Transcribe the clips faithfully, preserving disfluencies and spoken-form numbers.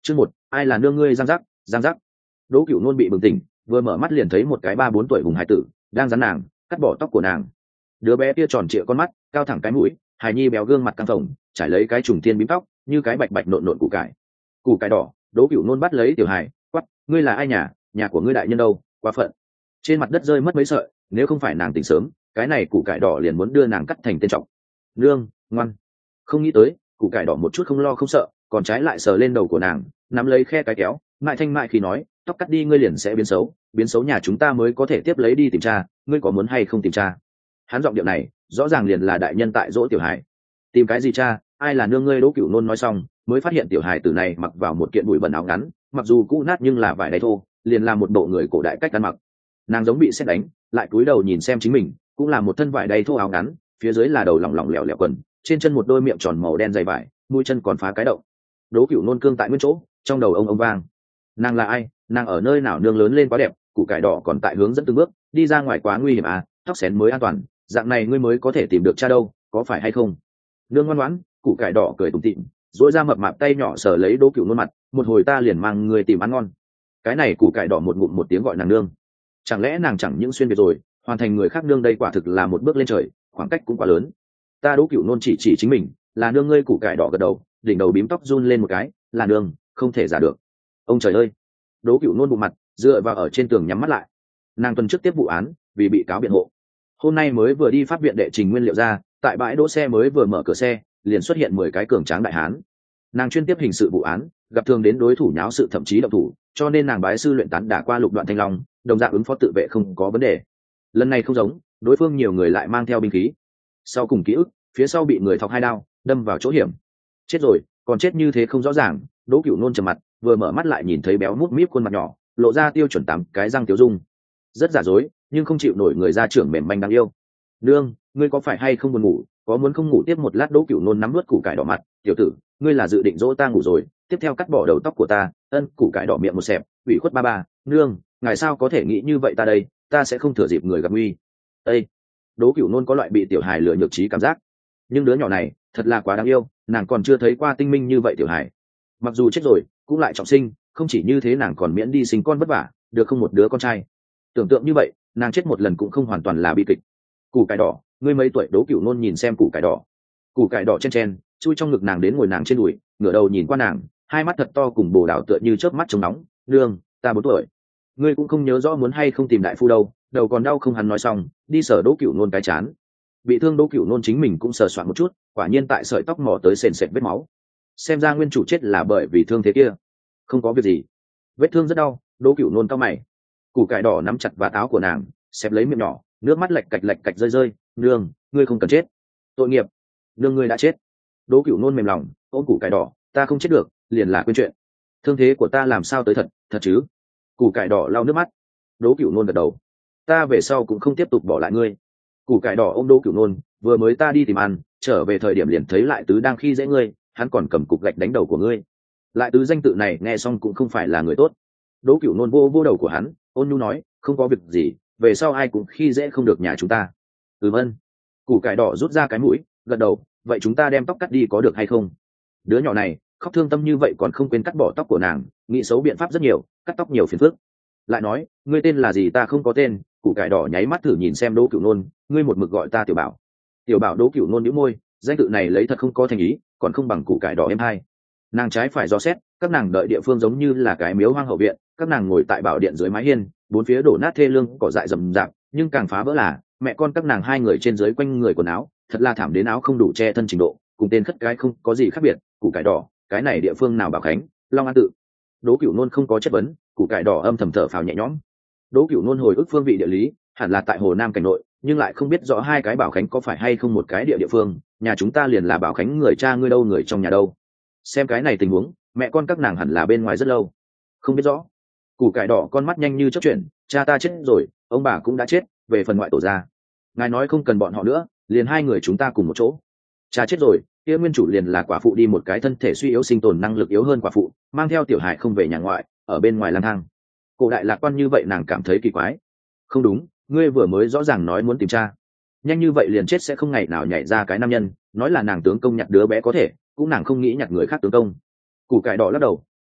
Chương một, ai là nương ngươi? Giang giác, giang giác. Đỗ Cửu Nôn bị bừng tỉnh, vừa mở mắt liền thấy một cái ba bốn tuổi vùng hải tử đang rắn nàng, cắt bỏ tóc của nàng. Đứa bé kia tròn trịa con mắt, cao thẳng cái mũi, hài nhi béo gương mặt căng phồng, trải lấy cái trùng thiên bím tóc, như cái bạch bạch nộn nộn củ cải. Củ cải đỏ, Đỗ Cửu Nôn bắt lấy tiểu hài, quát, ngươi là ai nhà, nhà của ngươi đại nhân đâu? Quá phận. Trên mặt đất rơi mất mấy sợi, nếu không phải nàng tỉnh sớm, cái này củ cải đỏ liền muốn đưa nàng cắt thành tên trọng. Nương, ngoan. Không nghĩ tới, củ cải đỏ một chút không lo không sợ, còn trái lại sờ lên đầu của nàng, nắm lấy khe cái kéo, mại thanh mại khi nói, tóc cắt đi ngươi liền sẽ biến xấu, biến xấu nhà chúng ta mới có thể tiếp lấy đi tìm cha, ngươi có muốn hay không tìm cha? Hắn giọng điệu này, rõ ràng liền là đại nhân tại dỗ tiểu hải. Tìm cái gì cha, ai là nương ngươi? Đỗ Cửu Nôn nói xong, mới phát hiện tiểu hải tử này mặc vào một kiện bụi bẩn áo ngắn, mặc dù cũ nát nhưng là vải đay thô, liền là một bộ người cổ đại cách ăn mặc. Nàng giống bị sét đánh, lại cúi đầu nhìn xem chính mình, cũng là một thân vải đay thô áo ngắn, phía dưới là đầu lỏng lỏng lẻo lẻo quần, trên chân một đôi miệng tròn màu đen dày vải, mũi chân còn phá cái động. Đỗ Cửu Nôn cương tại nguyên chỗ, trong đầu ông ông vang. Nàng là ai? Nàng ở nơi nào? Nương lớn lên quá đẹp, củ cải đỏ còn tại hướng dẫn từng bước, đi ra ngoài quá nguy hiểm à, tóc xén mới an toàn, dạng này ngươi mới có thể tìm được cha đâu, có phải hay không? Nương ngoan ngoãn, củ cải đỏ cười tủm tỉm, duỗi ra mập mạp tay nhỏ sờ lấy Đỗ Cửu Nôn mặt, một hồi ta liền mang người tìm ăn ngon. Cái này củ cải đỏ một ngụm một tiếng gọi nàng nương. Chẳng lẽ nàng chẳng những xuyên việt rồi, hoàn thành người khác nương, đây quả thực là một bước lên trời, khoảng cách cũng quá lớn. Ta Đỗ Cửu Nôn chỉ chỉ chính mình, là nương ngươi. Củ cải đỏ gật đầu, đỉnh đầu bím tóc run lên một cái, là nương, không thể giả được. Ông trời ơi. Đỗ Cửu Nôn bụng mặt, dựa vào ở trên tường nhắm mắt lại. Nàng tuần trước tiếp vụ án, vì bị cáo biện hộ, hôm nay mới vừa đi pháp viện đệ trình nguyên liệu ra, tại bãi đỗ xe mới vừa mở cửa xe, liền xuất hiện mười cái cường tráng đại hán. Nàng chuyên tiếp hình sự vụ án, gặp thường đến đối thủ nháo sự thậm chí động thủ, cho nên nàng bái sư luyện tán đả qua lục đoạn thanh long, đồng dạng ứng phó tự vệ không có vấn đề. Lần này không giống, đối phương nhiều người lại mang theo binh khí. Sau cùng ký ức, phía sau bị người thọc hai đao, đâm vào chỗ hiểm. Chết rồi, còn chết như thế không rõ ràng. Đỗ Cửu Nôn trầm mặt, vừa mở mắt lại nhìn thấy béo mút míp khuôn mặt nhỏ, lộ ra tiêu chuẩn tám cái răng tiêu dung. Rất giả dối, nhưng không chịu nổi người gia trưởng mềm manh đáng yêu. Nương, ngươi có phải hay không buồn ngủ, có muốn không ngủ tiếp một lát? Đỗ Cửu Nôn nắm nuốt củ cải đỏ mặt, tiểu tử, ngươi là dự định dỗ ta ngủ rồi, tiếp theo cắt bỏ đầu tóc của ta? Ân. Củ cải đỏ miệng một xẹp, ủy khuất ba ba, nương, ngài sao có thể nghĩ như vậy? Ta đây, ta sẽ không thừa dịp người gặp nguy. Ê! Đỗ Cửu Nôn có loại bị tiểu hài lừa nhược trí cảm giác, nhưng đứa nhỏ này thật là quá đáng yêu, nàng còn chưa thấy qua tinh minh như vậy tiểu hài. Mặc dù chết rồi, cũng lại trọng sinh, không chỉ như thế nàng còn miễn đi sinh con vất vả, được không một đứa con trai. Tưởng tượng như vậy, nàng chết một lần cũng không hoàn toàn là bi kịch. Củ cải đỏ, ngươi mấy tuổi? Đỗ Cửu Nôn nhìn xem củ cải đỏ. Củ cải đỏ chen chen chui trong ngực nàng đến ngồi nàng trên đùi, ngửa đầu nhìn qua nàng, hai mắt thật to cùng bồ đào tựa như chớp mắt trống nóng. Nương, ta bốn tuổi. Ngươi cũng không nhớ rõ muốn hay không tìm đại phu đâu, đầu còn đau không? Hắn nói xong, đi sờ Đỗ Cửu Nôn cái chán. Bị thương Đỗ Cửu Nôn chính mình cũng sờ soạn một chút, quả nhiên tại sợi tóc mò tới sền sệt vết máu. Xem ra nguyên chủ chết là bởi vì thương thế kia. Không có việc gì. Vết thương rất đau. Đỗ Cửu Nôn cau mày. Củ cải đỏ nắm chặt vạt áo của nàng, xẹp lấy miệng nhỏ, nước mắt lạch cạch lạch cạch rơi rơi. Nương, ngươi không cần chết. Tội nghiệp. Nương, ngươi đã chết. Đỗ Cửu Nôn mềm lòng, ôm củ cải đỏ, ta không chết được, liền là quên chuyện. Thương thế của ta làm sao tới thật, thật chứ? Củ cải đỏ lau nước mắt. Đỗ Cửu Nôn gật đầu. Ta về sau cũng không tiếp tục bỏ lại ngươi. Củ cải đỏ ôm Đỗ Cửu Nôn, vừa mới ta đi tìm ăn, trở về thời điểm liền thấy Lại Tứ đang khi dễ ngươi, hắn còn cầm cục gạch đánh đầu của ngươi. Lại Tứ danh tự này nghe xong cũng không phải là người tốt. Đỗ Cửu Nôn vô vô đầu của hắn, ôn nhu nói, không có việc gì, về sau ai cũng khi dễ không được nhà chúng ta. Ừ vâng. Củ cải đỏ rút ra cái mũi, gật đầu, vậy chúng ta đem tóc cắt đi có được hay không? Đứa nhỏ này khóc thương tâm như vậy còn không quên cắt bỏ tóc của nàng, nghĩ xấu biện pháp rất nhiều, cắt tóc nhiều phiền phức. Lại nói, ngươi tên là gì? Ta không có tên. Củ cải đỏ nháy mắt thử nhìn xem Đỗ Cửu Nôn, ngươi một mực gọi ta tiểu bảo. Tiểu bảo? Đỗ Cửu Nôn nhíu môi, danh tự này lấy thật không có thành ý, còn không bằng củ cải đỏ em hai. Nàng trái phải dò xét, các nàng đợi địa phương giống như là cái miếu hoang hậu viện, các nàng ngồi tại bảo điện dưới mái hiên, bốn phía đổ nát thê lương, cỏ dại rậm rạp, nhưng càng phá vỡ là mẹ con các nàng hai người trên dưới quanh người quần áo, thật là thảm đến áo không đủ che thân trình độ, cùng tên khất cái không có gì khác biệt. Củ cải đỏ, cái này địa phương nào? Bảo Khánh, Long An tự. Đỗ Cửu Nôn không có chất vấn, củ cải đỏ âm thầm thở phào nhẹ nhõm. Đỗ Cửu Nôn hồi ức phương vị địa lý, hẳn là tại Hồ Nam cảnh nội, nhưng lại không biết rõ hai cái Bảo Khánh có phải hay không một cái địa địa phương. Nhà chúng ta liền là Bảo Khánh, người cha ngươi đâu, người trong nhà đâu? Xem cái này tình huống, mẹ con các nàng hẳn là bên ngoài rất lâu. Không biết rõ. Củ cải đỏ con mắt nhanh như chớp chuyển, cha ta chết rồi, ông bà cũng đã chết, về phần ngoại tổ ra, ngài nói không cần bọn họ nữa, liền hai người chúng ta cùng một chỗ. Cha chết rồi, kia nguyên chủ liền là quả phụ đi, một cái thân thể suy yếu, sinh tồn năng lực yếu hơn quả phụ, mang theo tiểu hải không về nhà ngoại, ở bên ngoài lang thang. Cổ đại lạc quan như vậy nàng cảm thấy kỳ quái. Không đúng, ngươi vừa mới rõ ràng nói muốn tìm cha, nhanh như vậy liền chết, sẽ không ngày nào nhảy ra cái nam nhân nói là nàng tướng công nhặt đứa bé có thể, cũng nàng không nghĩ nhặt người khác tướng công. Củ cải đỏ lắc đầu,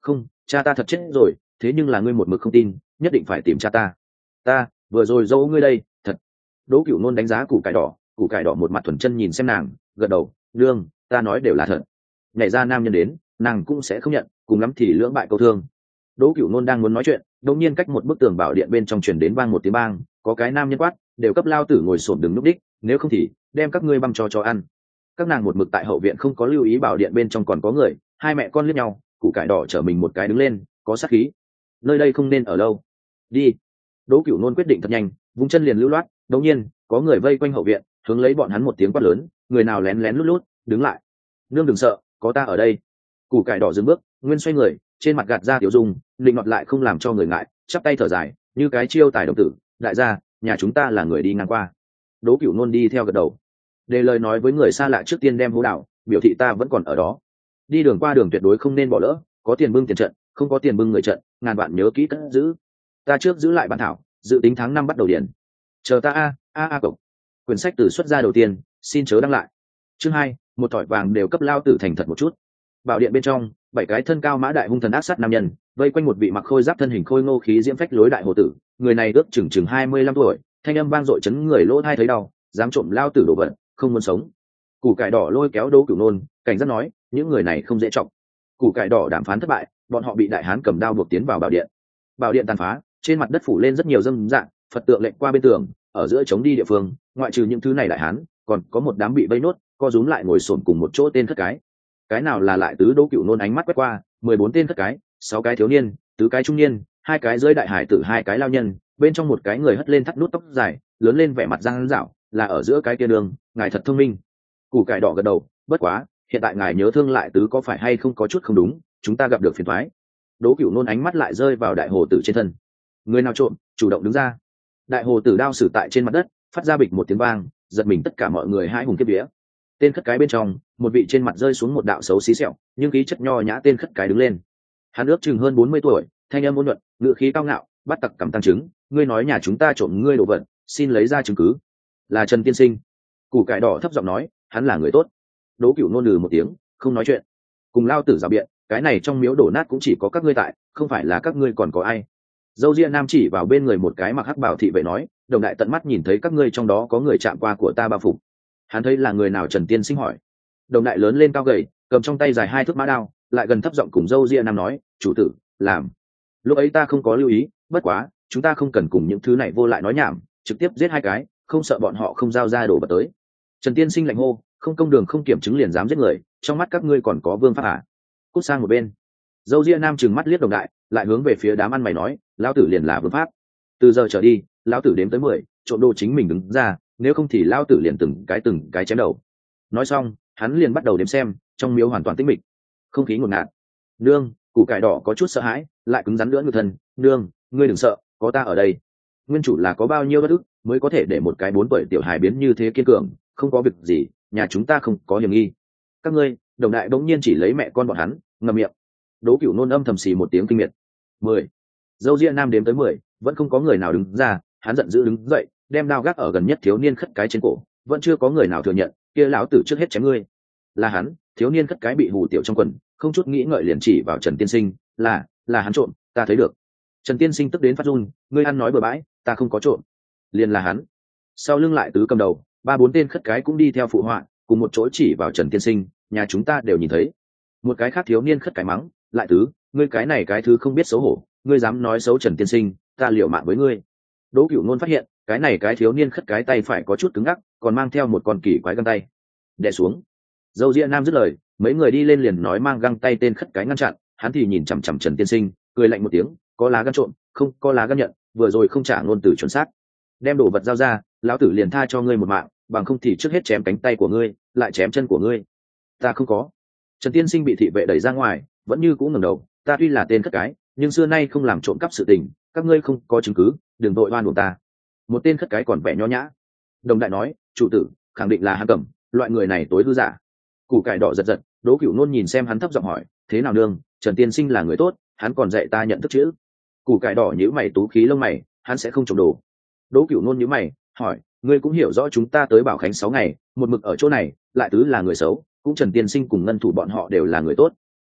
không, cha ta thật chết rồi, thế nhưng là ngươi một mực không tin, nhất định phải tìm cha ta. Ta vừa rồi dâu ngươi đây, thật. Đỗ Cửu Nôn đánh giá củ cải đỏ, củ cải đỏ một mặt thuần chân nhìn xem nàng, gật đầu, nương, ta nói đều là thật. Nhảy ra nam nhân đến, nàng cũng sẽ không nhận, cùng lắm thì lưỡng bại câu thương. Đỗ Cửu Nôn đang muốn nói chuyện, đột nhiên cách một bức tường bảo điện bên trong truyền đến vang một tiếng bang, có cái nam nhân quát, đều cấp lao tử ngồi xổm đừng núp đích, nếu không thì đem các ngươi băm cho cho ăn. Các nàng một mực tại hậu viện không có lưu ý bảo điện bên trong còn có người, hai mẹ con liếc nhau, củ cải đỏ chở mình một cái đứng lên, có sát khí. Nơi đây không nên ở lâu. Đi. Đỗ Cửu Nôn quyết định thật nhanh, vung chân liền lưu loát, đột nhiên, có người vây quanh hậu viện, hướng lấy bọn hắn một tiếng quát lớn, người nào lén lén lút lút, đứng lại. Nương đừng sợ, có ta ở đây. Củ cải đỏ dừng bước, nguyên xoay người, trên mặt gạt ra tiểu dung, định ngọt lại không làm cho người ngại, chắp tay thở dài, như cái chiêu tài đồng tử, đại gia, nhà chúng ta là người đi ngang qua. Đỗ Cửu Nôn đi theo gật đầu, để lời nói với người xa lạ trước tiên đem hố đảo, biểu thị ta vẫn còn ở đó. Đi đường qua đường tuyệt đối không nên bỏ lỡ, có tiền bưng tiền trận, không có tiền bưng người trận, ngàn vạn nhớ kỹ cất giữ. Ta trước giữ lại bản thảo, dự tính tháng năm bắt đầu điển. Chờ ta a a a cộc. Quyển sách từ xuất ra đầu tiên, xin chớ đăng lại. Chương hai, một thỏi vàng đều cấp lao tử thành thật một chút. Bảo điện bên trong, bảy cái thân cao mã đại hung thần ác sát nam nhân, vây quanh một vị mặc khôi giáp thân hình khôi ngô khí diễm phách lối đại hồ tử, người này ước chừng chừng hai mươi lăm tuổi, thanh âm vang dội chấn người lỗ tai thấy đau, dám trộm lao tử đồ vật, không muốn sống. Củ cải đỏ lôi kéo Đỗ Cửu Nôn, cảnh giác nói, những người này không dễ trọng. Củ cải đỏ đàm phán thất bại, bọn họ bị đại hán cầm đao buộc tiến vào bảo điện. Bảo điện tàn phá, trên mặt đất phủ lên rất nhiều dâm dạng, Phật tượng lệnh qua bên tường, ở giữa chống đi địa phương, ngoại trừ những thứ này đại hán, còn có một đám bị vây nốt, co rúm lại ngồi xổm cùng một chỗ tên khất cái. Cái nào là lại tứ Đỗ Cửu Nôn ánh mắt quét qua, mười bốn tên khất cái, sáu cái thiếu niên, tứ cái trung niên, hai cái rơi đại hải tử, hai cái lao nhân, bên trong một cái người hất lên thắt nút tóc dài, lớn lên vẻ mặt răng rảo, là ở giữa cái kia đường, ngài thật thông minh. Củ cải đỏ gật đầu, bất quá, hiện tại ngài nhớ thương lại tứ có phải hay không có chút không đúng, chúng ta gặp được phiền toái. Đỗ Cửu Nôn ánh mắt lại rơi vào đại hồ tử trên thân. Người nào trộm, chủ động đứng ra. Đại hồ tử đao sử tại trên mặt đất, phát ra bịch một tiếng vang, giật mình tất cả mọi người hai hùng kiếp vía. Tên khất cái bên trong, một vị trên mặt rơi xuống một đạo xấu xí sẹo, nhưng khí chất nho nhã tên khất cái đứng lên. Hắn ước chừng hơn bốn mươi tuổi, thanh âm ôn nhuận, ngữ khí cao ngạo, bắt tặc cầm tăng chứng, ngươi nói nhà chúng ta trộm ngươi đồ vật, xin lấy ra chứng cứ. Là Trần tiên sinh. Củ cải đỏ thấp giọng nói, hắn là người tốt. Đỗ Cửu Nôn lừ một tiếng, không nói chuyện. Cùng lao tử rào biện, cái này trong miếu đổ nát cũng chỉ có các ngươi tại, không phải là các ngươi còn có ai. Dâu ria nam chỉ vào bên người một cái mặc hắc bảo thị vệ nói, đồng đại tận mắt nhìn thấy các ngươi trong đó có người chạm qua của ta bao phục. Hắn thấy là người nào? Trần tiên sinh hỏi. Đồng đại lớn lên cao gầy, cầm trong tay dài hai thước mã đao, lại gần thấp giọng cùng dâu ria nam nói, chủ tử, làm. Lúc ấy ta không có lưu ý, bất quá, chúng ta không cần cùng những thứ này vô lại nói nhảm, trực tiếp giết hai cái, không sợ bọn họ không giao ra đồ vật tới. Trần tiên sinh lạnh hô, không công đường không kiểm chứng liền dám giết người, trong mắt các ngươi còn có vương pháp à? Cút sang một bên. Dâu ria nam trừng mắt liếc đồng đại, lại hướng về phía đám ăn mày nói, lão tử liền là vương pháp. Từ giờ trở đi, lão tử đếm tới mười, trộm đồ chính mình đứng ra, nếu không thì lão tử liền từng cái từng cái chém đầu. Nói xong, hắn liền bắt đầu đếm xem, trong miếu hoàn toàn tĩnh mịch, không khí ngột ngạt. Nương, củ cải đỏ có chút sợ hãi, lại cứng rắn lưỡng ngược thân, nương, ngươi đừng sợ, có ta ở đây. Nguyên chủ là có bao nhiêu bất ức mới có thể để một cái bốn tuổi tiểu hài biến như thế kiên cường, không có việc gì, nhà chúng ta không có hiểm nghi. Các ngươi, đồng đại đống nhiên chỉ lấy mẹ con bọn hắn, ngậm miệng. Đỗ Cửu Nôn âm thầm xì một tiếng kinh miệt. Mười. Dâu ria nam đếm tới mười, vẫn không có người nào đứng ra, hắn giận dữ đứng dậy, đem đao gác ở gần nhất thiếu niên khất cái trên cổ, vẫn chưa có người nào thừa nhận, kia lão tử trước hết chém ngươi. Là hắn, thiếu niên khất cái bị hù tiểu trong quần, không chút nghĩ ngợi liền chỉ vào Trần tiên sinh, là, là hắn trộm, ta thấy được. Trần tiên sinh tức đến phát run, ngươi ăn nói bừa bãi, ta không có trộm. Liền là hắn. Sau lưng lại tứ cầm đầu, ba bốn tên khất cái cũng đi theo phụ họa, cùng một chỗ chỉ vào Trần tiên sinh, nhà chúng ta đều nhìn thấy. Một cái khác thiếu niên khất cái mắng, lại tứ, ngươi cái này cái thứ không biết xấu hổ, ngươi dám nói xấu Trần tiên sinh, ta liều mạng với ngươi. Đỗ Cửu Nôn phát hiện, cái này cái thiếu niên khất cái tay phải có chút cứng ngắc, còn mang theo một con kỳ quái găng tay. Đè xuống. Dâu ria nam dứt lời, mấy người đi lên liền nói mang găng tay tên khất cái ngăn chặn, hắn thì nhìn chằm chằm Trần tiên sinh, cười lạnh một tiếng, có lá gan trộm, không có lá gan nhận, vừa rồi không trả ngôn từ chuẩn xác. Đem đồ vật giao ra, lão tử liền tha cho ngươi một mạng, bằng không thì trước hết chém cánh tay của ngươi, lại chém chân của ngươi. Ta không có. Trần tiên sinh bị thị vệ đẩy ra ngoài, vẫn như cũ ngẩng đầu, ta tuy là tên khất cái, nhưng xưa nay không làm trộm cắp sự tình, các ngươi không có chứng cứ, đừng vội oan uổng ta. Một tên khất cái còn vẻ nho nhã. Đồng đại nói, chủ tử, khẳng định là hắn cầm, loại người này tối hư giả. Củ cải đỏ giật giật, Đỗ Cửu Nôn nhìn xem hắn thấp giọng hỏi, thế nào nương, Trần tiên sinh là người tốt, hắn còn dạy ta nhận thức chữ. Củ cải đỏ nhíu mày tú khí lông mày, hắn sẽ không trộm đồ. Đỗ Cửu Nôn nhíu mày, hỏi, ngươi cũng hiểu rõ chúng ta tới Bảo Khánh sáu ngày, một mực ở chỗ này, lại tứ là người xấu, cũng Trần tiên sinh cùng ngân thủ bọn họ đều là người tốt.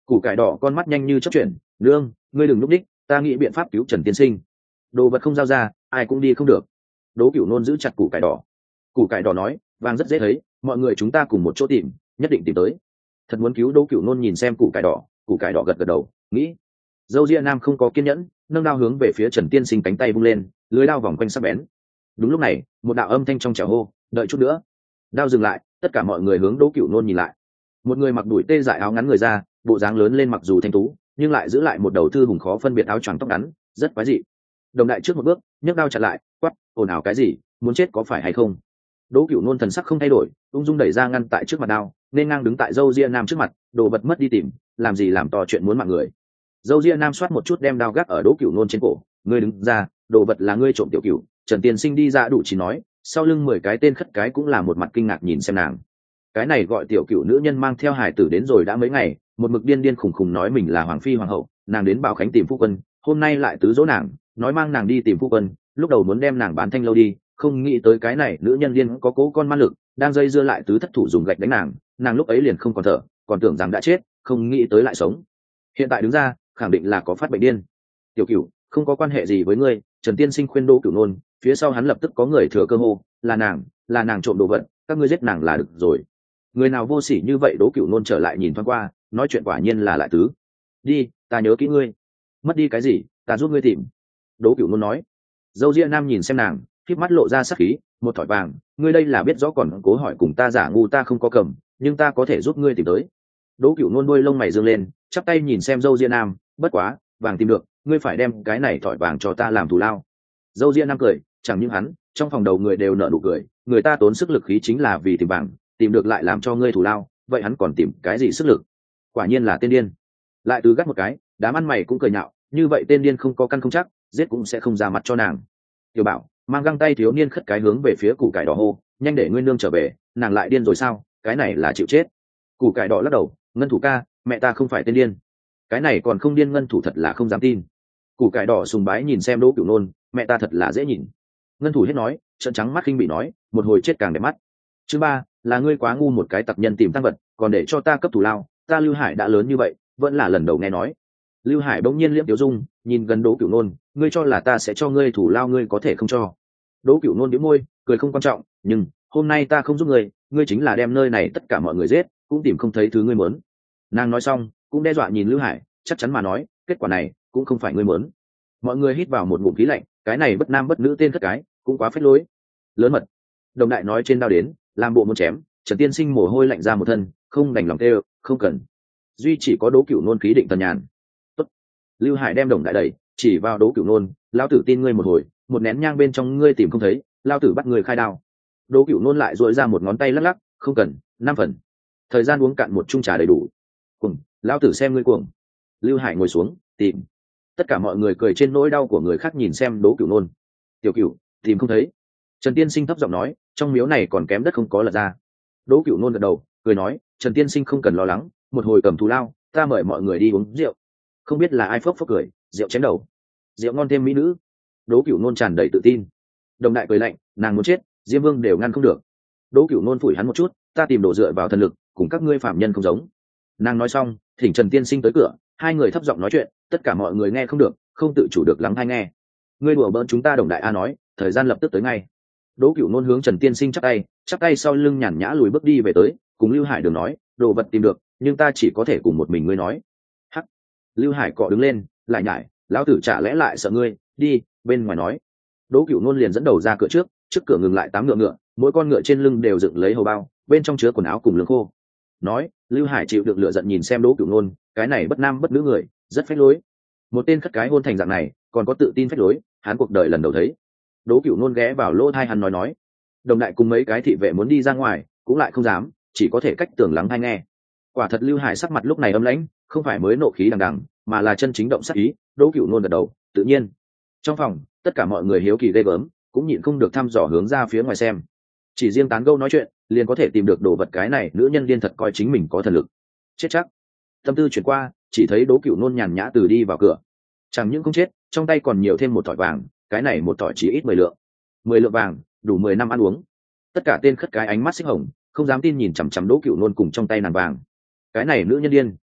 Củ cải đỏ con mắt nhanh như chớp chuyển, nương, ngươi đừng núp đích, ta nghĩ biện pháp cứu Trần tiên sinh. Đồ vật không giao ra, ai cũng đi không được. Đỗ Cửu Nôn giữ chặt củ cải đỏ. Củ cải đỏ nói, vàng rất dễ thấy, mọi người chúng ta cùng một chỗ tìm, nhất định tìm tới. Thật muốn cứu Đỗ Cửu Nôn nhìn xem củ cải đỏ, củ cải đỏ gật gật đầu, nghĩ. Dâu ria nam không có kiên nhẫn, nâng đao hướng về phía Trần tiên sinh cánh tay vung lên, lưới đao vòng quanh sắc bén. Đúng lúc này, một đạo âm thanh trong trẻo hô, đợi chút nữa. Đao dừng lại, tất cả mọi người hướng Đỗ Cửu Nôn nhìn lại. Một người mặc đuổi tê dại áo ngắn người ra, bộ dáng lớn lên mặc dù thanh tú, nhưng lại giữ lại một đầu thư hùng khó phân biệt áo choàng tóc ngắn, rất quái dị. Đồng đại trước một bước, nhấc đao chặn lại, quát, ồn ào cái gì, muốn chết có phải hay không? Đỗ Cửu Nôn thần sắc không thay đổi, ung dung đẩy ra ngăn tại trước mặt đao, nên ngang đứng tại dâu ria nam trước mặt, đồ vật mất đi tìm, làm gì làm to chuyện muốn mạng người. Dâu ria nam xoát một chút đem đao gác ở Đỗ Cửu Nôn trên cổ, ngươi đứng ra, đồ vật là ngươi trộm tiểu cửu. Trần tiên sinh đi ra đủ chỉ nói, sau lưng mười cái tên khất cái cũng là một mặt kinh ngạc nhìn xem nàng. Cái này gọi tiểu cửu nữ nhân mang theo hải tử đến rồi đã mấy ngày, một mực điên điên khủng khủng nói mình là hoàng phi hoàng hậu, nàng đến Bảo Khánh tìm phu quân, hôm nay lại tứ dỗ nàng, nói mang nàng đi tìm phu quân, lúc đầu muốn đem nàng bán thanh lâu đi, không nghĩ tới cái này nữ nhân điên có cố con ma lực, đang dây dưa lại tứ thất thủ dùng gạch đánh nàng, nàng lúc ấy liền không còn thở, còn tưởng rằng đã chết, không nghĩ tới lại sống. Hiện tại đứng ra, khẳng định là có phát bệnh điên. Tiểu cửu, không có quan hệ gì với ngươi. Trần tiên sinh khuyên Đỗ Cửu Nôn, phía sau hắn lập tức có người thừa cơ hô, là nàng, là nàng trộm đồ vật, các ngươi giết nàng là được rồi. Người nào vô sỉ như vậy? Đỗ Cửu Nôn trở lại nhìn thoáng qua, nói chuyện quả nhiên là lại tứ. Đi, ta nhớ kỹ ngươi. Mất đi cái gì, ta giúp ngươi tìm. Đỗ Cửu Nôn nói. Dâu ria nam nhìn xem nàng, khép mắt lộ ra sắc khí, một thỏi vàng, ngươi đây là biết rõ còn cố hỏi cùng ta giả ngu, ta không có cầm, nhưng ta có thể giúp ngươi tìm tới. Đỗ Cửu Nôn đuôi lông mày dương lên, chắp tay nhìn xem dâu ria nam, bất quá, vàng tìm được, ngươi phải đem cái này thỏi vàng cho ta làm thù lao. Dâu ria nam cười, chẳng những hắn, trong phòng đầu người đều nở nụ cười, người ta tốn sức lực khí chính là vì tìm vàng, tìm được lại làm cho ngươi thù lao, vậy hắn còn tìm cái gì sức lực? Quả nhiên là tên điên. Lại tứ gắt một cái, đám ăn mày cũng cười nhạo, như vậy tên điên không có căn không chắc, giết cũng sẽ không ra mặt cho nàng. Tiểu Bảo mang găng tay thiếu niên khất cái hướng về phía củ cải đỏ hô, nhanh để ngươi nương trở về, nàng lại điên rồi sao? Cái này là chịu chết. Củ cải đỏ lắc đầu, ngân thủ ca, mẹ ta không phải tên điên. Cái này còn không điên, ngân thủ thật là không dám tin. Củ cải đỏ sùng bái nhìn xem Đỗ Cửu Nôn, mẹ ta thật là dễ nhìn. Ngân thủ hết nói, trợn trắng mắt khinh bị nói, một hồi chết càng đẹp mắt. Chương ba, là ngươi quá ngu, một cái tặc nhân tìm tăng vật, còn để cho ta cấp thủ lao, ta Lưu Hải đã lớn như vậy, vẫn là lần đầu nghe nói. Lưu Hải bỗng nhiên liếc Tiểu Dung, nhìn gần Đỗ Cửu Nôn, ngươi cho là ta sẽ cho ngươi thủ lao, ngươi có thể không cho. Đỗ Cửu Nôn bĩu môi, cười không quan trọng, nhưng hôm nay ta không giúp ngươi, ngươi chính là đem nơi này tất cả mọi người giết, cũng tìm không thấy thứ ngươi muốn. Nàng nói xong, cũng đe dọa nhìn Lưu Hải, chắc chắn mà nói, kết quả này cũng không phải ngươi muốn. Mọi người hít vào một ngụm khí lạnh, cái này bất nam bất nữ tên thất cái, cũng quá phết lối. Lớn mật. Đồng đại nói trên đao đến, làm bộ muốn chém, Trần tiên sinh mồ hôi lạnh ra một thân, không đành lòng kêu, không cần. Duy chỉ có Đỗ Cửu Nôn khí định tần nhàn. Tốt. Lưu Hải đem đồng đại đẩy, chỉ vào Đỗ Cửu Nôn, lão tử tin ngươi một hồi, một nén nhang bên trong ngươi tìm không thấy, lão tử bắt ngươi khai đao. Đỗ Cửu Nôn lại duỗi ra một ngón tay lắc lắc, không cần, năm phần. Thời gian uống cạn một chung trà đầy đủ. Cuồng, lão tử xem ngươi cuồng. Lưu Hải ngồi xuống, tìm. Tất cả mọi người cười trên nỗi đau của người khác nhìn xem Đỗ Cửu Nôn. Tiểu Cửu, tìm không thấy. Trần tiên sinh thấp giọng nói, trong miếu này còn kém đất không có lật ra. Đỗ Cửu Nôn gật đầu, cười nói, Trần tiên sinh không cần lo lắng, một hồi cầm thù lao, ta mời mọi người đi uống rượu. Không biết là ai phốc phốc cười, rượu chém đầu, rượu ngon thêm mỹ nữ. Đỗ Cửu Nôn tràn đầy tự tin. Đồng đại cười lạnh, nàng muốn chết, Diêm Vương đều ngăn không được. Đỗ Cửu Nôn phủi hắn một chút, ta tìm đồ dựa vào thần lực, cùng các ngươi phạm nhân không giống. Nàng nói xong, thỉnh Trần tiên sinh tới cửa, hai người thấp giọng nói chuyện, tất cả mọi người nghe không được, không tự chủ được lắng hay nghe. Ngươi đùa bỡn chúng ta, Đồng đại a nói, thời gian lập tức tới ngay. Đỗ Cửu Nôn hướng Trần tiên sinh chắp tay, chắp tay sau lưng nhàn nhã lùi bước đi về tới, cùng Lưu Hải Đường nói, đồ vật tìm được, nhưng ta chỉ có thể cùng một mình ngươi nói. Hắc. Lưu Hải cọ đứng lên, lại nhải, lão tử chả lẽ lại sợ ngươi, đi bên ngoài nói. Đỗ Cửu Nôn liền dẫn đầu ra cửa trước, trước cửa ngừng lại tám ngựa ngựa, mỗi con ngựa trên lưng đều dựng lấy hầu bao, bên trong chứa quần áo cùng lương khô. Nói, Lưu Hải chịu được lựa giận nhìn xem Đỗ Cửu Nôn, cái này bất nam bất nữ người, rất phách lối. Một tên khất cái hôn thành dạng này, còn có tự tin phách lối, hắn cuộc đời lần đầu thấy. Đỗ Cửu Nôn ghé vào lỗ tai hắn nói nói. Đồng đại cùng mấy cái thị vệ muốn đi ra ngoài, cũng lại không dám, chỉ có thể cách tường lắng tai nghe. Quả thật Lưu Hải sắc mặt lúc này âm lãnh, không phải mới nộ khí đằng đằng, mà là chân chính động sát ý. Đỗ Cửu Nôn gật đầu, tự nhiên. Trong phòng, tất cả mọi người hiếu kỳ ghê gớm, cũng nhịn không được thăm dò hướng ra phía ngoài xem. Chỉ riêng tán gẫu nói chuyện, liền có thể tìm được đồ vật, cái này nữ nhân điên thật coi chính mình có thần lực. Chết chắc. Tâm tư chuyển qua, chỉ thấy Đỗ Cửu Nôn nhàn nhã từ đi vào cửa. Chẳng những không chết, trong tay còn nhiều thêm một thỏi vàng, cái này một thỏi chỉ ít mười lượng. Mười lượng vàng, đủ mười năm ăn uống. Tất cả tên khất cái ánh mắt xích hồng, không dám tin nhìn chằm chằm Đỗ Cửu Nôn cùng trong tay nàng vàng. Cái này nữ nhân điên,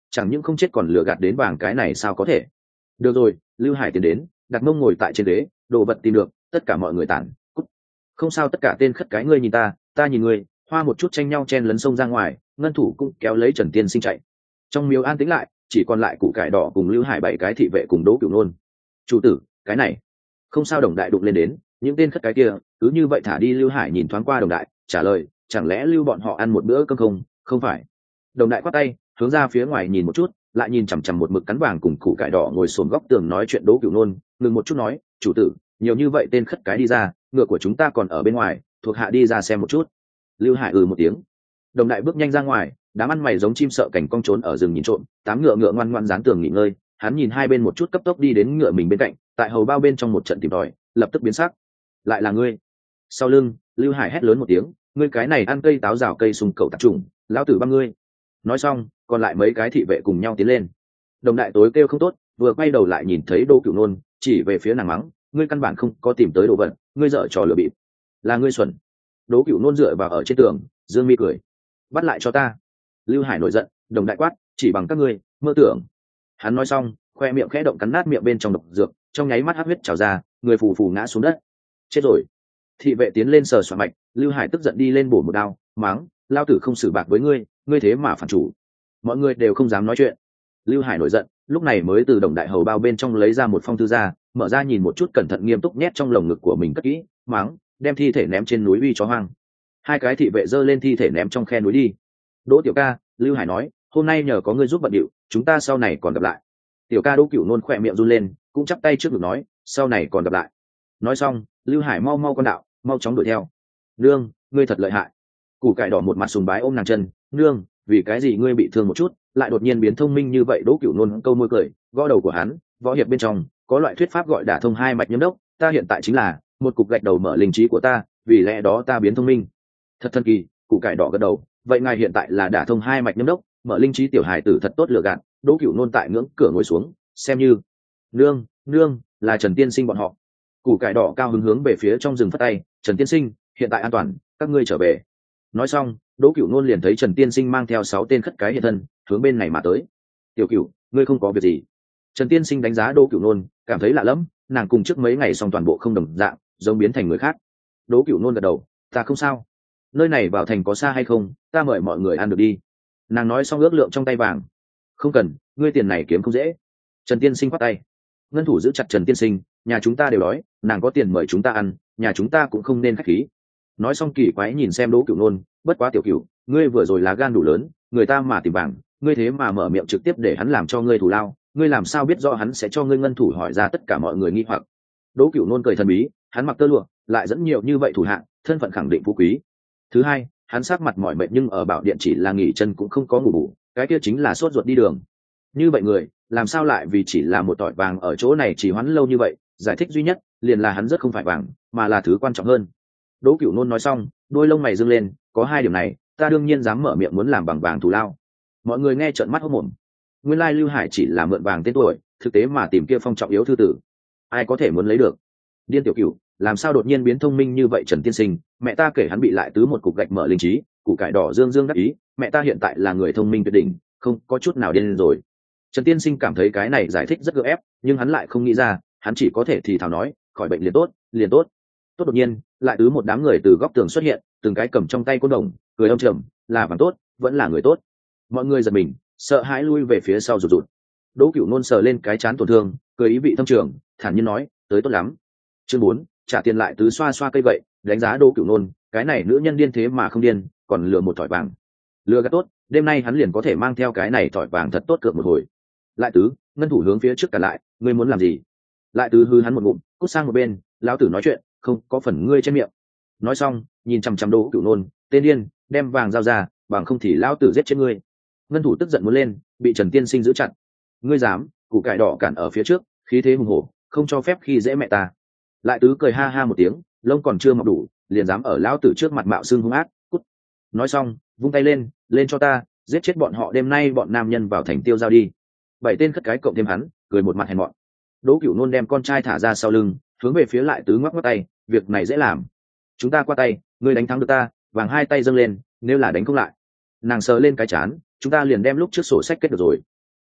chẳng những không chết còn lừa gạt đến vàng, cái này sao có thể. Được rồi, Lưu Hải tiến đến, đặt mông ngồi tại trên ghế, đồ vật tìm được, tất cả mọi người tản cút. Không sao, tất cả tên khất cái, ngươi nhìn ta, ta nhìn ngươi, hoa một chút tranh nhau chen lấn sông ra ngoài, ngân thủ cũng kéo lấy Trần Tiên Sinh chạy. Trong miếu an tĩnh lại, chỉ còn lại củ cải đỏ cùng Lưu Hải bảy cái thị vệ cùng Đỗ Cửu Nôn. Chủ tử, cái này không sao. Đồng đại đụng lên đến, những tên khất cái kia cứ như vậy thả đi. Lưu Hải nhìn thoáng qua Đồng đại, trả lời, chẳng lẽ lưu bọn họ ăn một bữa cơm không? Không phải. Đồng đại quát tay, hướng ra phía ngoài nhìn một chút, lại nhìn chằm chằm một mực cắn vàng cùng củ cải đỏ ngồi xổm góc tường nói chuyện Đỗ Cửu Nôn, ngừng một chút nói, chủ tử, nhiều như vậy tên khất cái đi ra, ngựa của chúng ta còn ở bên ngoài, thuộc hạ đi ra xem một chút. Lưu Hải ừ một tiếng. Đồng đại bước nhanh ra ngoài, đám ăn mày giống chim sợ cảnh cong trốn ở rừng nhìn trộm, tám ngựa ngựa ngoan ngoan dán tường nghỉ ngơi. Hắn nhìn hai bên một chút, cấp tốc đi đến ngựa mình bên cạnh, tại hầu bao bên trong một trận tìm tòi, lập tức biến sắc. Lại là ngươi. Sau lưng, Lưu Hải hét lớn một tiếng, ngươi cái này ăn cây táo rào cây sung cậu tạp trùng, lão tử băm ngươi. Nói xong, còn lại mấy cái thị vệ cùng nhau tiến lên. Đồng đại tối kêu không tốt, vừa quay đầu lại nhìn thấy Đỗ Cửu Nôn, chỉ về phía nàng mắng, ngươi căn bản không có tìm tới đồ vật, ngươi dở trò lừa bịp, là ngươi xuẩn. Đỗ Cửu Nôn dựa vào ở trên tường, dương mi cười, bắt lại cho ta. Lưu Hải nổi giận, đồng đại quát, chỉ bằng các ngươi, mơ tưởng. Hắn nói xong, khoe miệng khẽ động cắn nát miệng bên trong độc dược, trong nháy mắt hắc huyết trào ra, người phù phù ngã xuống đất. Chết rồi. Thị vệ tiến lên sờ soạn mạch, Lưu Hải tức giận đi lên bổ một đao, mắng, lao tử không xử bạc với ngươi, ngươi thế mà phản chủ. Mọi người đều không dám nói chuyện. Lưu Hải nổi giận, lúc này mới từ đồng đại hầu bao bên trong lấy ra một phong thư ra, mở ra nhìn một chút, cẩn thận nghiêm túc nhét trong lồng ngực của mình cất kỹ, mắng, đem thi thể ném trên núi uy chó hoang. Hai cái thị vệ giơ lên thi thể ném trong khe núi đi. Đỗ tiểu ca, Lưu Hải nói, hôm nay nhờ có ngươi giúp bận điệu, chúng ta sau này còn gặp lại. Tiểu ca Đỗ Cửu Nôn khỏe miệng run lên, cũng chắp tay trước ngực nói, sau này còn gặp lại. Nói xong, Lưu Hải mau mau con đạo, mau chóng đuổi theo. Nương, ngươi thật lợi hại. Củ cải đỏ một mặt sùng bái ôm nàng chân, nương, vì cái gì ngươi bị thương một chút lại đột nhiên biến thông minh như vậy? Đỗ Cửu Nôn câu môi cười, gõ đầu của hắn, võ hiệp bên trong có loại thuyết pháp gọi đả thông hai mạch nhâm đốc, ta hiện tại chính là một cục gạch đầu mở linh trí của ta, vì lẽ đó ta biến thông minh. Thật thần kỳ. Củ cải đỏ gật đầu, vậy ngài hiện tại là đả thông hai mạch nhâm đốc, mở linh trí tiểu hài tử thật tốt lừa gạt. Đỗ Cửu Nôn tại ngưỡng cửa ngồi xuống, xem như nương nương là Trần Tiên Sinh bọn họ. Củ cải đỏ cao hứng hướng về phía trong rừng phất tay, Trần Tiên Sinh, hiện tại an toàn, các ngươi trở về. Nói xong, Đỗ Cửu Nôn liền thấy Trần Tiên Sinh mang theo sáu tên khất cái hiện thân, hướng bên này mà tới. Tiểu Cửu, ngươi không có việc gì? Trần Tiên Sinh đánh giá Đỗ Cửu Nôn, cảm thấy lạ lẫm, nàng cùng trước mấy ngày xong toàn bộ không đồng dạng, giống biến thành người khác. Đỗ Cửu Nôn gật đầu, ta không sao. Nơi này vào thành có xa hay không, ta mời mọi người ăn được đi. Nàng nói xong ước lượng trong tay vàng. Không cần, ngươi tiền này kiếm không dễ. Trần Tiên Sinh khoát tay. Ngân thủ giữ chặt Trần Tiên Sinh, nhà chúng ta đều đói, nàng có tiền mời chúng ta ăn, nhà chúng ta cũng không nên khách khí. Nói xong kỳ quái nhìn xem Đỗ Cửu Nôn, bất quá Tiểu Cửu, ngươi vừa rồi lá gan đủ lớn, người ta mà tìm vàng, ngươi thế mà mở miệng trực tiếp để hắn làm cho ngươi thù lao, ngươi làm sao biết rõ hắn sẽ cho ngươi ngân thủ hỏi ra tất cả mọi người nghi hoặc. Đỗ Cửu Nôn cười thần bí, hắn mặc tơ lụa, lại dẫn nhiều như vậy thủ hạng, thân phận khẳng định phú quý. Thứ hai, hắn sát mặt mỏi mệt nhưng ở bảo điện chỉ là nghỉ chân cũng không có ngủ bù, cái kia chính là sốt ruột đi đường. Như vậy người, làm sao lại vì chỉ là một tỏi vàng ở chỗ này chỉ hoãn lâu như vậy? Giải thích duy nhất liền là hắn rất không phải vàng, mà là thứ quan trọng hơn. Đỗ Cửu Nôn nói xong, đôi lông mày dương lên, có hai điểm này, ta đương nhiên dám mở miệng muốn làm bằng vàng thù lao. Mọi người nghe trợn mắt hốt mồm. Nguyên lai Lưu Hải chỉ là mượn vàng tên tuổi, thực tế mà tìm kia phong trọng yếu thư tử, ai có thể muốn lấy được? Điên Tiểu Cửu, làm sao đột nhiên biến thông minh như vậy? Trần Tiên Sinh, mẹ ta kể hắn bị lại tứ một cục gạch mở linh trí, củ cải đỏ dương dương đắc ý, mẹ ta hiện tại là người thông minh tuyệt đỉnh, không có chút nào điên rồi. Trần Tiên Sinh cảm thấy cái này giải thích rất gượng ép, nhưng hắn lại không nghĩ ra, hắn chỉ có thể thì thào nói, khỏi bệnh liền tốt, liền tốt. Tốt đột nhiên, lại tứ một đám người từ góc tường xuất hiện, từng cái cầm trong tay côn đồng, cười âm trầm, là vàng tốt, vẫn là người tốt. Mọi người giật mình, sợ hãi lui về phía sau rụt rụt. Đỗ Cửu Nôn sờ lên cái chán tổn thương, cười ý vị thâm trường, thản nhiên nói, tới tốt lắm. Chương bốn, trả tiền. Lại tứ xoa xoa cây vậy, đánh giá Đỗ Cửu Nôn, cái này nữ nhân điên thế mà không điên, còn lừa một thỏi vàng. Lừa gạt tốt, đêm nay hắn liền có thể mang theo cái này thỏi vàng thật tốt cược một hồi. Lại tứ, ngân thủ hướng phía trước cả lại, ngươi muốn làm gì? Lại tứ hư hắn một ngụm, cút sang một bên, lão tử nói chuyện, không có phần ngươi trên miệng. Nói xong, nhìn chằm chằm Đỗ Cửu Nôn, tên điên, đem vàng giao ra, bằng không thì lão tử giết chết ngươi. Ngân thủ tức giận muốn lên, bị Trần Tiên Sinh giữ chặt. Ngươi dám? Củ cải đỏ cản ở phía trước, khí thế hùng hổ, không cho phép khi dễ mẹ ta. Lại tứ cười ha ha một tiếng, lông còn chưa mọc đủ, liền dám ở lão tử trước mặt mạo xương hung ác, cút. Nói xong, vung tay lên, lên cho ta, giết chết bọn họ, đêm nay bọn nam nhân vào thành tiêu giao đi. Bảy tên khất cái cộng thêm hắn, cười một mặt hèn mọn. Đỗ Cửu Nôn đem con trai thả ra sau lưng, hướng về phía lại tứ ngoắc ngoắc tay, việc này dễ làm, chúng ta qua tay, ngươi đánh thắng được ta, vàng hai tay dâng lên, nếu là đánh không lại, nàng sờ lên cái chán, chúng ta liền đem lúc trước sổ sách kết được rồi.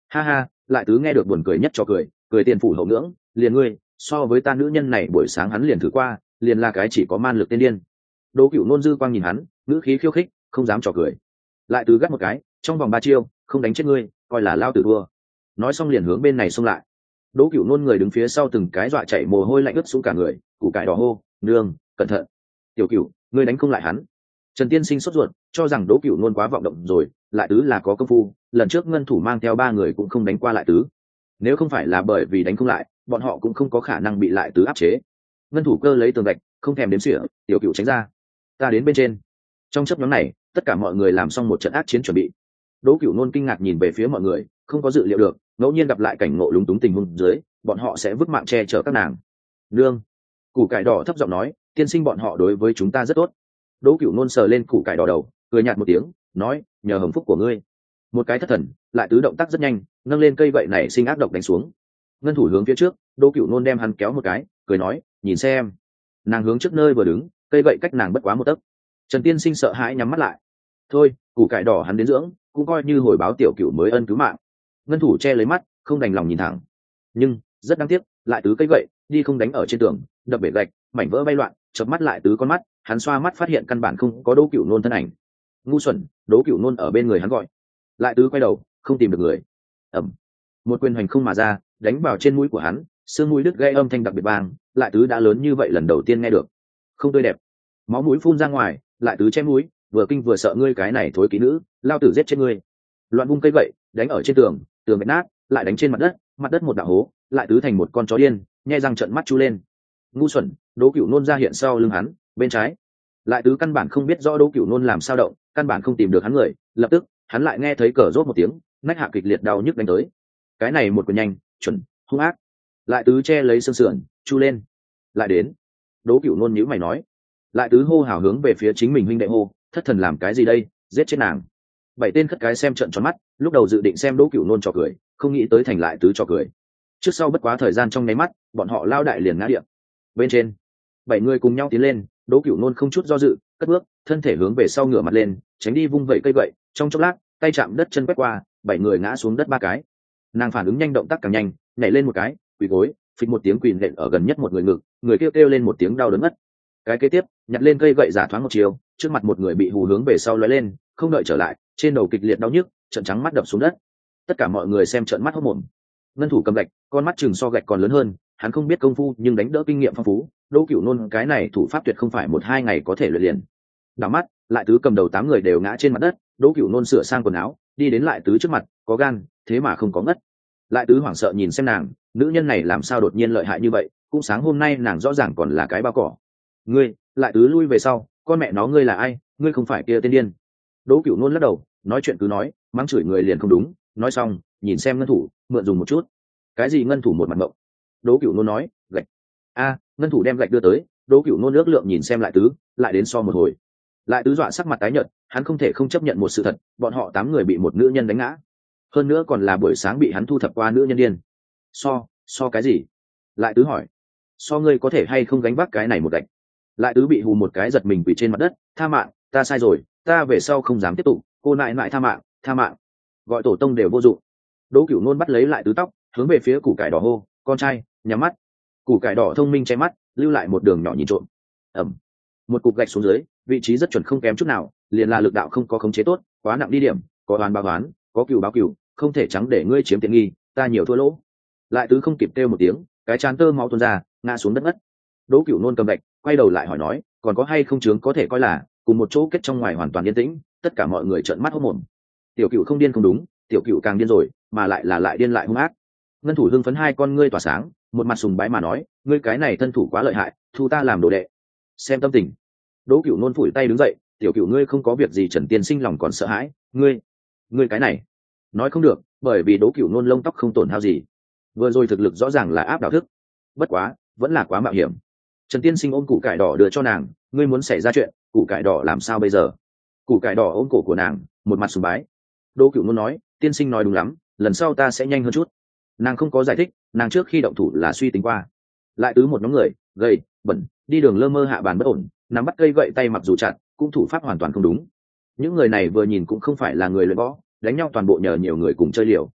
Ha ha, lại tứ nghe được buồn cười nhất cho cười, cười tiền phủ hậu ngưỡng, liền ngươi so với ta nữ nhân này buổi sáng hắn liền thử qua, liền là cái chỉ có man lực tiên điên. Đỗ Cửu nôn dư quang nhìn hắn, ngữ khí khiêu khích, không dám trò cười. Lại tứ gắt một cái, trong vòng ba chiêu không đánh chết ngươi, coi là lao tử thua. Nói xong liền hướng bên này xông lại. Đỗ Cửu nôn người đứng phía sau từng cái dọa chảy mồ hôi lạnh ướt xuống cả người, củ cải đỏ hô, nương, cẩn thận. Tiểu Cửu, ngươi đánh không lại hắn. Trần Tiên Sinh sốt ruột, cho rằng Đỗ Cửu nôn quá vọng động rồi, lại tứ là có công phu, lần trước ngân thủ mang theo ba người cũng không đánh qua lại tứ. Nếu không phải là bởi vì đánh không lại, bọn họ cũng không có khả năng bị lại tứ áp chế. Ngân thủ cơ lấy tường gạch, không thèm đếm xỉa, Tiểu Cửu tránh ra. Ta đến bên trên. Trong chớp nhoáng này, tất cả mọi người làm xong một trận ác chiến chuẩn bị. Đỗ Cửu nôn kinh ngạc nhìn về phía mọi người, không có dự liệu được, ngẫu nhiên gặp lại cảnh ngộ lúng túng tình huống dưới, bọn họ sẽ vứt mạng che chở các nàng. Nương, củ cải đỏ thấp giọng nói, tiên sinh bọn họ đối với chúng ta rất tốt. Đỗ Cửu nôn sờ lên củ cải đỏ đầu, cười nhạt một tiếng, nói, nhờ hồng phúc của ngươi. Một cái thất thần, lại tứ động tác rất nhanh, nâng lên cây gậy này sinh ác độc đánh xuống. Ngân thủ hướng phía trước, Đỗ Cửu nôn đem hắn kéo một cái, cười nói, nhìn xem. Nàng hướng trước nơi vừa đứng, cây gậy cách nàng bất quá một tấc. Trần Tiên Sinh sợ hãi nhắm mắt lại. Thôi, củ cải đỏ hắn đến dưỡng, cũng coi như hồi báo tiểu cửu mới ân cứu mạng. Ngân thủ che lấy mắt, không đành lòng nhìn thẳng. Nhưng rất đáng tiếc, lại tứ cây gậy đi không đánh ở trên tường, đập bể gạch, mảnh vỡ bay loạn, chớp mắt lại tứ con mắt, hắn xoa mắt phát hiện căn bản không có Đỗ Cửu nôn thân ảnh. Ngu xuẩn, Đỗ Cửu nôn ở bên người hắn gọi. Lại tứ quay đầu, không tìm được người. Ầm, một quyền hoành không mà ra, đánh vào trên mũi của hắn, xương mũi đứt gây âm thanh đặc biệt vang, lại tứ đã lớn như vậy lần đầu tiên nghe được. Không tươi đẹp. Máu mũi phun ra ngoài, lại tứ che mũi, vừa kinh vừa sợ, ngươi cái này thối kỹ nữ, lao tử giết chết ngươi. Loạn vung cây gậy, đánh ở trên tường, tường bị nát, lại đánh trên mặt đất, mặt đất một đạo hố, lại tứ thành một con chó điên, nhe răng trợn mắt chu lên. Ngu xuẩn, Đỗ Cửu nôn ra hiện sau lưng hắn, bên trái. Lại tứ căn bản không biết rõ Đỗ Cửu nôn làm sao động, căn bản không tìm được hắn người, lập tức, hắn lại nghe thấy cờ rốt một tiếng, nách hạ kịch liệt đau nhức đánh tới. Cái này một quyền nhanh, chuẩn, hung ác. Lại tứ che lấy xương sườn, chu lên. Lại đến. Đỗ Cửu nôn nhíu mày nói. Lại tứ hô hào hướng về phía chính mình huynh đệ hô, thất thần làm cái gì đây, giết chết nàng. Bảy tên khất cái xem trận tròn mắt, lúc đầu dự định xem Đỗ Cửu nôn trò cười, không nghĩ tới thành lại tứ trò cười. Trước sau bất quá thời gian trong nháy mắt, bọn họ lao đại liền ngã địa. Bên trên, bảy người cùng nhau tiến lên, Đỗ Cửu nôn không chút do dự, cất bước, thân thể hướng về sau ngửa mặt lên, tránh đi vung vẩy cây gậy, trong chốc lát, tay chạm đất chân quét qua, bảy người ngã xuống đất ba cái. Nàng phản ứng nhanh, động tác càng nhanh, nhảy lên một cái, quỳ gối, phịch một tiếng quỳ nện ở gần nhất một người ngực, người kêu kêu lên một tiếng đau đớn mất. Cái kế tiếp, nhặt lên cây gậy giả thoáng một chiều, trước mặt một người bị hù hướng về sau lóe lên, không đợi trở lại, trên đầu kịch liệt đau nhức, trợn trắng mắt đập xuống đất. Tất cả mọi người xem trợn mắt hốt mồm. Ngân thủ cầm gạch, con mắt chừng so gạch còn lớn hơn, hắn không biết công phu nhưng đánh đỡ kinh nghiệm phong phú. Đỗ Cửu nôn cái này thủ pháp tuyệt không phải một hai ngày có thể luyện liền. Đảo mắt, lại tứ cầm đầu tám người đều ngã trên mặt đất. Đỗ Cửu nôn sửa sang quần áo, đi đến lại tứ trước mặt, có gan, thế mà không có ngất. Lại tứ hoảng sợ nhìn xem nàng, nữ nhân này làm sao đột nhiên lợi hại như vậy, cũng sáng hôm nay nàng rõ ràng còn là cái bao cỏ. Ngươi, lại tứ lui về sau, con mẹ nó ngươi là ai, ngươi không phải kia tên điên. Đỗ Cửu nôn lắc đầu, nói chuyện cứ nói, mắng chửi người liền không đúng. Nói xong, nhìn xem ngân thủ, mượn dùng một chút. Cái gì ngân thủ một mặt mộng? Đỗ Cửu nôn nói, gạch. A, ngân thủ đem gạch đưa tới. Đỗ Cửu nôn ước lượng nhìn xem lại tứ, lại đến so một hồi. Lại tứ dọa sắc mặt tái nhợt, hắn không thể không chấp nhận một sự thật, bọn họ tám người bị một nữ nhân đánh ngã, hơn nữa còn là buổi sáng bị hắn thu thập qua nữ nhân điên. So, so cái gì? Lại tứ hỏi. So ngươi có thể hay không gánh vác cái này một gạch? Lại tứ bị hù một cái giật mình quỳ trên mặt đất, tha mạng, ta sai rồi, ta về sau không dám tiếp tục, cô nại nại tha mạng, tha mạng. Gọi tổ tông đều vô dụng. Đỗ Cửu nôn bắt lấy lại tứ tóc, hướng về phía củ cải đỏ hô, con trai, nhắm mắt. Củ cải đỏ thông minh che mắt, lưu lại một đường nhỏ nhìn trộm. Ẩm, một cục gạch xuống dưới, vị trí rất chuẩn không kém chút nào, liền là lực đạo không có khống chế tốt, quá nặng đi điểm, có oán báo oán, có cừu báo cừu, không thể trắng để ngươi chiếm tiện nghi, ta nhiều thua lỗ. Lại tứ không kịp kêu một tiếng, cái chán tơ máu tuôn ra, ngã xuống đất ngất. Đỗ Cửu nôn cầm gạch, quay đầu lại hỏi nói, còn có hay không chướng có thể coi là cùng một chỗ kết trong ngoài hoàn toàn yên tĩnh. Tất cả mọi người trợn mắt hốt mồm. Tiểu Cửu không điên không đúng, tiểu Cửu càng điên rồi, mà lại là lại điên lại hung ác. Ngân thủ hưng phấn hai con ngươi tỏa sáng, một mặt sùng bái mà nói, ngươi cái này thân thủ quá lợi hại, thu ta làm đồ đệ. Xem tâm tình. Đỗ Cửu nôn phủi tay đứng dậy, tiểu Cửu ngươi không có việc gì. Trần Tiên Sinh lòng còn sợ hãi, ngươi, ngươi cái này nói không được, bởi vì Đỗ Cửu nôn lông tóc không tổn hao gì, vừa rồi thực lực rõ ràng là áp đảo thức, bất quá vẫn là quá mạo hiểm. Trần Tiên Sinh ôm củ cải đỏ đưa cho nàng, ngươi muốn xảy ra chuyện, củ cải đỏ làm sao bây giờ? Củ cải đỏ ôm cổ của nàng, một mặt sùng bái. Đỗ Cửu nôn nói, tiên sinh nói đúng lắm, lần sau ta sẽ nhanh hơn chút. Nàng không có giải thích, nàng trước khi động thủ là suy tính qua. Lại tứ một nhóm người, gầy, bẩn, đi đường lơ mơ hạ bàn bất ổn, nắm bắt cây gậy tay mặc dù chặt, cũng thủ pháp hoàn toàn không đúng. Những người này vừa nhìn cũng không phải là người luyện võ, đánh nhau toàn bộ nhờ nhiều người cùng chơi liều.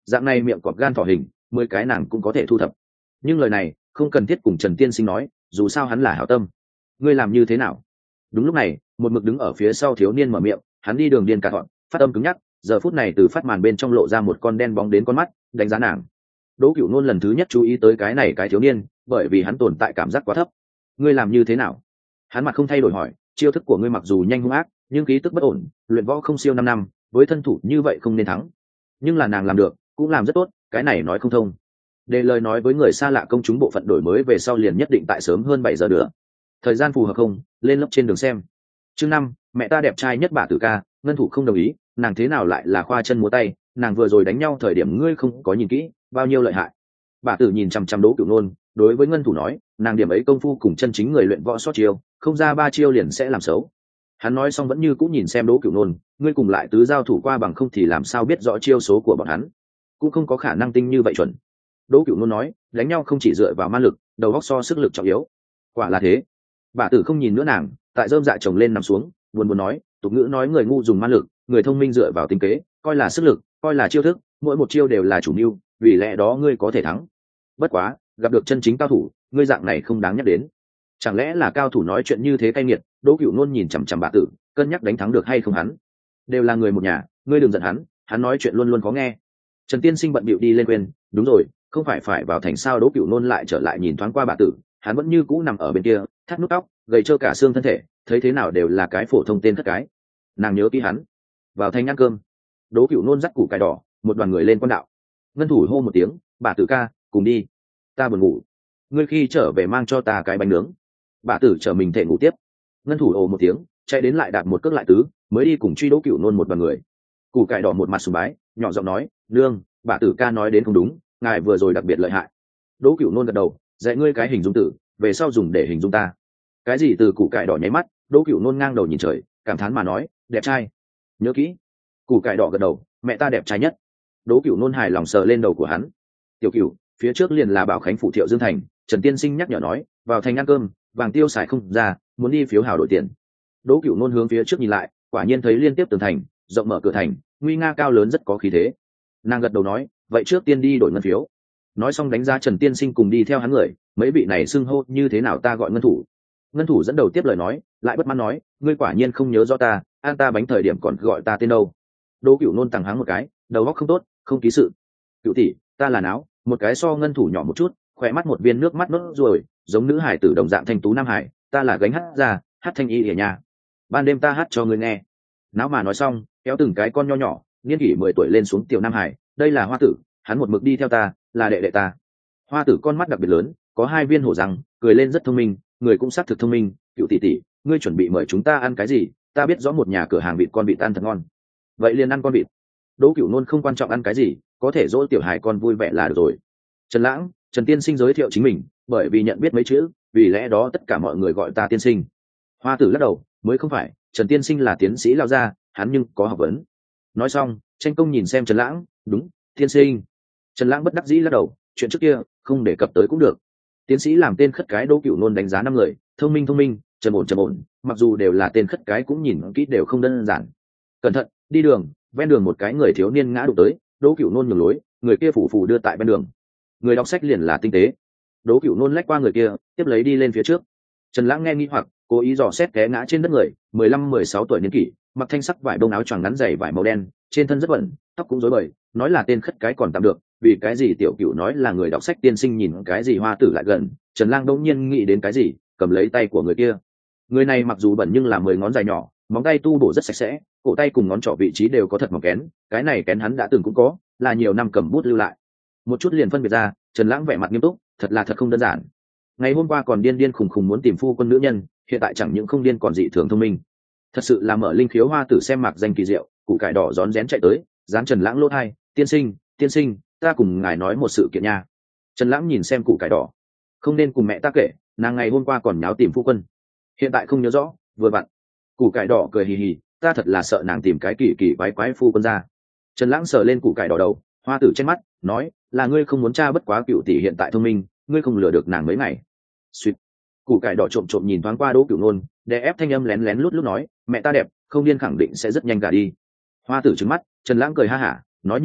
dạng này miệng cọp gan thỏ hình mười cái nàng cũng có thể thu thập. Nhưng lời này không cần thiết cùng Trần Tiên Sinh nói, dù sao hắn là hảo tâm. Ngươi làm như thế nào? Đúng lúc này một mực đứng ở phía sau thiếu niên mở miệng, hắn đi đường điên cả gọn, phát âm cứng nhắc, giờ phút này từ phát màn bên trong lộ ra một con đen bóng đến con mắt đánh giá nàng. Đỗ Cửu Nôn lần thứ nhất chú ý tới cái này cái thiếu niên, bởi vì hắn tồn tại cảm giác quá thấp. Ngươi làm như thế nào? Hắn mặt không thay đổi hỏi, chiêu thức của ngươi mặc dù nhanh hung ác nhưng khí tức bất ổn, luyện võ không siêu năm năm, với thân thủ như vậy không nên thắng. Nhưng là nàng làm được, cũng làm rất tốt, cái này nói không thông. Để lời nói với người xa lạ công chúng bộ phận đổi mới về sau liền nhất định tại sớm hơn bảy giờ nữa. Thời gian phù hợp không? Lên lớp trên đường xem. Chương năm, mẹ ta đẹp trai nhất Bả Tử ca, Ngân Thủ không đồng ý, nàng thế nào lại là khoa chân múa tay, nàng vừa rồi đánh nhau thời điểm ngươi không có nhìn kỹ, bao nhiêu lợi hại. Bả Tử nhìn chằm chằm Đỗ Cửu Nôn, đối với Ngân Thủ nói, nàng điểm ấy công phu cùng chân chính người luyện võ sót chiêu, không ra ba chiêu liền sẽ làm xấu. Hắn nói xong vẫn như cũng nhìn xem Đỗ Cửu Nôn, ngươi cùng lại tứ giao thủ qua bằng không thì làm sao biết rõ chiêu số của bọn hắn, cũng không có khả năng tinh như vậy chuẩn. Đỗ Cửu Nôn nói, đánh nhau không chỉ dựa vào ma lực, đầu óc so sức lực trọng yếu. Quả là thế. Bả Tử không nhìn nữa nàng, tại rơm dạ chồng lên nằm xuống, buồn buồn nói, tục ngữ nói người ngu dùng ma lực, người thông minh dựa vào tính kế, coi là sức lực, coi là chiêu thức, mỗi một chiêu đều là chủ mưu, vì lẽ đó ngươi có thể thắng. Bất quá, gặp được chân chính cao thủ, ngươi dạng này không đáng nhắc đến. Chẳng lẽ là cao thủ nói chuyện như thế cay nghiệt? Đỗ Cửu Nôn nhìn chằm chằm Bả Tử, cân nhắc đánh thắng được hay không hắn. Đều là người một nhà, ngươi đừng giận hắn, hắn nói chuyện luôn luôn khó nghe. Trần Tiên Sinh bận bịu đi lên quên, đúng rồi, không phải phải vào thành sao? Đỗ Cửu Nôn lại trở lại nhìn thoáng qua Bả Tử, hắn vẫn như cũ nằm ở bên kia, thắt nút tóc, gầy trơ cả xương thân thể, thấy thế nào đều là cái phổ thông tên thất cái. Nàng nhớ kỹ hắn. Vào thành ăn cơm. Đỗ Cửu Nôn dắt củ cải đỏ, một đoàn người lên quan đạo. Ngân Thủ hô một tiếng, Bả Tử ca, cùng đi. Ta buồn ngủ. Ngươi khi trở về mang cho ta cái bánh nướng. Bả Tử trở mình thể ngủ tiếp. Ngân Thủ ồ một tiếng, chạy đến lại đạp một cước lại tứ, mới đi cùng truy Đỗ Cửu Nôn một đoàn người. Củ cải đỏ một mặt sùng bái, nhỏ giọng nói, nương, Bả Tử ca nói đến không đúng, ngài vừa rồi đặc biệt lợi hại. Đỗ Cửu Nôn gật đầu, dạy ngươi cái hình dung tử, về sau dùng để hình dung ta. Cái gì? Từ củ cải đỏ nháy mắt, Đỗ Cửu Nôn ngang đầu nhìn trời, cảm thán mà nói, đẹp trai. Nhớ kỹ. Củ cải đỏ gật đầu, mẹ ta đẹp trai nhất. Đỗ Cửu Nôn hài lòng sờ lên đầu của hắn. Tiểu Cửu, phía trước liền là Bảo Khánh phủ Thiệu Dương thành, Trần Tiên Sinh nhắc nhở nói, vào thành ăn cơm, vàng tiêu xài không ra, muốn đi phiếu hào đổi tiền. Đỗ Cửu Nôn hướng phía trước nhìn lại, quả nhiên thấy liên tiếp tường thành, rộng mở cửa thành, nguy nga cao lớn rất có khí thế. Nàng gật đầu nói, vậy trước tiên đi đổi ngân phiếu. Nói xong đánh giá Trần Tiên Sinh cùng đi theo hắn người, mấy vị này xưng hô như thế nào ta gọi Ngân Thủ. Ngân Thủ dẫn đầu tiếp lời nói, lại bất mãn nói, ngươi quả nhiên không nhớ rõ ta, an ta bánh thời điểm còn gọi ta tên đâu. Đỗ Cửu Nôn tằng hắng một cái, đầu óc không tốt, không ký sự. Cửu tỷ, ta là náo, một cái so Ngân Thủ nhỏ một chút, khỏe mắt một viên nước mắt nốt ruồi, giống nữ hải tử đồng dạng thanh tú nam hải, ta là gánh hát ra, hát thanh y ở nhà. Ban đêm ta hát cho ngươi nghe. Náo mà nói xong, kéo từng cái con nho nhỏ, niên kỷ mười tuổi lên xuống tiểu nam hải, đây là Hoa Tử, hắn một mực đi theo ta, là đệ đệ ta. Hoa Tử con mắt đặc biệt lớn, có hai viên hổ răng, cười lên rất thông minh, người cũng xác thực thông minh. Cựu tỷ tỷ, ngươi chuẩn bị mời chúng ta ăn cái gì? Ta biết rõ một nhà cửa hàng vịt con vịt ăn thật ngon. Vậy liền ăn con vịt. Đỗ Cửu Nôn không quan trọng ăn cái gì, có thể dỗ tiểu hài con vui vẻ là được rồi. Trần Lãng, Trần Tiên Sinh giới thiệu chính mình, bởi vì nhận biết mấy chữ, vì lẽ đó tất cả mọi người gọi ta tiên sinh. Hoa Tử lắc đầu, mới không phải, Trần Tiên Sinh là tiến sĩ lao gia, hắn nhưng có học vấn. Nói xong, Tranh Công nhìn xem Trần Lãng, đúng, tiên sinh. Trần Lãng bất đắc dĩ lắc đầu, chuyện trước kia không đề cập tới cũng được. Tiến sĩ làm tên khất cái. Đỗ Cửu Nôn đánh giá năm người, thông minh thông minh, trầm ổn trầm ổn, mặc dù đều là tên khất cái cũng nhìn kỹ đều không đơn giản. Cẩn thận, đi đường, ven đường một cái người thiếu niên ngã đụng tới, Đỗ Cửu Nôn nhường lối, người kia phủ phủ đưa tại bên đường. Người đọc sách liền là tinh tế. Đỗ Cửu Nôn lách qua người kia, tiếp lấy đi lên phía trước. Trần Lãng nghe nghi hoặc, cố ý dò xét té ngã trên đất người, mười lăm mười sáu tuổi niên kỷ, mặc thanh sắc vải bông áo choàng ngắn dày vải màu đen, trên thân rất bẩn, tóc cũng rối bời, nói là tên khất cái còn tạm được, vì cái gì Tiểu Cửu nói là người đọc sách tiên sinh nhìn cái gì Hoa Tử lại gần, Trần Lang đột nhiên nghĩ đến cái gì, cầm lấy tay của người kia. Người này mặc dù bẩn nhưng là mười ngón dài nhỏ, móng tay tu bổ rất sạch sẽ, cổ tay cùng ngón trỏ vị trí đều có thật mỏng kén, cái này kén hắn đã từng cũng có, là nhiều năm cầm bút lưu lại. Một chút liền phân biệt ra, Trần Lãng vẻ mặt nghiêm túc, thật là thật không đơn giản. Ngày hôm qua còn điên điên khùng khùng muốn tìm phu quân nữ nhân, hiện tại chẳng những không điên còn dị thường thông minh. Thật sự là mở linh khiếu. Hoa Tử xem mạc danh kỳ diệu, củ cải đỏ rón rén chạy tới, dán Trần Lãng lỗ hai, tiên sinh, tiên sinh, ta cùng ngài nói một sự kiện nha. Trần Lãng nhìn xem củ cải đỏ, không nên cùng mẹ ta kể, nàng ngày hôm qua còn nháo tìm phu quân, hiện tại không nhớ rõ, vừa vặn. Củ cải đỏ cười hì hì, ta thật là sợ nàng tìm cái kỳ kỳ quái quái phu quân ra. Trần Lãng sờ lên củ cải đỏ đầu, Hoa Tử che mắt, nói, là ngươi không muốn tra, bất quá Cửu tỷ hiện tại thông minh, ngươi không lừa được nàng mấy ngày. Suýt. Củ cải đỏ trộm trộm nhìn thoáng qua Đỗ Cửu Nôn, đè ép thanh âm lén lén lút lút nói, mẹ ta đẹp, không điên khẳng định sẽ rất nhanh gả đi. Hoa Tử trừng mắt, Trần Lãng cười ha hả, nói như vậy,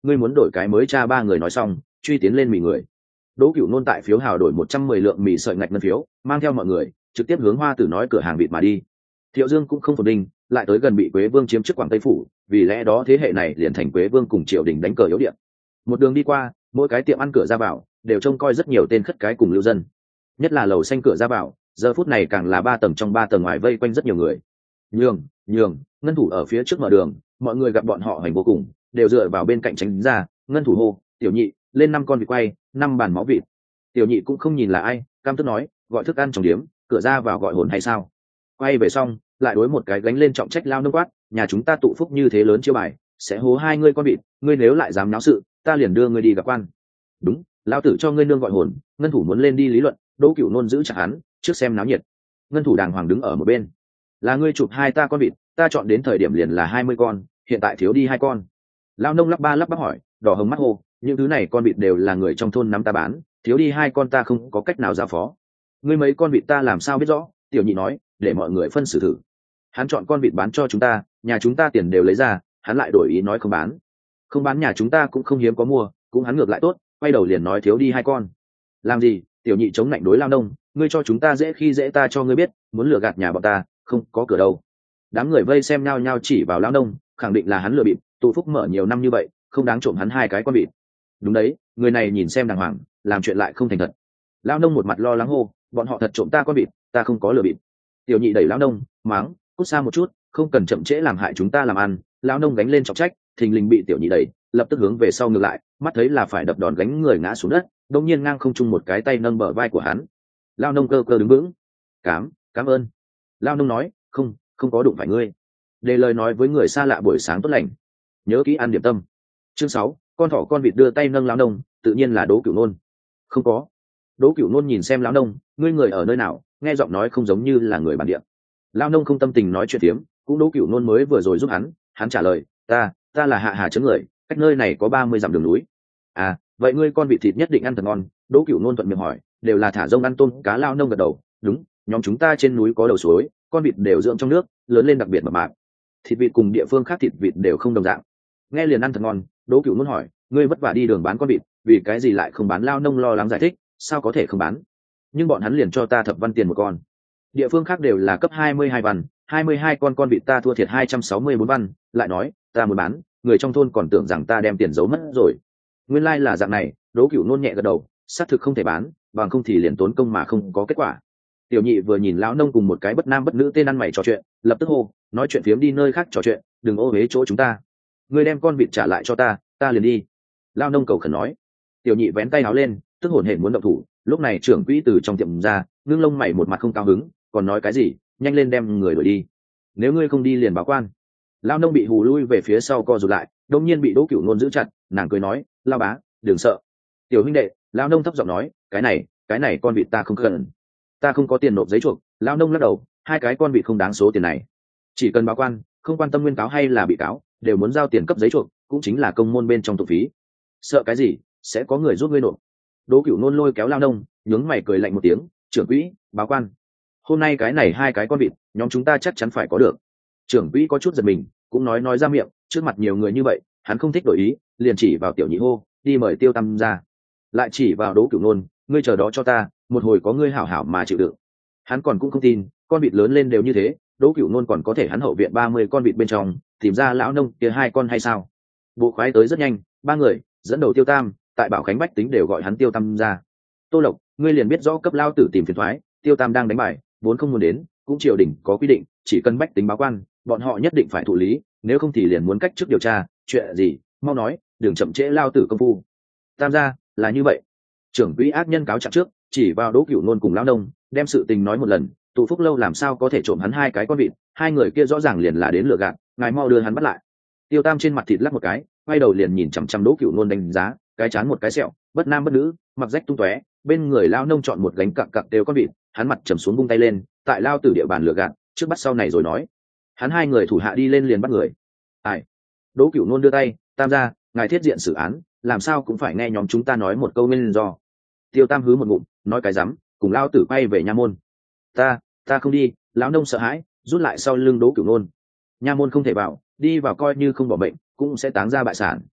ngươi muốn đổi cái mới cha ba người nói xong truy tiến lên mì người. Đỗ Cửu Nôn tại phiếu hào đổi một trăm mười lượng mì sợi ngạch ngân phiếu, mang theo mọi người trực tiếp hướng Hoa Tử nói cửa hàng vịt mà đi. Thiệu Dương cũng không phục đinh, lại tới gần bị Quế Vương chiếm trước Quảng Tây phủ, vì lẽ đó thế hệ này liền thành Quế Vương cùng triều đình đánh cờ yếu điện. Một đường đi qua, mỗi cái tiệm ăn cửa ra vào đều trông coi rất nhiều tên khất cái cùng lưu dân, nhất là lầu xanh cửa ra vào, giờ phút này càng là ba tầng trong ba tầng ngoài vây quanh rất nhiều người. Nhường, nhường, ngân thủ ở phía trước mở đường, mọi người gặp bọn họ hành vô cùng, đều dựa vào bên cạnh tránh ra. Ngân thủ hô, tiểu nhị, lên năm con vịt quay, năm bàn máu vịt. Tiểu nhị cũng không nhìn là ai, cam tức nói, gọi thức ăn trong điếm, cửa ra vào gọi hồn hay sao? Quay về xong, lại đối một cái gánh lên trọng trách lao nông quát, nhà chúng ta tụ phúc như thế lớn chiêu bài, sẽ hố hai ngươi con vịt, ngươi nếu lại dám náo sự, ta liền đưa ngươi đi gặp quan. Đúng, lao tử cho ngươi nương gọi hồn. Ngân thủ muốn lên đi lý luận, Đỗ Cửu Nôn giữ chặt hắn, trước xem náo nhiệt. Ngân thủ đàng hoàng đứng ở một bên, là ngươi chụp hai ta con vịt, ta chọn đến thời điểm liền là hai mươi con, hiện tại thiếu đi hai con. Lao nông lắp ba lắp bắp hỏi, đỏ hồng mắt hô, những thứ này con vịt đều là người trong thôn nắm ta bán, thiếu đi hai con ta không có cách nào giao phó. Ngươi mấy con vịt ta làm sao biết rõ? Tiểu nhị nói, để mọi người phân xử thử. Hắn chọn con vịt bán cho chúng ta, nhà chúng ta tiền đều lấy ra, hắn lại đổi ý nói không bán. Không bán nhà chúng ta cũng không hiếm có mua, cũng hắn ngược lại tốt, quay đầu liền nói thiếu đi hai con. Làm gì? Tiểu nhị chống lạnh đối Lao nông, ngươi cho chúng ta dễ khi dễ ta cho ngươi biết, muốn lừa gạt nhà bọn ta, không có cửa đâu. Đám người vây xem nhau nhau chỉ vào Lao nông, khẳng định là hắn lừa bịp, tụ phúc mở nhiều năm như vậy, không đáng trộm hắn hai cái con vịt. Đúng đấy, người này nhìn xem đàng hoàng, làm chuyện lại không thành thật. Lao nông một mặt lo lắng hô, bọn họ thật trộm ta con vịt, ta không có lừa bịp. Tiểu nhị đẩy Lao nông, mắng, cút xa một chút, không cần chậm trễ làm hại chúng ta làm ăn. Lao nông gánh lên trọng trách, thình lình bị tiểu nhị đẩy, lập tức hướng về sau ngược lại, mắt thấy là phải đập đòn gánh người ngã xuống đất, đột nhiên ngang không trung một cái tay nâng bờ vai của hắn. Lao nông cơ cơ đứng vững, cám, cảm ơn. Lao nông nói, không, không có đụng phải ngươi. Để lời nói với người xa lạ buổi sáng tốt lành, nhớ kỹ ăn điểm tâm. Chương sáu, con thỏ con vịt đưa tay nâng Lao nông, tự nhiên là Đỗ Cửu Nôn. Không có. Đỗ Cửu Nôn nhìn xem Lao nông, ngươi người ở nơi nào, nghe giọng nói không giống như là người bản địa. Lao nông không tâm tình nói chuyện tiếm, cũng Đỗ Cửu Nôn mới vừa rồi giúp hắn, hắn trả lời, ta, ta là Hạ Hà trấn người, cách nơi này có ba mươi dặm đường núi. À, vậy ngươi con vịt thịt nhất định ăn thật ngon. Đỗ Cửu Nôn thuận miệng hỏi, đều là thả rông ăn tôm cá. Lao nông gật đầu, đúng, nhóm chúng ta trên núi có đầu suối, con vịt đều dưỡng trong nước, lớn lên đặc biệt mập mạp. Thịt vịt cùng địa phương khác thịt vịt đều không đồng dạng, nghe liền ăn thật ngon. Đỗ Cửu Nôn hỏi, ngươi vất vả đi đường bán con vịt, vì cái gì lại không bán? Lao nông lo lắng giải thích, sao có thể không bán, nhưng bọn hắn liền cho ta thập văn tiền một con, địa phương khác đều là cấp hai mươi hai văn, hai mươi hai con con vịt ta thua thiệt hai trăm sáu mươi bốn văn. Lại nói, ta muốn bán, người trong thôn còn tưởng rằng ta đem tiền giấu mất rồi. Nguyên lai là dạng này. Đỗ Cửu Nôn nhẹ gật đầu, xác thực không thể bán, bằng không thì liền tốn công mà không có kết quả. Tiểu nhị vừa nhìn lão nông cùng một cái bất nam bất nữ tên ăn mày trò chuyện, lập tức hô, nói chuyện phiếm đi nơi khác trò chuyện, đừng ô uế chỗ chúng ta. Ngươi đem con vịt trả lại cho ta, ta liền đi. Lão nông cầu khẩn nói. Tiểu nhị vén tay áo lên, tức hổn hển muốn động thủ. Lúc này trưởng quỹ từ trong tiệm ra, ngưng lông mày một mặt không cao hứng, còn nói cái gì, nhanh lên đem người đuổi đi, nếu ngươi không đi liền báo quan. Lao nông bị hù lui về phía sau co rụt lại, đông nhiên bị Đỗ Cửu Nôn giữ chặt, nàng cười nói, lao bá, đừng sợ. Tiểu huynh đệ. Lao nông thấp giọng nói, cái này cái này con vịt ta không cần, ta không có tiền nộp giấy chuộc. Lao nông lắc đầu, hai cái con vịt không đáng số tiền này, chỉ cần báo quan, không quan tâm nguyên cáo hay là bị cáo, đều muốn giao tiền cấp giấy chuộc, cũng chính là công môn bên trong tục phí. Sợ cái gì, sẽ có người giúp ngươi nộp. Đỗ Cửu Nôn lôi kéo Lao nông, nhướng mày cười lạnh một tiếng, trưởng quỹ, báo quan. Hôm nay cái này hai cái con vịt, nhóm chúng ta chắc chắn phải có được. Trưởng quỹ có chút giật mình, cũng nói nói ra miệng, trước mặt nhiều người như vậy, hắn không thích đổi ý, liền chỉ vào tiểu nhị hô, đi mời Tiêu Tam ra. Lại chỉ vào Đỗ Cửu Nôn, ngươi chờ đó cho ta, một hồi có ngươi hảo hảo mà chịu đựng. Hắn còn cũng không tin, con vịt lớn lên đều như thế, Đỗ Cửu Nôn còn có thể hắn hậu viện ba mươi con vịt bên trong, tìm ra lão nông kia hai con hay sao? Bộ khoái tới rất nhanh, ba người, dẫn đầu Tiêu Tam, tại Bảo Khánh bách tính đều gọi hắn Tiêu Tam ra. Tô Lộc, ngươi liền biết rõ cấp lao tử tìm phiền toái, Tiêu Tam đang đánh bài, vốn không muốn đến, cũng triều đình có quy định, chỉ cần bách tính báo quan, bọn họ nhất định phải thụ lý, nếu không thì liền muốn cách chức điều tra. Chuyện gì, mau nói, đừng chậm trễ lao tử công phu. Tam gia, là như vậy. Trưởng quỹ ác nhân cáo trạng trước, chỉ vào Đỗ Cửu Nôn cùng lão nông, đem sự tình nói một lần. Tụ Phúc lâu làm sao có thể trộm hắn hai cái con vịt, hai người kia rõ ràng liền là đến lừa gạt, ngài mau đưa hắn bắt lại. Tiêu Tam trên mặt thịt lắc một cái, quay đầu liền nhìn chằm chằm Đỗ Cửu Nôn đánh giá, cái chán một cái sẹo, bất nam bất nữ, mặc rách tung tóe, bên người lão nông chọn một gánh cặc cặc đều con vịt, hắn mặt trầm xuống vung tay lên, tại lao tử địa bàn lừa gạt, trước bắt sau này rồi nói. Hắn hai người thủ hạ đi lên liền bắt người. Ai? Đỗ Cửu Nôn đưa tay, Tam gia, ngài thiết diện xử án, làm sao cũng phải nghe nhóm chúng ta nói một câu nguyên do. Tiêu Tam hứ một ngụm, nói cái rắm, cùng lao tử quay về nha môn. Ta, ta không đi. Lão nông sợ hãi, rút lại sau lưng Đỗ Cửu Nôn. Nha môn không thể vào, đi vào coi như không bỏ bệnh, cũng sẽ táng ra bại sản.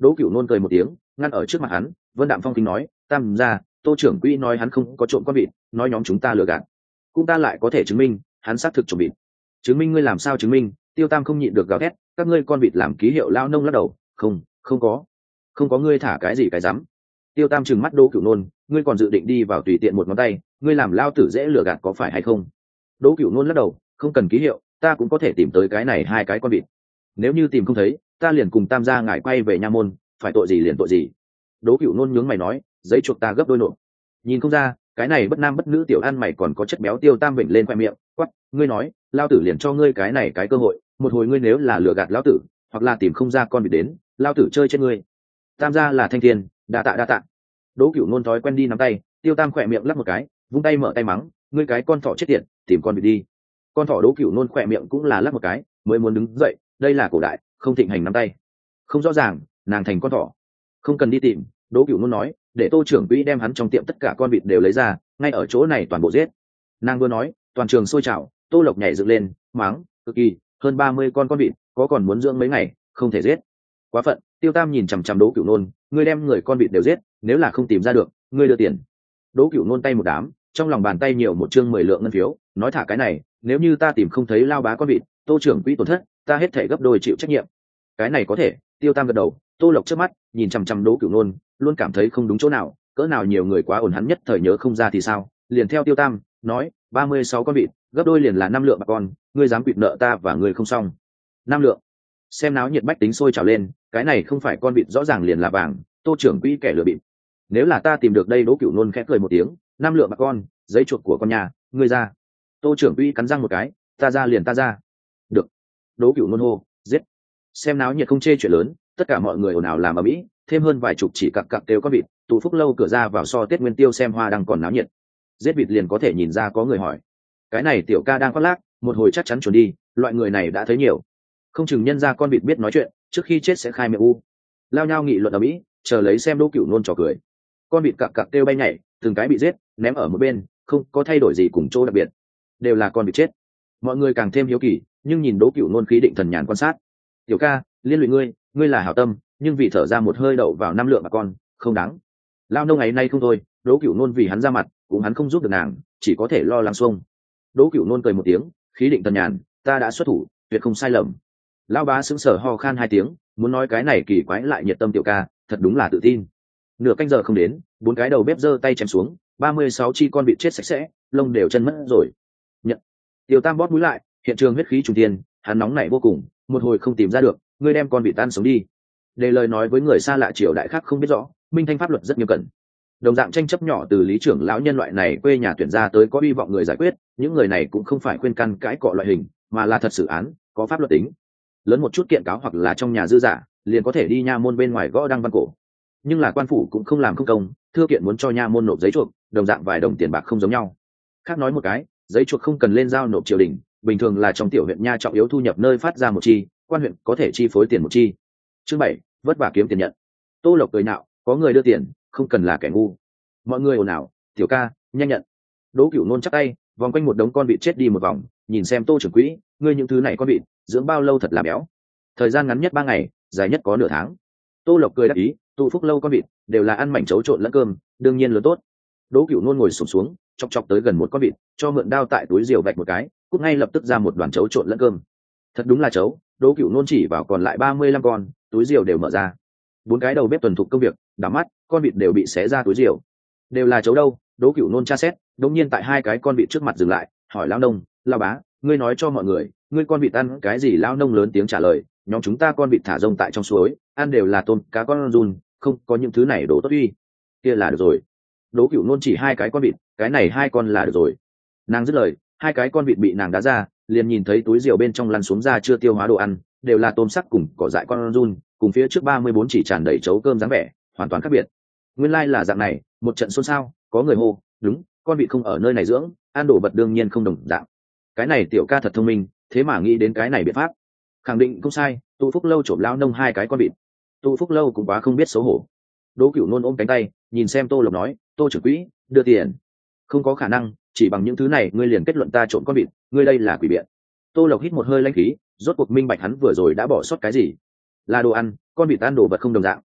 Đỗ Cửu Nôn cười một tiếng, ngăn ở trước mặt hắn, Vân Đạm Phong kính nói, tam gia, Tô trưởng quỹ nói hắn không có trộm con vịt, nói nhóm chúng ta lừa gạt, cũng ta lại có thể chứng minh hắn xác thực trộm vịt. Chứng minh ngươi làm sao chứng minh? Tiêu Tam không nhịn được gào thét, các ngươi con vịt làm ký hiệu lao nông lắc đầu, không, không có, không có, ngươi thả cái gì cái dám. Tiêu Tam trừng mắt Đỗ Cửu Nôn, ngươi còn dự định đi vào tùy tiện một ngón tay, ngươi làm lao tử dễ lừa gạt có phải hay không? Đỗ Cửu Nôn lắc đầu, không cần ký hiệu, ta cũng có thể tìm tới cái này hai cái con vịt. Nếu như tìm không thấy, ta liền cùng tam gia ngài quay về nha môn, phải tội gì liền tội gì. Đỗ Cửu Nôn nhướng mày nói, giấy chuộc ta gấp đôi nộp. Nhìn không ra, cái này bất nam bất nữ tiểu ăn mày còn có chất béo. Tiêu Tam vịnh lên khoe miệng, quắc, ngươi nói, lao tử liền cho ngươi cái này cái cơ hội, một hồi ngươi nếu là lừa gạt lão tử, hoặc là tìm không ra con vịt đến, lao tử chơi chết ngươi. Tam gia là thanh thiên, đa tạ đa tạ. Đỗ Cửu Nôn thói quen đi nắm tay, Tiêu Tam khỏe miệng lắc một cái, vung tay mở tay mắng, ngươi cái con thỏ chết tiệt, tìm con vịt đi. Con thỏ Đỗ Cửu Nôn khỏe miệng cũng là lắc một cái, mới muốn đứng dậy, đây là cổ đại, không thịnh hành nắm tay. Không rõ ràng, nàng thành con thỏ, không cần đi tìm. Đỗ Cửu Nôn nói, để Tô trưởng quỹ đem hắn trong tiệm tất cả con vịt đều lấy ra, ngay ở chỗ này toàn bộ giết. Nàng vừa nói, toàn trường sôi trào, Tô Lộc nhảy dựng lên, mắng, cực kỳ, hơn ba mươi con con vịt, có còn muốn dưỡng mấy ngày, không thể giết. Quá phận. Tiêu Tam nhìn chằm chằm Đỗ Cửu Nôn, ngươi đem người con vịt đều giết, nếu là không tìm ra được, ngươi đưa tiền. Đỗ Cửu Nôn tay một đám, trong lòng bàn tay nhiều một chương mười lượng ngân phiếu, nói thả cái này, nếu như ta tìm không thấy lao bá con vịt, Tô trưởng quỹ tổn thất, ta hết thể gấp đôi chịu trách nhiệm. Cái này có thể. Tiêu Tam gật đầu. Tô Lộc trước mắt nhìn chằm chằm Đỗ Cửu Nôn, luôn cảm thấy không đúng chỗ nào, cỡ nào nhiều người quá ổn hắn nhất thời nhớ không ra thì sao, liền theo Tiêu Tam nói, ba mươi sáu con vịt, gấp đôi liền là năm lượng bạc con, ngươi dám quỵt nợ ta và ngươi không xong. Năm lượng. Xem náo nhiệt bách tính sôi trào lên, cái này không phải con vịt rõ ràng liền là vàng, Tô trưởng quỹ kẻ lừa bịp. Nếu là ta tìm được đây. Đỗ Cửu Nôn khẽ cười một tiếng, năm lượng bạc con, giấy chuộc của con nhà, ngươi ra. Tô trưởng quỹ cắn răng một cái, ta ra liền ta ra. Được. Đỗ Cửu Nôn hô, giết. Xem náo nhiệt không chê chuyện lớn, tất cả mọi người ồn ào làm ở mỹ, thêm hơn vài chục chỉ cặc cặc đều có vịt, tụ phúc lâu cửa ra vào so Tết Nguyên Tiêu xem hoa đang còn náo nhiệt. Giết vịt liền có thể nhìn ra có người hỏi, cái này tiểu ca đang khoác lác, một hồi chắc chắn chuẩn đi, loại người này đã thấy nhiều, không chừng nhân ra con vịt biết nói chuyện, trước khi chết sẽ khai miệng u. Lao nhau nghị luận ở mỹ, chờ lấy xem Đỗ Cửu Nôn trò cười. Con vịt cặc cặc kêu bay nhảy, từng cái bị giết, ném ở một bên, không có thay đổi gì cùng chỗ đặc biệt, đều là con vịt chết. Mọi người càng thêm hiếu kỳ, nhưng nhìn Đỗ Cửu Nôn khí định thần nhàn quan sát. Tiểu ca, liên lụy ngươi, ngươi là hảo tâm, nhưng vì thở ra một hơi đậu vào năm lượng bạc con, không đáng. Lao nông ngày nay không thôi, Đỗ Cửu Nôn vì hắn ra mặt, cũng hắn không giúp được nàng, chỉ có thể lo lắng xuông. Đỗ Cửu Nôn cười một tiếng, khí định thần nhàn, ta đã xuất thủ, tuyệt không sai lầm. Lão bá sững sờ ho khan hai tiếng, muốn nói cái này kỳ quái lại nhiệt tâm tiểu ca, thật đúng là tự tin. Nửa canh giờ không đến, bốn cái đầu bếp giơ tay chém xuống, ba mươi sáu chi con vịt chết sạch sẽ, lông đều chân mất rồi. Nhận. Tiêu Tam bóp mũi lại, hiện trường huyết khí trùng thiên, hắn nóng nảy vô cùng, một hồi không tìm ra được, ngươi đem con vịt tan sống đi. Để lời nói với người xa lạ triều đại khác không biết rõ, minh thanh pháp luật rất nghiêm cẩn. Đồng dạng tranh chấp nhỏ từ lý trưởng lão nhân loại này quê nhà tuyển ra tới có hy vọng người giải quyết, những người này cũng không phải khuyên can cãi cọ loại hình, mà là thật sự án, có pháp luật tính. Lớn một chút kiện cáo hoặc là trong nhà dư giả, liền có thể đi nha môn bên ngoài gõ đăng văn cổ. Nhưng là quan phủ cũng không làm không công, thưa kiện muốn cho nha môn nộp giấy chuộc, đồng dạng vài đồng tiền bạc không giống nhau. Khác nói một cái, giấy chuộc không cần lên giao nộp triều đình, bình thường là trong tiểu huyện nha trọng yếu thu nhập nơi phát ra một chi, quan huyện có thể chi phối tiền một chi. Chương bảy, vất vả kiếm tiền nhận. Tô Lộc cười nạo, có người đưa tiền, không cần là kẻ ngu. Mọi người ồn ào, tiểu ca, nhanh nhận. Đỗ Cửu Nôn chắp tay, vòng quanh một đống con vịt chết đi một vòng, nhìn xem Tô trưởng quỹ, ngươi những thứ này con vịt, dưỡng bao lâu thật là béo. Thời gian ngắn nhất ba ngày, dài nhất có nửa tháng. Tô Lộc cười đáp ý, tụ phúc lâu con vịt đều là ăn mảnh chấu trộn lẫn cơm, đương nhiên lớn tốt. Đỗ Cửu Nôn ngồi xổm xuống, xuống, chọc chọc tới gần một con vịt, cho mượn đao tại túi diều vạch một cái, cút ngay lập tức ra một đoàn chấu trộn lẫn cơm. Thật đúng là chấu. Đỗ Cửu Nôn chỉ vào còn lại ba mươi lăm con, túi diều đều mở ra. Bốn cái đầu bếp tuần thục công việc, đảo mắt, con vịt đều bị xé ra túi diều. Đều là chấu đâu? Đỗ Cửu Nôn tra xét, đột nhiên tại hai cái con vịt trước mặt dừng lại, hỏi lão nông, lão bá, ngươi nói cho mọi người, ngươi con vịt ăn cái gì? Lão nông lớn tiếng trả lời, nhóm chúng ta con vịt thả rông tại trong suối, ăn đều là tôm, cá con giun, không có những thứ này đồ tốt uy. Kia là được rồi. Đỗ Cửu Nôn chỉ hai cái con vịt, cái này hai con là được rồi. Nàng dứt lời, hai cái con vịt bị nàng đá ra, liền nhìn thấy túi rượu bên trong lăn xuống ra chưa tiêu hóa đồ ăn, đều là tôm sắc cùng cỏ dại con giun, cùng phía trước ba mươi bốn chỉ tràn đầy chấu cơm dáng vẻ, hoàn toàn khác biệt. Nguyên lai like là dạng này, một trận xôn xao, có người hô, đúng, con vịt không ở nơi này dưỡng, ăn đồ vật đương nhiên không đồng dạng. Cái này tiểu ca thật thông minh, thế mà nghĩ đến cái này biện pháp. Khẳng định không sai, tụ phúc lâu trộm lao nông hai cái con vịt. Tụ phúc lâu cũng quá không biết xấu hổ. Đỗ Cửu Nôn ôm cánh tay, nhìn xem Tô Lộc nói, Tô trưởng quỹ, đưa tiền. Không có khả năng, chỉ bằng những thứ này ngươi liền kết luận ta trộm con vịt, ngươi đây là quỷ biện. Tô Lộc hít một hơi lãnh khí, rốt cuộc minh bạch hắn vừa rồi đã bỏ sót cái gì. Là đồ ăn, con vịt ăn đồ vật không đồng dạng,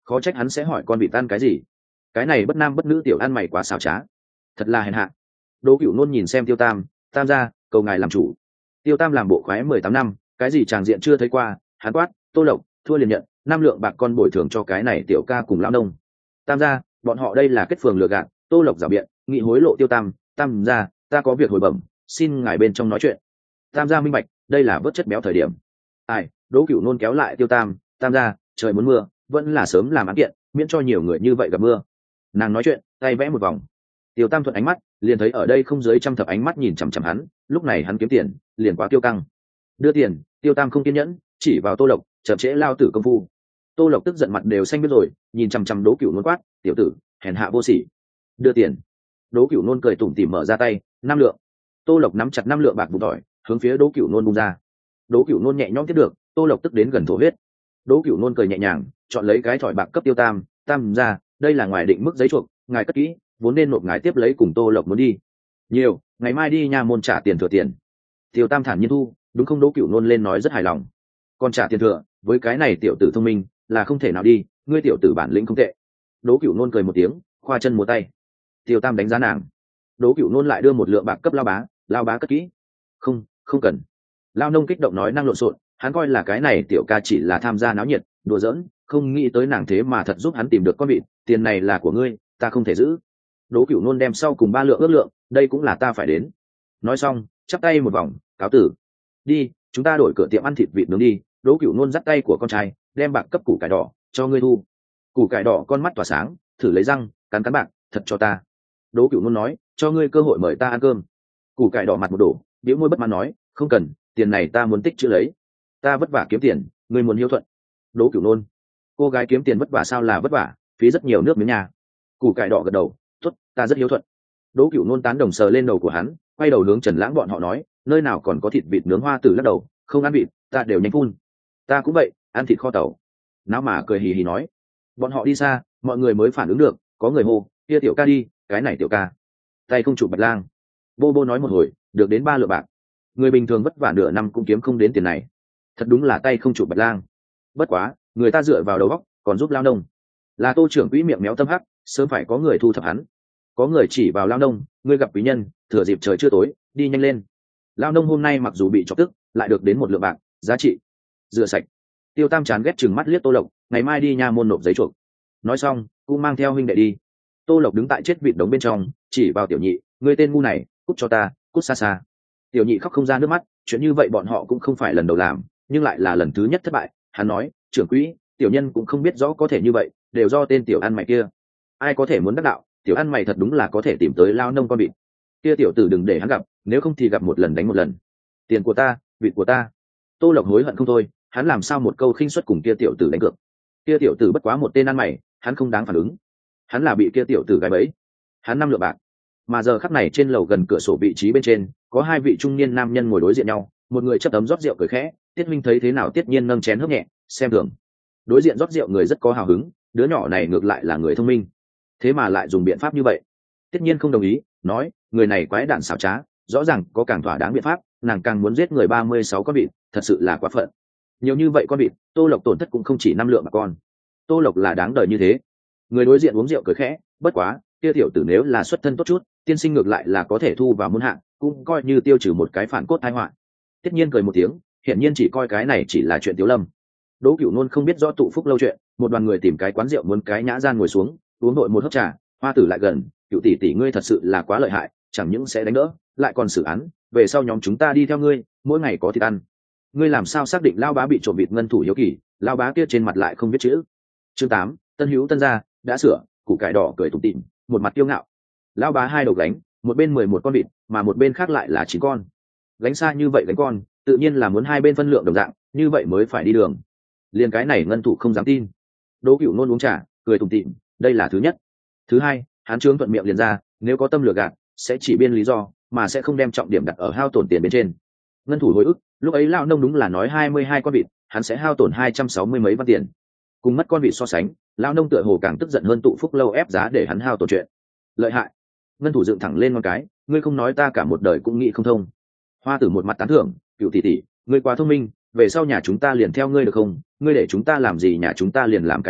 khó trách hắn sẽ hỏi con vịt ăn cái gì. Cái này bất nam bất nữ tiểu ăn mày quá xảo trá, thật là hèn hạ. Đỗ Cửu Nôn nhìn xem Tiêu Tam, tam gia, cầu ngài làm chủ. Tiêu Tam làm bộ khoái mười tám năm, cái gì tràng diện chưa thấy qua, hắn quát, Tô Lộc, thua liền nhận năm lượng bạc con bồi thường cho cái này tiểu ca cùng lão nông. Tam gia, bọn họ đây là kết phường lừa gạt. Tô Lộc giảo biện, nghị hối lộ Tiêu Tam, tam gia, ta có việc hồi bẩm, xin ngài bên trong nói chuyện. Tam gia minh bạch, đây là vớt chất béo thời điểm. Ai, Đỗ Cửu Nôn kéo lại Tiêu Tam, tam gia, trời muốn mưa, vẫn là sớm làm án kiện, miễn cho nhiều người như vậy gặp mưa. Nàng nói chuyện, tay vẽ một vòng. Tiêu Tam thuận ánh mắt, liền thấy ở đây không dưới trăm thập ánh mắt nhìn chằm chằm hắn, lúc này hắn kiếm tiền, liền quá tiêu căng. Đưa tiền, Tiêu Tam không kiên nhẫn, chỉ vào Tô Lộc, chậm trễ lao tử công phu. Tô Lộc tức giận mặt đều xanh biết rồi, nhìn chằm chằm Đỗ Cửu Nôn quát, tiểu tử, hèn hạ vô sỉ. Đưa tiền. Đỗ Cửu Nôn cười tủm tỉm mở ra tay, năm lượng. Tô Lộc nắm chặt năm lượng bạc bùn tỏi, hướng phía Đỗ Cửu Nôn bung ra. Đỗ Cửu Nôn nhẹ nhõm tiếp được, Tô Lộc tức đến gần thổ huyết. Đỗ Cửu Nôn cười nhẹ nhàng, chọn lấy cái thỏi bạc cấp Tiêu Tam, tam ra, đây là ngoài định mức giấy chuộc, ngài cất kỹ, vốn nên nộp ngài tiếp lấy cùng Tô Lộc muốn đi. Nhiều, ngày mai đi nhà môn trả tiền thừa tiền. Tiêu Tam thản nhiên thu, đúng không? Đỗ Cửu Nôn lên nói rất hài lòng. Còn trả tiền thừa, với cái này tiểu tử thông minh, là không thể nào đi, ngươi tiểu tử bản lĩnh không tệ. Đỗ Cửu Nôn cười một tiếng, khoa chân múa tay. Tiêu Tam đánh giá nàng. Đỗ Cửu Nôn lại đưa một lượng bạc cấp lao bá, lao bá cất kỹ. Không, không cần. Lao nông kích động nói năng lộn xộn, hắn coi là cái này tiểu ca chỉ là tham gia náo nhiệt, đùa giỡn, không nghĩ tới nàng thế mà thật giúp hắn tìm được con vịt, tiền này là của ngươi, ta không thể giữ. Đỗ Cửu Nôn đem sau cùng ba lượng ước lượng, đây cũng là ta phải đến. Nói xong, chắp tay một vòng, cáo tử. Đi, chúng ta đổi cửa tiệm ăn thịt vịt nướng đi. Đỗ Cửu Nôn dắt tay của con trai, đem bạc cấp củ cải đỏ cho ngươi thu. Củ cải đỏ con mắt tỏa sáng, thử lấy răng, cắn cắn bạc, thật cho ta. Đỗ Cửu Nôn nói, cho ngươi cơ hội mời ta ăn cơm. Củ cải đỏ mặt một đổ, bĩu môi bất mãn nói, không cần, tiền này ta muốn tích chữ lấy. Ta vất vả kiếm tiền, ngươi muốn hiếu thuận. Đỗ Cửu Nôn, cô gái kiếm tiền vất vả sao là vất vả, phí rất nhiều nước miếng nhà. Củ cải đỏ gật đầu, tốt, ta rất hiếu thuận. Đỗ Cửu Nôn tán đồng sờ lên đầu của hắn, quay đầu hướng Trần Lãng bọn họ nói, nơi nào còn có thịt vịt nướng hoa tử lắc đầu, không ăn vịt, ta đều nhanh phun. Ta cũng vậy, ăn thịt kho tàu. Náo mà cười hì hì nói. Bọn họ đi xa, mọi người mới phản ứng được, có người hô, kia tiểu ca đi, cái này tiểu ca. Tay không chụp Bạch Lang. Bô Bô nói một hồi, được đến ba lượng bạc. Người bình thường vất vả nửa năm cũng kiếm không đến tiền này. Thật đúng là tay không chụp Bạch Lang. Bất quá, người ta dựa vào đầu óc, còn giúp lao nông. Là Tô trưởng quỹ miệng méo tâm hắc, sớm phải có người thu thập hắn. Có người chỉ vào lao nông, ngươi gặp quý nhân, thừa dịp trời chưa tối, đi nhanh lên. Lao nông hôm nay mặc dù bị chọc tức, lại được đến một lượng bạc, giá trị. Rửa sạch. Tiêu Tam chán ghét chừng mắt liếc Tô Lộc, ngày mai đi nha môn nộp giấy chuộc. Nói xong, cũng mang theo huynh đệ đi. Tô Lộc đứng tại chết vịt đống bên trong, chỉ vào Tiểu Nhị, ngươi tên ngu này, cút cho ta, cút xa xa. Tiểu Nhị khóc không ra nước mắt, chuyện như vậy bọn họ cũng không phải lần đầu làm, nhưng lại là lần thứ nhất thất bại. Hắn nói, trưởng quỹ, tiểu nhân cũng không biết rõ có thể như vậy, đều do tên tiểu ăn mày kia. Ai có thể muốn đắc đạo, tiểu ăn mày thật đúng là có thể tìm tới lao nông con vịt. Kia tiểu tử đừng để hắn gặp, nếu không thì gặp một lần đánh một lần. Tiền của ta, vịt của ta. Tô Lộc hối hận không thôi, hắn làm sao một câu khinh suất cùng kia tiểu tử đánh cược. Kia tiểu tử bất quá một tên ăn mày, hắn không đáng phản ứng. Hắn là bị kia tiểu tử gài bẫy. Hắn năm lượng bạc. Mà giờ khắc này trên lầu gần cửa sổ vị trí bên trên, có hai vị trung niên nam nhân ngồi đối diện nhau, một người chấp tấm rót rượu cười khẽ, Tiết Minh thấy thế nào Tiết Nhiên nâng chén hớp nhẹ, xem thường. Đối diện rót rượu người rất có hào hứng, đứa nhỏ này ngược lại là người thông minh, thế mà lại dùng biện pháp như vậy. Tiết Nhiên không đồng ý, nói, người này quái đản xảo trá, rõ ràng có càng thỏa đáng biện pháp, nàng càng muốn giết người ba mươi sáu con vịt, thật sự là quá phận. Nhiều như vậy con vịt, Tô Lộc tổn thất cũng không chỉ năm lượng mà con. Tô Lộc là đáng đời như thế. Người đối diện uống rượu cười khẽ, bất quá, kia tiểu tử nếu là xuất thân tốt chút, tiên sinh ngược lại là có thể thu vào môn hạng, cũng coi như tiêu trừ một cái phản cốt tai họa. Tiết Nhiên cười một tiếng, hiển nhiên chỉ coi cái này chỉ là chuyện tiểu lâm. Đỗ Cửu Nôn không biết rõ tụ phúc lâu chuyện, một đoàn người tìm cái quán rượu muốn cái nhã gian ngồi xuống, uống nội một hớp trà. Hoa tử lại gần, Cửu tỷ tỷ ngươi thật sự là quá lợi hại, chẳng những sẽ đánh đỡ, lại còn xử án, về sau nhóm chúng ta đi theo ngươi, mỗi ngày có thịt ăn. Ngươi làm sao xác định lao bá bị trộm vịt ngân thủ hiếu kỳ, lao bá kia trên mặt lại không viết chữ. Chương tám, Tân Hữu Tân gia đã sửa, củ cải đỏ cười tủm tỉm, một mặt kiêu ngạo. Lao bá hai đầu gánh, một bên mười một con vịt, mà một bên khác lại là chín con. Gánh xa như vậy gánh con, tự nhiên là muốn hai bên phân lượng đồng dạng, như vậy mới phải đi đường. Liên cái này ngân thủ không dám tin. Đỗ Cửu Nôn uống trà, cười tủm tỉm, đây là thứ nhất. Thứ hai, hắn trướng thuận miệng liền ra, nếu có tâm lừa gạt, sẽ chỉ biên lý do, mà sẽ không đem trọng điểm đặt ở hao tổn tiền bên trên. Ngân thủ hồi ức, lúc ấy lão nông đúng là nói hai mươi hai con vịt, hắn sẽ hao tổn hai trăm sáu mươi mấy văn tiền. Cùng mất con vịt so sánh, lão nông tựa hồ càng tức giận hơn tụ phúc lâu ép giá để hắn hao tổn chuyện. Lợi hại. Ngân thủ dựng thẳng lên ngón cái, ngươi không nói ta cả một đời cũng nghĩ không thông. Hoa tử một mặt tán thưởng, Cửu tỷ tỷ, ngươi quá thông minh, về sau nhà chúng ta liền theo ngươi được không? Ngươi để chúng ta làm gì nhà chúng ta liền làm cái đó,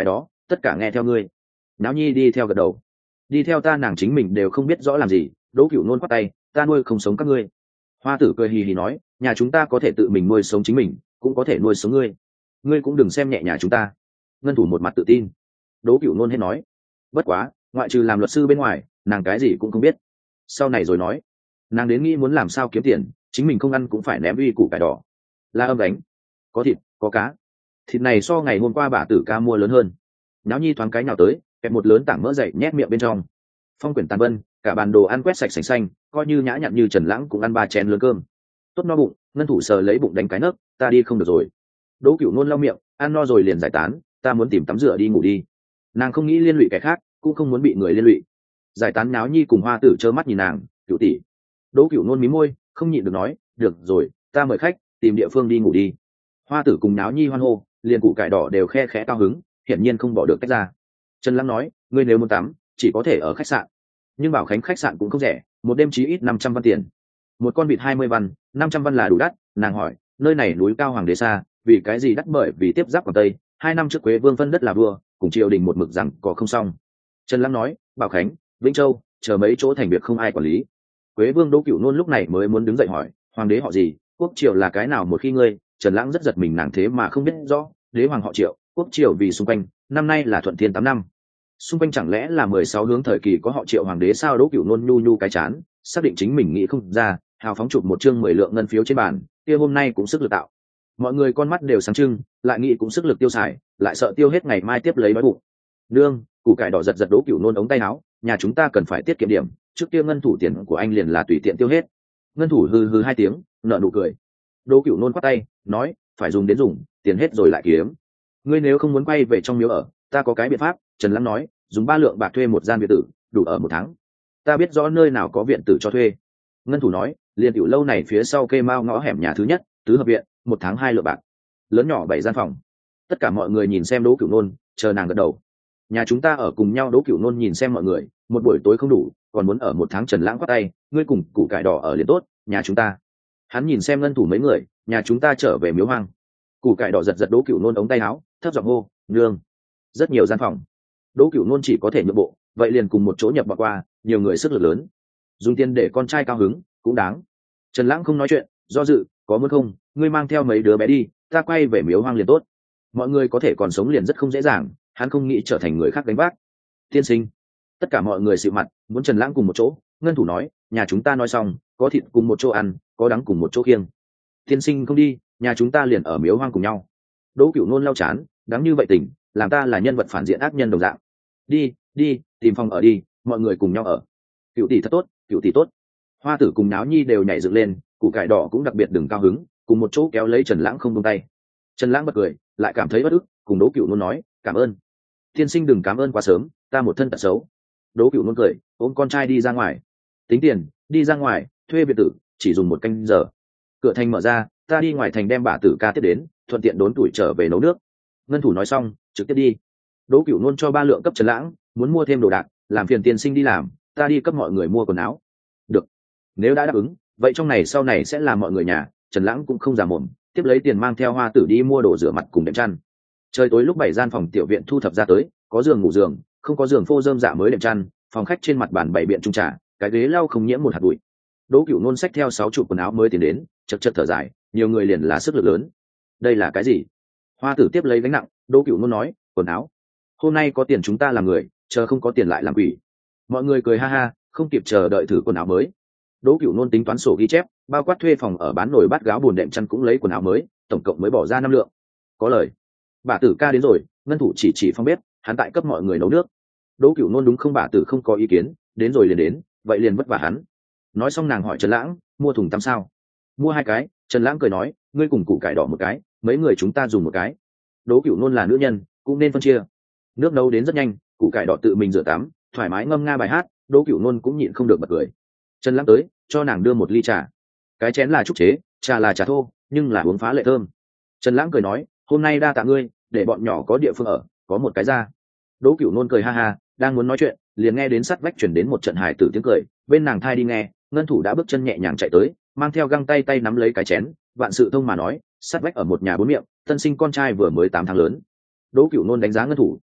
tất cả nghe theo ngươi. Náo nhi đi theo gật đầu. Đi theo ta nàng chính mình đều không biết rõ làm gì. Đỗ Cửu Nôn quát tay, ta nuôi không sống các ngươi. Hoa tử cười hì hì nói, nhà chúng ta có thể tự mình nuôi sống chính mình, cũng có thể nuôi sống ngươi. Ngươi cũng đừng xem nhẹ nhà chúng ta. Ngân thủ một mặt tự tin. Đỗ Cửu Nôn hết nói, bất quá ngoại trừ làm luật sư bên ngoài nàng cái gì cũng không biết. Sau này rồi nói, nàng đến nghĩ muốn làm sao kiếm tiền, chính mình không ăn cũng phải ném uy củ cải đỏ. La âm đánh, có thịt có cá, thịt này so ngày hôm qua bà tử ca mua lớn hơn. Náo nhi thoáng cái nào tới, kẹp một lớn tảng mỡ dậy nhét miệng bên trong. Phong quyển tàn vân, cả bàn đồ ăn quét sạch sành xanh, coi như nhã nhặn như Trần Lãng cũng ăn ba chén lớn cơm. Tốt no bụng, Ngân thủ sờ lấy bụng đánh cái nấc, ta đi không được rồi. Đỗ Cửu Nôn lau miệng, ăn no rồi liền giải tán, ta muốn tìm tắm rửa đi ngủ đi. Nàng không nghĩ liên lụy kẻ khác, cũng không muốn bị người liên lụy. Giải tán. Náo nhi cùng Hoa tử trơ mắt nhìn nàng, Cửu tỷ. Đỗ Cửu Nôn mí môi, không nhịn được nói, được rồi, ta mời khách, tìm địa phương đi ngủ đi. Hoa tử cùng Náo nhi hoan hô, liền củ cải đỏ đều khe khẽ cao hứng, hiển nhiên không bỏ được tách ra. Trần Lãng nói, ngươi nếu muốn tắm, chỉ có thể ở khách sạn, nhưng Bảo Khánh khách sạn cũng không rẻ, một đêm chí ít năm trăm văn tiền. Một con vịt hai mươi văn, năm trăm văn là đủ đắt. Nàng hỏi, nơi này núi cao hoàng đế xa, vì cái gì đắt? Bởi vì tiếp giáp Quảng Tây, hai năm trước Quế Vương phân đất là vua, cùng triều đình một mực rằng có không xong. Trần Lãng nói, Bảo Khánh, Vĩnh Châu, chờ mấy chỗ thành việc không ai quản lý. Quế Vương Đỗ Cửu Nôn lúc này mới muốn đứng dậy hỏi, hoàng đế họ gì, quốc triều là cái nào? Một khi ngươi, Trần Lãng rất giật mình, nàng thế mà không biết rõ, đế hoàng họ Triệu, quốc triều vì xung quanh, năm nay là Thuận Thiên tám năm. Xung quanh chẳng lẽ là mười sáu hướng thời kỳ có họ Triệu hoàng đế sao? Đỗ Cửu Nôn nhu nhu cái chán, xác định chính mình nghĩ không ra, hào phóng chụp một chương mười lượng ngân phiếu trên bàn, kia hôm nay cũng sức lực tạo. Mọi người con mắt đều sáng trưng, lại nghĩ cũng sức lực tiêu xài, lại sợ tiêu hết ngày mai tiếp lấy đói bụng. Nương, củ cải đỏ giật giật Đỗ Cửu Nôn ống tay áo, nhà chúng ta cần phải tiết kiệm điểm, trước kia ngân thủ tiền của anh liền là tùy tiện tiêu hết. Ngân thủ hừ hừ hai tiếng, nở nụ cười. Đỗ Cửu Nôn quát tay, nói, phải dùng đến dùng, tiền hết rồi lại kiếm. Ngươi nếu không muốn quay về trong miếu ở, ta có cái biện pháp. Trần Lãng nói, dùng ba lượng bạc thuê một gian biệt tử, đủ ở một tháng. Ta biết rõ nơi nào có viện tử cho thuê. Ngân thủ nói, liền tiểu lâu này phía sau cây mao ngõ hẻm nhà thứ nhất, tứ hợp viện, một tháng hai lượng bạc, lớn nhỏ bảy gian phòng. Tất cả mọi người nhìn xem Đỗ Cửu Nôn, chờ nàng gật đầu. Nhà chúng ta ở cùng nhau. Đỗ Cửu Nôn nhìn xem mọi người, một buổi tối không đủ, còn muốn ở một tháng. Trần Lãng quát tay, ngươi cùng củ cải đỏ ở liền tốt, nhà chúng ta. Hắn nhìn xem Ngân thủ mấy người, nhà chúng ta trở về miếu hoang. Củ cải đỏ giật giật Đỗ Cửu Nôn ống tay áo, thấp giọng hô, nương. Rất nhiều gian phòng. Đỗ Cửu Nôn chỉ có thể nhượng bộ, vậy liền cùng một chỗ nhập bọn qua, nhiều người sức lực lớn, dùng tiền để con trai cao hứng cũng đáng. Trần Lãng không nói chuyện, do dự, có muốn không, ngươi mang theo mấy đứa bé đi, ta quay về miếu hoang liền tốt. Mọi người có thể còn sống liền rất không dễ dàng, hắn không nghĩ trở thành người khác gánh vác. Tiên sinh. Tất cả mọi người xịu mặt, muốn Trần Lãng cùng một chỗ. Ngân thủ nói, nhà chúng ta nói xong, có thịt cùng một chỗ ăn, có đắng cùng một chỗ khiêng. Tiên sinh không đi, nhà chúng ta liền ở miếu hoang cùng nhau. Đỗ Cửu Nôn lau chán, đáng như vậy tỉnh, làm ta là nhân vật phản diện ác nhân đồng dạng. Đi, đi, tìm phòng ở đi, mọi người cùng nhau ở. Cửu tỷ thật tốt, Cửu tỷ tốt. Hoa tử cùng Náo nhi đều nhảy dựng lên, củ cải đỏ cũng đặc biệt đừng cao hứng, cùng một chỗ kéo lấy Trần Lãng không buông tay. Trần Lãng bật cười, lại cảm thấy bất ức, cùng Đỗ Cửu Nôn nói, cảm ơn. Tiên sinh đừng cảm ơn quá sớm, ta một thân tật xấu. Đỗ Cửu Nôn cười, ôm con trai đi ra ngoài. Tính tiền, đi ra ngoài, thuê biệt tử, chỉ dùng một canh giờ. Cửa thành mở ra, ta đi ngoài thành đem bà tử ca tiếp đến, thuận tiện đốn tuổi trở về nấu nước. Ngân thủ nói xong, trực tiếp đi. Đỗ Cửu Nôn cho ba lượng cấp Trần Lãng, muốn mua thêm đồ đạc, làm phiền tiên sinh đi làm, ta đi cấp mọi người mua quần áo. Được. Nếu đã đáp ứng, vậy trong này sau này sẽ là mọi người nhà. Trần Lãng cũng không giả mồm, tiếp lấy tiền mang theo Hoa tử đi mua đồ rửa mặt cùng đệm chăn. Trời tối lúc bảy gian phòng tiểu viện thu thập ra tới, có giường ngủ giường, không có giường phô rơm dạ mới đệm chăn, phòng khách trên mặt bàn bày biện trung trà, cái ghế lau không nhiễm một hạt bụi. Đỗ Cửu Nôn xách theo sáu chục quần áo mới tiến đến, chật chật thở dài, nhiều người liền là sức lực lớn. Đây là cái gì? Hoa tử tiếp lấy gánh nặng. Đỗ Cửu Nôn nói, quần áo. Hôm nay có tiền chúng ta làm người, chờ không có tiền lại làm quỷ. Mọi người cười ha ha, không kịp chờ đợi thử quần áo mới. Đỗ Cửu Nôn tính toán sổ ghi chép, bao quát thuê phòng ở, bán nồi bát gáo bùn đệm chăn cũng lấy quần áo mới, tổng cộng mới bỏ ra năm lượng. Có lời. Bà tử ca đến rồi. Ngân thủ chỉ chỉ phòng bếp, hắn tại cấp mọi người nấu nước. Đỗ Cửu Nôn đúng không? Bà tử không có ý kiến, đến rồi liền đến, vậy liền vất vả hắn. Nói xong nàng hỏi Trần Lãng, mua thùng tắm sao? Mua hai cái. Trần Lãng cười nói, ngươi cùng củ cải đỏ một cái, mấy người chúng ta dùng một cái. Đỗ Cửu Nôn là nữ nhân, cũng nên phân chia. Nước nấu đến rất nhanh, củ cải đỏ tự mình rửa tắm, thoải mái ngâm nga bài hát. Đỗ Cửu Nôn cũng nhịn không được bật cười. Trần Lãng tới, cho nàng đưa một ly trà. Cái chén là trúc chế, trà là trà thô, nhưng là uống phá lệ thơm. Trần Lãng cười nói, hôm nay đa tạ ngươi, để bọn nhỏ có địa phương ở, có một cái ra. Đỗ Cửu Nôn cười ha ha, đang muốn nói chuyện, liền nghe đến sát vách chuyển đến một trận hài tử tiếng cười, bên nàng thai đi nghe. Ngân thủ đã bước chân nhẹ nhàng chạy tới, mang theo găng tay tay nắm lấy cái chén, vạn sự thông mà nói, sát vách ở một nhà bốn miệng, tân sinh con trai vừa mới tám tháng lớn. Đỗ Cửu Nôn đánh giá Ngân thủ,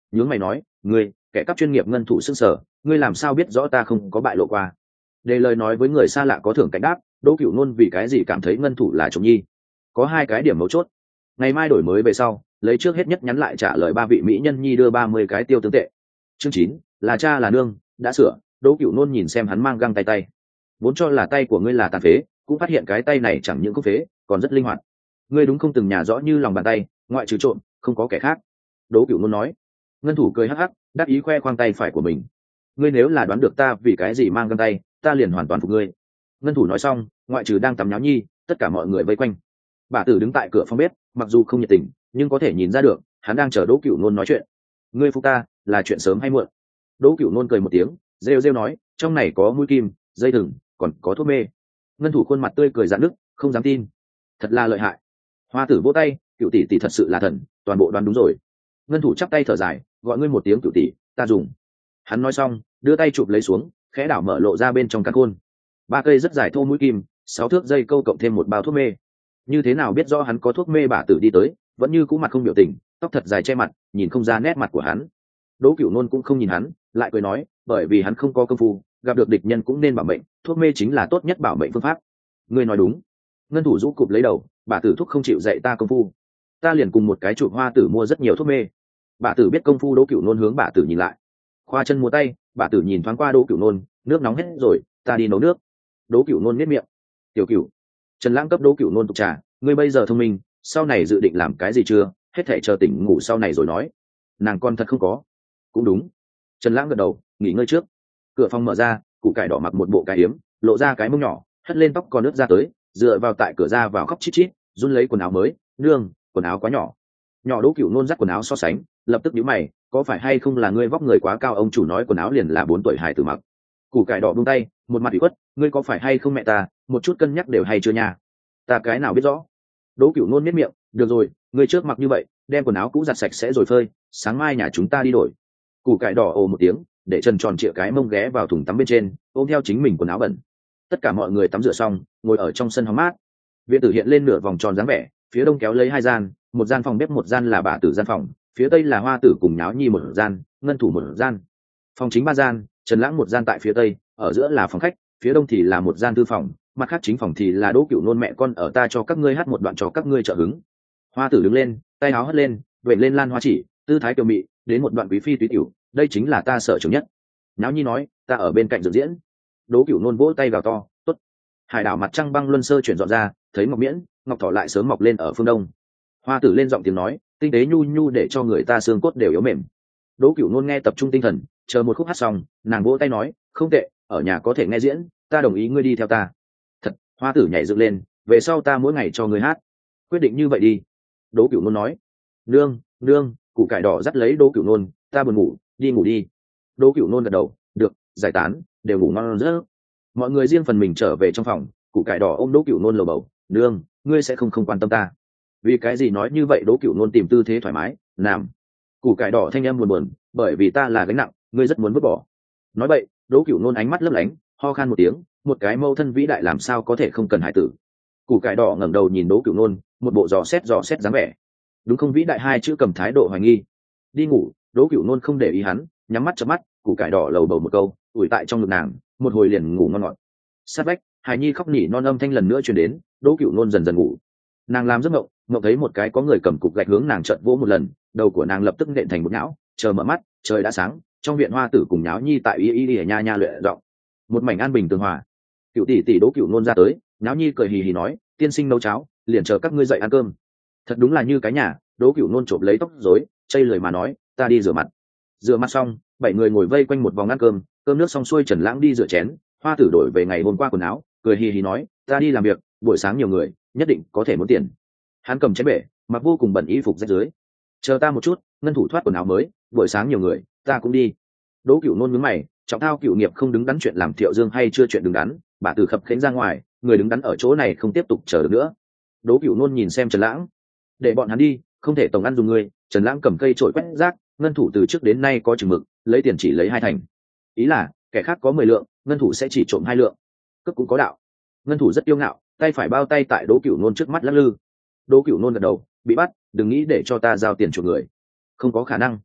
nhướng mày nói, ngươi kẻ cắp chuyên nghiệp ngân thủ sức sở, ngươi làm sao biết rõ ta không có bại lộ qua? Để lời nói với người xa lạ có thưởng cảnh đáp, Đỗ Cửu Nôn vì cái gì cảm thấy ngân thủ là trộm nhi? Có hai cái điểm mấu chốt. Ngày mai đổi mới về sau, lấy trước hết nhất nhắn lại trả lời ba vị mỹ nhân nhi đưa ba mươi cái tiêu tương tệ. Chương chín, là cha là nương, đã sửa. Đỗ Cửu Nôn nhìn xem hắn mang găng tay tay, vốn cho là tay của ngươi là tàn phế, cũng phát hiện cái tay này chẳng những có phế, còn rất linh hoạt. Ngươi đúng không từng nhà rõ như lòng bàn tay, ngoại trừ trộm, không có kẻ khác. Đỗ Cửu Nôn nói. Ngân thủ cười hắc hắc, đắc ý khoe khoang tay phải của mình. Ngươi nếu là đoán được ta vì cái gì mang găng tay, ta liền hoàn toàn phục ngươi. Ngân thủ nói xong, ngoại trừ đang tắm nháo nhi, tất cả mọi người vây quanh. Bà tử đứng tại cửa phòng bếp, mặc dù không nhiệt tình, nhưng có thể nhìn ra được hắn đang chờ Đỗ Cửu Nôn nói chuyện. Ngươi phục ta, là chuyện sớm hay muộn? Đỗ Cửu Nôn cười một tiếng, rêu rêu nói, trong này có mũi kim, dây thừng, còn có thuốc mê. Ngân thủ khuôn mặt tươi cười rạng nứt, không dám tin. Thật là lợi hại. Hoa tử vỗ tay, Cửu tỷ tỷ thật sự là thần, toàn bộ đoán đúng rồi. Ngân thủ chắp tay thở dài, gọi ngươi một tiếng Cửu tỷ, ta dùng. Hắn nói xong, đưa tay chụp lấy xuống, khẽ đảo mở lộ ra bên trong căn khôn. Ba cây rất dài thô mũi kim, sáu thước dây câu cộng thêm một bao thuốc mê. Như thế nào biết rõ hắn có thuốc mê? Bà tử đi tới, vẫn như cũ mặt không biểu tình, tóc thật dài che mặt, nhìn không ra nét mặt của hắn. Đỗ Cửu Nôn cũng không nhìn hắn, lại cười nói, bởi vì hắn không có công phu, gặp được địch nhân cũng nên bảo mệnh, thuốc mê chính là tốt nhất bảo mệnh phương pháp. Ngươi nói đúng. Ngân thủ rũ cụp lấy đầu, bà tử thuốc không chịu dạy ta công phu, ta liền cùng một cái chụp hoa tử mua rất nhiều thuốc mê. Bà tử biết công phu. Đỗ Cửu Nôn hướng bà tử nhìn lại, khoa chân múa tay. Bà tử nhìn thoáng qua Đỗ Cửu Nôn, nước nóng hết rồi, ta đi nấu nước. Đỗ Cửu Nôn nhếch miệng. Tiểu Cửu. Trần Lãng cấp Đỗ Cửu Nôn tục trà, ngươi bây giờ thông minh, sau này dự định làm cái gì chưa? Hết thảy chờ tỉnh ngủ sau này rồi nói. Nàng con thật không có. Cũng đúng. Trần Lãng gật đầu, nghỉ ngơi trước. Cửa phòng mở ra, Củ Cải Đỏ mặc một bộ cái yếm, lộ ra cái mông nhỏ, hất lên tóc còn nước ra tới, dựa vào tại cửa ra vào khóc chít chít, run lấy quần áo mới. Nương, quần áo quá nhỏ. Nhỏ. Đỗ Cửu Nôn dắt quần áo so sánh, lập tức nhíu mày, có phải hay không là ngươi vóc người quá cao? Ông chủ nói quần áo liền là bốn tuổi hài tử mặc. Củ Cải Đỏ buông tay, một mặt ủy khuất, ngươi có phải hay không mẹ ta, một chút cân nhắc đều hay chưa nha? Ta cái nào biết rõ. Đỗ Cửu Nôn miết miệng, được rồi, ngươi trước mặc như vậy, đem quần áo cũ giặt sạch sẽ rồi phơi, sáng mai nhà chúng ta đi đổi. Củ Cải Đỏ ồ một tiếng, để Trần tròn trịa cái mông ghé vào thùng tắm bên trên, ôm theo chính mình quần áo bẩn. Tất cả mọi người tắm rửa xong, ngồi ở trong sân hóng mát. Viện tử hiện lên nửa vòng tròn dáng vẻ, phía đông kéo lấy hai gian, một gian phòng bếp, một gian là bà tử gian phòng, phía tây là hoa tử cùng nháo nhi một gian, ngân thủ một gian. Phòng chính ba gian, Trần Lãng một gian tại phía tây, ở giữa là phòng khách, phía đông thì là một gian thư phòng, mặt khác chính phòng thì là Đỗ Cửu Nôn mẹ con ở, ta cho các ngươi hát một đoạn cho các ngươi trợ hứng. Hoa tử đứng lên, tay áo hất lên, vểnh lên lan hoa chỉ, tư thái kiều mị, đến một đoạn quý phi túy tiểu, đây chính là ta sợ trường nhất. Náo nhi nói, ta ở bên cạnh dự diễn. Đỗ Cửu Nôn vỗ tay vào to, tốt. Hải đảo mặt trăng băng luân sơ chuyển dọn ra, thấy Ngọc Miễn, Ngọc Thỏ lại sớm mọc lên ở phương đông. Hoa tử lên giọng tiếng nói, tinh tế nhu nhu để cho người ta xương cốt đều yếu mềm. Đỗ Cửu Nôn nghe tập trung tinh thần, chờ một khúc hát xong, nàng vỗ tay nói, không tệ, ở nhà có thể nghe diễn, ta đồng ý ngươi đi theo ta. Thật. Hoa tử nhảy dựng lên, về sau ta mỗi ngày cho ngươi hát. Quyết định như vậy đi. Đỗ Cửu Nôn nói. Nương, nương. Củ Cải Đỏ dắt lấy Đỗ Cửu Nôn, ta buồn ngủ, đi ngủ đi. Đỗ Cửu Nôn gật đầu, được, giải tán, đều ngủ ngon giấc. Mọi người riêng phần mình trở về trong phòng. Củ Cải Đỏ ôm Đỗ Cửu Nôn lầu bầu, nương, ngươi sẽ không không quan tâm ta? Vì cái gì nói như vậy? Đỗ Cửu Nôn tìm tư thế thoải mái, nằm. Củ Cải Đỏ thanh âm buồn buồn, bởi vì ta là gánh nặng, ngươi rất muốn vứt bỏ. Nói vậy, Đỗ Cửu Nôn ánh mắt lấp lánh, ho khan một tiếng, một cái mâu thân vĩ đại làm sao có thể không cần hải tử. Củ Cải Đỏ ngẩng đầu nhìn Đỗ Cửu Nôn, một bộ dò xét dò xét dáng vẻ. Đúng không? Vĩ đại hai chữ cầm thái độ hoài nghi. Đi ngủ. Đỗ Cửu Nôn không để ý hắn, nhắm mắt chớp mắt. Củ Cải Đỏ lầu bầu một câu, ủi tại trong ngực nàng, một hồi liền ngủ ngon ngọt. Sát vách, Hải Nhi khóc nỉ non âm thanh lần nữa truyền đến. Đỗ Cửu Nôn dần dần ngủ. Nàng làm giấc mộng, mộng thấy một cái có người cầm cục gạch hướng nàng trợn vỗ một lần, đầu của nàng lập tức nện thành một nhão. Chờ mở mắt, trời đã sáng, trong viện hoa tử cùng nháo nhi tại y y y nha nha luyện giọng, một mảnh an bình tường hòa. Cửu tỷ tỷ Đỗ Cửu Nôn ra tới, nháo nhi cười hì hì nói, tiên sinh nấu cháo, liền chờ các ngươi dậy ăn cơm. Thật đúng là như cái nhà. Đỗ Cửu Nôn chộp lấy tóc rối, chây lười mà nói, ta đi rửa mặt. Rửa mặt xong, bảy người ngồi vây quanh một vòng ăn cơm, cơm nước xong xuôi, Trần Lãng đi rửa chén, hoa tử đổi về ngày hôm qua quần áo, cười hì hì nói, ta đi làm việc, buổi sáng nhiều người, nhất định có thể muốn tiền. Hắn cầm chén bể, mặc vô cùng bẩn y phục rách rưới. Chờ ta một chút, ngân thủ thoát quần áo mới, buổi sáng nhiều người, ta cũng đi. Đỗ Cửu Nôn nhướng mày, trọng thao cựu nghiệp không đứng đắn, chuyện làm Thiệu Dương hay chưa chuyện đứng đắn, bà tử khập khẽnh ra ngoài, người đứng đắn ở chỗ này không tiếp tục chờ được nữa. Đỗ Cửu Nôn nhìn xem Trần Lãng, để bọn hắn đi, không thể tổng ăn dùng người. Trần Lãng cầm cây chổi quét rác, ngân thủ từ trước đến nay có chừng mực, lấy tiền chỉ lấy hai thành, ý là kẻ khác có mười lượng, ngân thủ sẽ chỉ trộm hai lượng. Cướp cũng có đạo. Ngân thủ rất yêu ngạo, tay phải bao tay tại Đỗ Cửu Nôn trước mắt lắc lư. Đỗ Cửu Nôn gật đầu, bị bắt, đừng nghĩ để cho ta giao tiền chuộc người, không có khả năng.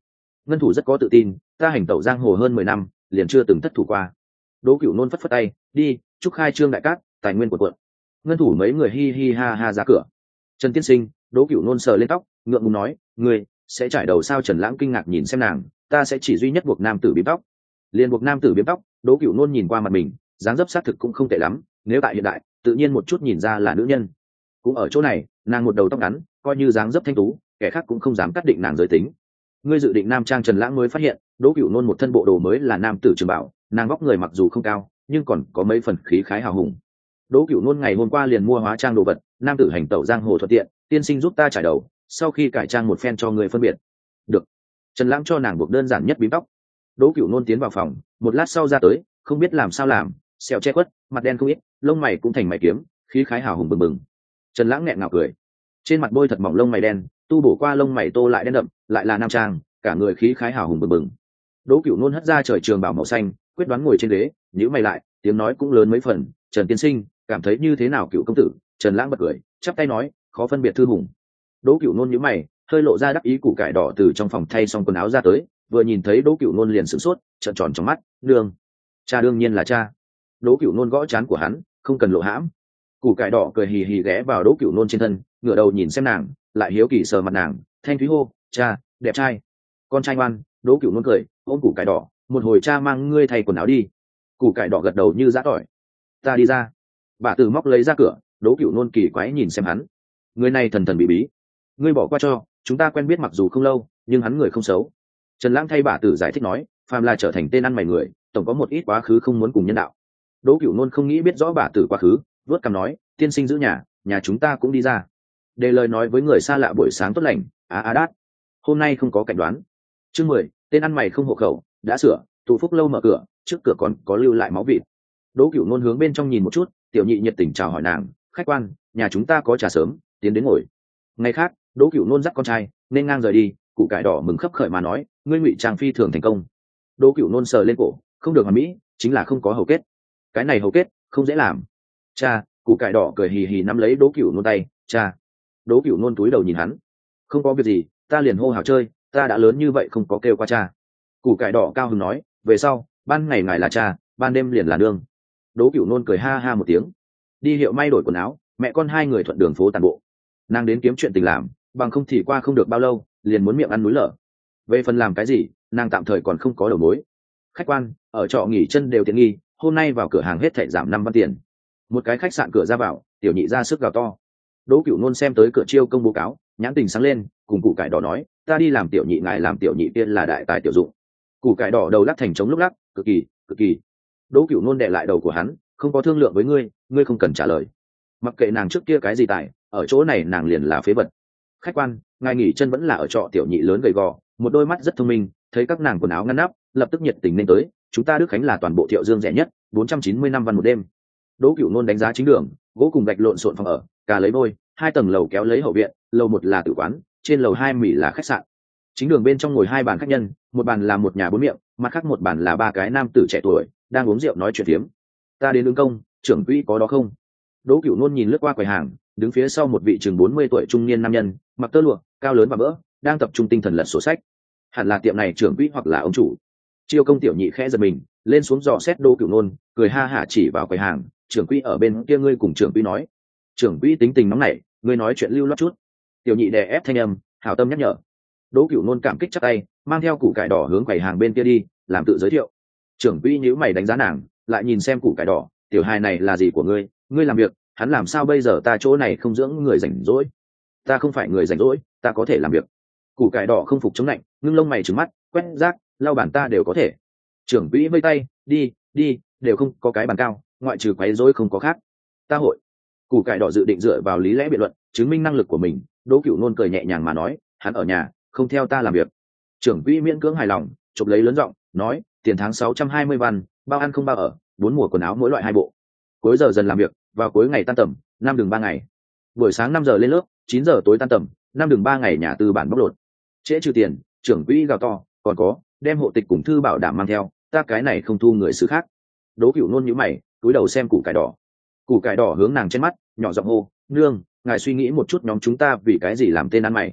ngân thủ rất có tự tin, ta hành tẩu giang hồ hơn mười năm liền chưa từng thất thủ qua. Đỗ Cửu Nôn phất phất tay, đi chúc khai trương đại cát, tài nguyên của quận. Ngân thủ mấy người hi hi ha ha ra cửa. Trần tiên sinh, Đỗ Cửu Nôn sờ lên tóc, ngượng ngùng nói, ngươi sẽ trải đầu sao? Trần Lãng kinh ngạc nhìn xem nàng, ta sẽ chỉ duy nhất buộc nam tử bím tóc. Liên buộc nam tử bím tóc. Đỗ Cửu Nôn nhìn qua mặt mình, dáng dấp xác thực cũng không tệ lắm, nếu tại hiện đại tự nhiên một chút nhìn ra là nữ nhân. Cũng ở chỗ này, nàng một đầu tóc ngắn, coi như dáng dấp thanh tú, kẻ khác cũng không dám cắt định nàng giới tính. Ngươi dự định nam trang? Trần Lãng mới phát hiện Đỗ Cửu Nôn một thân bộ đồ mới là nam tử trường bảo, nàng vóc người mặc dù không cao nhưng còn có mấy phần khí khái hào hùng. Đỗ Cửu Nôn ngày hôm qua liền mua hóa trang đồ vật, nam tử hành tẩu giang hồ thuận tiện, tiên sinh giúp ta trải đầu, sau khi cải trang một phen cho người phân biệt. Được. Trần Lãng cho nàng buộc đơn giản nhất bím tóc. Đỗ Cửu Nôn tiến vào phòng, một lát sau ra tới, không biết làm sao làm, sẹo che khuất, mặt đen không ít, lông mày cũng thành mày kiếm, khí khái hào hùng bừng bừng. Trần Lãng nghẹn ngào cười, trên mặt bôi thật mỏng lông mày đen, tu bổ qua lông mày tô lại đen đậm, lại là nam trang, cả người khí khái hào hùng bừng bừng. Đỗ Cửu Nôn hất ra trời trường bảo màu xanh, quyết đoán ngồi trên ghế, nhíu mày lại, tiếng nói cũng lớn mấy phần, "Trần tiên sinh, cảm thấy như thế nào Cửu công tử?" Trần Lãng bật cười, chắp tay nói, "Khó phân biệt thư hùng." Đỗ Cửu Nôn nhíu mày, hơi lộ ra đắc ý, củ cải đỏ từ trong phòng thay xong quần áo ra tới, vừa nhìn thấy Đỗ Cửu Nôn liền sửng sốt, trợn tròn trong mắt, "Nương." "Cha đương nhiên là cha." Đỗ Cửu Nôn gõ trán của hắn, "Không cần lộ hãm." Củ cải đỏ cười hì hì ghé vào Đỗ Cửu Nôn trên thân, ngửa đầu nhìn xem nàng, lại hiếu kỳ sờ mặt nàng, thanh thúy hô, "Cha, đẹp trai." "Con trai ngoan." Đỗ Cửu Nôn cười, ôm củ cải đỏ, "Một hồi cha mang ngươi thay quần áo đi." Củ cải đỏ gật đầu như giã tỏi, "Ta đi ra." Bà Tử móc lấy ra cửa. Đỗ Cửu Nôn kỳ quái nhìn xem hắn, người này thần thần bí bí, "Ngươi bỏ qua cho, chúng ta quen biết mặc dù không lâu nhưng hắn người không xấu." Trần Lãng thay Bà Tử giải thích nói, "Phàm là trở thành tên ăn mày người tổng có một ít quá khứ không muốn cùng nhân đạo." Đỗ Cửu Nôn không nghĩ biết rõ Bà Tử quá khứ, vớt cằm nói, "Tiên sinh giữ nhà, nhà chúng ta cũng đi ra." Đề lời nói với người xa lạ buổi sáng tốt lành, á á đát. Hôm nay không có cảnh đoán. Chương mười, tên ăn mày không hộ khẩu, đã sửa, tù phúc lâu mở cửa, trước cửa còn có lưu lại máu vịt. Đỗ Cửu Nôn hướng bên trong nhìn một chút, tiểu nhị nhiệt tình chào hỏi nàng, "Khách quan, nhà chúng ta có trà sớm, tiến đến ngồi." Ngày khác, Đỗ Cửu Nôn dắt con trai nên ngang rời đi, củ cải đỏ mừng khấp khởi mà nói, "Ngươi ngụy trang phi thường thành công." Đỗ Cửu Nôn sờ lên cổ, "Không được hoàn mỹ, chính là không có hầu kết." "Cái này hầu kết không dễ làm." "Cha." Củ cải đỏ cười hì hì nắm lấy Đỗ Cửu Nôn tay, "Cha." Đỗ Cửu Nôn cúi đầu nhìn hắn, "Không có việc gì, ta liền hô hào chơi, ta đã lớn như vậy không có kêu qua cha." Củ cải đỏ cao hứng nói, "Về sau ban ngày ngài là cha, ban đêm liền là nương." Đỗ Cửu Nôn cười ha ha một tiếng. Đi hiệu may đổi quần áo, mẹ con hai người thuận đường phố tàn bộ. Nàng đến kiếm chuyện tình làm, bằng không thì qua không được bao lâu liền muốn miệng ăn núi lở. Về phần làm cái gì, nàng tạm thời còn không có đầu mối. "Khách quan, ở trọ nghỉ chân đều tiện nghi, hôm nay vào cửa hàng hết thảy giảm năm văn tiền." Một cái khách sạn cửa ra vào, tiểu nhị ra sức gào to. Đỗ Cửu Nôn xem tới cửa chiêu công bố cáo, nhãn tình sáng lên, cùng củ cải đỏ nói, "Ta đi làm tiểu nhị, ngài làm tiểu nhị tiên là đại tài tiểu dụng." Củ cải đỏ đầu lắc thành trống lúc lắc, "Cực kỳ, cực kỳ." Đỗ Cửu Nôn đè lại đầu của hắn, "Không có thương lượng với ngươi, ngươi không cần trả lời." Mặc kệ nàng trước kia cái gì tài, ở chỗ này nàng liền là phế vật. "Khách quan, ngài nghỉ chân vẫn là ở trọ." Tiểu nhị lớn gầy gò, một đôi mắt rất thông minh, thấy các nàng quần áo ngăn nắp, lập tức nhiệt tình nên tới, "Chúng ta Đức Khánh là toàn bộ Thiệu Dương rẻ nhất, bốn trăm chín mươi năm văn một đêm." Đỗ Cửu Nôn đánh giá chính đường, gỗ cùng gạch lộn xộn phòng ở, cả lấy vôi, hai tầng lầu kéo lấy hậu viện, lầu một là tử quán, trên lầu hai mỹ là khách sạn. Chính đường bên trong ngồi hai bàn khách nhân, một bàn là một nhà bốn miệng, mặt khác một bàn là ba cái nam tử trẻ tuổi đang uống rượu nói chuyện phiếm. "Ta đến ứng công, trưởng quỹ có đó không?" Đỗ Cửu Nôn nhìn lướt qua quầy hàng, đứng phía sau một vị chừng bốn mươi tuổi trung niên nam nhân, mặc tơ lụa, cao lớn và bỡ, đang tập trung tinh thần lật sổ sách. Hẳn là tiệm này trưởng quỹ hoặc là ông chủ. Chiêu công tiểu nhị khẽ giật mình, lên xuống dò xét Đỗ Cửu Nôn, cười ha hả chỉ vào quầy hàng, "Trưởng quỹ ở bên kia, ngươi cùng trưởng quỹ nói." Trưởng quỹ tính tình nóng nảy, "Ngươi nói chuyện lưu loát chút." Tiểu nhị đè ép thanh âm, hảo tâm nhắc nhở. Đỗ Cửu Nôn cảm kích chắp tay, mang theo củ cải đỏ hướng quầy hàng bên kia đi, làm tự giới thiệu. Trưởng quỹ nhíu mày đánh giá nàng, lại nhìn xem củ cải đỏ, "Tiểu hài này là gì của ngươi? Ngươi làm việc, hắn làm sao bây giờ? Ta chỗ này không dưỡng người rảnh rỗi." "Ta không phải người rảnh rỗi, ta có thể làm việc." Củ cải đỏ không phục chống lạnh, ngưng lông mày trừng mắt, "Quét rác, lau bàn ta đều có thể." Trưởng quỹ vây tay, "Đi, đi, đều không có cái bàn cao, ngoại trừ quấy rối không có khác." "Ta hội." Củ cải đỏ dự định dựa vào lý lẽ biện luận, chứng minh năng lực của mình. Đỗ Cửu Nôn cười nhẹ nhàng mà nói, "Hắn ở nhà, không theo ta làm việc." Trưởng quỹ miễn cưỡng hài lòng, chụp lấy lớn giọng nói, "Tiền tháng sáu trăm hai mươi văn, bao ăn không bao ở, bốn mùa quần áo mỗi loại hai bộ. Cuối giờ dần làm việc, vào cuối ngày tan tầm, năm đường ba ngày. Buổi sáng năm giờ lên lớp, chín giờ tối tan tầm, năm đường ba ngày nhà tư bản bóc lột. Trễ trừ tiền." Trưởng quỹ gào to, "Còn có, đem hộ tịch cùng thư bảo đảm mang theo, ta cái này không thu người xứ khác." Đỗ Cửu Nôn nhíu mày, cúi đầu xem củ cải đỏ. Củ cải đỏ hướng nàng trên mắt, nhỏ giọng hô, "Nương, ngài suy nghĩ một chút, nhóm chúng ta vì cái gì làm tên ăn mày?"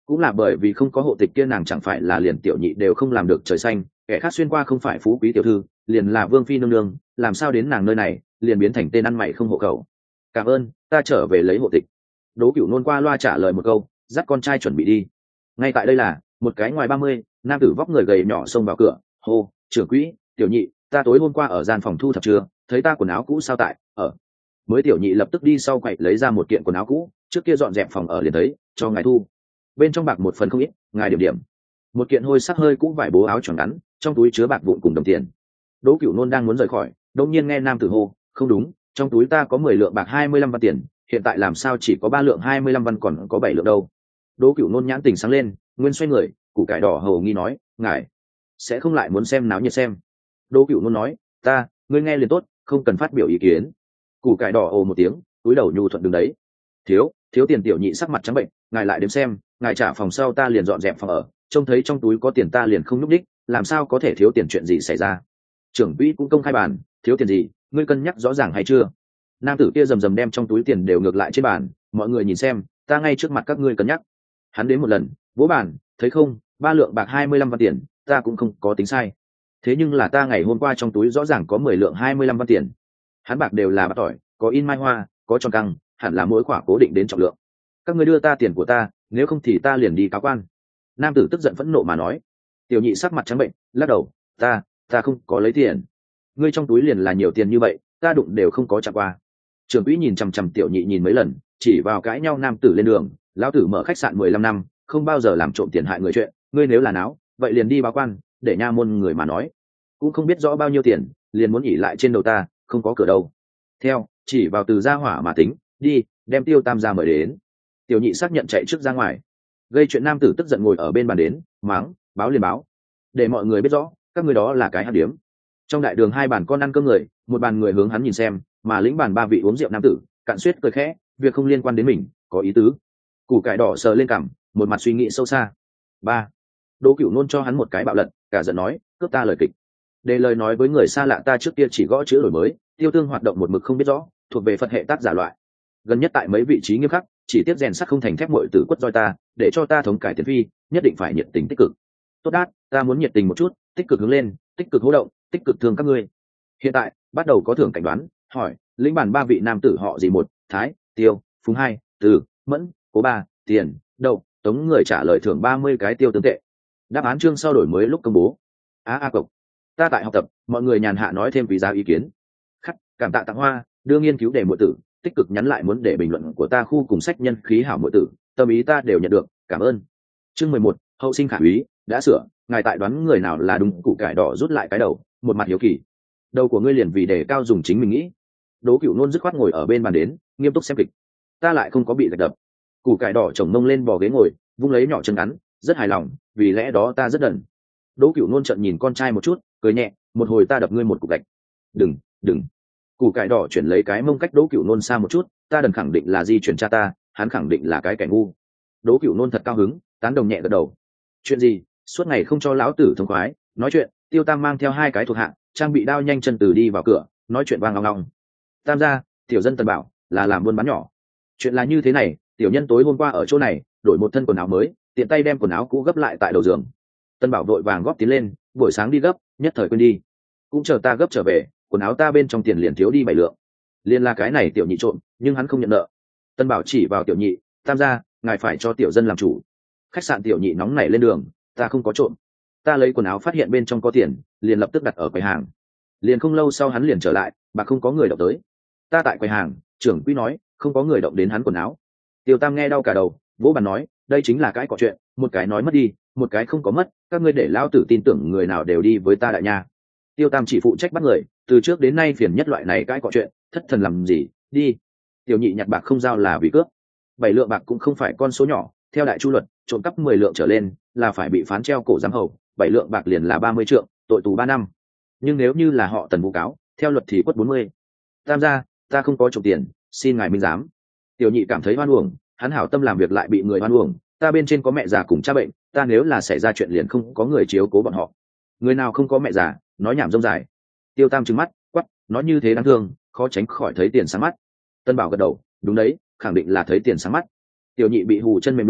cũng là bởi vì không có hộ tịch kia, nàng chẳng phải là liền tiểu nhị đều không làm được trời xanh, kẻ khác xuyên qua không phải phú quý tiểu thư, liền là vương phi nương nương, làm sao đến nàng nơi này liền biến thành tên ăn mày không hộ khẩu. Cảm ơn, ta trở về lấy hộ tịch. Đỗ Cửu nôn qua loa trả lời một câu, dắt con trai chuẩn bị đi. Ngay tại đây là một cái ngoài ba mươi nam tử vóc người gầy nhỏ xông vào cửa, hô: trưởng quỹ, tiểu nhị, ta tối hôm qua ở gian phòng thu thập chưa, thấy ta quần áo cũ sao tại ở. Mới tiểu nhị lập tức đi sau quậy lấy ra một kiện quần áo cũ, trước kia dọn dẹp phòng ở liền thấy, cho ngài thu. Bên trong bạc một phần không ít, ngài điểm điểm. Một kiện hôi sắc hơi cũ vải bố áo choàng ngắn, trong túi chứa bạc vụn cùng đồng tiền. Đỗ Cửu nôn đang muốn rời khỏi, đột nhiên nghe nam tử hô: không đúng, trong túi ta có mười lượng bạc hai mươi lăm văn tiền, hiện tại làm sao chỉ có ba lượng hai mươi lăm văn còn có bảy lượng đâu. Đỗ Cửu nôn nhãn tình sáng lên, nguyên xoay người, củ cải đỏ hầu nghi nói: ngài sẽ không lại muốn xem náo nhiệt xem. Đỗ Cửu nôn nói: ta, ngươi nghe liền tốt, không cần phát biểu ý kiến. Củ cải đỏ ồ một tiếng, túi đầu nhu thuận đứng đấy. thiếu thiếu tiền. Tiểu nhị sắc mặt trắng bệnh: ngài lại đếm xem, ngài trả phòng sau ta liền dọn dẹp phòng ở, trông thấy trong túi có tiền ta liền không nhúc đích, làm sao có thể thiếu tiền, chuyện gì xảy ra. Trưởng quỹ cũng công khai bàn, thiếu tiền gì, ngươi cân nhắc rõ ràng hay chưa. Nam tử kia rầm rầm đem trong túi tiền đều ngược lại trên bàn, mọi người nhìn xem, ta ngay trước mặt các ngươi cân nhắc. Hắn đến một lần, vỗ bàn, thấy không, ba lượng bạc hai mươi lăm văn tiền, ta cũng không có tính sai. Thế nhưng là ta ngày hôm qua trong túi rõ ràng có mười lượng hai mươi lăm văn tiền. Hắn bạc đều là bạc tỏi, có in mai hoa, có tròn căng, hẳn là mỗi khỏa cố định đến trọng lượng. Các ngươi đưa ta tiền của ta, nếu không thì ta liền đi cáo quan. Nam tử tức giận phẫn nộ mà nói. Tiểu nhị sắc mặt trắng bệnh, lắc đầu: ta ta không có lấy tiền. Ngươi trong túi liền là nhiều tiền như vậy, ta đụng đều không có chạm qua. Trưởng quỹ nhìn chằm chằm tiểu nhị nhìn mấy lần, chỉ vào cãi nhau nam tử lên đường: lão tử mở khách sạn mười lăm năm, không bao giờ làm trộm tiền hại người chuyện, ngươi nếu là náo, vậy liền đi báo quan, để nha môn người mà nói. Cũng không biết rõ bao nhiêu tiền, liền muốn ỉ lại trên đầu ta, không có cửa đâu. Theo, chỉ vào từ gia hỏa mà tính, đi, đem Tiêu Tam gia mời đến. Tiểu nhị xác nhận chạy trước ra ngoài. Gây chuyện nam tử tức giận ngồi ở bên bàn đến, mắng: báo liền báo, để mọi người biết rõ, các người đó là cái hạt điếm. Trong đại đường hai bàn con ăn cơm người, một bàn người hướng hắn nhìn xem, mà lĩnh bàn ba vị uống rượu nam tử cạn suýt cười khẽ, việc không liên quan đến mình, có ý tứ. Củ cải đỏ sờ lên cằm, một mặt suy nghĩ sâu xa. Ba. Đỗ Cửu nôn cho hắn một cái bạo lật, cả giận nói: cướp ta lời kịch. Để lời nói với người xa lạ ta trước kia chỉ gõ chữ đổi mới, tiêu tương hoạt động một mực không biết rõ, thuộc về Phật hệ tác giả loại. Gần nhất tại mấy vị trí nghiêm khắc, chỉ tiếp rèn sắt không thành thép, muội tử quất roi ta, để cho ta thống cải tiến phi, nhất định phải nhiệt tình tích cực. Tốt đát, ta muốn nhiệt tình một chút, tích cực hướng lên, tích cực hỗ động, tích cực thương các ngươi. Hiện tại bắt đầu có thưởng cảnh đoán, hỏi lĩnh bản ba vị nam tử họ gì? Một, Thái, Tiêu, Phúng hai, Từ, Mẫn, Cố ba, Tiền, Đậu, Tống. Người trả lời thưởng ba mươi cái tiêu tương tệ. Đáp án chương sau đổi mới lúc công bố. a a cộc, ta tại học tập, mọi người nhàn hạ nói thêm quý giá ý kiến. Khắc, cảm tạ tặng hoa, đưa nghiên cứu để muội tử, tích cực nhắn lại muốn để bình luận của ta khu cùng sách nhân khí hảo muội tử, tâm ý ta đều nhận được, cảm ơn. Chương mười một, hậu sinh khả úy, đã sửa, ngài tại đoán người nào là đúng. Củ cải đỏ rút lại cái đầu, một mặt hiếu kỳ. Đầu của ngươi liền vì đề cao dùng chính mình nghĩ. Đỗ Cửu nôn dứt khoát ngồi ở bên bàn đến, nghiêm túc xem kịch. Ta lại không có bị gạch đập. Củ cải đỏ chồng mông lên bò ghế ngồi, vung lấy nhỏ chân ngắn, rất hài lòng, vì lẽ đó ta rất đần. Đỗ Cửu nôn trợn nhìn con trai một chút, cười nhẹ, một hồi ta đập ngươi một cục gạch. Đừng, đừng. Củ cải đỏ chuyển lấy cái mông cách Đỗ Cửu nôn xa một chút, ta đần khẳng định là di chuyển cha ta, hắn khẳng định là cái kẻ ngu. Đỗ Cửu nôn thật cao hứng, tán đồng nhẹ gật đầu. Chuyện gì, suốt ngày không cho lão tử thông khoái, nói chuyện. Tiêu Tam mang theo hai cái thuộc hạ, trang bị đao nhanh chân từ đi vào cửa, nói chuyện vang long long. Tam gia, tiểu dân Tần Bảo là làm buôn bán nhỏ. Chuyện là như thế này, tiểu nhân tối hôm qua ở chỗ này đổi một thân quần áo mới, tiện tay đem quần áo cũ gấp lại tại đầu giường. Tân Bảo vội vàng góp tiến lên, buổi sáng đi gấp, nhất thời quên đi, cũng chờ ta gấp trở về, quần áo ta bên trong tiền liền thiếu đi bảy lượng. Liên là cái này tiểu nhị trộm, nhưng hắn không nhận nợ. Tân Bảo chỉ vào tiểu nhị: Tam gia, ngài phải cho tiểu dân làm chủ. Khách sạn tiểu nhị nóng nảy lên đường: ta không có trộm, ta lấy quần áo phát hiện bên trong có tiền, liền lập tức đặt ở quầy hàng. Liền không lâu sau hắn liền trở lại, mà không có người động tới. Ta tại quầy hàng, trưởng quỹ nói không có người động đến hắn quần áo. Tiêu Tam nghe đau cả đầu, vỗ bàn nói: đây chính là cái cọ chuyện, một cái nói mất đi, một cái không có mất, các ngươi để lão tử tin tưởng người nào đều đi với ta đại nha. Tiêu Tam chỉ phụ trách bắt người, từ trước đến nay phiền nhất loại này cái cọ chuyện, thất thần làm gì, đi. Tiểu nhị nhặt bạc không giao là vì cướp. Bảy lượng bạc cũng không phải con số nhỏ, theo đại chu luật, trộm cắp mười lượng trở lên là phải bị phán treo cổ giám hầu, bảy lượng bạc liền là ba mươi trượng, tội tù ba năm. Nhưng nếu như là họ Tần vu cáo, theo luật thì quất bốn mươi. Tam gia, ta không có trộm tiền, xin ngài minh giám. Tiểu nhị cảm thấy oan uổng, hắn hảo tâm làm việc lại bị người oan uổng, ta bên trên có mẹ già cùng cha bệnh, ta nếu là xảy ra chuyện liền không có người chiếu cố bọn họ. Người nào không có mẹ già, nói nhảm rông dài. Tiêu Tam trừng mắt, quắc, nói như thế đáng thương, khó tránh khỏi thấy tiền sáng mắt. Tân Bảo gật đầu, đúng đấy, khẳng định là thấy tiền sáng mắt. Tiểu nhị bị hù chân mềm lún,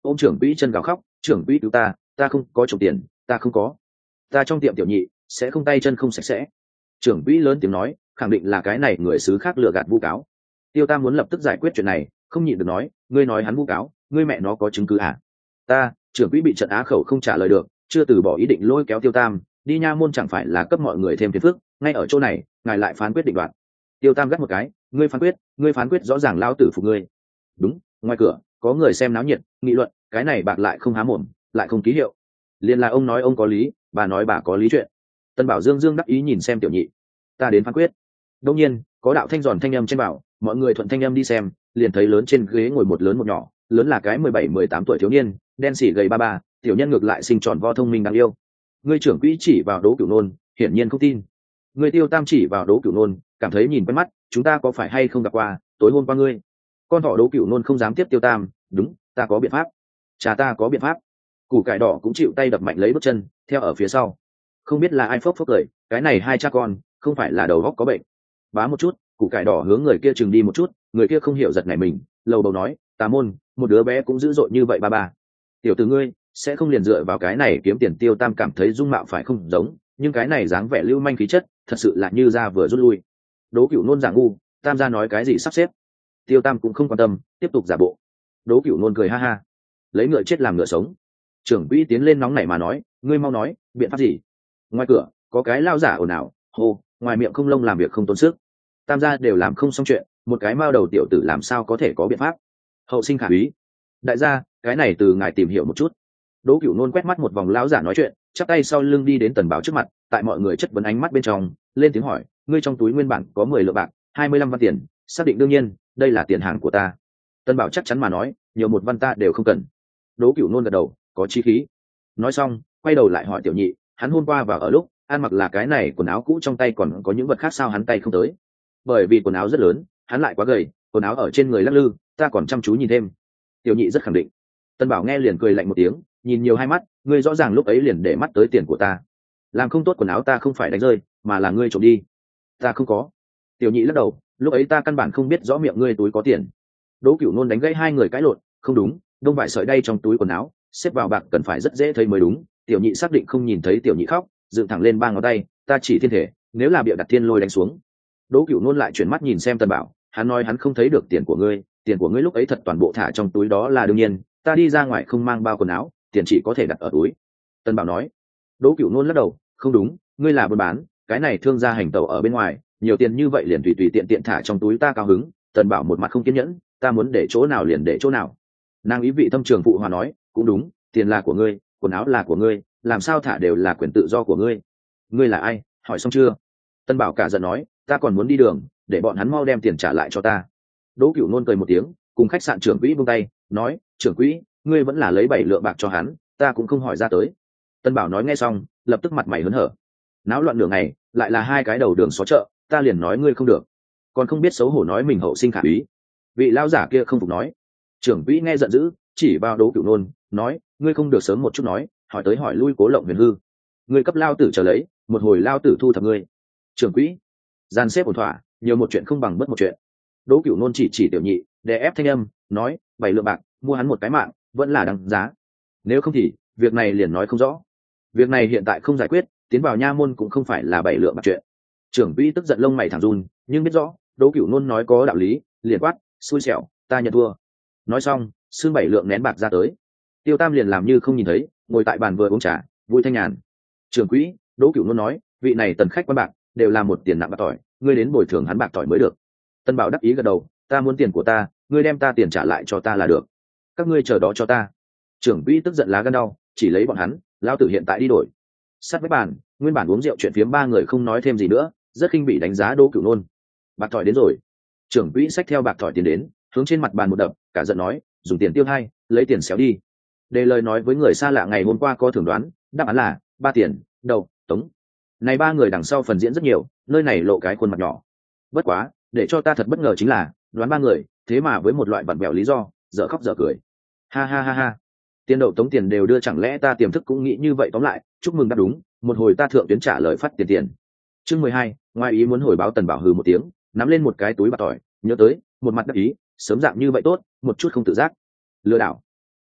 ôm trưởng quỹ chân gào khóc, trưởng quỹ cứu ta, ta không có trộm tiền, ta không có, ta trong tiệm tiểu nhị sẽ không tay chân không sạch sẽ. Trưởng quỹ lớn tiếng nói, khẳng định là cái này người xứ khác lừa gạt vu cáo. Tiêu Tam muốn lập tức giải quyết chuyện này, không nhịn được nói, ngươi nói hắn vu cáo, ngươi mẹ nó có chứng cứ à? Ta, trưởng quỹ bị trận á khẩu không trả lời được, chưa từ bỏ ý định lôi kéo Tiêu Tam đi nha môn, chẳng phải là cấp mọi người thêm phiền phức, ngay ở chỗ này ngài lại phán quyết định đoạt. Tiêu Tam gắt một cái, ngươi phán quyết, ngươi phán quyết rõ ràng lao tử phục ngươi. Đúng, ngoài cửa có người xem náo nhiệt nghị luận, cái này bạc lại không há mồm, lại không ký hiệu, liền là ông nói ông có lý, bà nói bà có lý chuyện. Tân Bảo dương dương đắc ý nhìn xem tiểu nhị, ta đến phán quyết. Đông nhiên có đạo thanh giòn thanh âm trên bảo, mọi người thuận thanh âm đi xem, liền thấy lớn trên ghế ngồi một lớn một nhỏ, lớn là cái mười bảy mười tám tuổi thiếu niên, đen xỉ gầy ba ba, tiểu nhân ngược lại sinh tròn vo thông minh đáng yêu. Ngươi trưởng quỹ chỉ vào Đỗ Cửu Nôn, hiển nhiên không tin. Ngươi Tiêu Tam chỉ vào Đỗ Cửu Nôn, cảm thấy nhìn quen mắt, chúng ta có phải hay không gặp qua, tối hôm qua ngươi. Con thỏ Đỗ Cửu Nôn không dám tiếp Tiêu Tam, đúng, ta có biện pháp. Cha ta có biện pháp. Củ cải đỏ cũng chịu tay đập mạnh lấy bước chân, theo ở phía sau. Không biết là ai phốc phốc cười, cái này hai cha con, không phải là đầu óc có bệnh. Bá một chút, củ cải đỏ hướng người kia chừng đi một chút, người kia không hiểu giật nảy mình, lầu bầu nói, tà môn, một đứa bé cũng dữ dội như vậy ba ba. Tiểu tử ngươi sẽ không liền dựa vào cái này kiếm tiền. Tiêu Tam cảm thấy dung mạo phải không giống, nhưng cái này dáng vẻ lưu manh khí chất thật sự là như ra vừa rút lui. Đỗ Cửu Nôn giả ngu, Tam gia nói cái gì sắp xếp. Tiêu Tam cũng không quan tâm, tiếp tục giả bộ. Đỗ Cửu Nôn cười ha ha, lấy ngựa chết làm ngựa sống. Trưởng quỹ tiến lên nóng nảy mà nói, ngươi mau nói biện pháp gì. Ngoài cửa có cái lao giả ồn ào, hô, ngoài miệng không lông làm việc không tốn sức, Tam gia đều làm không xong chuyện, một cái mao đầu tiểu tử làm sao có thể có biện pháp. Hậu sinh khả úy. Đại gia, cái này từ ngài tìm hiểu một chút. Đỗ Cửu Nôn quét mắt một vòng lão giả nói chuyện, chắp tay sau lưng đi đến Tần Bảo trước mặt, tại mọi người chất vấn ánh mắt bên trong lên tiếng hỏi, ngươi trong túi nguyên bản có mười lượng bạc, hai mươi lăm văn tiền, xác định đương nhiên đây là tiền hàng của ta. Tần Bảo chắc chắn mà nói, nhiều một văn ta đều không cần. Đỗ Cửu Nôn gật đầu, có chí khí. Nói xong quay đầu lại hỏi tiểu nhị, hắn hôm qua vào ở lúc ăn mặc là cái này quần áo cũ, trong tay còn có những vật khác sao hắn tay không tới. Bởi vì quần áo rất lớn, hắn lại quá gầy, quần áo ở trên người lắc lư, ta còn chăm chú nhìn thêm. Tiểu nhị rất khẳng định. Tân Bảo nghe liền cười lạnh một tiếng, nhìn nhiều hai mắt, ngươi rõ ràng lúc ấy liền để mắt tới tiền của ta, làm không tốt quần áo ta không phải đánh rơi, mà là ngươi trộm đi. Ta không có. Tiểu nhị lắc đầu, lúc ấy ta căn bản không biết rõ miệng ngươi túi có tiền. Đỗ Cửu Nôn đánh gãy hai người cãi lộn, không đúng, đông vải sợi đay trong túi quần áo xếp vào bạc cần phải rất dễ thấy mới đúng. Tiểu nhị xác định không nhìn thấy. Tiểu nhị khóc, dựng thẳng lên ba ngón tay, ta chỉ thiên thể, nếu là bịa đặt thiên lôi đánh xuống. Đỗ Cửu Nôn lại chuyển mắt nhìn xem Tân Bảo, hắn nói hắn không thấy được tiền của ngươi, tiền của ngươi lúc ấy thật toàn bộ thả trong túi đó là đương nhiên, ta đi ra ngoài không mang bao quần áo, tiền chỉ có thể đặt ở túi. Tân Bảo nói. Đỗ Cửu Nôn lắc đầu, không đúng, ngươi là buôn bán, cái này thương gia hành tẩu ở bên ngoài, nhiều tiền như vậy liền tùy tùy tiện tiện thả trong túi ta cao hứng. Tân Bảo một mặt không kiên nhẫn, ta muốn để chỗ nào liền để chỗ nào. Nàng ý vị thâm trường phụ hòa nói, cũng đúng, tiền là của ngươi, quần áo là của ngươi, làm sao thả đều là quyền tự do của ngươi. Ngươi là ai, hỏi xong chưa? Tân Bảo cả giận nói, ta còn muốn đi đường, để bọn hắn mau đem tiền trả lại cho ta. Đỗ Cửu Nôn cười một tiếng, cùng khách sạn trưởng quỹ buông tay, nói, trưởng quỹ, ngươi vẫn là lấy bảy lượng bạc cho hắn, ta cũng không hỏi ra tới. Tân Bảo nói nghe xong, lập tức mặt mày hớn hở. Náo loạn nửa ngày, lại là hai cái đầu đường xó chợ, ta liền nói ngươi không được, còn không biết xấu hổ nói mình hậu sinh khả úy. Vị lão giả kia không phục nói. Trưởng quỹ nghe giận dữ, chỉ vào Đỗ Cửu Nôn, nói, ngươi không được sớm một chút nói, hỏi tới hỏi lui cố lộng huyền hư. Ngươi cấp lao tử trở lấy, một hồi lao tử thu thập ngươi. Trưởng quỹ, gian xếp ổn thỏa, nhiều một chuyện không bằng bất một chuyện. Đỗ Cửu Nôn chỉ chỉ tiểu nhị, đè ép thanh âm, nói, bảy lượng bạc mua hắn một cái mạng vẫn là đáng giá, nếu không thì việc này liền nói không rõ. Việc này hiện tại không giải quyết, tiến vào nha môn cũng không phải là bảy lượng bạc chuyện. Trưởng quỹ tức giận lông mày thẳng run, nhưng biết rõ Đỗ Cửu Nôn nói có đạo lý, liền quát, xui xẻo, ta nhận thua. Nói xong xương bảy lượng nén bạc ra tới. Tiêu Tam liền làm như không nhìn thấy, ngồi tại bàn vừa uống trà, vui thanh nhàn. Trưởng quỹ, Đỗ Cửu Nôn nói, vị này tần khách quan bạc đều là một tiền nặng bạc tỏi, ngươi đến bồi thường hắn bạc tỏi mới được. Tân Bảo đắc ý gật đầu, ta muốn tiền của ta, ngươi đem ta tiền trả lại cho ta là được. Các ngươi chờ đó cho ta. Trưởng quỹ tức giận lá gan đau, chỉ lấy bọn hắn, lao tử hiện tại đi đổi. Sát với bàn, nguyên bản uống rượu chuyện phiếm ba người không nói thêm gì nữa, rất khinh bị đánh giá Đỗ Cửu Nôn. Bạc tỏi đến rồi. Trưởng quỹ xách theo bạc tỏi tiền đến, hướng trên mặt bàn một đập, cả giận nói, dùng tiền tiêu hay, lấy tiền xéo đi. Đề lời nói với người xa lạ ngày hôm qua có thưởng đoán, đáp án là ba tiền, đầu, tống. Này ba người đằng sau phần diễn rất nhiều, nơi này lộ cái khuôn mặt nhỏ. Bất quá, để cho ta thật bất ngờ chính là, đoán ba người, thế mà với một loại vặn vẹo lý do, dở khóc dở cười. Ha ha ha ha. Tiền đậu tống tiền đều đưa, chẳng lẽ ta tiềm thức cũng nghĩ như vậy. Tóm lại, chúc mừng đáp đúng, một hồi ta thượng tuyến trả lời phát tiền tiền. Chương mười hai, ngoài ý muốn hồi báo. Tần Bảo hừ một tiếng, nắm lên một cái túi bạc tỏi, nhớ tới, một mặt đắc ý, sớm dạng như vậy tốt, một chút không tự giác. Lừa đảo.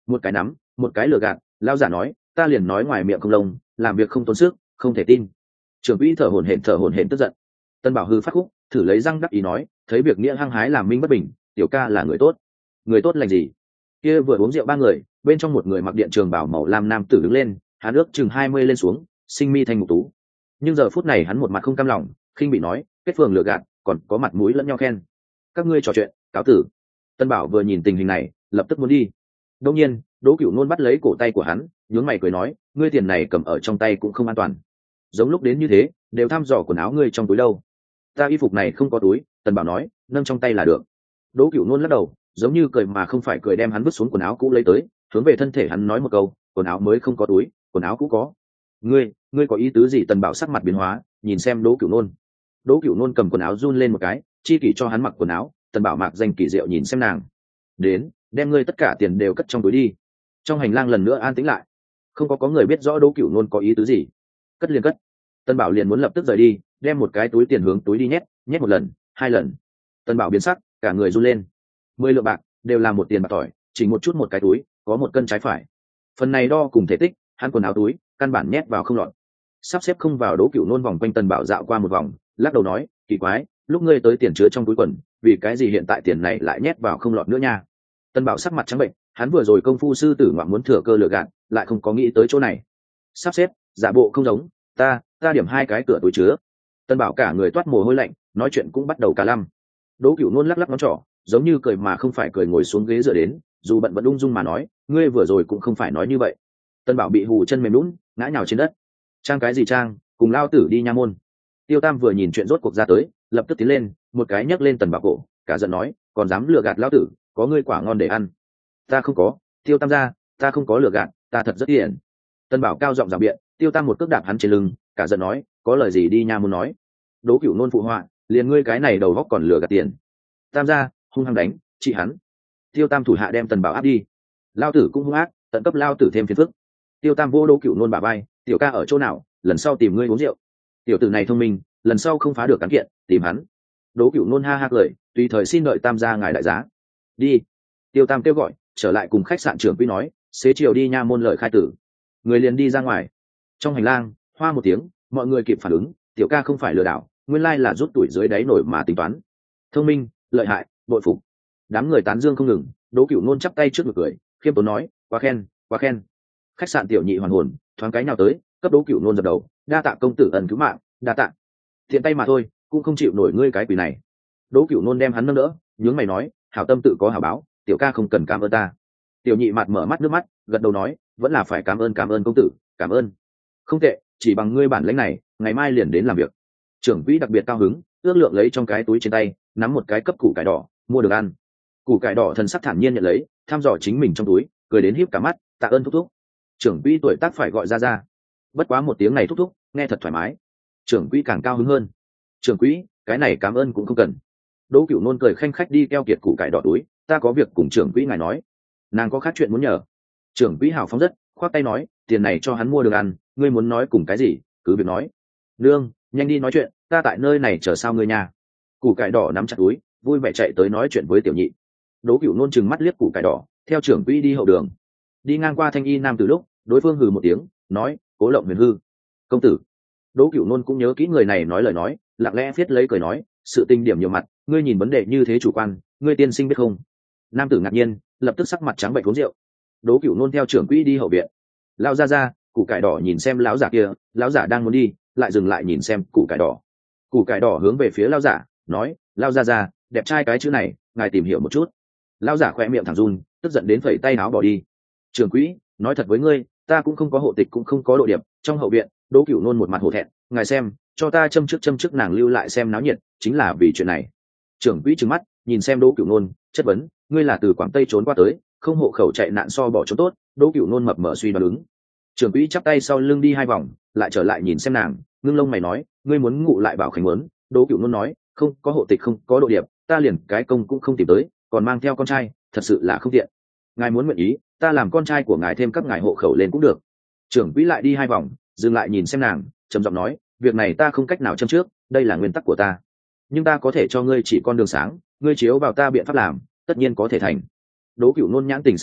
một cái nắm một cái lừa gạt. Lao giả nói, ta liền nói ngoài miệng không lông, làm việc không tốn sức, không thể tin. Trưởng quỹ thở hổn hển thở hổn hển tức giận. Tân Bảo hư phát khúc, thử lấy răng đắc ý nói, thấy việc nghĩa hăng hái làm minh bất bình, tiểu ca là người tốt. Người tốt lành gì? Kia vừa uống rượu ba người, bên trong một người mặc điện trường bào màu lam nam tử đứng lên, hắn ước chừng hai mươi lên xuống, sinh mi thành mục tú. Nhưng giờ phút này hắn một mặt không cam lòng, khinh bị nói, kết phường lừa gạt, còn có mặt mũi lẫn nhau khen. Các ngươi trò chuyện, cáo tử. Tân Bảo vừa nhìn tình hình này, lập tức muốn đi. Đương nhiên, Đỗ Cửu Nôn bắt lấy cổ tay của hắn, nhướng mày cười nói, ngươi tiền này cầm ở trong tay cũng không an toàn. Giống lúc đến như thế, đều thăm dò quần áo ngươi trong túi đâu. Ta y phục này không có túi, Tân Bảo nói, nâng trong tay là được. Đỗ Cửu Nôn lắc đầu, giống như cười mà không phải cười, đem hắn vứt xuống quần áo cũ lấy tới, hướng về thân thể hắn nói một câu, quần áo mới không có túi, quần áo cũ có. Ngươi, ngươi có ý tứ gì? Tần Bảo sắc mặt biến hóa, nhìn xem Đỗ Cửu Nôn. Đỗ Cửu Nôn cầm quần áo run lên một cái, chi kỷ cho hắn mặc quần áo. Tần Bảo mạc danh kỳ diệu nhìn xem nàng, đến, đem ngươi tất cả tiền đều cất trong túi đi. Trong hành lang lần nữa an tĩnh lại, không có có người biết rõ Đỗ Cửu Nôn có ý tứ gì. Cất liền cất. Tần Bảo liền muốn lập tức rời đi, đem một cái túi tiền hướng túi đi nhét, nhét một lần, hai lần. Tần Bảo biến sắc, cả người run lên. Mười lượng bạc, đều là một tiền bạc tỏi, chỉ một chút một cái túi, có một cân trái phải. Phần này đo cùng thể tích, hắn quần áo túi, căn bản nhét vào không lọt. Sắp xếp không vào. Đỗ Cửu Nôn vòng quanh Tần Bảo dạo qua một vòng, lắc đầu nói, kỳ quái, lúc ngươi tới tiền chứa trong túi quần, vì cái gì hiện tại tiền này lại nhét vào không lọt nữa nha? Tần Bảo sắc mặt trắng bệnh, hắn vừa rồi công phu sư tử ngoạm muốn thừa cơ lừa gạt, lại không có nghĩ tới chỗ này. Sắp xếp, giả bộ không giống, ta, ta điểm hai cái cửa túi chứa. Tần Bảo cả người toát mồ hôi lạnh, nói chuyện cũng bắt đầu cả lăm. Đỗ Cửu Nôn lắc lắc ngón trỏ, giống như cười mà không phải cười, ngồi xuống ghế dựa đến, dù bận vẫn ung dung mà nói, ngươi vừa rồi cũng không phải nói như vậy. Tần Bảo bị hù chân mềm lún, ngã nhào trên đất. Trang cái gì trang, cùng lao tử đi nha môn. Tiêu Tam vừa nhìn chuyện rốt cuộc ra tới, lập tức tiến lên, một cái nhấc lên Tần Bảo cổ, cả giận nói, còn dám lừa gạt lão tử, có ngươi quả ngon để ăn. Ta không có. Tiêu Tam gia, ta không có lừa gạt, ta thật rất hiền. Tần Bảo cao giọng rào biện. Tiêu Tam một cước đạp hắn trên lưng, cả giận nói, có lời gì đi nha môn nói. Đỗ Cửu Nôn phụ họa, liền ngươi cái này đầu góc còn lừa gạt tiền. Tam gia, hung hăng đánh, trị hắn. Tiêu Tam thủ hạ đem Tần Bảo áp đi. Lao tử cũng hung ác, tận cấp lao tử thêm phiền phức. Tiêu Tam vô Đỗ Cửu Nôn bả vai, tiểu ca ở chỗ nào, lần sau tìm ngươi uống rượu. Tiểu tử này thông minh, lần sau không phá được cán kiện, tìm hắn. Đỗ Cửu Nôn ha ha cười, tùy thời xin đợi Tam gia ngài đại giá. Đi. Tiêu Tam kêu gọi, trở lại cùng khách sạn trưởng quỹ nói, xế chiều đi nha môn lời khai tử. Người liền đi ra ngoài. Trong hành lang, hoa một tiếng, mọi người kịp phản ứng, tiểu ca không phải lừa đảo, nguyên lai là rút tuổi dưới đáy nổi mà tính toán. Thông minh, lợi hại, bội phục. Đám người tán dương không ngừng. Đỗ Cửu Nôn chắp tay trước ngực cười, khiêm tốn nói, quá khen, quá khen. Khách sạn tiểu nhị hoàn hồn, thoáng cái nào tới, cấp Đỗ Cửu Nôn dập đầu, đa tạ công tử ân cứu mạng, đa tạ. Thiện tay mà thôi, cũng không chịu nổi ngươi cái quỷ này. Đỗ Cửu Nôn đem hắn nâng đỡ, nhướng mày nói, hảo tâm tự có hảo báo, tiểu ca không cần cảm ơn ta. Tiểu nhị mặt mở mắt nước mắt, gật đầu nói, vẫn là phải cảm ơn cảm ơn công tử, cảm ơn. Không tệ, chỉ bằng ngươi bản lĩnh này, ngày mai liền đến làm việc. Trưởng quỹ đặc biệt cao hứng, ước lượng lấy trong cái túi trên tay, nắm một cái cấp củ cải đỏ, mua được ăn. Củ cải đỏ thần sắc thản nhiên nhận lấy, thăm dò chính mình trong túi, cười đến híp cả mắt, tạ ơn thúc thúc. Trưởng quỹ tuổi tác phải gọi ra ra. Bất quá một tiếng này thúc thúc, nghe thật thoải mái. Trưởng quỹ càng cao hứng hơn. Trưởng quỹ, cái này cảm ơn cũng không cần. Đỗ Cửu Nôn cười khanh khách đi keo kiệt củ cải đỏ túi, ta có việc cùng trưởng quỹ ngài nói. Nàng có khác chuyện muốn nhờ. Trưởng quỹ hào phóng rất, khoác tay nói, tiền này cho hắn mua được ăn, ngươi muốn nói cùng cái gì, cứ việc nói. Nương, nhanh đi nói chuyện, ta tại nơi này chờ sao ngươi nhà. Củ cải đỏ nắm chặt túi, vui vẻ chạy tới nói chuyện với tiểu nhị. Đỗ Cửu Nôn trừng mắt liếc củ cải đỏ, theo trưởng quỹ đi hậu đường. Đi ngang qua thanh y nam từ lúc, đối phương hừ một tiếng, nói, cố lộng huyền hư. Công tử. Đỗ Cửu Nôn cũng nhớ kỹ người này nói lời nói, lặng lẽ viết lấy cười nói, sự tình điểm nhiều mặt, ngươi nhìn vấn đề như thế chủ quan, ngươi tiên sinh biết không? Nam tử ngạc nhiên, lập tức sắc mặt trắng bệch uống rượu. Đỗ Cửu Nôn theo trưởng quỹ đi hậu viện. Lao ra ra, củ cải đỏ nhìn xem lão giả kia, lão giả đang muốn đi, lại dừng lại nhìn xem củ cải đỏ. Củ cải đỏ hướng về phía lão giả, nói, lao ra ra, đẹp trai cái chữ này, ngài tìm hiểu một chút. Lão giả khỏe miệng thẳng run, tức giận đến phẩy tay áo bỏ đi. Trưởng quỹ, nói thật với ngươi, ta cũng không có hộ tịch cũng không có độ điểm. Trong hậu viện, Đỗ Cửu Nôn một mặt hổ thẹn, ngài xem, cho ta châm trước châm trước nàng lưu lại xem náo nhiệt, chính là vì chuyện này. Trưởng quỹ trừng mắt, nhìn xem Đỗ Cửu Nôn, chất vấn, ngươi là từ Quảng Tây trốn qua tới, không hộ khẩu chạy nạn so bỏ trốn tốt. Đỗ Cửu Nôn mập mờ suy đoán ứng. Trưởng quỹ chắp tay sau lưng đi hai vòng, lại trở lại nhìn xem nàng, ngưng lông mày nói, ngươi muốn ngụ lại bảo khánh muốn. Đỗ Cửu Nôn nói, không có hộ tịch không có độ điệp, ta liền cái công cũng không tìm tới, còn mang theo con trai, thật sự là không tiện. Ngài muốn nguyện ý, ta làm con trai của ngài thêm các ngài hộ khẩu lên cũng được. Trưởng quỹ lại đi hai vòng, dừng lại nhìn xem nàng, trầm giọng nói, việc này ta không cách nào châm trước, đây là nguyên tắc của ta, nhưng ta có thể cho ngươi chỉ con đường sáng, ngươi chiếu vào ta biện pháp làm, tất nhiên có thể thành. Đỗ Cửu Nôn nhãn tình sáng lên,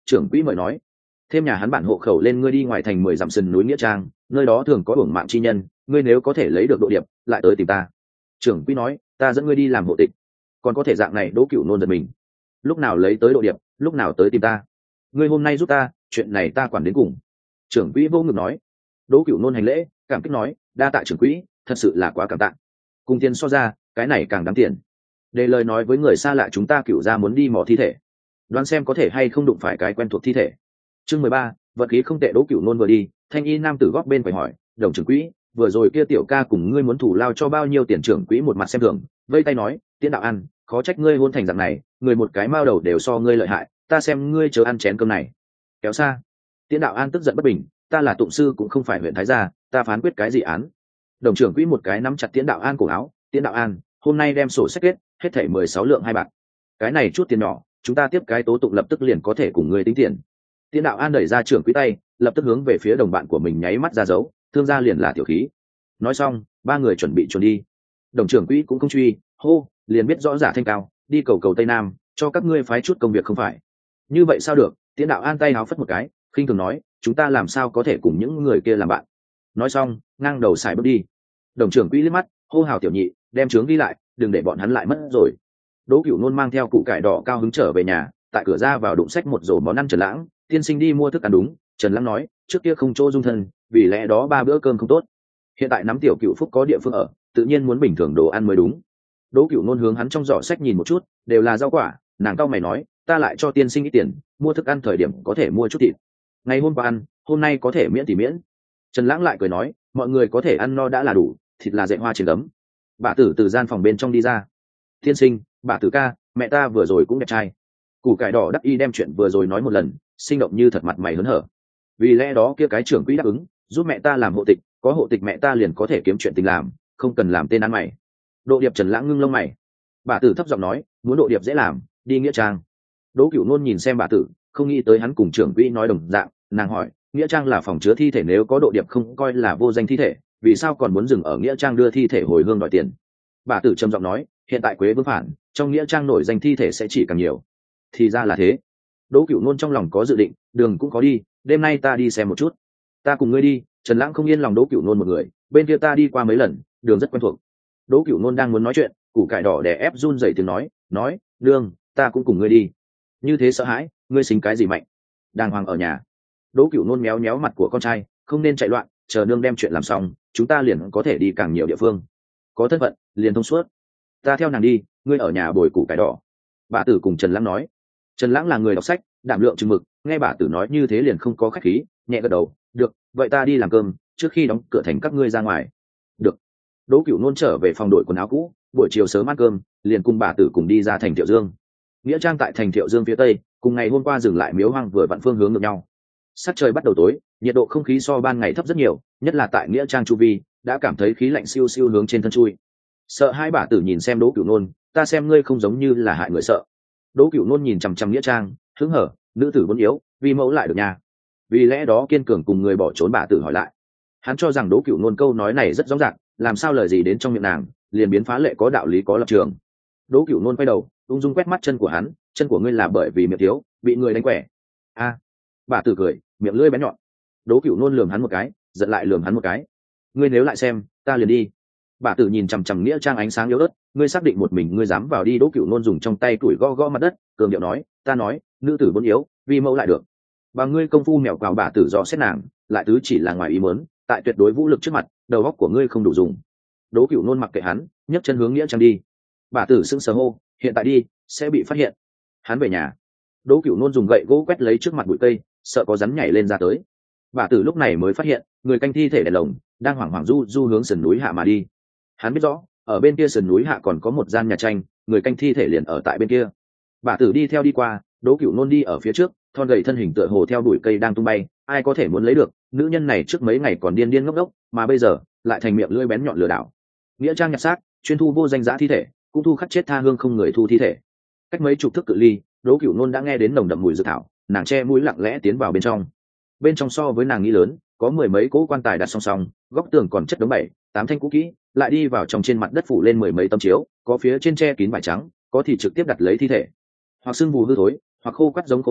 trưởng quỹ mời nói thêm nhà hắn bản hộ khẩu lên, ngươi đi ngoài thành mười dặm sườn núi nghĩa trang, nơi đó thường có uổng mạng chi nhân, ngươi nếu có thể lấy được độ điệp lại tới tìm ta. Trưởng quỹ nói, ta dẫn ngươi đi làm hộ tịch. Còn có thể dạng này? Đỗ Cửu Nôn giật mình, lúc nào lấy tới độ điệp, lúc nào tới tìm ta? Ngươi hôm nay giúp ta, chuyện này ta quản đến cùng. Trưởng quỹ vô ngực nói. Đỗ Cửu Nôn hành lễ cảm kích nói, đa tạ trưởng quỹ, thật sự là quá cảm tạ. Cùng tiền so ra, cái này càng đáng tiền. Để lời nói với người xa lạ, chúng ta Cửu gia muốn đi mò thi thể, đoán xem có thể hay không đụng phải cái quen thuộc thi thể. Chương mười ba, vật khí không tệ. Đỗ Cửu Nôn vừa đi, thanh y nam tử góp bên phải hỏi, đồng trưởng quỹ, vừa rồi kia tiểu ca cùng ngươi muốn thủ lao cho bao nhiêu tiền? Trưởng quỹ một mặt xem thường, vây tay nói, Tiễn đạo ăn, khó trách ngươi hôn thành dạng này, người một cái mao đầu đều so ngươi lợi hại, ta xem ngươi chớ ăn chén cơm này. Kéo xa. Tiễn đạo an tức giận bất bình, ta là tụng sư cũng không phải huyện thái gia, ta phán quyết cái gì án? Đồng trưởng quỹ một cái nắm chặt Tiễn đạo an cổ áo, Tiễn đạo an, hôm nay đem sổ sách kết, hết thảy mười sáu lượng hai bạc. Cái này chút tiền nhỏ, chúng ta tiếp cái tố tụng lập tức liền có thể cùng ngươi tính tiền. Tiễn đạo an đẩy ra trưởng quỹ tay, lập tức hướng về phía đồng bạn của mình nháy mắt ra dấu, thương gia liền là tiểu khí. Nói xong, ba người chuẩn bị chuẩn đi. Đồng trưởng quỹ cũng không truy, hô, liền biết rõ giả thanh cao, đi cầu cầu tây nam, cho các ngươi phái chút công việc không phải? Như vậy sao được? Tiễn đạo an tay háo phất một cái, khinh thường nói, chúng ta làm sao có thể cùng những người kia làm bạn? Nói xong, ngang đầu xài bước đi. Đồng trưởng quỹ liếc mắt, hô hào tiểu nhị, đem trướng ghi lại, đừng để bọn hắn lại mất rồi. Đỗ Cửu Nôn mang theo củ cải đỏ cao hứng trở về nhà, tại cửa ra vào đụng sách một rổ món ăn. Trần Lãng, tiên sinh đi mua thức ăn đúng? Trần Lãng nói, trước kia không chỗ dung thân, vì lẽ đó ba bữa cơm không tốt. Hiện tại nắm tiểu cựu phúc có địa phương ở, tự nhiên muốn bình thường đồ ăn mới đúng. Đỗ Cửu Nôn hướng hắn trong giỏ sách nhìn một chút, đều là rau quả. Nàng cau mày nói, ta lại cho tiên sinh ít tiền, mua thức ăn thời điểm có thể mua chút thịt. Ngày hôm qua ăn, hôm nay có thể miễn thì miễn. Trần Lãng lại cười nói, mọi người có thể ăn no đã là đủ, thịt là dạy hoa trên gấm. Bà tử từ gian phòng bên trong đi ra, tiên sinh, bà tử ca, mẹ ta vừa rồi cũng đẹp trai. Củ cải đỏ đắc y đem chuyện vừa rồi nói một lần, sinh động như thật, mặt mày hớn hở. Vì lẽ đó kia cái trưởng quỹ đáp ứng, giúp mẹ ta làm hộ tịch, có hộ tịch mẹ ta liền có thể kiếm chuyện tình làm, không cần làm tên ăn mày. Độ điệp. Trần Lãng ngưng lông mày. Bà tử thấp giọng nói, muốn độ điệp dễ làm, đi nghĩa trang. Đỗ Cửu Nôn nhìn xem bà tử, không nghĩ tới hắn cùng trưởng quỹ nói đồng dạng. Nàng hỏi, nghĩa trang là phòng chứa thi thể, nếu có độ điệp không coi là vô danh thi thể, vì sao còn muốn dừng ở nghĩa trang đưa thi thể hồi hương đòi tiền? Bà tử trầm giọng nói, hiện tại Quế Vương phản, trong nghĩa trang nổi danh thi thể sẽ chỉ càng nhiều. Thì ra là thế. Đỗ Cửu Nôn trong lòng có dự định, đường cũng có đi, đêm nay ta đi xem một chút. Ta cùng ngươi đi. Trần Lãng không yên lòng Đỗ Cửu Nôn một người, bên kia ta đi qua mấy lần, đường rất quen thuộc. Đỗ Cửu Nôn đang muốn nói chuyện, củ cải đỏ đè ép run rẩy tiếng nói, nói, nương, ta cũng cùng ngươi đi. Như thế sợ hãi, ngươi xính cái gì mạnh? Đàng hoàng ở nhà. Đỗ Cửu Nôn méo méo mặt của con trai, không nên chạy loạn, chờ nương đem chuyện làm xong, chúng ta liền có thể đi càng nhiều địa phương. Có thân phận, liền thông suốt. Ta theo nàng đi, ngươi ở nhà bồi củ cải đỏ. Bà tử cùng Trần Lãng nói. Trần Lãng là người đọc sách, đảm lượng chừng mực, nghe bà tử nói như thế liền không có khách khí, nhẹ gật đầu, được, vậy ta đi làm cơm, trước khi đóng cửa thành các ngươi ra ngoài. Được. Đỗ Cửu Nôn trở về phòng đổi quần áo cũ, buổi chiều sớm ăn cơm, liền cùng bà tử cùng đi ra thành Thiệu Dương. Nghĩa trang tại thành Thiệu Dương phía tây, cùng ngày hôm qua dừng lại miếu hoang vừa vặn phương hướng ngược nhau. Sắc trời bắt đầu tối, nhiệt độ không khí so ban ngày thấp rất nhiều, nhất là tại nghĩa trang chu vi, đã cảm thấy khí lạnh siêu siêu hướng trên thân chui. Sợ hai bà tử nhìn xem Đỗ Cửu Nôn, ta xem ngươi không giống như là hại người sợ. Đỗ Cửu Nôn nhìn chằm chằm nghĩa trang, hứng hở, nữ tử vốn yếu, vì mẫu lại được nhà. Vì lẽ đó kiên cường cùng người bỏ trốn. Bà tử hỏi lại, hắn cho rằng Đỗ Cửu Nôn câu nói này rất rõ ràng, làm sao lời gì đến trong miệng nàng liền biến phá lệ có đạo lý có lập trường. Đỗ Cửu Nôn quay đầu, ung dung quét mắt chân của hắn, chân của ngươi là bởi vì miệng thiếu, bị người đánh quẻ. A. À, bà tử cười, miệng lưỡi bén nhọn. Đỗ Cửu Nôn lườm hắn một cái, giận lại lườm hắn một cái. Ngươi nếu lại xem, ta liền đi. Bà tử nhìn chằm chằm nghĩa trang ánh sáng yếu ớt, ngươi xác định một mình ngươi dám vào đi? Đỗ Cửu Nôn dùng trong tay tuổi gõ gõ mặt đất, cường điệu nói, ta nói, nữ tử vốn yếu, vì mẫu lại được. Bà ngươi công phu mèo quào. Bà tử dò xét nàng, lại tứ chỉ là ngoài ý muốn, tại tuyệt đối vũ lực trước mặt, đầu óc của ngươi không đủ dùng. Đỗ Cửu Nôn mặc kệ hắn, nhấc chân hướng nghĩa trang đi. Bà tử sững sờ hô, hiện tại đi sẽ bị phát hiện. Hắn về nhà. Đỗ Cửu Nôn dùng gậy gỗ quét lấy trước mặt bụi cây, sợ có rắn nhảy lên ra tới. Bà tử lúc này mới phát hiện, người canh thi thể đèn lồng đang hoảng hoảng du du hướng sườn núi hạ mà đi. Hắn biết rõ, ở bên kia sườn núi hạ còn có một gian nhà tranh, người canh thi thể liền ở tại bên kia. Bà tử đi theo đi qua, Đỗ Cửu Nôn đi ở phía trước, thon gầy thân hình tựa hồ theo đuổi cây đang tung bay, ai có thể muốn lấy được? Nữ nhân này trước mấy ngày còn điên điên ngốc ngốc, mà bây giờ lại thành miệng lưỡi bén nhọn lừa đảo. Nghĩa trang nhặt xác, chuyên thu vô danh dã thi thể, cũng thu khắc chết tha hương không người thu thi thể. Cách mấy chục thước cự ly, Đỗ Cửu Nôn đã nghe đến nồng đậm mùi dược thảo, nàng che mũi lặng lẽ tiến vào bên trong. Bên trong so với nàng nghĩ lớn, có mười mấy cỗ quan tài đặt song song, góc tường còn chất đống bảy, tám thanh cũ kỹ, lại đi vào trong trên mặt đất phủ lên mười mấy tấm chiếu, có phía trên che kín vải trắng, có thì trực tiếp đặt lấy thi thể, hoặc sưng vù hư thối, hoặc khô quắt giống cô lâu,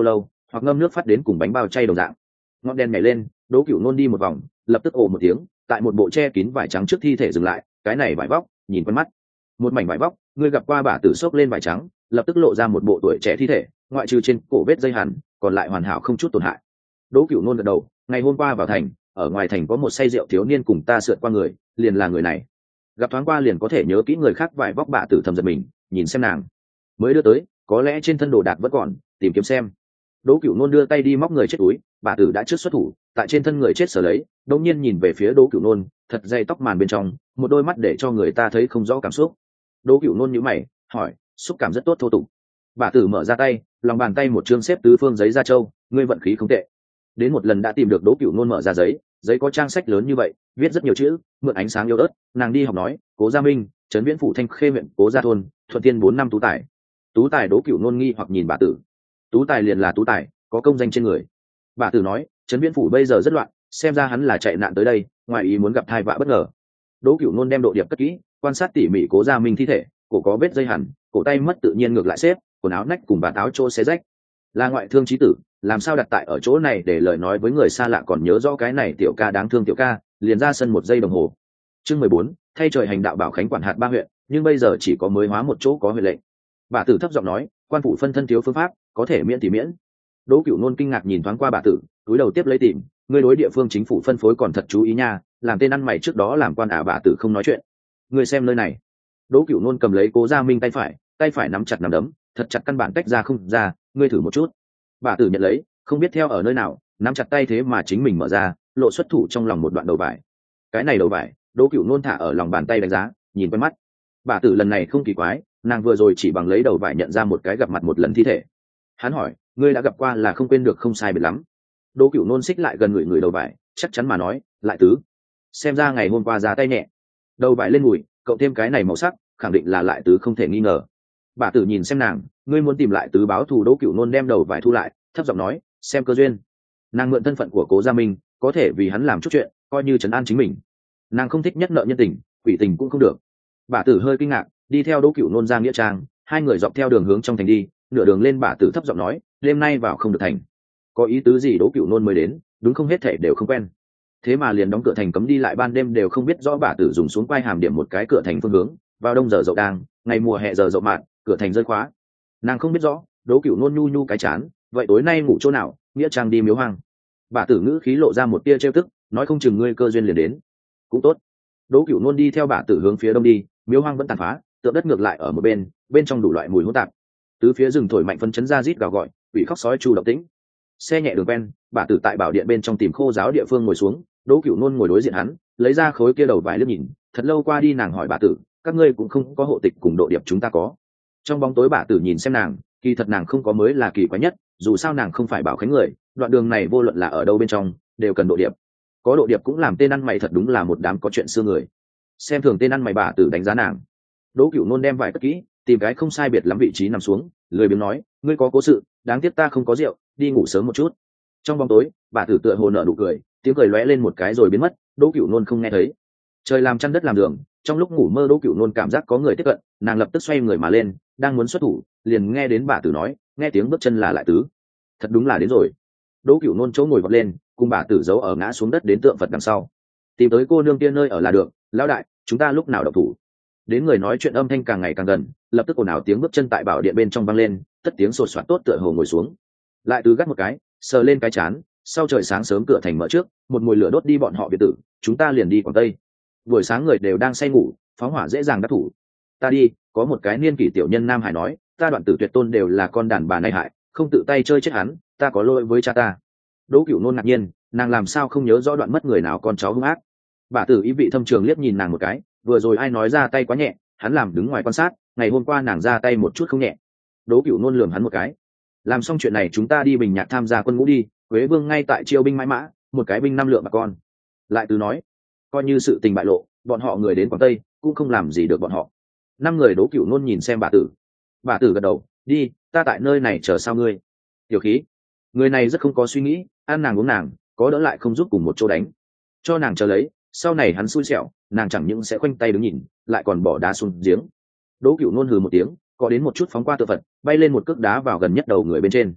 hoặc ngâm nước phát đến cùng bánh bao chay đồng dạng. Ngọn đèn nhảy lên, Đỗ Cửu Nôn đi một vòng, lập tức ồ một tiếng, tại một bộ che kín vải trắng trước thi thể dừng lại. Cái này vải vóc, nhìn quen mắt. Một mảnh vải vóc, ngươi gặp qua bà tử xốc lên vải trắng, lập tức lộ ra một bộ tuổi trẻ thi thể, ngoại trừ trên cổ vết dây hằn, còn lại hoàn hảo không chút tổn hại. Đỗ Cửu Nôn gật đầu, ngày hôm qua vào thành, ở ngoài thành có một say rượu thiếu niên cùng ta sượt qua người, liền là người này. Gặp thoáng qua liền có thể nhớ kỹ người khác. Vải vóc bà tử thầm giật mình, nhìn xem nàng mới đưa tới, có lẽ trên thân đồ đạc vẫn còn, tìm kiếm xem. Đỗ Cửu Nôn đưa tay đi móc người chết túi, bà tử đã trước xuất thủ, tại trên thân người chết sở lấy, đột nhiên nhìn về phía Đỗ Cửu Nôn, thật dày tóc màn bên trong, một đôi mắt để cho người ta thấy không rõ cảm xúc. Đỗ Cửu Nôn nhíu mày, hỏi, xúc cảm rất tốt thô tục. Bà tử mở ra tay, lòng bàn tay một chương xếp tứ phương giấy da trâu, ngươi vận khí không tệ. Đến một lần đã tìm được Đỗ Cửu Nôn mở ra giấy, giấy có trang sách lớn như vậy, viết rất nhiều chữ, mượn ánh sáng yếu ớt, nàng đi học nói, Cố Gia Minh, trấn Viễn phủ Thanh Khê huyện Cố Gia thôn, thuận tiên bốn năm tú tài. Tú tài. Đỗ Cửu Nôn nghi hoặc nhìn bà tử. Tú tài liền là tú tài, có công danh trên người. Bà tử nói, trấn Viễn phủ bây giờ rất loạn, xem ra hắn là chạy nạn tới đây, ngoài ý muốn gặp thai vạ bất ngờ. Đỗ Cửu Nôn đem độ điệp cất kỹ, quan sát tỉ mỉ Cố Gia Minh thi thể, cổ có vết dây hằn, cổ tay mất tự nhiên ngược lại xếp, quần áo nách cùng bà táo chỗ xé rách, là ngoại thương chí tử, làm sao đặt tại ở chỗ này để lời nói với người xa lạ còn nhớ rõ cái này tiểu ca đáng thương tiểu ca, liền ra sân một giây đồng hồ. Chương mười bốn, thay trời hành đạo. Bảo Khánh quản hạt ba huyện, nhưng bây giờ chỉ có mới hóa một chỗ có huyện lệnh. Bà tử thấp giọng nói, quan phủ phân thân thiếu phương pháp, có thể miễn thì miễn. Đỗ Cửu Nôn kinh ngạc nhìn thoáng qua bà tử, túi đầu tiếp lấy tìm, ngươi đối địa phương chính phủ phân phối còn thật chú ý nha, làm tên ăn mày trước đó làm quan à. Bà tử không nói chuyện. Ngươi xem nơi này. Đỗ Cửu Nôn cầm lấy Cố Gia Minh tay phải, tay phải nắm chặt nắm đấm, thật chặt căn bản tách ra không ra, ngươi thử một chút. Bà tử nhận lấy, không biết theo ở nơi nào, nắm chặt tay thế mà chính mình mở ra, lộ xuất thủ trong lòng một đoạn đầu vải. Cái này đầu vải, Đỗ Cửu Nôn thả ở lòng bàn tay đánh giá, nhìn quen mắt. Bà tử lần này không kỳ quái, nàng vừa rồi chỉ bằng lấy đầu vải nhận ra một cái gặp mặt một lần thi thể. Hắn hỏi, ngươi đã gặp qua là không quên được không sai biệt lắm. Đỗ Cửu Nôn xích lại gần người người đầu vải, chắc chắn mà nói, lại tứ. Xem ra ngày hôm qua ra tay nhẹ. Đầu vải lên mùi, cộng thêm cái này màu sắc, khẳng định là lại tứ không thể nghi ngờ. Bà tử nhìn xem nàng, ngươi muốn tìm lại tứ báo thù. Đỗ Cửu Nôn đem đầu vải thu lại, thấp giọng nói, xem cơ duyên. Nàng mượn thân phận của Cố Gia Minh, có thể vì hắn làm chút chuyện, coi như trấn an chính mình. Nàng không thích nhất nợ nhân tình, quỷ tình cũng không được. Bà tử hơi kinh ngạc, đi theo Đỗ Cửu Nôn ra nghĩa trang, hai người dọc theo đường hướng trong thành đi. Nửa đường lên bà tử thấp giọng nói, đêm nay vào không được thành. Có ý tứ gì? Đỗ Cửu Nôn mới đến, đúng không hết thể đều không quen. Thế mà liền đóng cửa thành cấm đi lại ban đêm đều không biết rõ. Bà tử dùng xuống quai hàm điểm một cái cửa thành phương hướng, vào đông giờ dậu đang, ngày mùa hè giờ dậu mạn, cửa thành rơi khóa. Nàng không biết rõ. Đỗ Cửu Nôn nhu nhu cái chán, vậy tối nay ngủ chỗ nào? Nghĩa trang đi miếu hoang. Bà tử ngữ khí lộ ra một tia trêu tức, nói không chừng ngươi cơ duyên liền đến. Cũng tốt. Đỗ Cửu Nôn đi theo bà tử hướng phía đông đi, miếu hoang vẫn tàn phá, tượng đất ngược lại ở một bên, bên trong đủ loại mùi hỗn tạp. Tứ phía rừng thổi mạnh phân chấn ra rít gào gọi, quỷ khóc sói chu động tĩnh. Xe nhẹ đường ven, bà tử tại bảo điện bên trong tìm khô giáo địa phương ngồi xuống. Đỗ Cửu Nôn ngồi đối diện hắn, lấy ra khối kia đầu vải liếc nhìn, thật lâu qua đi nàng hỏi bà tử, các ngươi cũng không có hộ tịch cùng độ điệp chúng ta có. Trong bóng tối bà tử nhìn xem nàng, kỳ thật nàng không có mới là kỳ quái nhất, dù sao nàng không phải Bảo Khánh người, đoạn đường này vô luận là ở đâu bên trong đều cần độ điệp, có độ điệp cũng làm tên ăn mày thật đúng là một đám có chuyện xưa người. Xem thường tên ăn mày. Bà tử đánh giá nàng. Đỗ Cửu Nôn đem vải cất kỹ, tìm cái không sai biệt lắm vị trí nằm xuống, lười biếng nói, ngươi có cố sự, đáng tiếc ta không có rượu, đi ngủ sớm một chút. Trong bóng tối, bà tử tựa hồ nở nụ cười, tiếng cười lóe lên một cái rồi biến mất. Đỗ Cửu Nôn không nghe thấy. Trời làm chăn đất làm giường, trong lúc ngủ mơ Đỗ Cửu Nôn cảm giác có người tiếp cận, nàng lập tức xoay người mà lên, đang muốn xuất thủ, liền nghe đến bà tử nói, nghe tiếng bước chân là lại tứ. Thật đúng là đến rồi. Đỗ Cửu Nôn chỗ ngồi vọt lên, cùng bà tử giấu ở ngã xuống đất đến tượng Phật đằng sau, tìm tới cô nương kia nơi ở là được. Lão đại, chúng ta lúc nào động thủ? Đến người nói chuyện âm thanh càng ngày càng gần, lập tức ồn ào tiếng bước chân tại bảo điện bên trong vang lên, tất tiếng sột soạt tốt tựa hồ ngồi xuống. Lại tứ gắt một cái, sờ lên cái chán, sau trời sáng sớm cửa thành mở trước, một mùi lửa đốt đi bọn họ biệt tử, chúng ta liền đi quảng tây. Buổi sáng người đều đang say ngủ, phóng hỏa dễ dàng đắc thủ. Ta đi. Có một cái niên kỷ tiểu nhân Nam Hải nói, ta Đoạn Tử Tuyệt Tôn đều là con đàn bà này hại, không tự tay chơi chết hắn, ta có lỗi với cha ta. Đỗ Cửu Nôn ngạc nhiên, nàng làm sao không nhớ rõ Đoạn mất người nào con cháu hung ác. Bà tử ý vị thâm trường liếc nhìn nàng một cái, vừa rồi ai nói ra tay quá nhẹ, hắn làm đứng ngoài quan sát, ngày hôm qua nàng ra tay một chút không nhẹ. Đỗ Cửu Nôn lườm hắn một cái. Làm xong chuyện này chúng ta đi Bình Nhạc tham gia quân ngũ đi, Quế Vương ngay tại chiêu binh mãi mã, một cái binh năm lượng bà con. Lại Tứ nói, coi như sự tình bại lộ, bọn họ người đến Quảng Tây cũng không làm gì được bọn họ. Năm người. Đỗ Cửu Nôn nhìn xem bà tử. Bà tử gật đầu, đi, ta tại nơi này chờ sao ngươi. Tiểu khí. Người này rất không có suy nghĩ, ăn nàng uống nàng, có đỡ lại không giúp cùng một chỗ đánh. Cho nàng chờ lấy, sau này hắn xui xẻo, nàng chẳng những sẽ khoanh tay đứng nhìn, lại còn bỏ đá xuống giếng. Đỗ Cửu Nôn hừ một tiếng, có đến một chút phóng qua tự Phật, bay lên một cước đá vào gần nhất đầu người bên trên.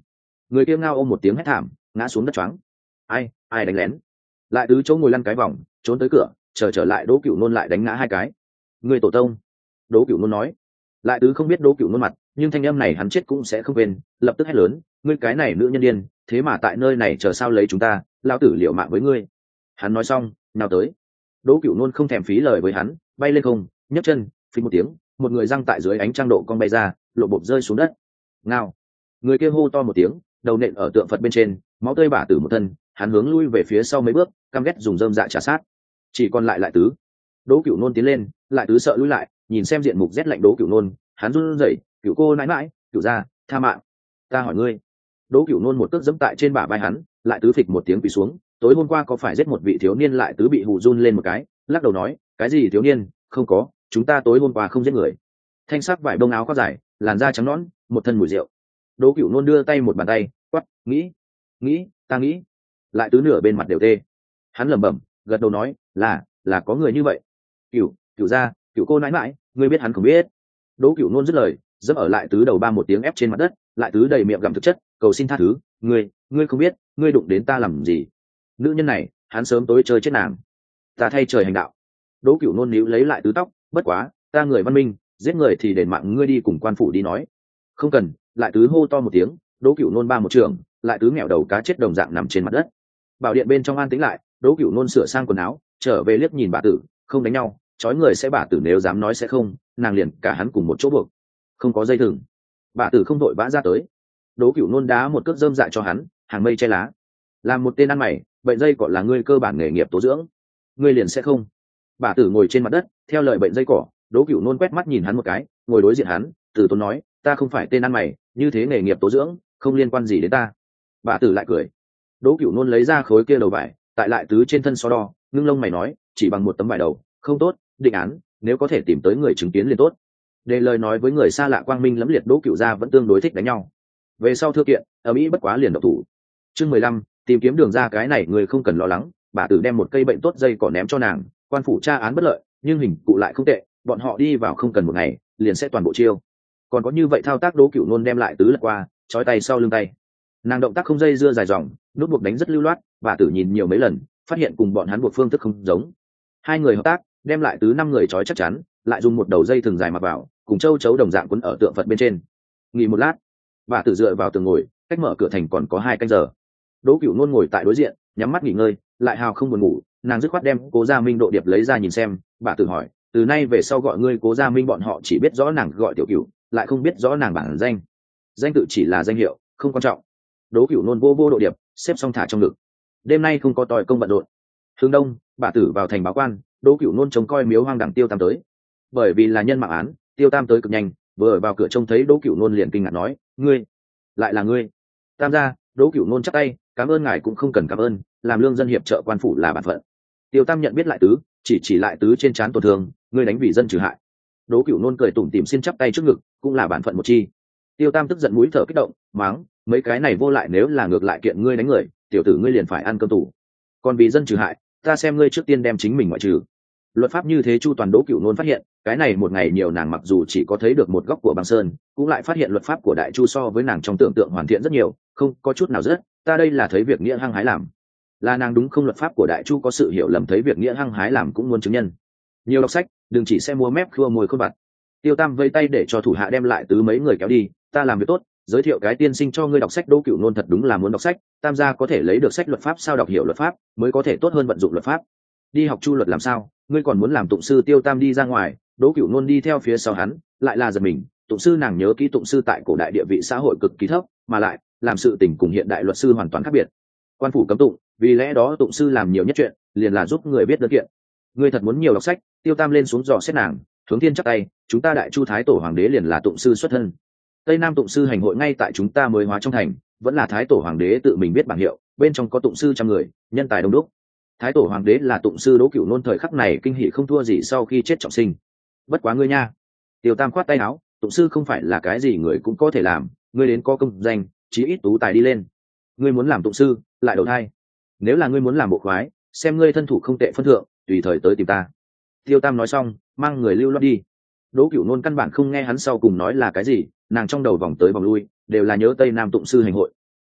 Người kia ngao ôm một tiếng hét thảm, ngã xuống đất choáng. Ai, ai đánh lén? Lại tứ chỗ ngồi lăn cái vòng, trốn tới cửa, chờ trở lại Đỗ Cửu Nôn lại đánh ngã hai cái. Người tổ tông. Đỗ Cửu Nôn nói. Lại tứ không biết Đỗ Cửu Nôn mặt, nhưng thanh âm này hắn chết cũng sẽ không quên, lập tức hét lớn, ngươi cái này nữ nhân điên, thế mà tại nơi này chờ sao lấy chúng ta, lão tử liều mạng với ngươi. Hắn nói xong, nào tới. Đỗ Cửu Nôn không thèm phí lời với hắn, bay lên không, nhấc chân, phí một tiếng, một người răng tại dưới ánh trăng độ cong bay ra, lộ bộp rơi xuống đất. Ngao. Người kia hô to một tiếng, đầu nện ở tượng Phật bên trên, máu tươi bả tử một thân, hắn hướng lui về phía sau mấy bước, căm ghét dùng rơm dạ trả sát. Chỉ còn lại lại tứ. Đỗ Cửu Nôn tiến lên, lại tứ sợ lui lại, nhìn xem diện mục rét lạnh Đỗ Cửu Nôn, hắn run rẩy, "Cửu cô nãi nãi, Cửu gia, tha mạng, ta hỏi ngươi." Đỗ Cửu Nôn một cước giẫm tại trên bả vai hắn, lại tứ phịch một tiếng quỳ xuống, "Tối hôm qua có phải giết một vị thiếu niên?" Lại tứ bị hù run lên một cái, lắc đầu nói, "Cái gì thiếu niên, không có, chúng ta tối hôm qua không giết người." Thanh sắc vải bông áo khoác dài, làn da trắng nõn, một thân mùi rượu. Đỗ Cửu Nôn đưa tay một bàn tay, quát, "Nghĩ, nghĩ, ta nghĩ." Lại tứ nửa bên mặt đều tê. Hắn lẩm bẩm, gật đầu nói, "Là, là có người như vậy." "Cửu, Cửu gia, Cửu cô nãi nãi, ngươi biết hắn không biết?" Đỗ Cửu Nôn dứt lời, dẫm ở lại tứ đầu ba một tiếng ép trên mặt đất, lại tứ đầy miệng gặm thực chất, cầu xin tha thứ, "Ngươi, ngươi không biết, ngươi đụng đến ta làm gì?" Nữ nhân này, hắn sớm tối chơi chết nàng. "Ta thay trời hành đạo." Đỗ Cửu Nôn níu lấy lại tứ tóc, "Bất quá, ta người văn minh, giết người thì đền mạng ngươi đi cùng quan phủ đi nói." "Không cần." Lại tứ hô to một tiếng, Đỗ Cửu Nôn ba một trường, lại tứ nghẹo đầu cá chết đồng dạng nằm trên mặt đất. Bảo điện bên trong an tĩnh lại, Đỗ Cửu Nôn sửa sang quần áo, trở về liếc nhìn bà tử, "Không đánh nhau, chói người sẽ bà tử nếu dám nói sẽ không, nàng liền cả hắn cùng một chỗ buộc." "Không có dây thừng." Bà tử không đội vã ra tới. Đỗ Cửu Nôn đá một cước rơm dạ cho hắn, hàng mây che lá. "Làm một tên ăn mày, bệnh dây cỏ là ngươi cơ bản nghề nghiệp tố dưỡng, ngươi liền sẽ không." Bà tử ngồi trên mặt đất, theo lời bệnh dây cỏ. Đỗ Cửu Nôn quét mắt nhìn hắn một cái, ngồi đối diện hắn, từ tốn nói, "Ta không phải tên ăn mày, như thế nghề nghiệp tố dưỡng, không liên quan gì đến ta." Bà tử lại cười. Đỗ Cửu Nôn lấy ra khối kia đầu vải, tại lại tứ trên thân so đo, ngưng lông mày nói, "Chỉ bằng một tấm vải đầu, không tốt, định án, nếu có thể tìm tới người chứng kiến liền tốt." Để lời nói với người xa lạ quang minh lẫm liệt, Đỗ Cửu gia vẫn tương đối thích đánh nhau. Về sau thư kiện, ở Mỹ bất quá liền độc thủ. Chương mười lăm, tìm kiếm đường ra, cái này người không cần lo lắng. Bà tử đem một cây bệnh tốt dây cỏ ném cho nàng, quan phủ tra án bất lợi, nhưng hình cụ lại không tệ, bọn họ đi vào không cần một ngày, liền sẽ toàn bộ chiêu. Còn có như vậy thao tác. Đỗ Cửu Nôn đem lại tứ lật qua, trói tay sau lưng tay. Nàng động tác không dây dưa dài dòng, nút buộc đánh rất lưu loát, bà tử nhìn nhiều mấy lần, phát hiện cùng bọn hắn buộc phương thức không giống. Hai người hợp tác, đem lại tứ năm người trói chắc chắn, lại dùng một đầu dây thừng dài mặc vào, cùng châu chấu đồng dạng quấn ở tượng Phật bên trên. Nghỉ một lát, bà tử dựa vào tường ngồi, cách mở cửa thành còn có hai canh giờ. Đỗ Cửu Nôn ngồi tại đối diện, nhắm mắt nghỉ ngơi, lại hào không buồn ngủ. Nàng dứt khoát đem Cố Gia Minh độ điệp lấy ra nhìn xem. Bà tử hỏi, "Từ nay về sau gọi ngươi Cố Gia Minh?" Bọn họ chỉ biết rõ nàng gọi Tiểu Cửu, lại không biết rõ nàng bản danh. Danh tự chỉ là danh hiệu, không quan trọng. Đỗ Cửu Nôn vô vô độ điệp, xếp xong thả trong ngực. Đêm nay không có tòi công bận rộn. Hướng đông, bà tử vào thành báo quan, Đỗ Cửu Nôn trông coi miếu hoang đẳng Tiêu Tam tới. Bởi vì là nhân mạng án, Tiêu Tam tới cực nhanh, vừa vào cửa trông thấy Đỗ Cửu Nôn liền kinh ngạc nói, "Ngươi, lại là ngươi?" "Tam gia." Đỗ Cửu Nôn chắp tay, "Cảm ơn ngài." "Cũng không cần cảm ơn, làm lương dân hiệp trợ quan phủ là bản phận." Tiêu Tam nhận biết lại tứ, chỉ chỉ lại tứ trên trán tổn thương, "Ngươi đánh vì dân trừ hại." Đỗ Cửu Nôn cười tủm tỉm xin chắp tay trước ngực, "Cũng là bản phận một chi." Tiêu Tam tức giận mũi thở kích động, mắng, "Mấy cái này vô lại, nếu là ngược lại kiện ngươi đánh người, tiểu tử ngươi liền phải ăn cơm tù. Còn vì dân trừ hại, ta xem ngươi trước tiên đem chính mình ngoại trừ." Luật pháp như thế chu toàn. Đỗ Cửu Nôn phát hiện, cái này một ngày nhiều nàng mặc dù chỉ có thấy được một góc của băng sơn, cũng lại phát hiện luật pháp của Đại Chu so với nàng trong tưởng tượng hoàn thiện rất nhiều, không có chút nào rất. Ta đây là thấy việc nghĩa hăng hái làm. Là nàng đúng không? Luật pháp của Đại Chu có sự hiểu lầm, thấy việc nghĩa hăng hái làm cũng muốn chứng nhân. Nhiều đọc sách, đừng chỉ xem mua mép khua môi khôn vặt. Tiêu Tam vây tay để cho thủ hạ đem lại tứ mấy người kéo đi, "Ta làm việc tốt, giới thiệu cái tiên sinh cho ngươi đọc sách." Đỗ Cửu Nôn thật đúng là muốn đọc sách, Tam gia có thể lấy được sách luật pháp sao? Đọc hiểu luật pháp mới có thể tốt hơn vận dụng luật pháp. Đi học chu luật làm sao? Ngươi còn muốn làm tụng sư? Tiêu Tam đi ra ngoài, Đỗ Cửu Nôn đi theo phía sau hắn, lại là giật mình. Tụng sư, nàng nhớ kỹ tụng sư tại cổ đại địa vị xã hội cực kỳ thấp, mà lại làm sự tình cùng hiện đại luật sư hoàn toàn khác biệt. Quan phủ cấm tụng, vì lẽ đó tụng sư làm nhiều nhất chuyện liền là giúp người viết đơn kiện. Ngươi thật muốn nhiều đọc sách. Tiêu Tam lên xuống dò xét nàng, hướng thiên chắp tay, "Chúng ta Đại Chu Thái Tổ Hoàng đế liền là tụng sư xuất thân. Tây Nam tụng sư hành hội ngay tại chúng ta mới hóa trong thành, vẫn là Thái Tổ Hoàng đế tự mình biết bảng hiệu, bên trong có tụng sư trăm người, nhân tài đông đúc. Thái Tổ Hoàng đế là tụng sư." Đỗ Cửu Nôn thời khắc này kinh hỉ không thua gì sau khi chết trọng sinh. "Bất quá ngươi nha." Tiêu Tam khoát tay áo, "Tụng sư không phải là cái gì người cũng có thể làm, ngươi đến có công danh, chí ít tú tài đi lên. Ngươi muốn làm tụng sư, lại đầu thai. Nếu là ngươi muốn làm bộ khoái, xem ngươi thân thủ không tệ phân thượng, tùy thời tới tìm ta." Tiêu Tam nói xong, mang người lưu loát đi. Đỗ Cửu Nôn căn bản không nghe hắn sau cùng nói là cái gì, nàng trong đầu vòng tới vòng lui, đều là nhớ Tây Nam tụng sư hành hội.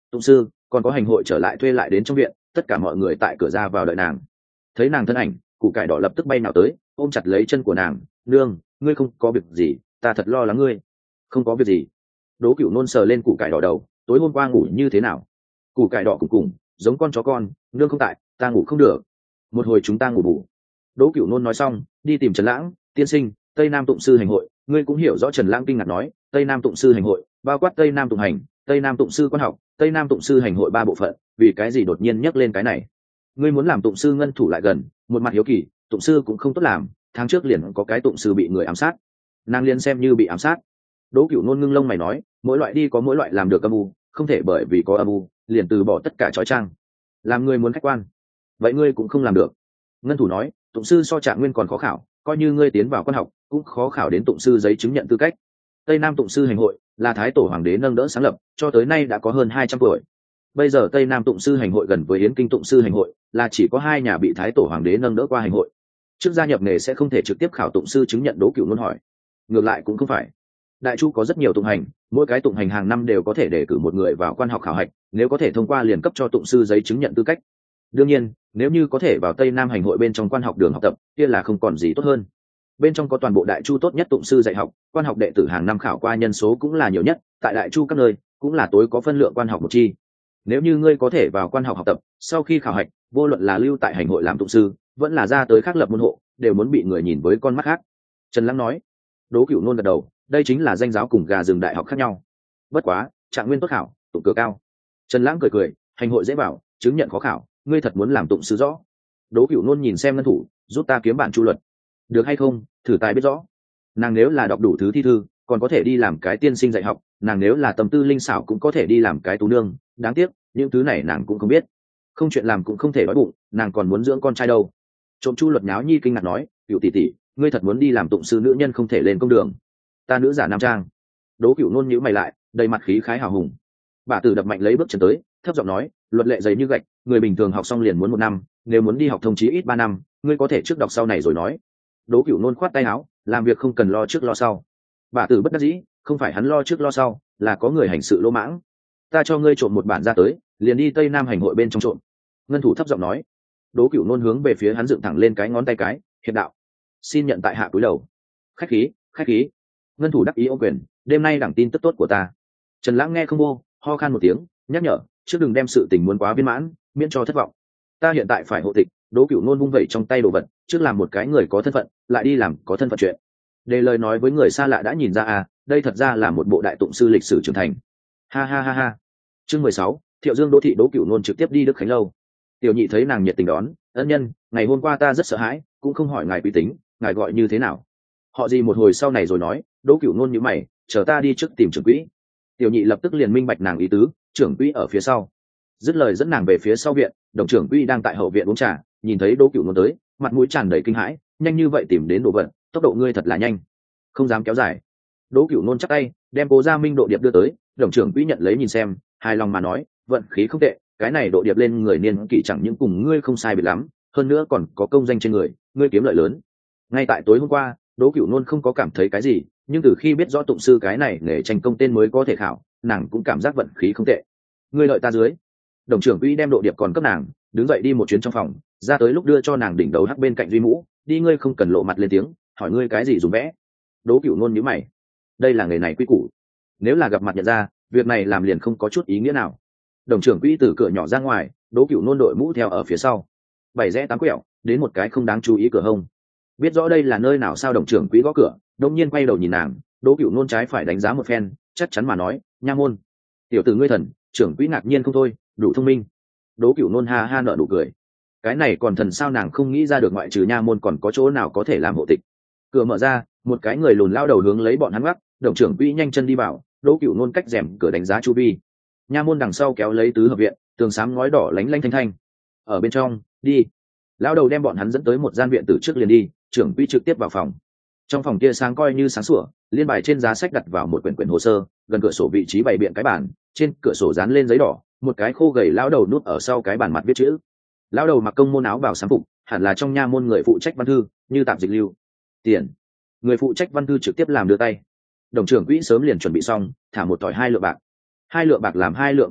tụng sư còn có hành hội trở lại thuê lại đến trong viện, tất cả mọi người tại cửa ra vào đợi nàng. Thấy nàng thân ảnh, củ cải đỏ lập tức bay nào tới, ôm chặt lấy chân của nàng. Nương, ngươi không có việc gì, ta thật lo lắng ngươi. Không có việc gì. Đỗ Cửu Nôn sờ lên củ cải đỏ đầu, tối hôm qua ngủ như thế nào? Củ cải đỏ cùng cùng giống con chó con, nương không tại, ta ngủ không được. Một hồi chúng ta ngủ bù. Đỗ Cửu Nôn nói xong, đi tìm Trần Lãng. Tiên sinh, Tây Nam Tụng sư hành hội. Ngươi cũng hiểu rõ. Trần Lãng kinh ngạc nói, Tây Nam Tụng sư hành hội bao quát Tây Nam Tụng hành, Tây Nam Tụng sư quan học, Tây Nam Tụng sư hành hội ba bộ phận, vì cái gì đột nhiên nhắc lên cái này? Ngươi muốn làm tụng sư ngân thủ lại gần, một mặt hiếu kỳ, tụng sư cũng không tốt làm, tháng trước liền có cái tụng sư bị người ám sát. Nàng liền xem như bị ám sát. Đỗ Cửu Nôn ngưng lông mày nói, mỗi loại đi có mỗi loại làm được âm u, không thể bởi vì có âm u liền từ bỏ tất cả trói trang. Làm ngươi muốn khách quan, vậy ngươi cũng không làm được. Ngân thủ nói, tụng sư so Trạng Nguyên còn khó khảo, coi như ngươi tiến vào quan học cũng khó khảo đến tụng sư giấy chứng nhận tư cách. Tây Nam Tụng sư hành hội là Thái Tổ Hoàng đế nâng đỡ sáng lập, cho tới nay đã có hơn hai trăm tuổi. Bây giờ Tây Nam Tụng sư hành hội gần với Yến Kinh Tụng sư hành hội, là chỉ có hai nhà bị Thái Tổ Hoàng đế nâng đỡ qua hành hội. Trước gia nhập nghề sẽ không thể trực tiếp khảo tụng sư chứng nhận. Đỗ Cửu Nôn hỏi. Ngược lại cũng không phải. Đại Chu có rất nhiều tụng hành, mỗi cái tụng hành hàng năm đều có thể đề cử một người vào quan học khảo hạch, nếu có thể thông qua liền cấp cho tụng sư giấy chứng nhận tư cách. Đương nhiên, nếu như có thể vào Tây Nam hành hội bên trong quan học đường học tập, kia là không còn gì tốt hơn. Bên trong có toàn bộ Đại Chu tốt nhất tụng sư dạy học, quan học đệ tử hàng năm khảo qua nhân số cũng là nhiều nhất, tại Đại Chu các nơi cũng là tối có phân lượng quan học một chi. Nếu như ngươi có thể vào quan học học tập, sau khi khảo hạch, vô luận là lưu tại hành hội làm tụng sư, vẫn là ra tới khác lập môn hộ, đều muốn bị người nhìn với con mắt khác. Trần Lãng nói. Đỗ Cửu Nôn gật đầu, đây chính là danh giáo cùng gà rừng đại học khác nhau. Bất quá, Trạng Nguyên tốt khảo, tụng cửa cao. Trần Lãng cười cười, hành hội dễ bảo, chứng nhận khó khảo, ngươi thật muốn làm tụng sư rõ. Đỗ Cửu Nôn nhìn xem ngân thủ, giúp ta kiếm bản chu luật. Được hay không, thử tài biết rõ. Nàng nếu là đọc đủ thứ thi thư, còn có thể đi làm cái tiên sinh dạy học, nàng nếu là tâm tư linh xảo cũng có thể đi làm cái tú nương, đáng tiếc những thứ này nàng cũng không biết. Không chuyện làm cũng không thể đói bụng, nàng còn muốn dưỡng con trai đâu. Trộm chu luật nháo nhi kinh ngạc nói, Cửu tỷ tỷ, ngươi thật muốn đi làm tụng sư, nữ nhân không thể lên công đường. Ta nữ giả nam trang. Đỗ Cửu Nôn nhíu mày lại, đầy mặt khí khái hào hùng. Bà tử đập mạnh lấy bước chân tới, thấp giọng nói, luật lệ dày như gạch, người bình thường học xong liền muốn một năm, nếu muốn đi học thông chí ít ba năm, ngươi có thể trước đọc sau này rồi nói. Đỗ Cửu Nôn khoát tay áo, làm việc không cần lo trước lo sau. Bà tử bất đắc dĩ, không phải hắn lo trước lo sau, là có người hành sự lỗ mãng. Ta cho ngươi trộm một bản ra tới, liền đi Tây Nam hành hội bên trong trộm. Ngân thủ thấp giọng nói. Đỗ Cửu Nôn hướng về phía hắn dựng thẳng lên cái ngón tay cái, hiệp đạo. Xin nhận tại hạ cúi đầu. Khách khí, khách khí. Ngân thủ đắc ý ô quyền, đêm nay đẳng tin tức tốt của ta. Trần Lãng nghe không vô, ho khan một tiếng, nhắc nhở, trước đừng đem sự tình muốn quá viên mãn, miễn cho thất vọng. Ta hiện tại phải hộ tịch. Đỗ Cửu Nôn vung vẩy trong tay đồ vật, trước làm một cái người có thân phận, lại đi làm có thân phận chuyện. Đề lời nói với người xa lạ đã nhìn ra à, đây thật ra là một bộ đại tụng sư lịch sử trưởng thành. Ha ha ha ha. Chương mười sáu, Thiệu Dương Đỗ thị. Đỗ Cửu Nôn trực tiếp đi Đức Khánh lâu. Tiểu nhị thấy nàng nhiệt tình đón, ân nhân, ngày hôm qua ta rất sợ hãi, cũng không hỏi ngài quý tính, ngài gọi như thế nào? Họ gì một hồi sau này rồi nói. Đỗ Cửu Nôn nhíu mày, chờ ta đi trước tìm trưởng quỹ. Tiểu nhị lập tức liền minh bạch nàng ý tứ, trưởng quỹ ở phía sau. Dứt lời dẫn nàng về phía sau viện, đồng trưởng quỹ đang tại hậu viện uống trà, nhìn thấy Đỗ Cửu Nôn tới, mặt mũi tràn đầy kinh hãi, nhanh như vậy tìm đến đồ vật, tốc độ ngươi thật là nhanh, không dám kéo dài. Đỗ Cửu Nôn chắp tay, đem Cố Gia Minh độ điệp đưa tới, đồng trưởng quỹ nhận lấy nhìn xem, hài lòng mà nói, vận khí không tệ, cái này độ điệp lên người niên kỷ chẳng những cùng ngươi không sai biệt lắm, hơn nữa còn có công danh trên người, ngươi kiếm lợi lớn. Ngay tại tối hôm qua, Đỗ Cửu Nôn không có cảm thấy cái gì, nhưng từ khi biết rõ tụng sư cái này nghề tranh công tên mới có thể khảo, nàng cũng cảm giác vận khí không tệ. Ngươi lợi ta dưới. Đồng trưởng quỹ đem độ điệp còn cấp nàng, đứng dậy đi một chuyến trong phòng, ra tới lúc đưa cho nàng đỉnh đầu hắc bên cạnh duy mũ, đi ngươi không cần lộ mặt lên tiếng, hỏi ngươi cái gì dùng vẽ. Đỗ Cửu Nôn nhíu mày, đây là nghề này quy củ, nếu là gặp mặt nhận ra, việc này làm liền không có chút ý nghĩa nào. Đồng trưởng quỹ từ cửa nhỏ ra ngoài, Đỗ Cửu Nôn đội mũ theo ở phía sau, bảy rẽ tám quẹo, đến một cái không đáng chú ý cửa hông. Biết rõ đây là nơi nào sao đồng trưởng quỹ gõ cửa, đông nhiên quay đầu nhìn nàng, Đỗ Cửu Nôn trái phải đánh giá một phen, chắc chắn mà nói, nha môn. Tiểu tử ngươi thần, trưởng quỹ ngạc nhiên không thôi, đủ thông minh. Đỗ Cửu Nôn ha ha nở nụ cười, cái này còn thần sao, nàng không nghĩ ra được ngoại trừ nha môn còn có chỗ nào có thể làm hộ tịch. Cửa mở ra, một cái người lùn lao đầu hướng lấy bọn hắn gác, đồng trưởng quỹ nhanh chân đi vào, Đỗ Cửu Nôn cách rèm cửa đánh giá chu vi. Nha môn đằng sau kéo lấy tứ hợp viện, tường xám ngói đỏ lánh lanh thanh thanh. Ở bên trong, đi. Lao đầu đem bọn hắn dẫn tới một gian viện từ trước liền đi, trưởng quỹ trực tiếp vào phòng. Trong phòng kia sáng coi như sáng sủa, liên bài trên giá sách đặt vào một quyển quyển hồ sơ, gần cửa sổ vị trí bày biện cái bàn, trên cửa sổ dán lên giấy đỏ, một cái khô gầy lão đầu nút ở sau cái bàn mặt viết chữ. Lão đầu mặc công môn áo bào sáng phục, hẳn là trong nha môn người phụ trách văn thư, như tạm dịch lưu. Tiền. Người phụ trách văn thư trực tiếp làm đưa tay. Đồng trưởng quỹ sớm liền chuẩn bị xong, thả một tỏi hai lượng bạc. Hai lượng bạc làm hai lượng bạc chuyện,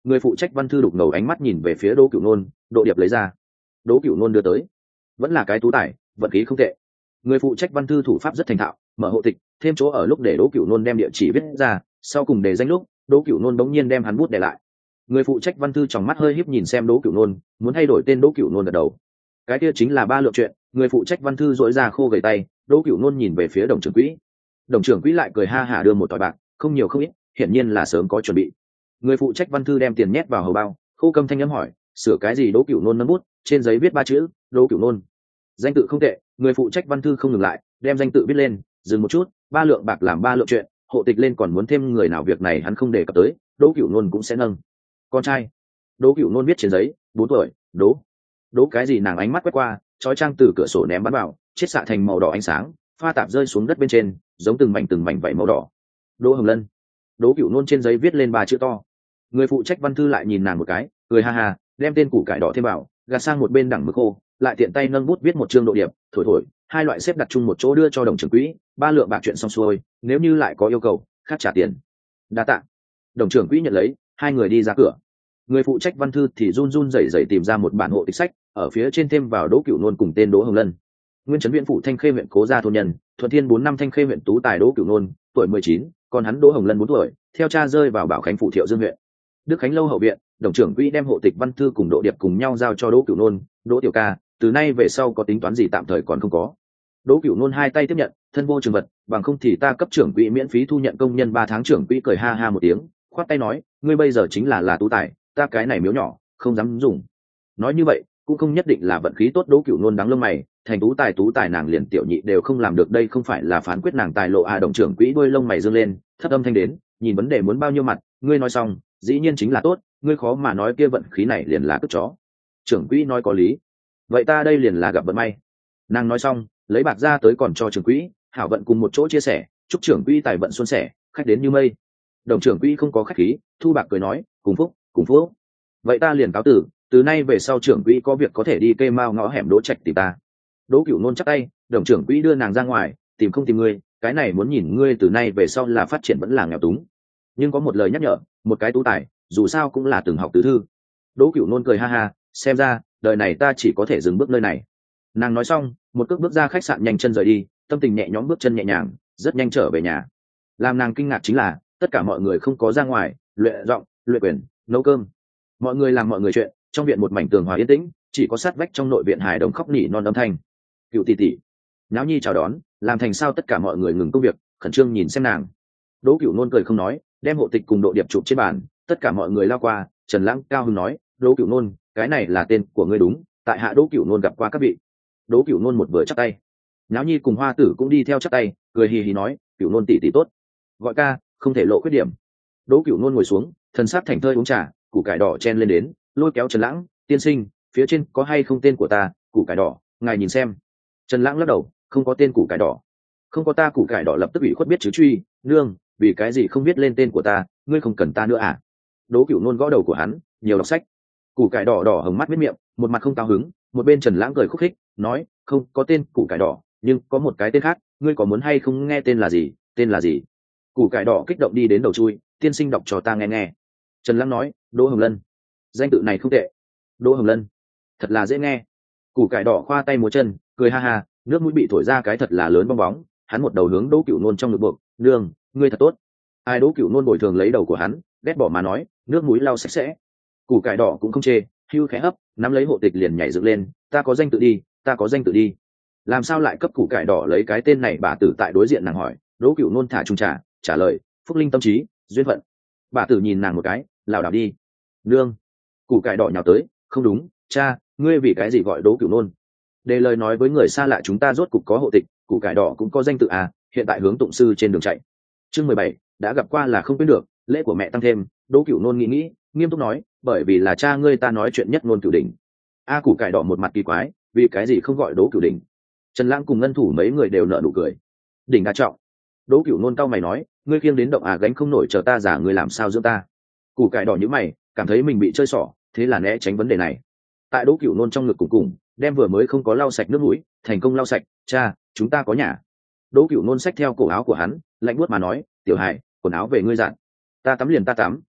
Người phụ trách văn thư đục ngầu ánh mắt nhìn về phía Đỗ Cửu Nôn, Độ Điệp lấy ra. Đỗ Cửu Nôn đưa tới, vẫn là cái tú tài, vận khí không tệ. Người phụ trách văn thư thủ pháp rất thành thạo, mở hộ tịch, thêm chỗ ở lúc để Đỗ Cửu Nôn đem địa chỉ viết ra, sau cùng để danh lúc, Đỗ Cửu Nôn bỗng nhiên đem hắn bút để lại. Người phụ trách văn thư trong mắt hơi híp nhìn xem Đỗ Cửu Nôn, muốn thay đổi tên Đỗ Cửu Nôn gật đầu. Cái kia chính là ba lượng chuyện. Người phụ trách văn thư dỗi ra khô gầy tay, Đỗ Cửu Nôn nhìn về phía đồng trưởng quỹ. Đồng trưởng quỹ lại cười ha hả đưa một tỏi bạc, không nhiều không ít, hiển nhiên là sớm có chuẩn bị. Người phụ trách văn thư đem tiền nhét vào hầu bao, khô câm thanh âm hỏi, sửa cái gì? Đỗ Cửu Nôn nâng bút, trên giấy viết ba chữ, Đỗ Cửu Nôn. Danh tự không tệ. Người phụ trách văn thư không ngừng lại, đem danh tự viết lên, dừng một chút, ba lượng bạc làm ba lượng chuyện, hộ tịch lên còn muốn thêm người nào việc này hắn không đề cập tới, Đỗ Cửu Nôn cũng sẽ nâng. Con trai. Đỗ Cửu Nôn viết trên giấy, bốn tuổi, Đỗ. Đỗ cái gì? Nàng ánh mắt quét qua, chói trang từ cửa sổ ném bắn vào, chiết xạ thành màu đỏ ánh sáng, pha tạp rơi xuống đất bên trên, giống từng mảnh từng mảnh vảy màu đỏ. Đỗ Hồng Lân. Đỗ Cửu Nôn trên giấy viết lên ba chữ to. Người phụ trách văn thư lại nhìn nàng một cái, cười ha ha, đem tên củ cải đỏ thêm vào, gạt sang một bên đẳng mực khô, lại tiện tay nâng bút viết một chương độ điệp, thổi thổi, hai loại xếp đặt chung một chỗ đưa cho đồng trưởng quỹ, ba lượng bạc chuyện xong xuôi, nếu như lại có yêu cầu, khác trả tiền. Đa tạ. Đồng trưởng quỹ nhận lấy, hai người đi ra cửa. Người phụ trách văn thư thì run run rẩy rẩy tìm ra một bản hộ tịch sách, ở phía trên thêm vào Đỗ Cửu Nôn cùng tên Đỗ Hồng Lân. Nguyên trấn huyện phủ Thanh Khê huyện Cố Gia thôn nhân, Thuận Thiên bốn năm Thanh Khê huyện tú tài Đỗ Cửu Nôn, tuổi mười chín, còn hắn Đỗ Hồng Lân bốn tuổi, theo cha rơi vào Bảo Khánh phủ Thiệu Dương huyện. Đức Khánh lâu hậu viện, đồng trưởng quỹ đem hộ tịch văn thư cùng Đỗ Điệp cùng nhau giao cho Đỗ Cửu Nôn, Đỗ tiểu ca, từ nay về sau có tính toán gì tạm thời còn không có. Đỗ Cửu Nôn hai tay tiếp nhận, thân vô trường vật, bằng không thì ta cấp trưởng quỹ miễn phí thu nhận công nhân ba tháng. Trưởng quỹ cười ha ha một tiếng, khoát tay nói, ngươi bây giờ chính là là tú tài, ta cái này miếu nhỏ, không dám dùng. Nói như vậy, cũng không nhất định là vận khí tốt. Đỗ Cửu Nôn đắng lông mày, thành tú tài tú tài nàng liền tiểu nhị đều không làm được, đây không phải là phán quyết nàng tài lộ à? Đồng trưởng quỹ đuôi lông mày dương lên, thấp âm thanh đến, nhìn vấn đề muốn bao nhiêu mặt, ngươi nói xong, dĩ nhiên chính là tốt, ngươi khó mà nói kia vận khí này liền là cất chó. Trưởng quỹ nói có lý, vậy ta đây liền là gặp vận may. Nàng nói xong, lấy bạc ra tới còn cho trưởng quỹ, hảo vận cùng một chỗ chia sẻ, chúc trưởng quỹ tài vận xuân sẻ, khách đến như mây. Đồng trưởng quỹ không có khách khí, thu bạc cười nói, cùng phúc cùng phúc, vậy ta liền cáo tử, từ nay về sau trưởng quỹ có việc có thể đi cây mao ngõ hẻm Đỗ Trạch tìm ta. Đỗ Cửu Nôn chắc tay, đồng trưởng quỹ đưa nàng ra ngoài, tìm không tìm ngươi, cái này muốn nhìn ngươi từ nay về sau là phát triển vẫn là nghèo túng. Nhưng có một lời nhắc nhở, một cái tú tài, dù sao cũng là từng học tứ thư. Đỗ Cửu Nôn cười ha ha, xem ra đời này ta chỉ có thể dừng bước nơi này. Nàng nói xong, một cước bước ra khách sạn, nhanh chân rời đi, tâm tình nhẹ nhõm, bước chân nhẹ nhàng, rất nhanh trở về nhà. Làm nàng kinh ngạc chính là, tất cả mọi người không có ra ngoài luyện giọng, luyện quyền, nấu cơm, mọi người làm mọi người chuyện. Trong viện một mảnh tường hòa yên tĩnh, chỉ có sát vách trong nội viện hài đồng khóc nỉ non âm thanh. Cựu tỷ tỷ, náo nhi chào đón, làm thành sao tất cả mọi người ngừng công việc, khẩn trương nhìn xem nàng. Đỗ Cửu Nôn cười không nói, đem hộ tịch cùng độ điệp chụp trên bàn, tất cả mọi người lao qua. Trần Lãng cao hứng nói, Đỗ Cửu Nôn, cái này là tên của ngươi đúng, tại hạ Đỗ Cửu Nôn gặp qua các vị. Đỗ Cửu Nôn một vừa chắp tay, náo nhi cùng Hoa Tử cũng đi theo chắp tay, cười hì hì nói, Cửu Nôn tỷ tỷ tốt, gọi ca, không thể lộ khuyết điểm. Đỗ Cửu Nôn ngồi xuống, thần sắc thành thơi uống trà, củ cải đỏ chen lên đến, lôi kéo Trần Lãng, tiên sinh, phía trên có hay không tên của ta, củ cải đỏ, ngài nhìn xem. Trần Lãng lắc đầu, không có tên củ cải đỏ. Không có ta. Củ cải đỏ lập tức bị khuất biết chứ truy, nương, vì cái gì không biết lên tên của ta, ngươi không cần ta nữa à? Đỗ Cửu Nôn gõ đầu của hắn, nhiều đọc sách. Củ cải đỏ đỏ hồng mắt biết miệng, một mặt không cao hứng, một bên Trần Lãng cười khúc khích, nói, không có tên củ cải đỏ, nhưng có một cái tên khác, ngươi có muốn hay không nghe tên là gì? Tên là gì? Củ cải đỏ kích động đi đến đầu chui, tiên sinh đọc cho ta nghe nghe. Trần Lãng nói, Đỗ Hồng Lân. Danh tự này không tệ. Đỗ Hồng Lân, thật là dễ nghe. Củ cải đỏ khoa tay múa chân, cười ha ha, nước mũi bị thổi ra cái thật là lớn bong bóng. Hắn một đầu hướng Đỗ Cửu Nôn trong ngực buộc, nương, ngươi thật tốt. Ai? Đỗ Cửu Nôn bồi thường lấy đầu của hắn, ghét bỏ mà nói, nước mũi lau sạch sẽ. Củ cải đỏ cũng không chê, hưu khẽ hấp, nắm lấy hộ tịch liền nhảy dựng lên, ta có danh tự đi, ta có danh tự đi. Làm sao lại cấp củ cải đỏ lấy cái tên này? Bà tử tại đối diện nàng hỏi. Đỗ Cửu Nôn thả trung trà, trả lời, phúc linh tâm trí, duyên phận. Bà tử nhìn nàng một cái, lảo đảo đi. Nương. Củ cải đỏ nhào tới, không đúng, cha, ngươi vì cái gì gọi Đỗ Cửu Nôn? Để lời nói với người xa lạ, chúng ta rốt cục có hộ tịch, củ cải đỏ cũng có danh tự à, hiện tại hướng tụng sư trên đường chạy. Chương mười bảy, đã gặp qua là không quên được, lễ của mẹ tăng thêm. Đỗ Cửu Nôn nghĩ nghĩ, nghiêm túc nói, bởi vì là cha ngươi ta nói chuyện nhất ngôn cửu đỉnh. A. Củ cải đỏ một mặt kỳ quái, vì cái gì không gọi Đỗ Cửu Đỉnh? Trần Lãng cùng Ngân Thủ mấy người đều nở nụ cười. Đỉnh đa trọng. Đỗ Cửu Nôn cau mày nói, ngươi khiêng đến động à, gánh không nổi, chờ ta giả ngươi làm sao dưỡng ta? Củ cải đỏ nhíu mày, cảm thấy mình bị chơi xỏ, thế là né tránh vấn đề này. Tại Đỗ Cửu Nôn trong ngực cùng cùng, đem vừa mới không có lau sạch nước mũi, thành công lau sạch. Cha, chúng ta có nhà. Đỗ Cửu Nôn xách theo cổ áo của hắn, lạnh buốt mà nói, tiểu Hải, quần áo về ngươi dặn. Ta tắm liền ta tắm,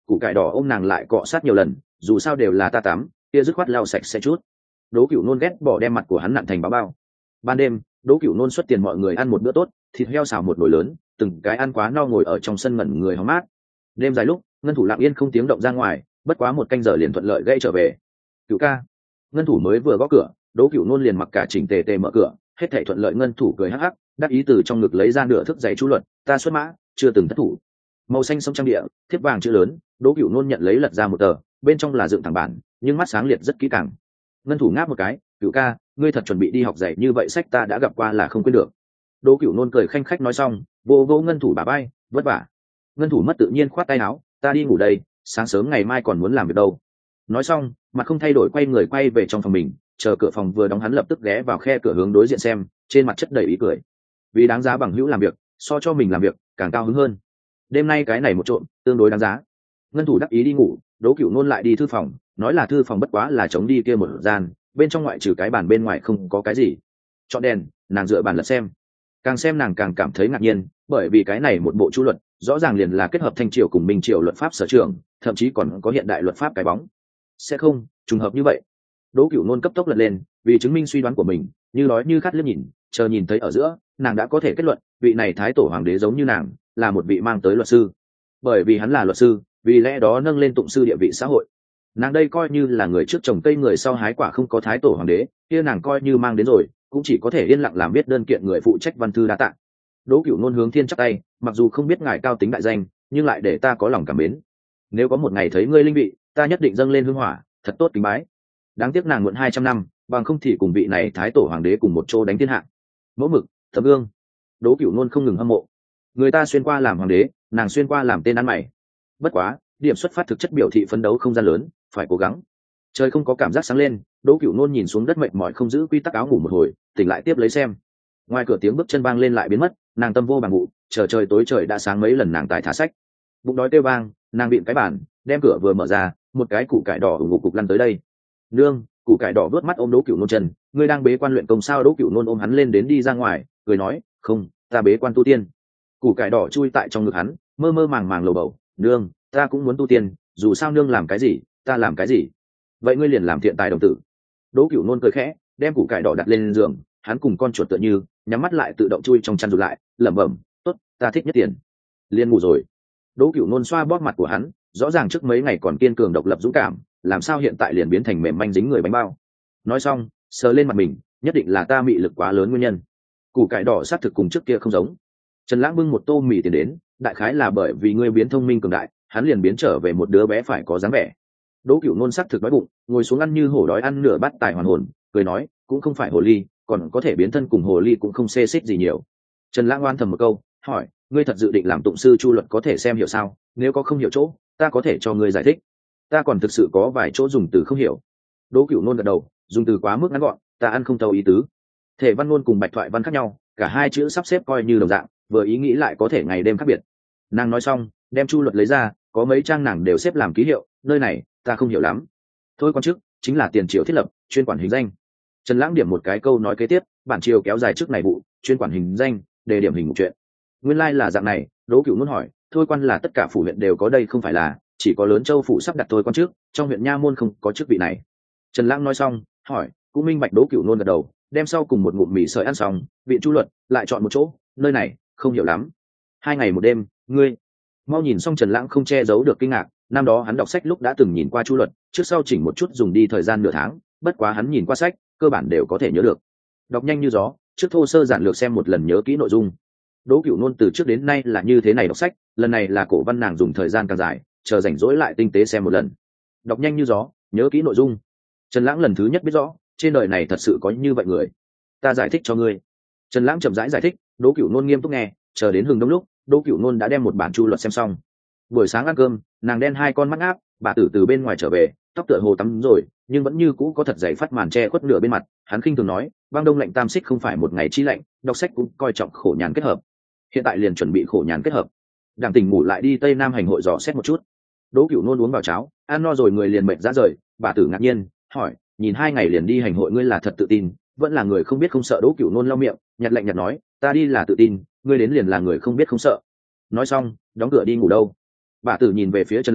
củ cải đỏ ôm nàng lại cọ sát nhiều lần, dù sao đều là ta tắm, kia dứt khoát lau sạch sẽ chút. Đỗ Cửu Nôn ghét bỏ đem mặt của hắn nặn thành báo bao. Ban đêm, Đỗ Cửu Nôn xuất tiền mọi người ăn một bữa tốt, thịt heo xào một nồi lớn, từng cái ăn quá no ngồi ở trong sân ngẩn người hóng mát. Đêm dài lúc, Ngân Thủ lặng yên không tiếng động ra ngoài, bất quá một canh giờ liền thuận lợi gãy trở về. Cửu ca. Ngân Thủ mới vừa gõ cửa, Đỗ Cửu Nôn liền mặc cả chỉnh tề tề mở cửa, hết thảy thuận lợi. Ngân Thủ cười hắc hắc, đắc ý từ trong ngực lấy ra nửa thước giấy chú luật, ta xuất mã, chưa từng thất thủ. Màu xanh sông trang địa, thiếp vàng chữ lớn, Đỗ Cửu Nôn nhận lấy lật ra một tờ, bên trong là dựng thẳng bản, nhưng mắt sáng liệt rất kỹ càng. Ngân Thủ ngáp một cái, Cửu ca, ngươi thật chuẩn bị đi học dạy như vậy, sách ta đã gặp qua là không quên được. Đỗ Cửu Nôn cười khanh khách nói xong, vô vô Ngân Thủ bả vai, vất vả. Ngân Thủ mất tự nhiên khoát tay áo, ta đi ngủ đây, sáng sớm ngày mai còn muốn làm việc đâu. Nói xong, mặt không thay đổi quay người quay về trong phòng mình, chờ cửa phòng vừa đóng hắn lập tức ghé vào khe cửa hướng đối diện xem, trên mặt chất đầy ý cười. Vì đáng giá bằng hữu làm việc, so cho mình làm việc càng cao hứng hơn. Đêm nay cái này một trộm, tương đối đáng giá. Ngân Thủ đắc ý đi ngủ, Đỗ Cửu Nôn lại đi thư phòng, nói là thư phòng bất quá là chống đi kia một gian, bên trong ngoại trừ cái bàn bên ngoài không có cái gì. Chọn đèn, nàng dựa bàn lật xem, càng xem nàng càng cảm thấy ngạc nhiên, bởi vì cái này một bộ chu luật rõ ràng liền là kết hợp thanh triều cùng minh triều luật pháp sở trường, thậm chí còn có hiện đại luật pháp cái bóng. Sẽ không trùng hợp như vậy. Đỗ Cửu Nôn cấp tốc lật lên, vì chứng minh suy đoán của mình, như nói như khát liếc nhìn, chờ nhìn thấy ở giữa, nàng đã có thể kết luận, vị này thái tổ hoàng đế giống như nàng, là một vị mang tới luật sư. Bởi vì hắn là luật sư, vì lẽ đó nâng lên tụng sư địa vị xã hội. Nàng đây coi như là người trước trồng cây người sau hái quả, không có thái tổ hoàng đế, kia nàng coi như mang đến rồi, cũng chỉ có thể yên lặng làm biết đơn kiện người phụ trách văn thư đa tạ. Đỗ Cửu Nôn hướng thiên chắp tay, mặc dù không biết ngài cao tính đại danh, nhưng lại để ta có lòng cảm mến. Nếu có một ngày thấy ngươi linh vị, ta nhất định dâng lên hương hỏa, thật tốt kính bái. Đáng tiếc nàng muộn hai trăm năm, bằng không thì cùng vị này thái tổ hoàng đế cùng một chỗ đánh thiên hạ. Mẫu mực, tấm gương. Đỗ Cửu Nôn không ngừng hâm mộ. Người ta xuyên qua làm hoàng đế, nàng xuyên qua làm tên ăn mày. Bất quá, điểm xuất phát thực chất biểu thị phấn đấu không gian lớn, phải cố gắng. Trời không có cảm giác sáng lên, Đỗ Cửu Nôn nhìn xuống đất mệt mỏi không giữ quy tắc áo ngủ một hồi, tỉnh lại tiếp lấy xem. Ngoài cửa tiếng bước chân vang lên lại biến mất, nàng tâm vô bằng ngủ, chờ trời tối trời đã sáng mấy lần nàng tài thả sách. Bụng đói kêu vang, nàng bịn cái bàn, đem cửa vừa mở ra, một cái củ cải đỏ ủng ngục cục lăn tới đây. Nương, củ cải đỏ vớt mắt ôm Đỗ Cửu Nôn chân, ngươi đang bế quan luyện công sao? Đỗ Cửu Nôn ôm hắn lên đến đi ra ngoài, cười nói, không, ta bế quan tu tiên. Củ cải đỏ chui tại trong ngực hắn, mơ mơ màng màng lầu bầu, nương, ta cũng muốn tu tiên, dù sao nương làm cái gì, ta làm cái gì. Vậy ngươi liền làm thiện tài đồng tử. Đỗ Cửu Nôn cười khẽ, đem củ cải đỏ đặt lên giường, hắn cùng con chuột tựa như, nhắm mắt lại tự động chui trong chăn rụt lại, lẩm bẩm, tốt, ta thích nhất tiền. Liên ngủ rồi. Đỗ Cửu Nôn xoa bóp mặt của hắn, rõ ràng trước mấy ngày còn kiên cường độc lập dũng cảm, làm sao hiện tại liền biến thành mềm manh dính người bánh bao. Nói xong, sờ lên mặt mình, nhất định là ta mị lực quá lớn nguyên nhân. Củ cải đỏ xác thực cùng trước kia không giống. Trần Lãng bưng một tô mì tiền đến, đại khái là bởi vì ngươi biến thông minh cường đại, hắn liền biến trở về một đứa bé phải có dáng vẻ. Đỗ Cửu Nôn xác thực đói bụng, ngồi xuống ăn như hổ đói ăn nửa bát tài hoàn hồn, cười nói, cũng không phải hồ ly, còn có thể biến thân cùng hồ ly cũng không xê xích gì nhiều. Trần Lãng oan thầm một câu, hỏi, ngươi thật dự định làm tụng sư chu luật có thể xem hiểu sao? Nếu có không hiểu chỗ, ta có thể cho ngươi giải thích. Ta còn thực sự có vài chỗ dùng từ không hiểu. Đỗ Cửu Nôn gật đầu, dùng từ quá mức ngắn gọn, ta ăn không thấu ý tứ. Thể văn ngôn cùng bạch thoại văn khác nhau, cả hai chữ sắp xếp coi như đồng dạng, vừa ý nghĩ lại có thể ngày đêm khác biệt. Nàng nói xong, đem chu luật lấy ra, có mấy trang nàng đều xếp làm ký hiệu, nơi này ta không hiểu lắm. Thôi quan chức chính là tiền triều thiết lập, chuyên quản hình danh. Trần Lãng điểm một cái câu nói kế tiếp, bản triều kéo dài chức này vụ, chuyên quản hình danh, đề điểm hình một chuyện. Nguyên lai like là dạng này. Đỗ Cửu Nôn hỏi, thôi quan là tất cả phủ huyện đều có đây không phải là, chỉ có Lớn Châu phủ sắp đặt thôi quan trước, trong huyện nha môn không có chức vị này. Trần Lãng nói xong, hỏi, cũng minh bạch. Đỗ Cửu Nôn gật đầu, đem sau cùng một ngụm mì sợi ăn xong, vị chu luật lại chọn một chỗ, nơi này không hiểu lắm. Hai ngày một đêm, ngươi mau nhìn xong. Trần Lãng không che giấu được kinh ngạc, năm đó hắn đọc sách lúc đã từng nhìn qua chu luật, trước sau chỉnh một chút dùng đi thời gian nửa tháng, bất quá hắn nhìn qua sách, cơ bản đều có thể nhớ được. Đọc nhanh như gió, trước thô sơ giản lược xem một lần nhớ kỹ nội dung. Đỗ Cửu Nôn từ trước đến nay là như thế này đọc sách, lần này là cổ văn nàng dùng thời gian càng dài, chờ rảnh rỗi lại tinh tế xem một lần. Đọc nhanh như gió, nhớ kỹ nội dung. Trần Lãng lần thứ nhất biết rõ, trên đời này thật sự có như vậy người. Ta giải thích cho ngươi. Trần Lãng chậm rãi giải thích, Đỗ Cửu Nôn nghiêm túc nghe, chờ đến hừng đông lúc, Đỗ Cửu Nôn đã đem một bản chu luật xem xong. Buổi sáng ăn cơm, nàng đen hai con mắt áp, bà tử từ bên ngoài trở về, tóc tựa hồ tắm rồi, nhưng vẫn như cũ có thật dày phát màn che khuất nửa bên mặt. Hắn khinh thường nói, băng đông lạnh tam xích không phải một ngày chi lạnh, đọc sách cũng coi trọng khổ nhàn kết hợp. Hiện tại liền chuẩn bị khổ nhàn kết hợp. Đảng tỉnh ngủ lại đi Tây Nam hành hội dò xét một chút. Đỗ Cửu Nôn uống vào cháo, ăn no rồi người liền mệt ra rời. Bà tử ngạc nhiên hỏi, nhìn hai ngày liền đi hành hội, ngươi là thật tự tin, vẫn là người không biết không sợ? Đỗ Cửu Nôn lau miệng, nhặt lạnh nhạt nói, ta đi là tự tin, ngươi đến liền là người không biết không sợ. Nói xong, đóng cửa đi ngủ đâu. Bà tử nhìn về phía Trần Lãng,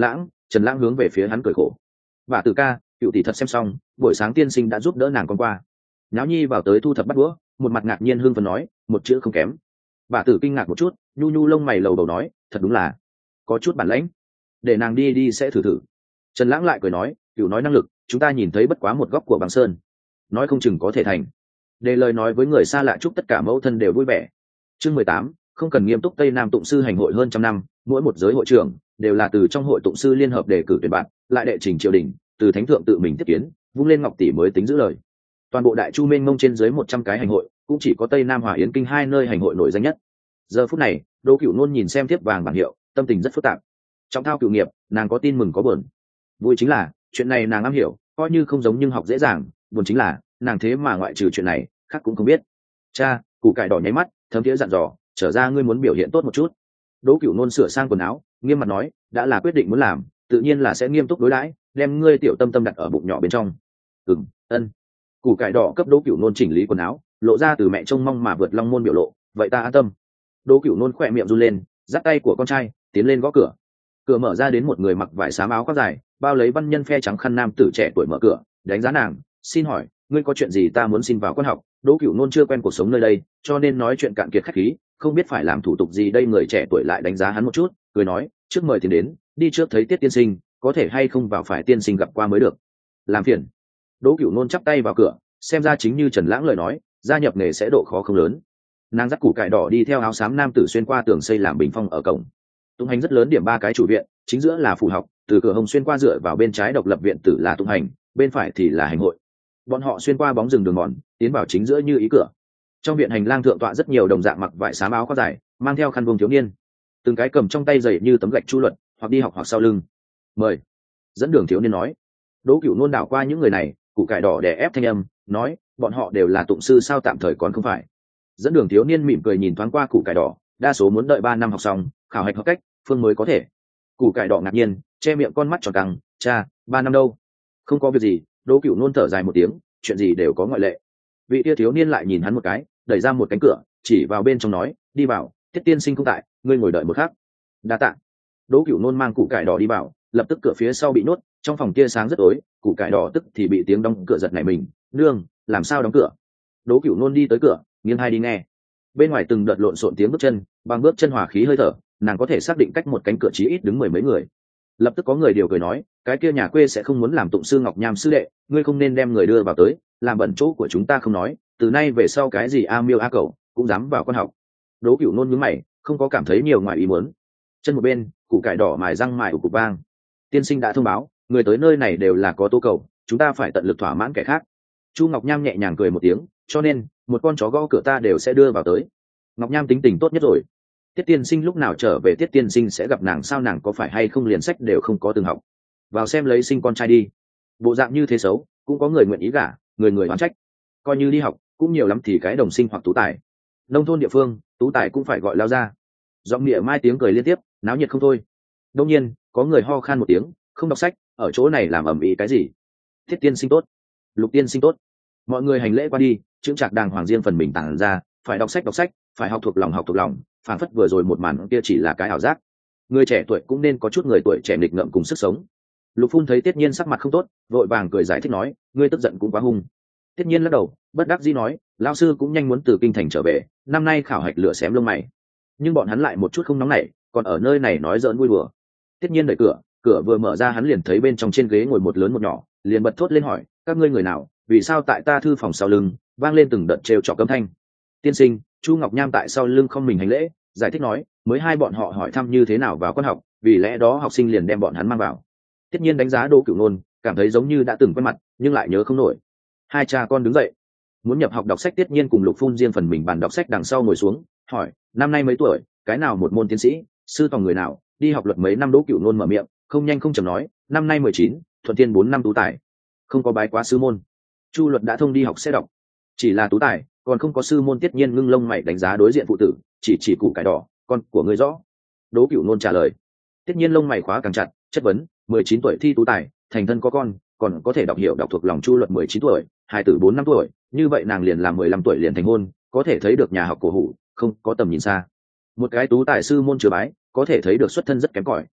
Trần Lãng hướng về phía hắn cười khổ. Bà Tử ca, cựu tỷ thật xem xong, buổi sáng tiên sinh đã giúp đỡ nàng con qua. Náo Nhi vào tới thu thập bắt đũa, một mặt ngạc nhiên hương phấn nói, một chữ không kém. Bà Tử kinh ngạc một chút, nhu nhu lông mày lầu đầu nói, thật đúng là có chút bản lĩnh. Để nàng đi đi sẽ thử thử. Trần Lãng lại cười nói, cựu nói năng lực, chúng ta nhìn thấy bất quá một góc của băng sơn, nói không chừng có thể thành. Để lời nói với người xa lạ chúc tất cả mẫu thân đều vui vẻ. Chương mười tám, không cần nghiêm túc. Tây Nam tụng sư hành hội hơn trăm năm, mỗi một giới hội trưởng đều là từ trong hội tụng sư liên hợp đề cử tuyển bạn, lại đệ trình triều đình, từ thánh thượng tự mình tiếp kiến, vung lên ngọc tỷ mới tính giữ lời. Toàn bộ đại chu mênh mông trên dưới một trăm cái hành hội, cũng chỉ có Tây Nam Hòa Yến Kinh hai nơi hành hội nổi danh nhất. Giờ phút này, Đỗ Cửu Nôn nhìn xem thiếp vàng bảng hiệu, tâm tình rất phức tạp. Trong thao cửu nghiệp, nàng có tin mừng có buồn. Vui chính là chuyện này nàng am hiểu, coi như không giống nhưng học dễ dàng. Buồn chính là nàng thế mà ngoại trừ chuyện này khác cũng không biết. Cha, củ cải đỏ nháy mắt, thấm thiế dặn dò, trở ra ngươi muốn biểu hiện tốt một chút. Đỗ Cửu Nôn sửa sang quần áo, nghiêm mặt nói, đã là quyết định muốn làm, tự nhiên là sẽ nghiêm túc đối đãi, đem ngươi tiểu tâm tâm đặt ở bụng nhỏ bên trong. Ừm, ân. Củ cải đỏ cấp Đỗ Cửu Nôn chỉnh lý quần áo, lộ ra từ mẹ trông mong mà vượt long môn biểu lộ, vậy ta an tâm. Đỗ Cửu Nôn khỏe miệng run lên, giắt tay của con trai, tiến lên gõ cửa. Cửa mở ra đến một người mặc vải xám áo khoác dài, bao lấy văn nhân phe trắng khăn nam tử trẻ tuổi mở cửa, đánh giá nàng, xin hỏi, ngươi có chuyện gì ta muốn xin vào quan học. Đỗ Cửu Nôn chưa quen cuộc sống nơi đây, cho nên nói chuyện cạn kiệt khách khí, không biết phải làm thủ tục gì đây. Người trẻ tuổi lại đánh giá hắn một chút, cười nói, trước mời tiền đến, đi trước thấy Tiết tiên sinh, có thể hay không vào phải tiên sinh gặp qua mới được. Làm phiền. Đỗ Cửu Nôn chắp tay vào cửa, xem ra chính như Trần Lãng lời nói, gia nhập nghề sẽ độ khó không lớn. Nàng dắt củ cải đỏ đi theo áo xám nam tử xuyên qua tường xây làm bình phong ở cổng. Tụng hành rất lớn điểm ba cái chủ viện, chính giữa là phủ học, từ cửa hồng xuyên qua dựa vào bên trái độc lập viện tử là tụng hành, bên phải thì là hành hội. Bọn họ xuyên qua bóng rừng đường mòn, tiến vào chính giữa như ý cửa. Trong viện hành lang thượng tọa rất nhiều đồng dạng mặc vải xám áo khoác dài, mang theo khăn vuông thiếu niên, từng cái cầm trong tay giày như tấm gạch chu luật, hoặc đi học hoặc sau lưng. Mời. Dẫn đường thiếu niên nói. Đỗ Cửu Nôn đảo qua những người này, củ cải đỏ đè ép thanh âm, nói, bọn họ đều là tụng sư sao tạm thời còn không phải. Dẫn đường thiếu niên mỉm cười nhìn thoáng qua củ cải đỏ, đa số muốn đợi ba năm học xong, khảo hạch hợp cách, phương mới có thể. Củ cải đỏ ngạc nhiên, che miệng con mắt tròn căng, cha, ba năm đâu? Không có việc gì. Đỗ Cửu Nôn thở dài một tiếng, chuyện gì đều có ngoại lệ. Vị tia thiếu niên lại nhìn hắn một cái, đẩy ra một cánh cửa, chỉ vào bên trong nói, đi vào, Tiết tiên sinh không tại, ngươi ngồi đợi một khắc. Đa tạ. Đỗ Cửu Nôn mang củ cải đỏ đi vào, lập tức cửa phía sau bị nhốt, trong phòng tia sáng rất tối, củ cải đỏ tức thì bị tiếng đóng cửa giật nảy mình, nương, làm sao đóng cửa? Đỗ Cửu Nôn đi tới cửa, nghiêng hai đi nghe. Bên ngoài từng đợt lộn xộn tiếng bước chân, bằng bước chân hòa khí hơi thở, nàng có thể xác định cách một cánh cửa chí ít đứng mười mấy người. Lập tức có người điều cười nói, cái kia nhà quê sẽ không muốn làm tụng sư Ngọc Nham sư đệ, ngươi không nên đem người đưa vào tới, làm bẩn chỗ của chúng ta không nói, từ nay về sau cái gì a miêu a cẩu cũng dám vào quan học. Đỗ Cửu Nôn nhướng mày, không có cảm thấy nhiều ngoài ý muốn. Chân một bên, củ cải đỏ mài răng mài ủ cục vang. Tiên sinh đã thông báo, người tới nơi này đều là có tố cầu, chúng ta phải tận lực thỏa mãn kẻ khác. Chu Ngọc Nham nhẹ nhàng cười một tiếng, cho nên một con chó gõ cửa ta đều sẽ đưa vào tới. Ngọc Nham tính tình tốt nhất rồi. Tiết tiên sinh lúc nào trở về Tiết tiên sinh sẽ gặp nàng, sao nàng có phải hay không liền sách đều không có từng học. Vào xem lấy sinh con trai đi. Bộ dạng như thế xấu, cũng có người nguyện ý gả, người người oán trách. Coi như đi học, cũng nhiều lắm thì cái đồng sinh hoặc tú tài. Nông thôn địa phương, tú tài cũng phải gọi lao ra. Giọng địa mai tiếng cười liên tiếp, náo nhiệt không thôi. Đông nhiên, có người ho khan một tiếng, không đọc sách, ở chỗ này làm ầm ĩ cái gì? Thiết tiên sinh tốt, Lục tiên sinh tốt. Mọi người hành lễ qua đi, chững chạc đàng hoàng riêng phần mình tản ra, phải đọc sách đọc sách, phải học thuộc lòng học thuộc lòng, phản phất vừa rồi một màn kia chỉ là cái ảo giác. Người trẻ tuổi cũng nên có chút người tuổi trẻ nghịch ngợm cùng sức sống. Lục Phun thấy Tiết Nhiên sắc mặt không tốt, vội vàng cười giải thích nói, ngươi tức giận cũng quá hung. Tiết Nhiên lắc đầu, bất đắc dĩ nói, lão sư cũng nhanh muốn từ kinh thành trở về, năm nay khảo hạch lửa xém lông mày. Nhưng bọn hắn lại một chút không nóng nảy, còn ở nơi này nói giỡn vui đùa. Tiết Nhiên đẩy cửa, cửa vừa mở ra hắn liền thấy bên trong trên ghế ngồi một lớn một nhỏ, liền bật thốt lên hỏi, các ngươi người nào, vì sao tại ta thư phòng sau lưng vang lên từng đợt trêu chọc cấm thanh. Tiên sinh, Chu Ngọc Nham tại sau lưng không mình hành lễ, giải thích nói, mới hai bọn họ hỏi thăm như thế nào vào quan học, vì lẽ đó học sinh liền đem bọn hắn mang vào. Tiết Nhiên đánh giá Đỗ Cửu Nôn, cảm thấy giống như đã từng quen mặt, nhưng lại nhớ không nổi. Hai cha con đứng dậy, muốn nhập học đọc sách. Tiết Nhiên cùng Lục Phun riêng phần mình bàn đọc sách đằng sau ngồi xuống, hỏi, năm nay mấy tuổi, cái nào một môn tiến sĩ, sư tòng người nào, đi học luật mấy năm. Đỗ Cửu Nôn mở miệng, không nhanh không chậm nói, năm nay mười chín, thuận thiên bốn năm tú tài, không có bái quá sư môn. Chu luật đã thông đi học sẽ đọc, chỉ là tú tài, còn không có sư môn. Tiết Nhiên ngưng lông mày đánh giá đối diện phụ tử, chỉ chỉ củ cải đỏ, con của ngươi rõ? Đỗ Cửu Nôn trả lời. Tiết Nhiên lông mày khóa càng chặt, chất vấn, mười chín tuổi thi tú tài, thành thân có con, còn có thể đọc hiểu đọc thuộc lòng Chu luật mười chín tuổi, hai tử bốn năm tuổi, như vậy nàng liền làm mười lăm tuổi liền thành hôn, có thể thấy được nhà học cổ hủ không có tầm nhìn xa. Một cái tú tài sư môn chưa bái, có thể thấy được xuất thân rất kém cỏi.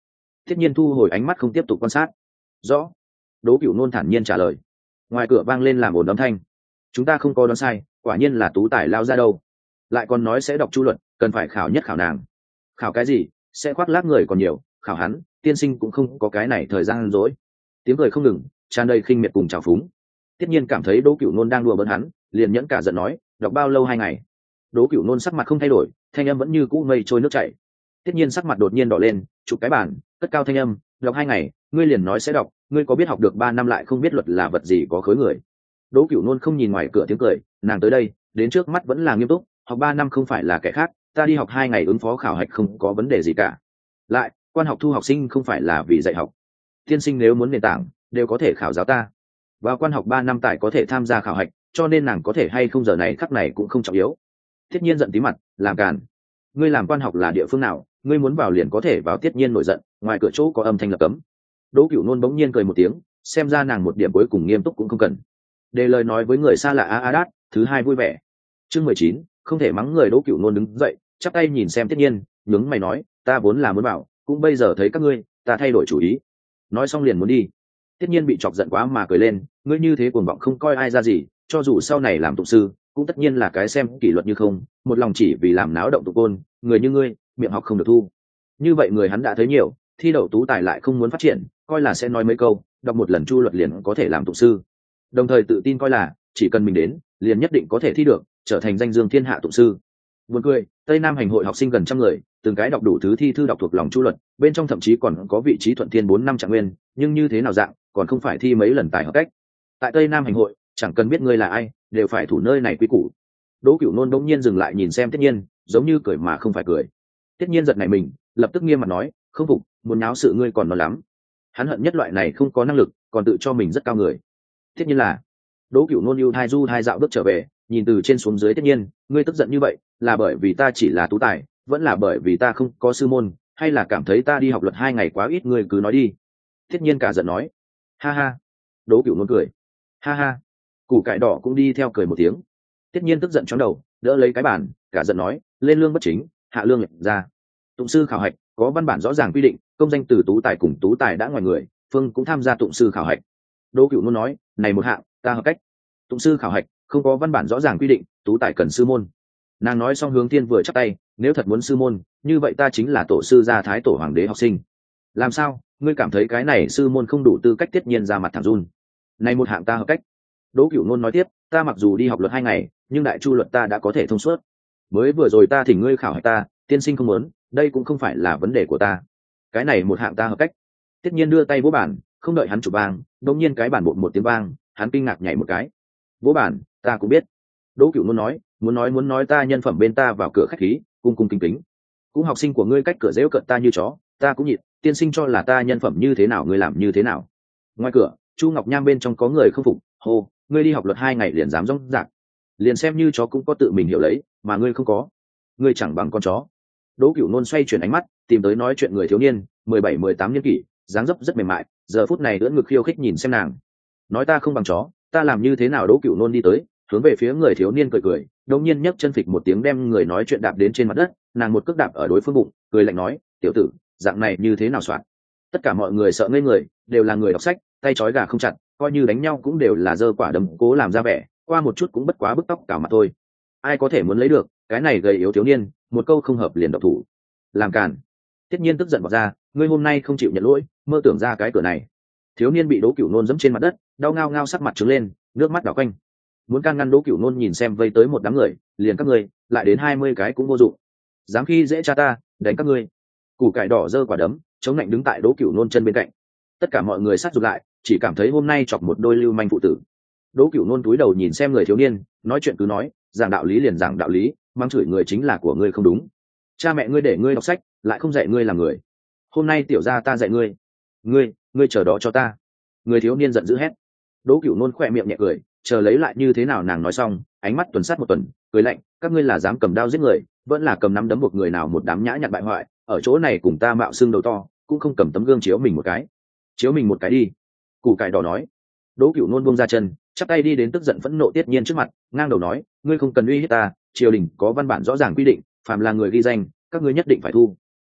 Thiết nhiên thu hồi ánh mắt không tiếp tục quan sát. Rõ. Đỗ Cửu Nôn thản nhiên trả lời. Ngoài cửa vang lên làm ồn âm thanh. Chúng ta không có đoán sai, quả nhiên là Tú Tài lao ra đâu. Lại còn nói sẽ đọc chu luật, cần phải khảo nhất khảo nàng. Khảo cái gì? Sẽ khoác lác người còn nhiều, khảo hắn, tiên sinh cũng không có cái này thời gian rỗi. Tiếng cười không ngừng, tràn đầy khinh miệt cùng trào phúng. Tất nhiên cảm thấy Đỗ Cửu Nôn đang đùa bỡn hắn, liền nhẫn cả giận nói, đọc bao lâu hai ngày? Đỗ Cửu Nôn sắc mặt không thay đổi, thanh âm vẫn như cũ mây trôi nước chảy. Tất nhiên sắc mặt đột nhiên đỏ lên, chụp cái bàn, cất cao thanh âm, đọc hai ngày, ngươi liền nói sẽ đọc, ngươi có biết học được ba năm lại không biết luật là vật gì có khối người. Đỗ Cửu Nôn không nhìn ngoài cửa tiếng cười, nàng tới đây, đến trước mắt vẫn là nghiêm túc, học ba năm không phải là kẻ khác, ta đi học hai ngày ứng phó khảo hạch không có vấn đề gì cả. Lại, quan học thu học sinh không phải là vì dạy học. Tiên sinh nếu muốn nền tảng, đều có thể khảo giáo ta. Và quan học ba năm tại có thể tham gia khảo hạch, cho nên nàng có thể hay không giờ này khắc này cũng không trọng yếu. Thiết nhiên giận tí mặt, làm càn. Ngươi làm quan học là địa phương nào, ngươi muốn vào liền có thể vào. Thiết nhiên nổi giận, ngoài cửa chỗ có âm thanh lập cấm. Đỗ Cửu Nôn bỗng nhiên cười một tiếng, xem ra nàng một điểm cuối cùng nghiêm túc cũng không cần. Đề lời nói với người xa lạ a a đát, thứ hai vui vẻ. Chương mười chín, không thể mắng người. Đỗ Cửu Nôn đứng dậy, chắp tay nhìn xem Thiết nhiên, nhướng mày nói, ta vốn là muốn bảo, cũng bây giờ thấy các ngươi, ta thay đổi chủ ý. Nói xong liền muốn đi. Thiết nhiên bị chọc giận quá mà cười lên, ngươi như thế cuồng vọng không coi ai ra gì, cho dù sau này làm tụng sư, cũng tất nhiên là cái xem kỷ luật như không, một lòng chỉ vì làm náo động tụng côn, người như ngươi, miệng học không được thu. Như vậy người hắn đã thấy nhiều, thi đậu tú tài lại không muốn phát triển, coi là sẽ nói mấy câu, đọc một lần chu luật liền có thể làm tụng sư. Đồng thời tự tin coi là chỉ cần mình đến, liền nhất định có thể thi được, trở thành danh dương thiên hạ tụng sư. Buồn cười, Tây Nam hành hội học sinh gần trăm người, từng cái đọc đủ thứ thi thư đọc thuộc lòng chu luật, bên trong thậm chí còn có vị trí thuận thiên bốn năm trạng nguyên, nhưng như thế nào dạng, còn không phải thi mấy lần tài hợp cách. Tại Tây Nam hành hội, chẳng cần biết ngươi là ai, đều phải thủ nơi này quy củ. Đỗ Cửu Nôn bỗng nhiên dừng lại nhìn xem Tiết Nhiên, giống như cười mà không phải cười. Tiết Nhiên giật nảy mình, lập tức nghiêm mặt nói, không phục, muốn náo sự ngươi còn nói lắm. Hắn hận nhất loại này không có năng lực, còn tự cho mình rất cao người. Thiết nhiên là. Đỗ Cửu Nôn ưu thai du thai dạo bước trở về, nhìn từ trên xuống dưới Tiết Nhiên, ngươi tức giận như vậy, là bởi vì ta chỉ là tú tài, vẫn là bởi vì ta không có sư môn, hay là cảm thấy ta đi học luật hai ngày quá ít, ngươi cứ nói đi. Thiết Nhiên cả giận nói, ha ha. Đỗ Cửu Nôn cười, ha ha. Củ cải đỏ cũng đi theo cười một tiếng. Thiết Nhiên tức giận chóng đầu, đỡ lấy cái bàn, cả giận nói, lên lương bất chính, hạ lương lệnh ra. Tụng sư khảo hạch có văn bản rõ ràng quy định, công danh từ tú tài cùng tú tài đã ngoài người, phương cũng tham gia tụng sư khảo hạch. Đỗ Cửu Nôn nói, này một hạng, ta hợp cách. Tụng sư khảo hạch không có văn bản rõ ràng quy định, tú tài cần sư môn. Nàng nói xong hướng Thiên vừa chắp tay, nếu thật muốn sư môn, như vậy ta chính là tổ sư gia thái tổ hoàng đế học sinh. Làm sao, ngươi cảm thấy cái này sư môn không đủ tư cách? Tiết Nhiên ra mặt thẳng run. Này một hạng ta hợp cách. Đỗ Cửu Nôn nói tiếp, ta mặc dù đi học luật hai ngày, nhưng đại chu luật ta đã có thể thông suốt. Mới vừa rồi ta thỉnh ngươi khảo hạch ta, tiên sinh không muốn, đây cũng không phải là vấn đề của ta. Cái này một hạng ta hợp cách. Tiết Nhiên đưa tay vỗ bàn, không đợi hắn chụp vang, đột nhiên cái bàn bột một tiếng vang, hắn kinh ngạc nhảy một cái. Vỗ bàn, ta cũng biết. Đỗ Cửu Nôn nói, muốn nói muốn nói ta nhân phẩm bên ta vào cửa khách khí, cung cung kính kính. Cũng học sinh của ngươi cách cửa dễu cận ta như chó, ta cũng nhịn, tiên sinh cho là ta nhân phẩm như thế nào ngươi làm như thế nào. Ngoài cửa, Chu Ngọc Nham bên trong có người không phục, hô, ngươi đi học luật hai ngày liền dám rong rạc, liền xem như chó cũng có tự mình hiểu lấy, mà ngươi không có, ngươi chẳng bằng con chó. Đỗ Cửu Nôn xoay chuyển ánh mắt, tìm tới nói chuyện người thiếu niên, mười bảy mười tám niên kỷ, dáng dấp rất mềm mại, giờ phút này ưỡn ngực khiêu khích nhìn xem nàng. Nói ta không bằng chó, ta làm như thế nào? Đỗ Cửu Nôn đi tới, hướng về phía người thiếu niên cười cười, đột nhiên nhấc chân phịch một tiếng đem người nói chuyện đạp đến trên mặt đất, nàng một cước đạp ở đối phương bụng, cười lạnh nói, tiểu tử, dạng này như thế nào soạn? Tất cả mọi người sợ ngây người, đều là người đọc sách, tay trói gà không chặt, coi như đánh nhau cũng đều là giơ quả đấm cố làm ra vẻ, qua một chút cũng bất quá bức tóc cả mặt thôi. Ai có thể muốn lấy được cái này gầy yếu thiếu niên, một câu không hợp liền độc thủ, làm càn. Tiết Nhiên tức giận vọt ra, ngươi hôm nay không chịu nhận lỗi, mơ tưởng ra cái cửa này. Thiếu niên bị Đỗ Cửu Nôn giẫm trên mặt đất, đau ngao ngao sắc mặt trướng lên, nước mắt đỏ quanh. Muốn can ngăn Đỗ Cửu Nôn nhìn xem vây tới một đám người, liền các ngươi, lại đến hai mươi cái cũng vô dụng. Dám khi dễ cha ta, đánh các ngươi. Củ cải đỏ giơ quả đấm, chống lạnh đứng tại Đỗ Cửu Nôn chân bên cạnh. Tất cả mọi người sát rụt lại, chỉ cảm thấy hôm nay chọc một đôi lưu manh phụ tử. Đỗ Cửu Nôn cúi đầu nhìn xem người thiếu niên, nói chuyện cứ nói, giảng đạo lý liền giảng đạo lý, mang chửi người chính là của ngươi không đúng. Cha mẹ ngươi để ngươi đọc sách, lại không dạy ngươi làm người. Hôm nay tiểu gia ta dạy ngươi. Ngươi, ngươi chờ đó cho ta. Người thiếu niên giận dữ hét. Đỗ Cửu Nôn khỏe miệng nhẹ cười, chờ lấy lại như thế nào nàng nói xong, ánh mắt tuần sát một tuần, cười lạnh, các ngươi là dám cầm đao giết người, vẫn là cầm nắm đấm buộc người nào, một đám nhã nhặn bại hoại, ở chỗ này cùng ta mạo xương đầu to, cũng không cầm tấm gương chiếu mình một cái. Chiếu mình một cái đi. Củ cải đỏ nói. Đỗ Cửu Nôn buông ra chân, chắp tay đi đến tức giận phẫn nộ Tiết Nhiên trước mặt, ngang đầu nói, ngươi không cần uy hiếp ta, triều đình có văn bản rõ ràng quy định, phàm là người ghi danh, các ngươi nhất định phải thu.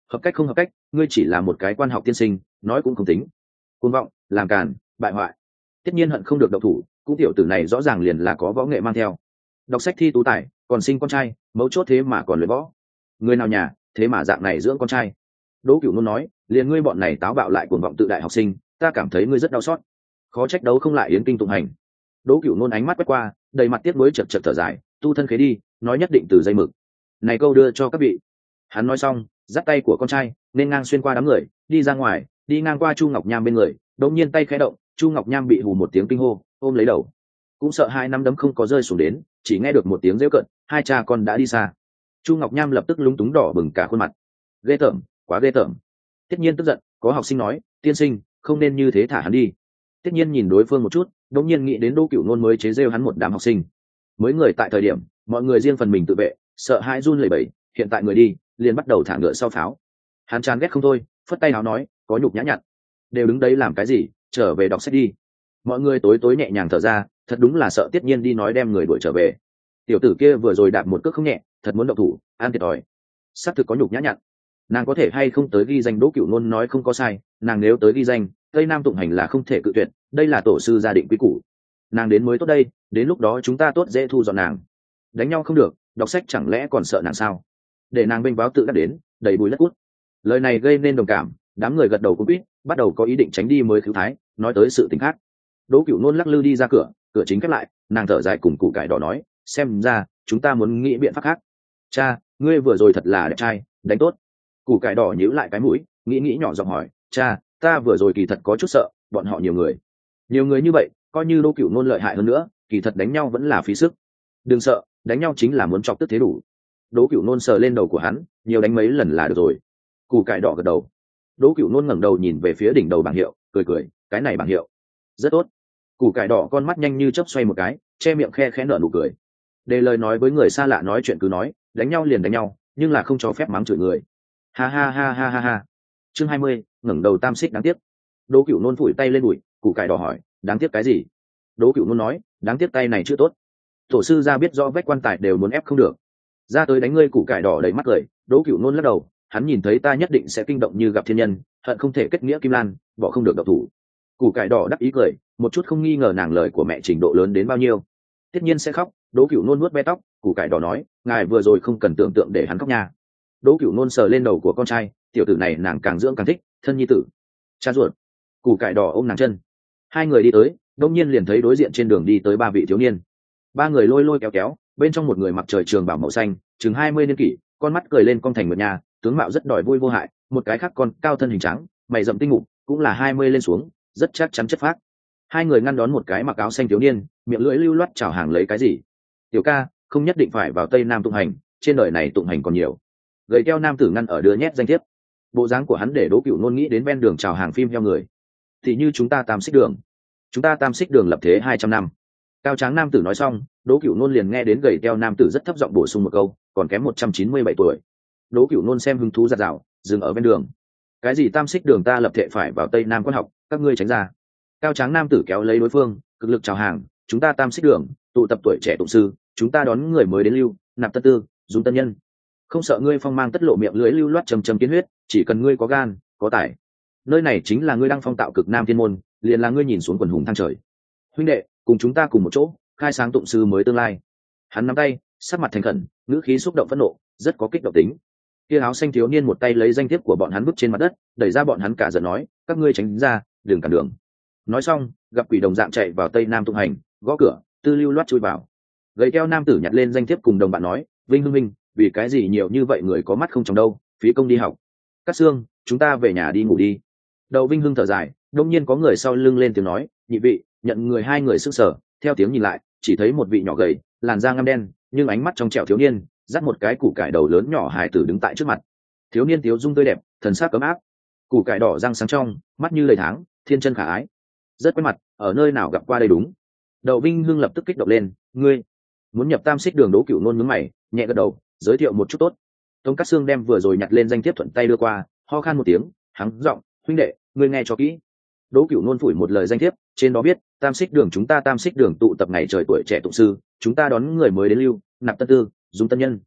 Hợp cách không hợp cách, ngươi chỉ là một cái quan học tiên sinh, nói cũng không tính. Cuồng vọng, làm càn, bại hoại. Tất nhiên hận không được động thủ, cũng tiểu tử này rõ ràng liền là có võ nghệ mang theo. Đọc sách thi tú tài, còn sinh con trai, mấu chốt thế mà còn luyện võ. Người nào nhà, thế mà dạng này dưỡng con trai. Đỗ Cửu Nôn nói, liền ngươi bọn này táo bạo lại cuồng vọng tự đại học sinh, ta cảm thấy ngươi rất đau xót. Khó trách đấu không lại yến kinh tụng hành. Đỗ Cửu Nôn ánh mắt quét qua, đầy mặt tiếc nuối chật chật thở dài, tu thân khế đi, nói nhất định từ dây mực. Này câu đưa cho các vị. Hắn nói xong, giắt tay của con trai, nên ngang xuyên qua đám người, đi ra ngoài, đi ngang qua Chu Ngọc Nham bên người, đột nhiên tay khẽ động, Chu Ngọc Nham bị hù một tiếng kinh hô, ôm lấy đầu. Cũng sợ hai năm đấm không có rơi xuống đến, chỉ nghe được một tiếng rêu cận, hai cha con đã đi xa. Chu Ngọc Nham lập tức lúng túng đỏ bừng cả khuôn mặt. Ghê tởm, quá ghê tởm. Tất nhiên tức giận, có học sinh nói, tiên sinh, không nên như thế thả hắn đi. Tất nhiên nhìn đối phương một chút, đột nhiên nghĩ đến Đỗ Cửu Nôn mới chế rêu hắn một đám học sinh. Mới người tại thời điểm, mọi người riêng phần mình tự vệ, sợ hãi run lẩy bẩy, hiện tại người đi, liền bắt đầu thả ngựa sau pháo. Hắn chán ghét không thôi, phất tay áo nói, có nhục nhã nhặn, đều đứng đấy làm cái gì, trở về đọc sách đi. Mọi người tối tối nhẹ nhàng thở ra, thật đúng là sợ Tiết Nhiên đi nói đem người đuổi trở về. Tiểu tử kia vừa rồi đạp một cước không nhẹ, thật muốn động thủ, an thiệt thòi. Xác thực có nhục nhã nhặn. Nàng có thể hay không tới ghi danh Đỗ Cửu Nôn nói không có sai, nàng nếu tới ghi danh, Tây Nam tụng hành là không thể cự tuyệt, đây là tổ sư gia định quý củ. Nàng đến mới tốt đây, đến lúc đó chúng ta tốt dễ thu dọn nàng. Đánh nhau không được, đọc sách chẳng lẽ còn sợ nàng sao? Để nàng bênh báo tự đắc đến, đầy bùi lất cút. Lời này gây nên đồng cảm, đám người gật đầu cũng biết, bắt đầu có ý định tránh đi mới cứu thái, nói tới sự tình khác. Đỗ Cửu Nôn lắc lư đi ra cửa, cửa chính khép lại, nàng thở dài cùng cụ cải đỏ nói, xem ra chúng ta muốn nghĩ biện pháp khác. Cha, ngươi vừa rồi thật là đẹp trai, đánh tốt. Củ cải đỏ nhíu lại cái mũi, nghĩ nghĩ nhỏ giọng hỏi, cha, ta vừa rồi kỳ thật có chút sợ, bọn họ nhiều người, nhiều người như vậy, coi như Đỗ Cửu Nôn lợi hại hơn nữa, kỳ thật đánh nhau vẫn là phí sức. Đừng sợ, đánh nhau chính là muốn chọc tức thế đủ. Đỗ Cửu Nôn sờ lên đầu của hắn, nhiều đánh mấy lần là được rồi. Củ cải đỏ gật đầu. Đỗ Cửu Nôn ngẩng đầu nhìn về phía đỉnh đầu bảng hiệu, cười cười, cái này bảng hiệu rất tốt. Củ cải đỏ con mắt nhanh như chớp xoay một cái, che miệng khe khẽ nở nụ cười. Đề lời nói với người xa lạ nói chuyện cứ nói, đánh nhau liền đánh nhau, nhưng là không cho phép mắng chửi người. Ha ha ha ha ha ha. Chương hai mươi, ngẩng đầu tam xích đáng tiếc. Đỗ Cửu Nôn phủi tay lên bụi, củ cải đỏ hỏi, đáng tiếc cái gì? Đỗ Cửu Nôn nói, đáng tiếc tay này chưa tốt. Tổ sư gia biết rõ vách quan tài đều muốn ép không được, ra tới đánh ngươi. Củ cải đỏ đầy mắt cười. Đỗ Cửu Nôn lắc đầu, hắn nhìn thấy ta nhất định sẽ kinh động như gặp thiên nhân, hận không thể kết nghĩa kim lan, bỏ không được độc thủ. Củ cải đỏ đắc ý cười, một chút không nghi ngờ nàng lời của mẹ trình độ lớn đến bao nhiêu. Tất nhiên sẽ khóc. Đỗ Cửu Nôn nuốt ve tóc, củ cải đỏ nói, ngài vừa rồi không cần tưởng tượng để hắn khóc nha. Đỗ Cửu Nôn sờ lên đầu của con trai, tiểu tử này nàng càng dưỡng càng thích, thân nhi tử, cha ruột. Củ cải đỏ ôm nàng chân. Hai người đi tới, đông nhiên liền thấy đối diện trên đường đi tới ba vị thiếu niên. Ba người lôi lôi kéo kéo, bên trong một người mặc trời trường bảo màu xanh, chừng hai mươi niên kỷ, con mắt cười lên cong thành một nhà, tướng mạo rất đòi vui vô hại. Một cái khác con cao thân hình trắng, mày rậm tinh mục, cũng là hai mươi lên xuống, rất chắc chắn chất phác. Hai người ngăn đón một cái mặc áo xanh thiếu niên, miệng lưỡi lưu loát chào hàng lấy cái gì. Tiểu ca, không nhất định phải vào Tây Nam tụng hành, trên đời này tụng hành còn nhiều. Gầy keo nam tử ngăn ở đưa nhét danh thiếp. Bộ dáng của hắn để Đỗ Cửu Nôn nghĩ đến ven đường chào hàng phim heo người. Thì như chúng ta tam xích đường, chúng ta tam xích đường lập thế hai trăm năm. Cao tráng nam tử nói xong, Đỗ Cửu Nôn liền nghe đến gầy keo nam tử rất thấp giọng bổ sung một câu, còn kém một trăm chín mươi bảy tuổi. Đỗ Cửu Nôn xem hứng thú giạt rào, dừng ở bên đường. Cái gì tam xích đường ta lập thể phải vào Tây Nam quan học, các ngươi tránh ra. Cao tráng nam tử kéo lấy đối phương, cực lực chào hàng, chúng ta tam xích đường, tụ tập tuổi trẻ tụng sư, chúng ta đón người mới đến lưu, nạp tân tư, dùng tân nhân. Không sợ ngươi phong mang tất lộ miệng lưỡi lưu loát trầm trầm kiến huyết, chỉ cần ngươi có gan, có tài. Nơi này chính là ngươi đang phong tạo cực nam thiên môn, liền là ngươi nhìn xuống quần hùng thang trời. Huynh đệ, cùng chúng ta cùng một chỗ, khai sáng tụng sư mới tương lai. Hắn nắm tay, sắc mặt thành khẩn, ngữ khí xúc động phẫn nộ, rất có kích động tính. Kia áo xanh thiếu niên một tay lấy danh thiếp của bọn hắn vứt trên mặt đất, đẩy ra bọn hắn cả giận nói, các ngươi tránh ra, đừng cản đường. Nói xong, gặp quỷ đồng dạng chạy vào Tây Nam tụng hành, gõ cửa, tư lưu loát chui vào. Gầy keo nam tử nhặt lên danh thiếp cùng đồng bạn nói, Vinh Hưng Minh, vì cái gì nhiều như vậy người có mắt không trong đâu, phí công đi học. Cát Xương, chúng ta về nhà đi ngủ đi. Đầu Vinh Hưng thở dài, đông nhiên có người sau lưng lên tiếng nói, nhị vị, nhận người hai người sức sở, theo tiếng nhìn lại, chỉ thấy một vị nhỏ gầy, làn da ngăm đen, nhưng ánh mắt trong trẻo thiếu niên, dắt một cái củ cải đầu lớn nhỏ hài tử đứng tại trước mặt. Thiếu niên thiếu dung tươi đẹp, thần sắc ấm áp, củ cải đỏ răng sáng trong, mắt như lầy tháng, thiên chân khả ái. Rất quen mặt, ở nơi nào gặp qua đây đúng. Đầu Vinh Hưng lập tức kích động lên, ngươi muốn nhập tam xích đường. Đỗ Cửu Nôn nhướng mày, nhẹ gật đầu, giới thiệu một chút tốt. Tống Cát Xương đem vừa rồi nhặt lên danh thiếp thuận tay đưa qua, ho khan một tiếng, hắng giọng, huynh đệ, ngươi nghe cho kỹ. Đỗ Cửu Nôn phủi một lời danh thiếp, trên đó viết, tam xích đường chúng ta tam xích đường tụ tập ngày trời tuổi trẻ tụng sư, chúng ta đón người mới đến lưu, nạp tân tư, dùng tân nhân.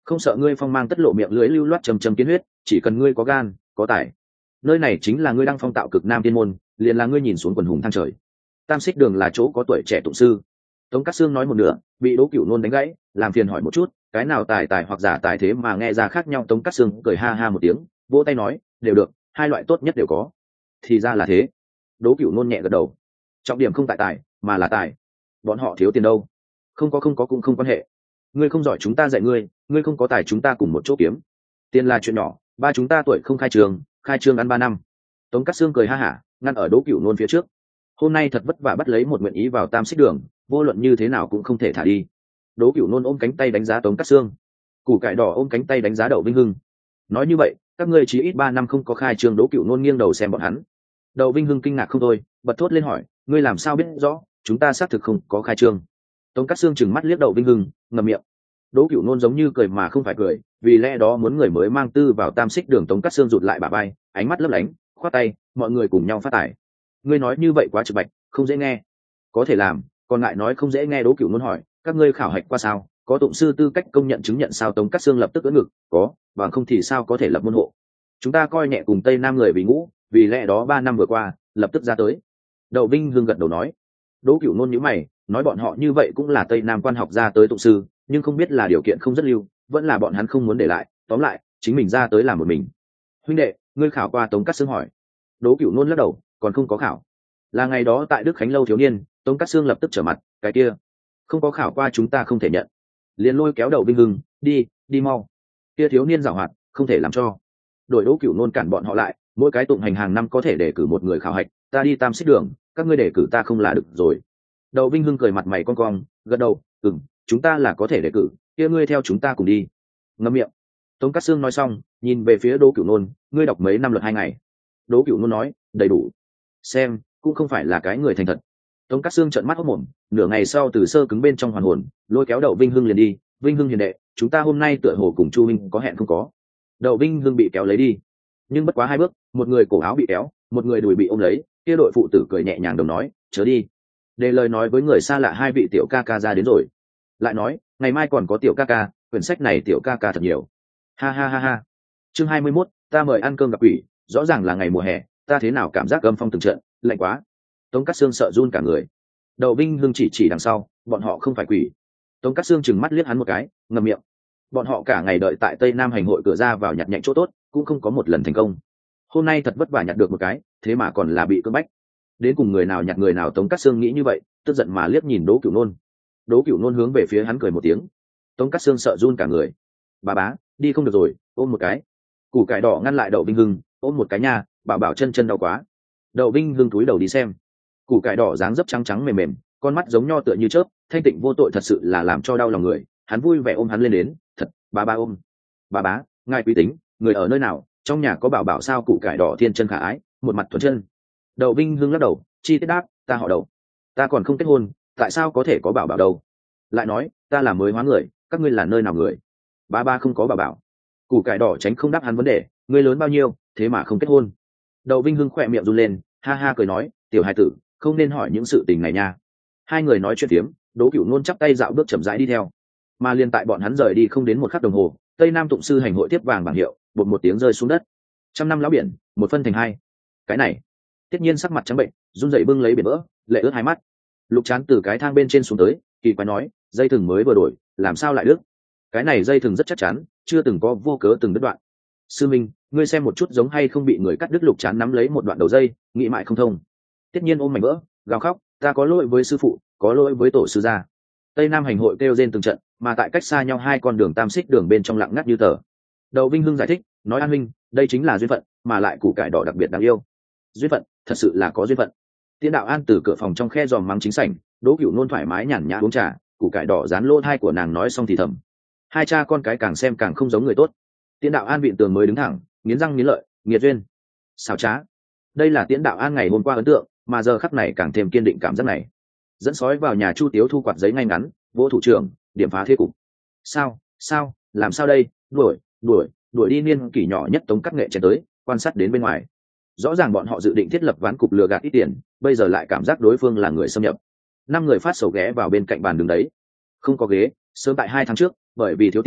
không sợ ngươi phong mang tất lộ miệng lưỡi lưu loát chầm chầm kiến huyết, chỉ cần ngươi có gan có tài, nơi này chính là ngươi đang phong tạo cực nam tiên môn, liền là ngươi nhìn xuống quần hùng thang trời. Tam xích đường là chỗ có tuổi trẻ tụng sư. Tống Cát Sương nói một nửa, bị Đỗ Cửu Nôn đánh gãy, làm phiền hỏi một chút, cái nào tài tài hoặc giả tài thế mà nghe ra khác nhau. Tống Cát Sương cười ha ha một tiếng, vỗ tay nói, đều được, hai loại tốt nhất đều có. Thì ra là thế. Đỗ Cửu Nôn nhẹ gật đầu. Trọng điểm không tại tài, mà là tài. Bọn họ thiếu tiền đâu? Không có không có cũng không quan hệ. Ngươi không giỏi chúng ta dạy ngươi, ngươi không có tài chúng ta cùng một chỗ kiếm. Tiền là chuyện nhỏ, ba chúng ta tuổi không khai trường, khai trương ăn ba năm. Tống Cát Sương cười ha hả, ngăn ở Đỗ Cửu Nôn phía trước. Hôm nay thật vất vả bắt lấy một nguyện ý vào Tam Xích Đường, vô luận như thế nào cũng không thể thả đi. Đỗ Cửu Nôn ôm cánh tay đánh giá Tống Cát Sương, Củ Cải Đỏ ôm cánh tay đánh giá Đậu Vinh Hưng. Nói như vậy, các ngươi chỉ ít ba năm không có khai trương. Đỗ Cửu Nôn nghiêng đầu xem bọn hắn. Đậu Vinh Hưng kinh ngạc không thôi, bật thốt lên hỏi, ngươi làm sao biết rõ chúng ta xác thực không có khai trương? Tống Cát Sương trừng mắt liếc Đậu Vinh Hưng, ngậm miệng. Đỗ Cửu Nôn giống như cười mà không phải cười, vì lẽ đó muốn người mới mang tư vào Tam Xích Đường. Tống Cát Sương rụt lại bả vai, ánh mắt lấp lánh, khoát tay, mọi người cùng nhau phát tải. Ngươi nói như vậy quá trực bạch, không dễ nghe. Có thể làm, còn ngại nói không dễ nghe. Đỗ Cửu Nôn hỏi, các ngươi khảo hạch qua sao, có tụng sư tư cách công nhận chứng nhận sao? Tống Cát Sương lập tức ưỡn ngực, có, bằng không thì sao có thể lập môn hộ. Chúng ta coi nhẹ cùng Tây Nam người vì ngũ, vì lẽ đó ba năm vừa qua lập tức ra tới. Đậu Vinh Hưng gật đầu nói. Đỗ Cửu Nôn nhíu mày, nói bọn họ như vậy cũng là Tây Nam quan học ra tới tụng sư, nhưng không biết là điều kiện không rất lưu, vẫn là bọn hắn không muốn để lại, tóm lại chính mình ra tới làm một mình. Huynh đệ, ngươi khảo qua? Tống Cát Sương hỏi. Đỗ Cửu Nôn lắc đầu, còn không có khảo. Là ngày đó tại Đức Khánh lâu thiếu niên. Tống Cát Sương lập tức trở mặt, cái kia không có khảo qua chúng ta không thể nhận. Liền lôi kéo Đậu Vinh Hưng, đi đi mau. Kia thiếu niên giảo hoạt, không thể làm cho. Đội Đỗ Cửu Nôn cản bọn họ lại, mỗi cái tụng hành hàng năm có thể đề cử một người khảo hạch, ta đi Tam Xích Đường, các ngươi đề cử ta không là được rồi. Đậu Vinh Hưng cười mặt mày cong cong, gật đầu, ừm, chúng ta là có thể đề cử, kia ngươi theo chúng ta cùng đi. Ngậm miệng. Tống Cát Sương nói xong, nhìn về phía Đỗ Cửu Nôn, ngươi đọc mấy năm luật hai ngày? Đỗ Cửu Nôn nói, đầy đủ. Xem, cũng không phải là cái người thành thật. Tống Cát Sương trợn mắt hốt mồm, nửa ngày sau từ sơ cứng bên trong hoàn hồn, lôi kéo Đậu Vinh Hưng liền đi. Vinh Hưng hiền đệ, chúng ta hôm nay tựa hồ cùng Chu Minh có hẹn không có? Đậu Vinh Hưng bị kéo lấy đi, nhưng bất quá hai bước, một người cổ áo bị kéo, một người đùi bị ôm lấy. Kia đội phụ tử cười nhẹ nhàng đồng nói, chớ đi. Để lời nói với người xa lạ, hai vị tiểu ca ca ra đến rồi. Lại nói, ngày mai còn có tiểu ca ca, quyển sách này tiểu ca ca thật nhiều. Ha ha ha ha. Chương hai mươi mốt, ta mời ăn cơm gặp quỷ. Rõ ràng là ngày mùa hè, ta thế nào cảm giác âm phong từng trận, lạnh quá. Tống Cát Sương sợ run cả người. Đậu Vinh Hưng chỉ chỉ đằng sau, bọn họ không phải quỷ. Tống Cát Sương chừng mắt liếc hắn một cái, ngậm miệng. Bọn họ cả ngày đợi tại Tây Nam hành hội cửa ra vào nhặt nhạnh chỗ tốt, cũng không có một lần thành công. Hôm nay thật vất vả nhặt được một cái, thế mà còn là bị cưỡng bách. Đến cùng người nào nhặt người nào. Tống Cát Sương nghĩ như vậy, tức giận mà liếc nhìn Đỗ Cửu Nôn. Đỗ Cửu Nôn hướng về phía hắn cười một tiếng. Tống Cát Sương sợ run cả người. Bà bá, đi không được rồi, ôm một cái. Củ Cải Đỏ ngăn lại Đậu Vinh Hưng, ôm một cái nha, bảo bảo chân chân đau quá. Đậu Vinh Hưng cúi đầu đi xem. Củ Cải Đỏ dáng dấp trắng trắng mềm mềm, con mắt giống nho tựa như chớp, thanh tịnh vô tội, thật sự là làm cho đau lòng người. Hắn vui vẻ ôm hắn lên đến, thật, bà bá ôm. Bà bá, ngài quý tính, người ở nơi nào, trong nhà có bảo bảo sao? Củ Cải Đỏ thiên chân khả ái, một mặt thuần chân. Đậu Vinh Hưng lắc đầu, chi tiết đáp, ta họ Đậu, ta còn không kết hôn, tại sao có thể có bảo bảo đâu? Lại nói, ta là mới hóa người, các ngươi là nơi nào người? Ba ba không có bảo bảo. Củ Cải Đỏ tránh không đáp hắn vấn đề, ngươi lớn bao nhiêu, thế mà không kết hôn? Đậu Vinh Hưng khỏe miệng run lên, ha ha cười nói, tiểu hài tử, không nên hỏi những sự tình này nha. Hai người nói chuyện tiếm, Đỗ Cửu Nôn chắp tay dạo bước chậm rãi đi theo. Mà liên tại bọn hắn rời đi không đến một khắc đồng hồ, Tây Nam tụng sư hành hội tiếp vàng bảng hiệu, bột một tiếng rơi xuống đất. Trăm năm lão biển, một phân thành hai. Cái này, Tiết Nhiên sắc mặt trắng bệnh, run rẩy bưng lấy biển vỡ, lệ ướt hai mắt. Lục Chán từ cái thang bên trên xuống tới, kỳ quái nói, dây thừng mới vừa đổi, làm sao lại đứt? Cái này dây thừng rất chắc chắn, chưa từng có vô cớ từng đứt đoạn. Sư Minh, ngươi xem một chút giống hay không bị người cắt đứt. Lục Chán nắm lấy một đoạn đầu dây, nghĩ mãi không thông. Tiết Nhiên ôm mảnh vỡ, gào khóc, ta có lỗi với sư phụ, có lỗi với tổ sư gia. Tây Nam hành hội kêu rên từng trận, mà tại cách xa nhau hai con đường Tam Xích Đường bên trong lặng ngắt như tờ. Đậu Vinh Hưng giải thích, nói An Minh, đây chính là duyên phận, mà lại Củ Cải Đỏ đặc biệt đáng yêu. Duyên phận, thật sự là có duyên phận. Tiễn Đạo An từ cửa phòng trong khe giòm mắng chính sảnh, Đỗ Cửu Nôn thoải mái nhàn nhã uống trà, Củ Cải Đỏ dán lỗ tai của nàng nói xong thì thầm. Hai cha con cái càng xem càng không giống người tốt. Tiễn Đạo An vịn tường mới đứng thẳng, nghiến răng nghiến lợi, nghiệt duyên, xảo trá. Đây là Tiễn Đạo An ngày hôm qua ấn tượng, mà giờ khắc này càng thêm kiên định cảm giác này. Dẫn sói vào nhà Chu Tiếu thu quạt giấy ngay ngắn, vỗ thủ trưởng, điểm phá thế cục. Sao, sao, làm sao đây? Đuổi, đuổi, đuổi đi niên kỷ nhỏ nhất Tống Cắt Nghệ chạy tới, quan sát đến bên ngoài. Rõ ràng bọn họ dự định thiết lập ván cục lừa gạt ít tiền, bây giờ lại cảm giác đối phương là người xâm nhập. Năm người phát sầu ghé vào bên cạnh bàn đứng đấy. Không có ghế, sớm tại hai tháng trước, bởi vì thiếu tiền,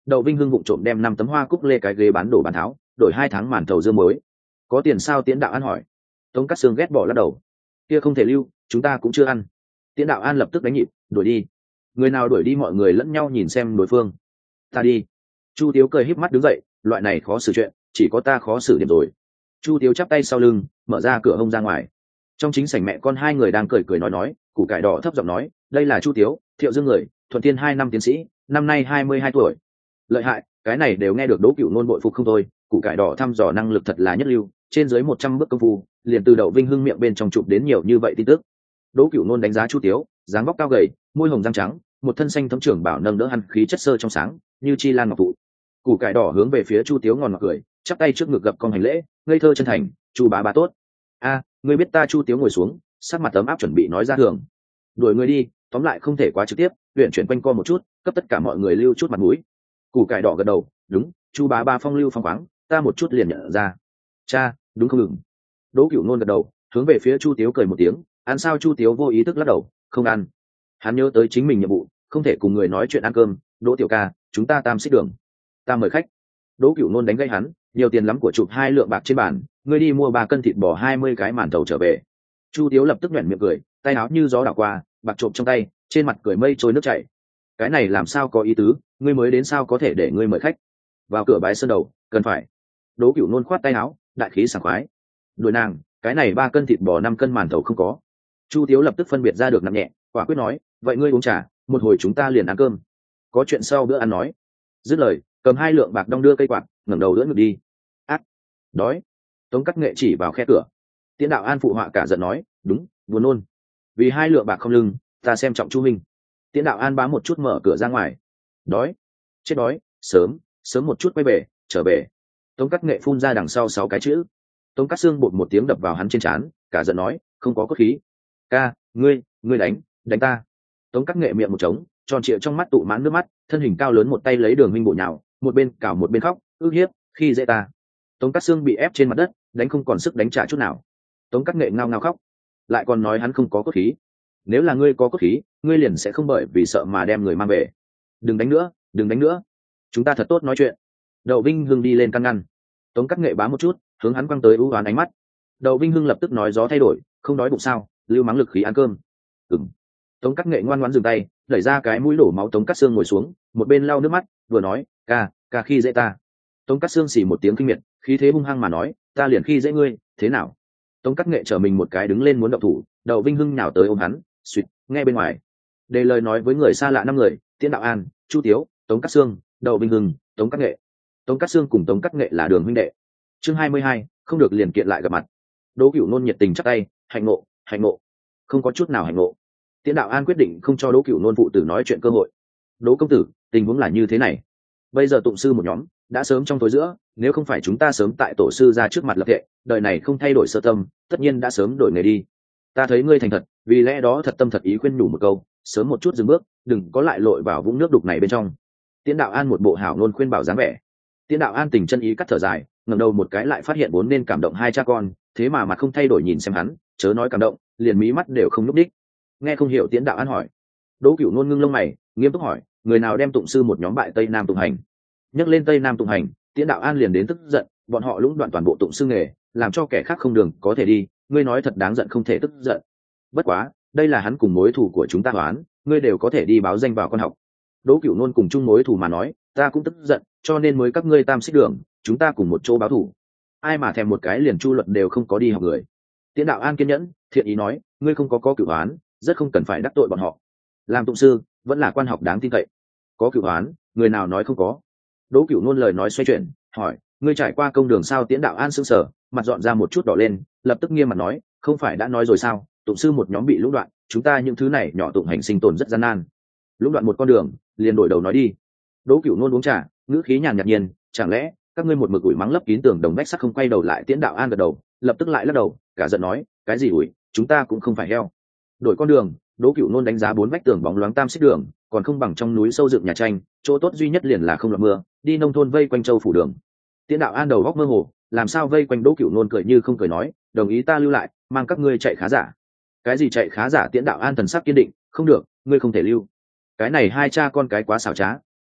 Đậu Vinh Hưng vụng trộm đem năm tấm hoa cúc lê cái ghế bán đổ bán tháo, đổi hai tháng màn thầu dưa muối. Có tiền sao? Tiễn Đạo An hỏi. Tống Cát Sương ghét bỏ lắc đầu. Kia không thể lưu, chúng ta cũng chưa ăn. Tiễn Đạo An lập tức đánh nhịp, đuổi đi. Người nào đuổi đi mọi người lẫn nhau nhìn xem đối phương. Ta đi. Chu Tiếu cười híp mắt đứng dậy, loại này khó xử chuyện, chỉ có ta khó xử điểm rồi. Chu Tiếu chắp tay sau lưng, mở ra cửa hông ra ngoài. Trong chính sảnh mẹ con hai người đang cười cười nói nói, củ cải đỏ thấp giọng nói, đây là Chu Tiếu, Thiệu Dương người, thuận thiên hai năm tiến sĩ, năm nay hai mươi hai tuổi. Lợi hại, cái này đều nghe được Đỗ Cửu Nôn bội phục không thôi, củ cải đỏ thăm dò năng lực thật là nhất lưu, trên dưới một trăm bước công phu, liền từ Đậu Vinh Hưng miệng bên trong chụp đến nhiều như vậy tin tức. Đỗ Cửu Nôn đánh giá Chu Tiếu, dáng vóc cao gầy, môi hồng răng trắng, một thân xanh thấm trưởng bảo nâng đỡ hằn khí chất sơ trong sáng, như chi lan ngọc thụ. Củ cải đỏ hướng về phía Chu Tiếu ngon ngọt cười, chắp tay trước ngực gập con hành lễ, ngây thơ chân thành, Chu bá bá tốt. A, ngươi biết ta? Chu Tiếu ngồi xuống, sắc mặt ấm áp chuẩn bị nói ra thường. Đuổi người đi, tóm lại không thể quá trực tiếp, luyện chuyển quanh co một chút, cấp tất cả mọi người lưu chút mặt mũi. Củ cải đỏ gật đầu, đúng, Chu bá bá phong lưu phong khoáng, ta một chút liền nhận ra. Cha, đúng không ngừng. Đỗ Cửu Nôn gật đầu, hướng về phía Chu Tiếu cười một tiếng, ăn sao? Chu Tiếu vô ý thức lắc đầu, không ăn. Hắn nhớ tới chính mình nhiệm vụ, không thể cùng người nói chuyện ăn cơm. Đỗ tiểu ca, chúng ta tam xích đường, ta mời khách. Đỗ Cửu Nôn đánh gây hắn, nhiều tiền lắm của chụp hai lượng bạc trên bàn, ngươi đi mua ba cân thịt bò hai mươi cái màn thầu trở về. Chu Tiếu lập tức nhuyễn miệng cười, tay áo như gió đảo qua, bạc trộm trong tay, trên mặt cười mây trôi nước chảy. Cái này làm sao có ý tứ, ngươi mới đến sao có thể để ngươi mời khách? Vào cửa bái sơn đầu, cần phải. Đỗ Cửu Nôn khoát tay áo, đại khí sảng khoái. Đuổi nàng, cái này ba cân thịt bò năm cân màn thầu không có. Chu Tiếu lập tức phân biệt ra được nặng nhẹ, quả quyết nói, vậy ngươi uống trà, một hồi chúng ta liền ăn cơm. Có chuyện sau bữa ăn nói. Dứt lời, cầm hai lượng bạc đong đưa cây quạt, ngẩng đầu đỡ ngực đi. Ác, đói. Tống Cát Nghệ chỉ vào khe cửa. Tiễn Đạo An phụ họa cả giận nói, đúng, buồn nôn. Vì hai lượng bạc không lưng, ta xem trọng Chu Minh. Tiễn Đạo An bám một chút mở cửa ra ngoài. Đói, chết đói, sớm, sớm một chút quay về, trở về. Tống Cát Nghệ phun ra đằng sau sáu cái chữ. Tống Cát Sương bột một tiếng đập vào hắn trên trán, cả giận nói, không có cốt khí. Ca, ngươi, ngươi đánh, đánh ta. Tống Cát Nghệ miệng một trống, tròn trịa trong mắt tụ mãn nước mắt, thân hình cao lớn một tay lấy Đường Minh bộ nhào, một bên cào một bên khóc, ức hiếp, khi dễ ta. Tống Cát Sương bị ép trên mặt đất, đánh không còn sức đánh trả chút nào. Tống Cát Nghệ ngao ngao khóc, lại còn nói hắn không có cốt khí. Nếu là ngươi có cốt khí, ngươi liền sẽ không bởi vì sợ mà đem người mang về. Đừng đánh nữa, đừng đánh nữa, chúng ta thật tốt nói chuyện. Đậu Vinh Hưng đi lên căn ngăn. Tống Cát Nghệ bám một chút, hướng hắn quăng tới ưu oán ánh mắt. Đậu Vinh Hưng lập tức nói gió thay đổi, không đói bụng sao, lưu mắng lực khí ăn cơm. Ừm. Tống Cát Nghệ ngoan ngoãn dừng tay, đẩy ra cái mũi đổ máu Tống Cát Sương ngồi xuống, một bên lau nước mắt, vừa nói, ca, ca khi dễ ta. Tống Cát Sương xì một tiếng kinh miệt, khí thế hung hăng mà nói, ta liền khi dễ ngươi, thế nào? Tống Cát Nghệ trở mình một cái đứng lên muốn động thủ, Đậu Vinh Hưng nhào tới ôm hắn, suýt, nghe bên ngoài. Đề lời nói với người xa lạ năm người, Tiễn Đạo An, Chu Tiếu, Tống Cát Sương, Đậu Vinh Hưng, Tống Cát Nghệ. Tống Cát Sương cùng Tống Cát Nghệ là đường huynh đệ. Chương hai mươi hai, không được liền kiện lại gặp mặt. Đỗ Cửu Nôn nhiệt tình chắp tay, hạnh ngộ, hạnh ngộ. Không có chút nào hạnh ngộ. Tiễn Đạo An quyết định không cho Đỗ Cửu Nôn phụ tử nói chuyện cơ hội. Đỗ công tử, tình huống là như thế này. Bây giờ tụng sư một nhóm đã sớm trong tối giữa, nếu không phải chúng ta sớm tại tổ sư ra trước mặt lập thệ, đời này không thay đổi sơ tâm, tất nhiên đã sớm đổi nghề đi. Ta thấy ngươi thành thật, vì lẽ đó thật tâm thật ý khuyên nhủ một câu, sớm một chút dừng bước, đừng có lại lội vào vũng nước đục này bên trong. Tiễn Đạo An một bộ hảo ngôn khuyên bảo dáng vẻ. Tiễn Đạo An tình chân ý cắt thở dài, ngẩng đầu một cái lại phát hiện vốn nên cảm động hai cha con, thế mà mặt không thay đổi nhìn xem hắn, chớ nói cảm động, liền mí mắt đều không nhúc đích. Nghe không hiểu Tiễn Đạo An hỏi. Đỗ Cửu Nôn ngưng lông mày, nghiêm túc hỏi, người nào đem tụng sư một nhóm bại Tây Nam tụng hành? Nhắc lên Tây Nam tụng hành, Tiễn Đạo An liền đến tức giận, bọn họ lũng đoạn toàn bộ tụng sư nghề, làm cho kẻ khác không đường có thể đi, ngươi nói thật đáng giận không thể tức giận. Bất quá, đây là hắn cùng mối thù của chúng ta đoán, ngươi đều có thể đi báo danh vào con học. Đỗ Cửu Nôn cùng chung mối thù mà nói, ta cũng tức giận, cho nên mới các ngươi tam xích đường, chúng ta cùng một chỗ báo thù. Ai mà thèm một cái liền chu luật đều không có đi học người. Tiễn Đạo An kiên nhẫn, thiện ý nói, ngươi không có có cửu đoán, rất không cần phải đắc tội bọn họ. Làm tụng sư, vẫn là quan học đáng tin cậy. Có cửu đoán, người nào nói không có? Đỗ Cửu Nôn lời nói xoay chuyển, hỏi, ngươi trải qua công đường sao? Tiễn Đạo An sững sờ, mặt dọn ra một chút đỏ lên, lập tức nghiêm mặt nói, không phải đã nói rồi sao, tụng sư một nhóm bị lũng đoạn, chúng ta những thứ này nhỏ tụng hành sinh tồn rất gian nan. Lũng đoạn một con đường, liền đổi đầu nói đi. Đỗ Cửu Nôn uống trà, ngữ khí nhàn nhạt nhiên, chẳng lẽ các ngươi một mực ủi mắng lấp kín tường đồng bách sắt không quay đầu lại? Tiễn Đạo An gật đầu, lập tức lại lắc đầu, cả giận nói, cái gì ủi, chúng ta cũng không phải heo. Đổi con đường. Đỗ Cửu Nôn đánh giá bốn vách tường bóng loáng tam xích đường, còn không bằng trong núi sâu dựng nhà tranh, chỗ tốt duy nhất liền là không lọt mưa, đi nông thôn vây quanh châu phủ đường. Tiễn Đạo An đầu góc mơ hồ, làm sao vây quanh? Đỗ Cửu Nôn cười như không cười nói, đồng ý ta lưu lại, mang các ngươi chạy khá giả. Cái gì chạy khá giả? Tiễn Đạo An thần sắc kiên định, không được, ngươi không thể lưu. Cái này hai cha con cái quá xảo trá,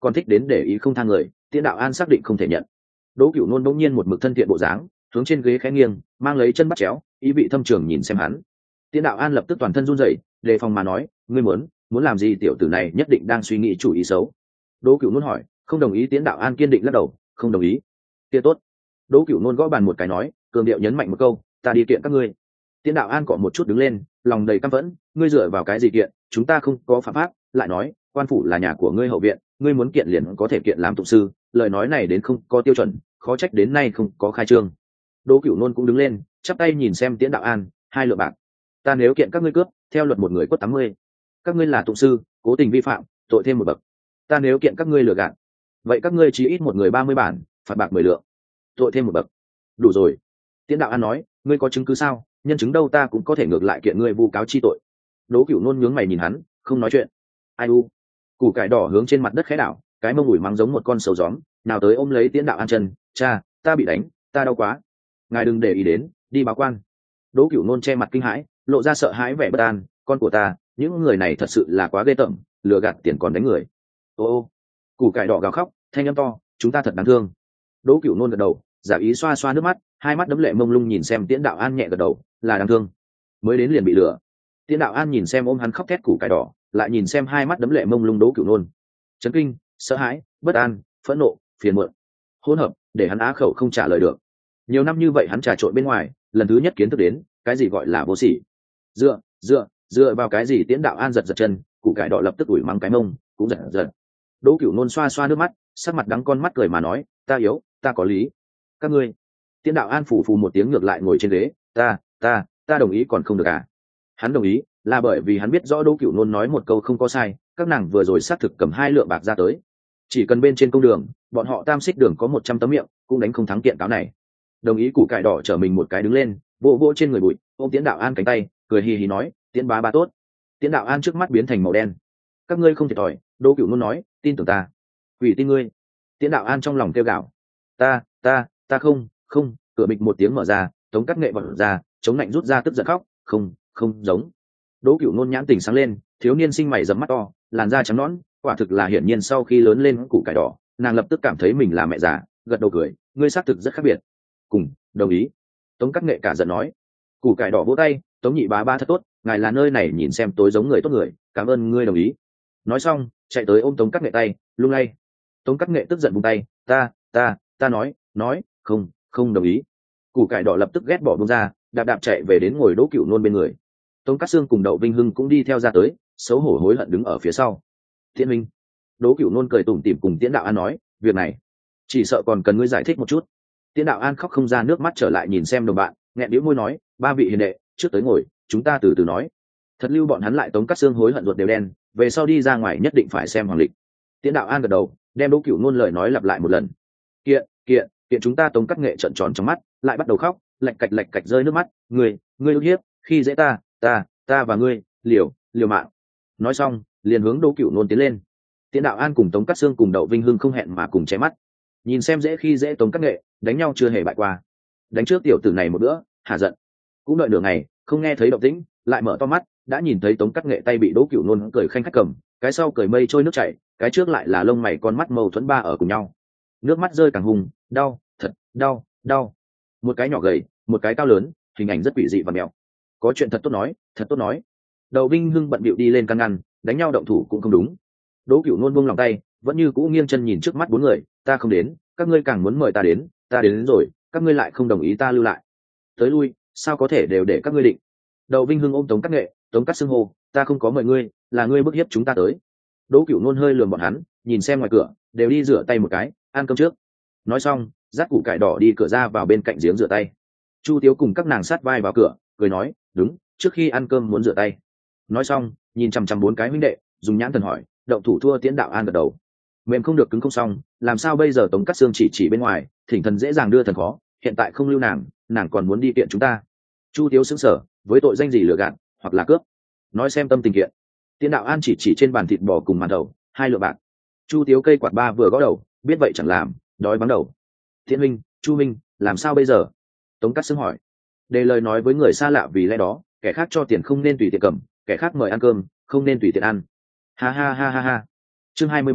còn thích đến để ý không thang người, Tiễn Đạo An xác định không thể nhận. Đỗ Cửu Nôn bỗng nhiên một mực thân thiện bộ dáng, hướng trên ghế khẽ nghiêng, mang lấy chân bắt chéo, ý vị thâm trường nhìn xem hắn. Tiễn Đạo An lập tức toàn thân run rẩy, đề phòng mà nói, ngươi muốn muốn làm gì? Tiểu tử này nhất định đang suy nghĩ chủ ý xấu. Đỗ Cửu Nôn hỏi, không đồng ý. Tiễn Đạo An kiên định lắc đầu, không đồng ý. Kia tốt. Đỗ Cửu Nôn gõ bàn một cái nói, cường điệu nhấn mạnh một câu, ta đi kiện các ngươi. Tiễn Đạo An cọ một chút đứng lên, lòng đầy căm phẫn, ngươi dựa vào cái gì kiện? Chúng ta không có phạm pháp. Lại nói, quan phủ là nhà của ngươi hậu viện, ngươi muốn kiện liền có thể kiện làm tụng sư, lời nói này đến không có tiêu chuẩn, khó trách đến nay không có khai trương. Đỗ Cửu Nôn cũng đứng lên, chắp tay nhìn xem Tiễn Đạo An, hai lượng bạc. Ta nếu kiện các ngươi cướp, theo luật một người quất tám mươi. Các ngươi là tụng sư, cố tình vi phạm, tội thêm một bậc. Ta nếu kiện các ngươi lừa gạt, vậy các ngươi chỉ ít một người ba mươi bản, phạt bạc mười lượng, tội thêm một bậc. Đủ rồi. Tiễn Đạo An nói, ngươi có chứng cứ sao? Nhân chứng đâu, ta cũng có thể ngược lại kiện ngươi vu cáo chi tội. Đỗ Cửu Nôn nhướng mày nhìn hắn, không nói chuyện. Ai u? Củ cải đỏ hướng trên mặt đất khẽ đảo, cái mông ủi mắng giống một con sầu gióm, nào tới ôm lấy Tiễn Đạo An chân, cha, ta bị đánh, ta đau quá. Ngài đừng để ý đến, đi báo quan. Đỗ Cửu Nôn che mặt kinh hãi, lộ ra sợ hãi vẻ bất an, con của ta, những người này thật sự là quá ghê tởm, lừa gạt tiền còn đánh người. Ô ô. Củ cải đỏ gào khóc, thanh âm to, chúng ta thật đáng thương. Đỗ Cửu Nôn gật đầu, giả ý xoa xoa nước mắt, hai mắt đấm lệ mông lung nhìn xem Tiễn Đạo An, nhẹ gật đầu, là đáng thương. Mới đến liền bị lừa. Tiễn Đạo An nhìn xem ôm hắn khóc thét củ cải đỏ, lại nhìn xem hai mắt đấm lệ mông lung Đỗ Cửu Nôn, chấn kinh, sợ hãi, bất an, phẫn nộ, phiền muộn, hỗn hợp, để hắn á khẩu không trả lời được. Nhiều năm như vậy hắn trà trộn bên ngoài, lần thứ nhất kiến thức đến cái gì gọi là vô sỉ. Dựa, dựa, dựa vào cái gì? Tiễn Đạo An giật giật chân, củ cải đỏ lập tức ủi mắng cái mông, cũng giật giật. Đỗ Cửu Nôn xoa xoa nước mắt, sắc mặt đắng con mắt cười mà nói, ta yếu, ta có lý. Các ngươi. Tiễn Đạo An phủ phù một tiếng ngược lại ngồi trên ghế, ta, ta, ta đồng ý còn không được à? Hắn đồng ý là bởi vì hắn biết rõ Đỗ Cửu Nôn nói một câu không có sai, các nàng vừa rồi xác thực cầm hai lượng bạc ra tới, chỉ cần bên trên công đường bọn họ tam xích đường có một trăm tấm miệng cũng đánh không thắng kiện cáo này. Đồng ý. Củ cải đỏ trở mình một cái đứng lên, vỗ vỗ trên người bụi, ôm Tiễn Đạo An cánh tay, cười hì hì nói, Tiễn bá bá tốt. Tiễn Đạo An trước mắt biến thành màu đen. Các ngươi không thiệt thòi. Đỗ Cửu Nôn nói, tin tưởng ta. Quỷ tin ngươi. Tiễn Đạo An trong lòng kêu gào, ta ta ta không không. Cửa bịch một tiếng mở ra, Tống Cắt Nghệ bật ra, chống lạnh rút ra tức giận khóc, không không giống. Đỗ Cửu Nôn nhãn tình sáng lên, thiếu niên sinh mày rậm mắt to, làn da trắng nõn, quả thực là hiển nhiên sau khi lớn lên củ cải đỏ, nàng lập tức cảm thấy mình là mẹ già, gật đầu cười, ngươi xác thực rất khác biệt. Cùng đồng ý. Tống Cắt Nghệ cả giận nói. Củ cải đỏ vỗ tay, Tống nhị bá bá thật tốt, ngài là nơi này nhìn xem tối giống người tốt người, cảm ơn ngươi đồng ý. Nói xong chạy tới ôm Tống Cắt Nghệ tay, lung lay. Tống Cắt Nghệ tức giận buông tay, ta ta ta nói nói không không đồng ý. Củ cải đỏ lập tức ghét bỏ buông ra, đạp đạp chạy về đến ngồi Đỗ Cửu Nôn bên người. Tống Cát Sương cùng Đậu Vinh Hưng cũng đi theo ra tới, xấu hổ hối hận đứng ở phía sau. Tiễn Minh. Đỗ Cửu Nôn cười tủm tỉm cùng Tiễn Đạo An nói, việc này chỉ sợ còn cần ngươi giải thích một chút. Tiễn Đạo An khóc không ra nước mắt trở lại nhìn xem đồng bạn, nghẹn đĩu môi nói, ba vị hiền đệ, trước tới ngồi, chúng ta từ từ nói. Thật lưu bọn hắn lại. Tống Cát Sương hối hận ruột đều đen, về sau đi ra ngoài nhất định phải xem hoàng lịch. Tiễn Đạo An gật đầu, đem Đỗ Cửu Nôn lời nói lặp lại một lần. Kiện, kiện, kiện. Chúng ta. Tống Cát Nghệ trợn tròn trong mắt, lại bắt đầu khóc, lạch cạch lạch cạch rơi nước mắt, ngươi, ngươi ức hiếp, khi dễ ta, ta, ta và ngươi, liều, liều mạng. Nói xong, liền hướng Đỗ Cửu Nôn tiến lên. Tiễn Đạo An cùng Tống Cát Sương cùng Đậu Vinh Hưng không hẹn mà cùng chém mắt, nhìn xem dễ khi dễ Tống Cát Nghệ, đánh nhau chưa hề bại qua, đánh trước tiểu tử này một bữa, hả giận. Cũng đợi nửa ngày, không nghe thấy động tĩnh, lại mở to mắt, đã nhìn thấy Tống Cát Nghệ tay bị Đỗ Cửu Nôn cười khanh khách cầm, cái sau cười mây trôi nước chảy, cái trước lại là lông mày con mắt mâu thuẫn ba ở cùng nhau, nước mắt rơi càng hùng, đau, thật đau, đau. Một cái nhỏ gầy, một cái cao lớn, hình ảnh rất quỷ dị và mèo. Có chuyện thật tốt nói, thật tốt nói. Đậu Vinh Hưng bận bịu đi lên can ngăn, đánh nhau động thủ cũng không đúng. Đỗ Cửu Nôn buông lòng tay, vẫn như cũ nghiêng chân nhìn trước mắt bốn người, ta không đến, các ngươi càng muốn mời ta đến, ta đến, đến rồi, các ngươi lại không đồng ý ta lưu lại. Tới lui, sao có thể đều để các ngươi định. Đậu Vinh Hưng ôm Tống Cát Nghệ, Tống Cát Sương hô, ta không có mời ngươi, là ngươi bức hiếp chúng ta tới. Đỗ Cửu Nôn hơi lườm bọn hắn, nhìn xem ngoài cửa, đều đi rửa tay một cái, ăn cơm trước. Nói xong, dắt củ cải đỏ đi cửa ra vào bên cạnh giếng rửa tay. Chu Tiếu cùng các nàng sát vai vào cửa, cười nói, đúng, trước khi ăn cơm muốn rửa tay. Nói xong, nhìn chằm chằm bốn cái huynh đệ, dùng nhãn thần hỏi, động thủ thua. Tiễn Đạo An gật đầu, mềm không được cứng không xong, làm sao bây giờ? Tống Cát Sương chỉ chỉ bên ngoài, thỉnh thần dễ dàng đưa thần khó, hiện tại không lưu nàng, nàng còn muốn đi kiện chúng ta. Chu Tiếu sững sờ, với tội danh gì lừa gạt hoặc là cướp? Nói xem tâm tình kiện. Tiễn Đạo An chỉ chỉ trên bàn thịt bò cùng màn đầu, hai lượng bạc. Chu Tiếu cây quạt ba vừa gõ đầu, biết vậy chẳng làm, đói vắng đầu. Thiện Minh, Chu Minh, làm sao bây giờ? Tống Cát Sương hỏi. Đề lời nói với người xa lạ vì lẽ đó, kẻ khác cho tiền không nên tùy tiện cầm, kẻ khác mời ăn cơm không nên tùy tiện ăn. Ha ha ha ha ha. Chương hai mươi ba,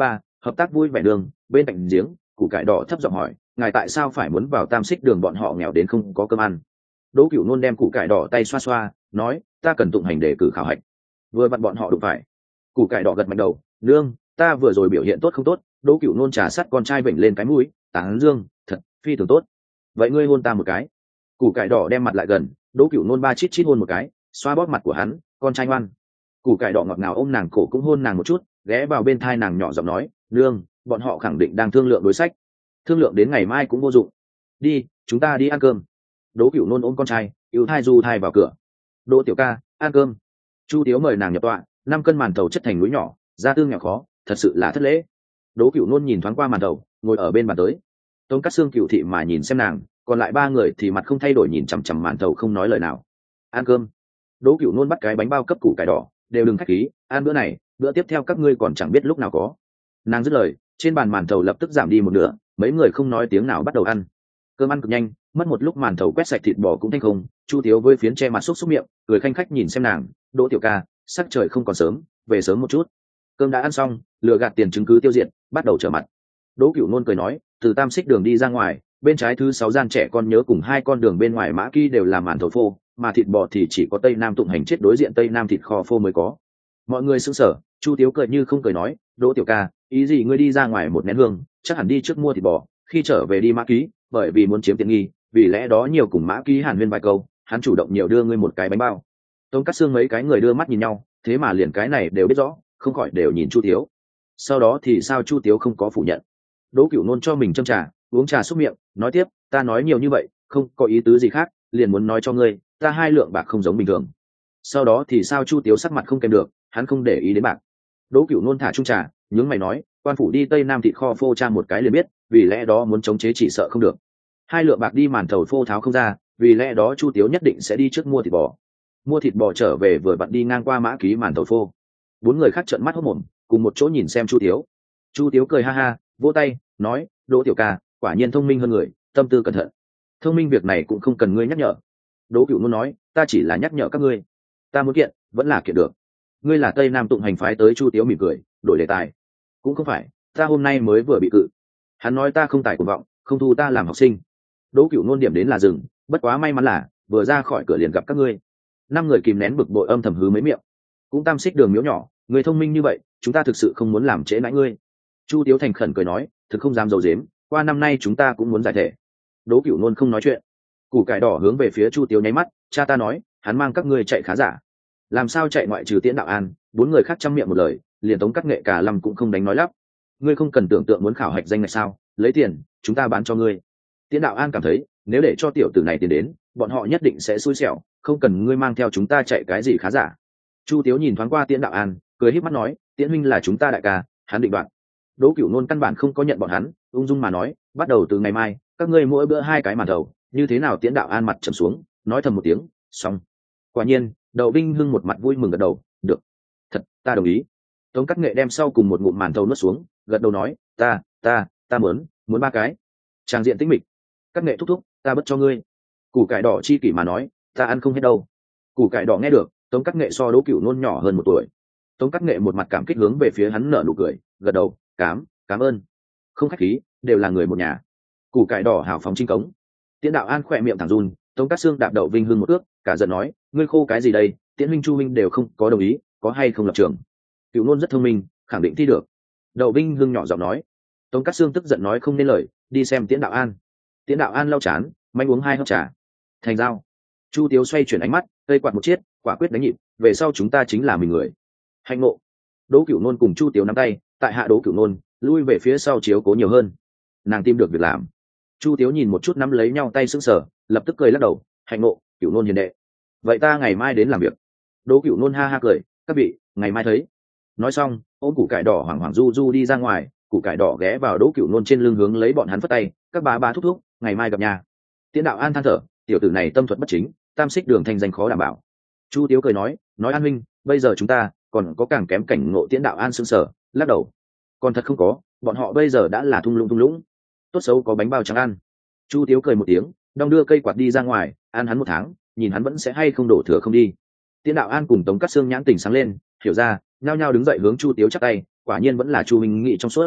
hợp tác vui vẻ đường bên cạnh giếng, củ cải đỏ thấp giọng hỏi, ngài tại sao phải muốn vào tam xích đường, bọn họ nghèo đến không có cơm ăn. Đỗ Cửu Nôn đem củ cải đỏ tay xoa xoa, nói, ta cần tụng hành để cử khảo hạch. Vừa vặn bọn họ đụng phải. Củ cải đỏ gật mạnh đầu, nương, ta vừa rồi biểu hiện tốt không tốt? Đỗ Cửu Nôn trà sát con trai vểnh lên cái mũi, tán dương, thật phi thường tốt. Vậy ngươi hôn ta một cái. Củ cải đỏ đem mặt lại gần, Đỗ Cửu Nôn ba chít chít hôn một cái, xoa bóp mặt của hắn, con trai ngoan. Củ cải đỏ ngọt ngào ôm nàng cổ cũng hôn nàng một chút, ghé vào bên thai nàng nhỏ giọng nói, nương, bọn họ khẳng định đang thương lượng đối sách, thương lượng đến ngày mai cũng vô dụng. Đi, chúng ta đi ăn cơm. Đỗ Cửu Nôn ôm con trai, yêu thai du thai vào cửa. Đỗ tiểu ca, ăn cơm. Chu Tiếu mời nàng nhập tọa, năm cân màn thầu chất thành núi nhỏ, gia tư nghèo khó, thật sự là thất lễ. Đỗ Cửu Nôn nhìn thoáng qua màn thầu, ngồi ở bên bàn tới. Tống Cát Xương cựu thị mà nhìn xem nàng, còn lại ba người thì mặt không thay đổi nhìn chằm chằm màn thầu không nói lời nào. Ăn cơm. Đỗ Cửu Nôn bắt cái bánh bao cấp củ cải đỏ, đều đừng khách khí, ăn bữa này, bữa tiếp theo các ngươi còn chẳng biết lúc nào có. Nàng dứt lời, trên bàn màn thầu lập tức giảm đi một nửa, mấy người không nói tiếng nào bắt đầu ăn. Cơm ăn cực nhanh, mất một lúc màn thầu quét sạch thịt bò cũng thanh không. Chu Tiếu với phiến che mặt xúc xúc miệng, cười khanh khách nhìn xem nàng, Đỗ tiểu ca, sắc trời không còn sớm, về sớm một chút. Cơm đã ăn xong, lừa gạt tiền chứng cứ tiêu diệt, bắt đầu trở mặt. Đỗ Cửu Nôn cười nói, từ tam xích đường đi ra ngoài, bên trái thứ sáu gian trẻ con nhớ cùng hai con đường bên ngoài mã kỳ đều làm màn thầu phô, mà thịt bò thì chỉ có tây nam tụng hành chết đối diện tây nam thịt kho phô mới có. Mọi người sững sờ, Chu Tiếu cười như không cười nói, Đỗ tiểu ca, ý gì ngươi đi ra ngoài một nén hương, chắc hẳn đi trước mua thịt bò, khi trở về đi mã ký, bởi vì muốn chiếm tiện nghi, vì lẽ đó nhiều cùng mã ký hàn huyên vài câu, hắn chủ động nhiều đưa ngươi một cái bánh bao. Tống Cát Xương mấy cái người đưa mắt nhìn nhau, thế mà liền cái này đều biết rõ, không khỏi đều nhìn Chu Tiếu. Sau đó thì sao Chu Tiếu không có phủ nhận. Đỗ Cửu Nôn cho mình châm trà, uống trà xúc miệng, nói tiếp, ta nói nhiều như vậy, không có ý tứ gì khác, liền muốn nói cho ngươi, ta hai lượng bạc không giống bình thường. Sau đó thì sao Chu Tiếu sắc mặt không kèm được, hắn không để ý đến bạc. Đỗ Cửu Nôn thả chung trà, nhướng mày nói, quan phủ đi tây nam thịt kho phô tra một cái liền biết, vì lẽ đó muốn chống chế chỉ sợ không được. Hai lượng bạc đi màn thầu phô tháo không ra, vì lẽ đó Chu Tiếu nhất định sẽ đi trước mua thịt bò. Mua thịt bò trở về vừa vặn đi ngang qua mã ký màn thầu phô. Bốn người khác trợn mắt hốt mồm, cùng một chỗ nhìn xem Chu Tiếu. Chu Tiếu cười ha ha, vỗ tay, nói, Đỗ tiểu ca, quả nhiên thông minh hơn người, tâm tư cẩn thận. Thông minh việc này cũng không cần ngươi nhắc nhở. Đỗ Cửu Nôn nói, ta chỉ là nhắc nhở các ngươi, ta muốn kiện, vẫn là kiện được. Ngươi là tây nam tụng hành phái tới. Chu Tiếu mỉm cười, đổi đề tài. Cũng không phải, ta hôm nay mới vừa bị cự. Hắn nói ta không tài cuồng vọng, không thu ta làm học sinh. Đỗ Cửu Nôn điểm đến là dừng, bất quá may mắn là vừa ra khỏi cửa liền gặp các ngươi. Năm người kìm nén bực bội âm thầm hứ mấy miệng. Cũng tam xích đường miếu nhỏ, người thông minh như vậy, chúng ta thực sự không muốn làm trễ nãi ngươi. Chu Tiếu thành khẩn cười nói, thực không dám dầu dếm, qua năm nay chúng ta cũng muốn giải thể. Đỗ Cửu Nôn không nói chuyện. Củ cải đỏ hướng về phía Chu Tiếu nháy mắt, cha ta nói, hắn mang các ngươi chạy khá giả. Làm sao chạy ngoại trừ Tiễn Đạo An? Bốn người khác chăm miệng một lời, liền Tống Cát Nghệ cả lâm cũng không đánh nói lắp. Ngươi không cần tưởng tượng muốn khảo hạch danh ngạch sao? Lấy tiền, chúng ta bán cho ngươi. Tiễn Đạo An cảm thấy, nếu để cho tiểu tử này tiền đến, bọn họ nhất định sẽ xui xẻo, không cần ngươi mang theo chúng ta chạy cái gì khá giả. Chu Tiếu nhìn thoáng qua Tiễn Đạo An, cười híp mắt nói, Tiễn huynh là chúng ta đại ca, hắn định đoạt. Đỗ Cửu Nôn căn bản không có nhận bọn hắn, ung dung mà nói, bắt đầu từ ngày mai, các ngươi mỗi bữa hai cái màn thầu, như thế nào? Tiễn Đạo An mặt trầm xuống, nói thầm một tiếng, xong. Quả nhiên, Đậu Vinh Hưng một mặt vui mừng gật đầu, được, thật, ta đồng ý. Tống Cát Nghệ đem sau cùng một ngụm màn thầu nuốt xuống, gật đầu nói, ta, ta, ta muốn, muốn ba cái. Trang diện tĩnh mịch. Cát Nghệ thúc thúc, ta bất cho ngươi. Củ cải đỏ chi kỷ mà nói, ta ăn không hết đâu. Củ cải đỏ nghe được, Tống Cát Nghệ so Đỗ Cửu Nôn nhỏ hơn một tuổi. Tống Cát Nghệ một mặt cảm kích hướng về phía hắn nở nụ cười, gật đầu, cám, cảm ơn. Không khách khí, đều là người một nhà. Củ cải đỏ hào phóng trinh cống. Tiễn Đạo An khỏe miệng thẳng run, Tống Cát Xương đạp Đậu Vinh Hưng một ước, cả giận nói, ngươi khô cái gì đây? Tiễn huynh Chu huynh đều không có đồng ý, có hay không lập trường? Cửu Nôn rất thông minh, khẳng định thi được. Đậu Vinh Hưng nhỏ giọng nói. Tống Cát Xương tức giận nói không nên lời, đi xem Tiễn Đạo An. Tiễn Đạo An lau chán, manh uống hai hớp trà. Thành giao. Chu Tiếu xoay chuyển ánh mắt, cây quạt một chiếc, quả quyết đánh nhịp, về sau chúng ta chính là mình người. Hạnh ngộ. Đỗ Cửu Nôn cùng Chu Tiếu nắm tay, tại hạ Đỗ Cửu Nôn lui về phía sau chiếu cố nhiều hơn. Nàng tìm được việc làm. Chu Tiếu nhìn một chút nắm lấy nhau tay sững sờ, lập tức cười lắc đầu, hạnh ngộ, Cửu Nôn hiền đệ. Vậy ta ngày mai đến làm việc. Đỗ Cửu Nôn ha ha cười, các vị, ngày mai thấy. Nói xong, ôm củ cải đỏ hoảng hoảng du du đi ra ngoài, củ cải đỏ ghé vào Đỗ Cửu Nôn trên lưng hướng lấy bọn hắn phất tay, các bà bà thúc thúc, ngày mai gặp nhà. Tiễn Đạo An than thở, tiểu tử này tâm thuật bất chính, tam xích đường thành danh khó đảm bảo. Chu Tiếu cười nói, nói An huynh, bây giờ chúng ta còn có càng kém cảnh ngộ. Tiễn Đạo An sững sờ, lắc đầu, còn thật không có, bọn họ bây giờ đã là thung lũng thung lũng, tốt xấu có bánh bao trắng ăn. Chu Tiếu cười một tiếng, đong đưa cây quạt đi ra ngoài, ăn hắn một tháng, nhìn hắn vẫn sẽ hay không đổ thừa không đi. Tiễn Đạo An cùng Tống Cát Xương nhãn tình sáng lên, hiểu ra, nhao nhao đứng dậy hướng Chu Tiếu chắp tay, quả nhiên vẫn là Chu minh nghị trong suốt.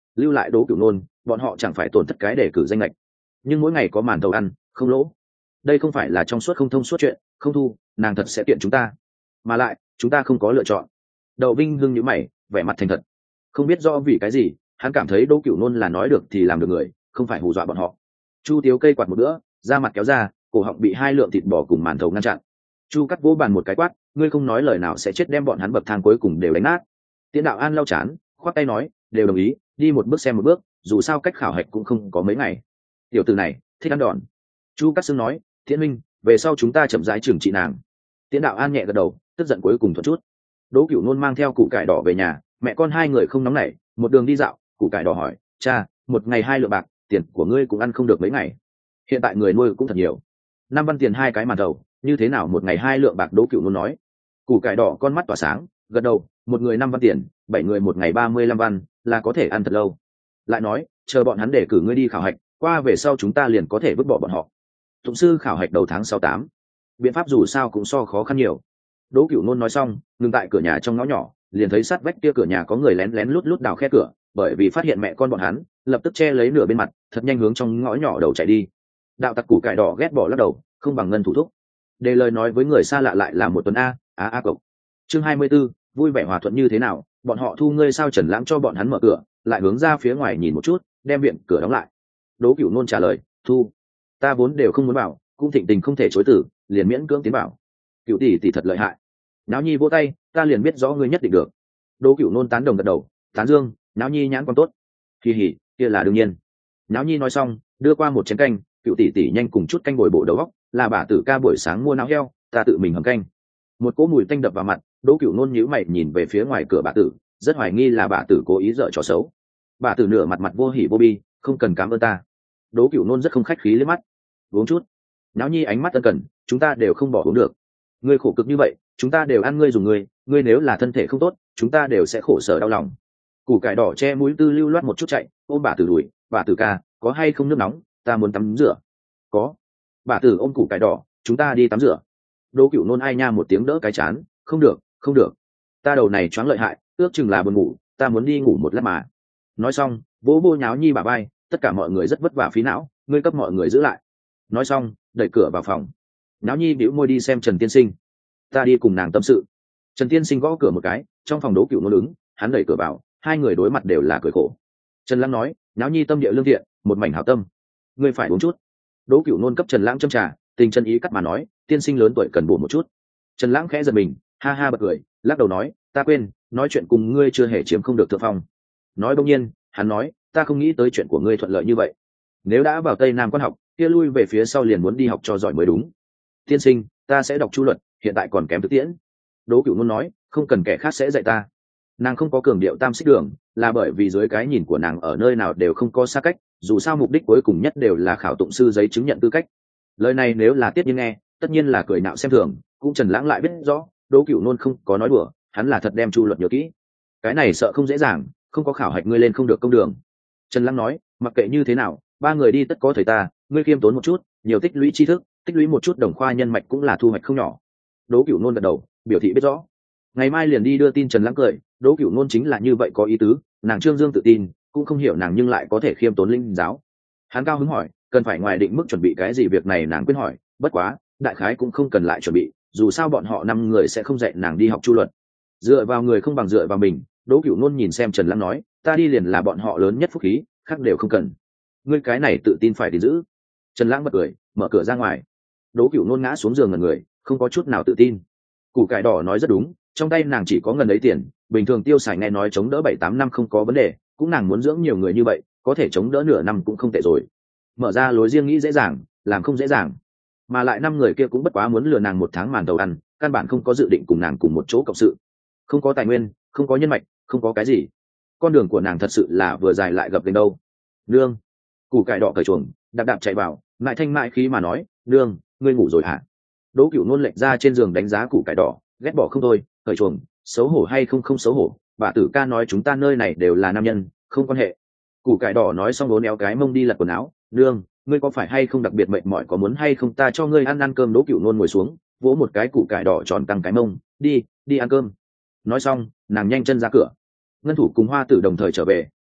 lưu lại Đỗ Cửu Nôn, bọn họ chẳng phải tổn thất cái để cử danh lệch. Nhưng mỗi ngày có màn thầu ăn, không lỗ. Đây không phải là trong suốt không thông suốt chuyện, không thu, nàng thật sẽ kiện chúng ta. Mà lại, chúng ta không có lựa chọn. Đậu Vinh Hưng nhíu mày, vẻ mặt thành thật. Không biết rõ vì cái gì, hắn cảm thấy Đỗ Cửu Nôn là nói được thì làm được người, không phải hù dọa bọn họ. Chu Tiếu cây quạt một bữa, da mặt kéo ra, cổ họng bị hai lượng thịt bò cùng màn thầu ngăn chặn. Chu Cắt vỗ bàn một cái quát, ngươi không nói lời nào sẽ chết, đem bọn hắn bậc thang cuối cùng đều đánh nát. Tiễn Đạo An lau chán, khoát tay nói, đều đồng ý, đi một bước xem một bước, dù sao cách khảo hạch cũng không có mấy ngày. Tiểu tử này thích ăn đòn. Chu Cắt Sương nói, Tiễn Minh, về sau chúng ta chậm rãi trừng trị nàng. Tiễn Đạo An nhẹ gật đầu, tức giận cuối cùng thuận chút. Đỗ Cửu Nôn mang theo củ cải đỏ về nhà, mẹ con hai người không nóng nảy, một đường đi dạo. Củ cải đỏ hỏi, cha, một ngày hai lượng bạc, tiền của ngươi cũng ăn không được mấy ngày. Hiện tại người nuôi cũng thật nhiều, năm văn tiền hai cái màn đầu, như thế nào một ngày hai lượng bạc? Đỗ Cửu Nôn nói. Củ cải đỏ con mắt tỏa sáng, gật đầu, một người năm văn tiền, bảy người một ngày ba mươi lăm văn, là có thể ăn thật lâu. Lại nói, chờ bọn hắn để cử ngươi đi khảo hạch, qua về sau chúng ta liền có thể vứt bỏ bọn họ. Thụng sư khảo hạch đầu tháng sáu tám, biện pháp dù sao cũng so khó khăn nhiều. Đỗ Cửu Nôn nói xong, ngừng tại cửa nhà trong ngõ nhỏ, liền thấy sát vách kia cửa nhà có người lén lén lút lút đào khe cửa, bởi vì phát hiện mẹ con bọn hắn, lập tức che lấy nửa bên mặt, thật nhanh hướng trong ngõ nhỏ đầu chạy đi. Đạo tặc củ cải đỏ ghét bỏ lắc đầu, không bằng ngân thủ thúc. Để lời nói với người xa lạ lại là một tuần a, a a cộc. Chương hai mươi 24, vui vẻ hòa thuận như thế nào, bọn họ thu ngươi sao? Trần Lãng cho bọn hắn mở cửa, lại hướng ra phía ngoài nhìn một chút, đem viện cửa đóng lại. Đỗ Cửu Nôn trả lời, thu. Ta vốn đều không muốn bảo, cũng thịnh tình không thể chối từ, liền miễn cưỡng tiến bảo. Cửu tỷ tỷ thật lợi hại. Náo Nhi vỗ tay, ta liền biết rõ ngươi nhất định được. Đỗ Cửu Nôn tán đồng gật đầu, tán dương, Náo Nhi nhãn quan tốt. Kỳ hỉ, kia là đương nhiên. Náo Nhi nói xong, đưa qua một chén canh, Cửu tỷ tỷ nhanh cùng chút canh bồi bổ đầu óc, là bà tử ca buổi sáng mua náo heo, ta tự mình hầm canh. Một cỗ mùi tanh đập vào mặt, Đỗ Cửu Nôn nhíu mày nhìn về phía ngoài cửa bà tử, rất hoài nghi là bà tử cố ý dở trò xấu. Bà tử nửa mặt mặt vô hỉ vô bi, không cần cảm ơn ta. Đỗ Cửu Nôn rất không khách khí liếc mắt, uống chút. Náo Nhi ánh mắt ân cần, chúng ta đều không bỏ uống được. Ngươi khổ cực như vậy, chúng ta đều ăn ngươi dùng ngươi, ngươi nếu là thân thể không tốt, chúng ta đều sẽ khổ sở đau lòng. Củ cải đỏ che mũi tư lưu loát một chút chạy, ôm bà tử đuổi, bà tử ca, có hay không nước nóng, ta muốn tắm rửa. Có. Bà tử ôm củ cải đỏ, chúng ta đi tắm rửa. Đỗ Cửu Nôn ai nha một tiếng đỡ cái chán, không được, không được, ta đầu này choáng lợi hại, ước chừng là buồn ngủ, ta muốn đi ngủ một lát mà. Nói xong, vỗ vô Nháo Nhi bà vai, tất cả mọi người rất vất vả phí não, ngươi cấp mọi người giữ lại. Nói xong, đẩy cửa vào phòng. Nháo Nhi bĩu môi đi xem Trần Tiên Sinh, ta đi cùng nàng tâm sự. Trần Tiên Sinh gõ cửa một cái, trong phòng Đỗ Cửu Nôn ứng, hắn đẩy cửa vào, hai người đối mặt đều là cười khổ. Trần Lãng nói, Nháo Nhi tâm địa lương thiện, một mảnh hảo tâm, ngươi phải uống chút. Đỗ Cửu Nôn cấp Trần Lãng châm trà, tình chân ý cắt mà nói, tiên sinh lớn tuổi cần bổ một chút. Trần Lãng khẽ giật mình, ha ha bật cười, lắc đầu nói, ta quên, nói chuyện cùng ngươi chưa hề chiếm không được thượng phong. Nói bỗng nhiên, hắn nói, ta không nghĩ tới chuyện của ngươi thuận lợi như vậy. Nếu đã vào Tây Nam quan học, kia lui về phía sau liền muốn đi học cho giỏi mới đúng. Tiên sinh, ta sẽ đọc chu luật, hiện tại còn kém thực tiễn. Đỗ Cửu Nôn nói, không cần kẻ khác sẽ dạy ta. Nàng không có cường điệu tam xích đường, là bởi vì dưới cái nhìn của nàng ở nơi nào đều không có xa cách, dù sao mục đích cuối cùng nhất đều là khảo tụng sư giấy chứng nhận tư cách. Lời này nếu là Tiết Nhiên nghe, tất nhiên là cười nạo xem thường, cũng Trần Lãng lại biết rõ, Đỗ Cửu Nôn không có nói đùa, hắn là thật đem chu luật nhớ kỹ. Cái này sợ không dễ dàng, không có khảo hạch ngươi lên không được công đường. Trần Lãng nói, mặc kệ như thế nào, ba người đi tất có thầy ta, ngươi khiêm tốn một chút, nhiều tích lũy tri thức, tích lũy một chút đồng khoa nhân mạch cũng là thu hoạch không nhỏ. Đỗ Cửu Nôn gật đầu, biểu thị biết rõ. Ngày mai liền đi đưa tin. Trần Lãng cười, Đỗ Cửu Nôn chính là như vậy có ý tứ, nàng trương dương tự tin, cũng không hiểu nàng nhưng lại có thể khiêm tốn linh giáo. Hắn cao hứng hỏi, cần phải ngoài định mức chuẩn bị cái gì? Việc này nàng quên hỏi, bất quá đại khái cũng không cần lại chuẩn bị, dù sao bọn họ năm người sẽ không dạy nàng đi học chu luật. Dựa vào người không bằng dựa vào mình. Đỗ Cửu Nôn nhìn xem Trần Lãng nói, ta đi liền là bọn họ lớn nhất phúc khí, khác đều không cần. Ngươi cái này tự tin phải đi giữ. Trần Lãng bật cười, mở cửa ra ngoài. Đỗ Cửu Nôn ngã xuống giường ngẩn người, không có chút nào tự tin. Củ cải đỏ nói rất đúng, trong tay nàng chỉ có ngần ấy tiền, bình thường tiêu xài nghe nói chống đỡ bảy tám năm không có vấn đề, cũng nàng muốn dưỡng nhiều người như vậy, có thể chống đỡ nửa năm cũng không tệ rồi. Mở ra lối riêng nghĩ dễ dàng, làm không dễ dàng. Mà lại năm người kia cũng bất quá muốn lừa nàng một tháng màn đầu ăn, căn bản không có dự định cùng nàng cùng một chỗ cộng sự. Không có tài nguyên, không có nhân mạch, không có cái gì. Con đường của nàng thật sự là vừa dài lại gập ghềnh đâu. Nương. Củ cải đỏ cởi chuồng, đạp đạp chạy vào, lại thanh mại khí mà nói, nương, ngươi ngủ rồi hả? Đỗ Cửu Nôn lệch ra trên giường đánh giá củ cải đỏ, ghét bỏ không thôi, cởi chuồng, xấu hổ hay không không xấu hổ, bà tử ca nói chúng ta nơi này đều là nam nhân, không quan hệ. Củ cải đỏ nói xong đốn éo cái mông đi lật quần áo, nương, ngươi có phải hay không đặc biệt mệt mỏi, có muốn hay không ta cho ngươi ăn ăn cơm? Đỗ Cửu Nôn ngồi xuống, vỗ một cái củ cải đỏ tròn căng cái mông, đi, đi ăn cơm. Nói xong, nàng nhanh chân ra cửa. Ngân Thủ cùng Hoa Tử đồng thời trở về,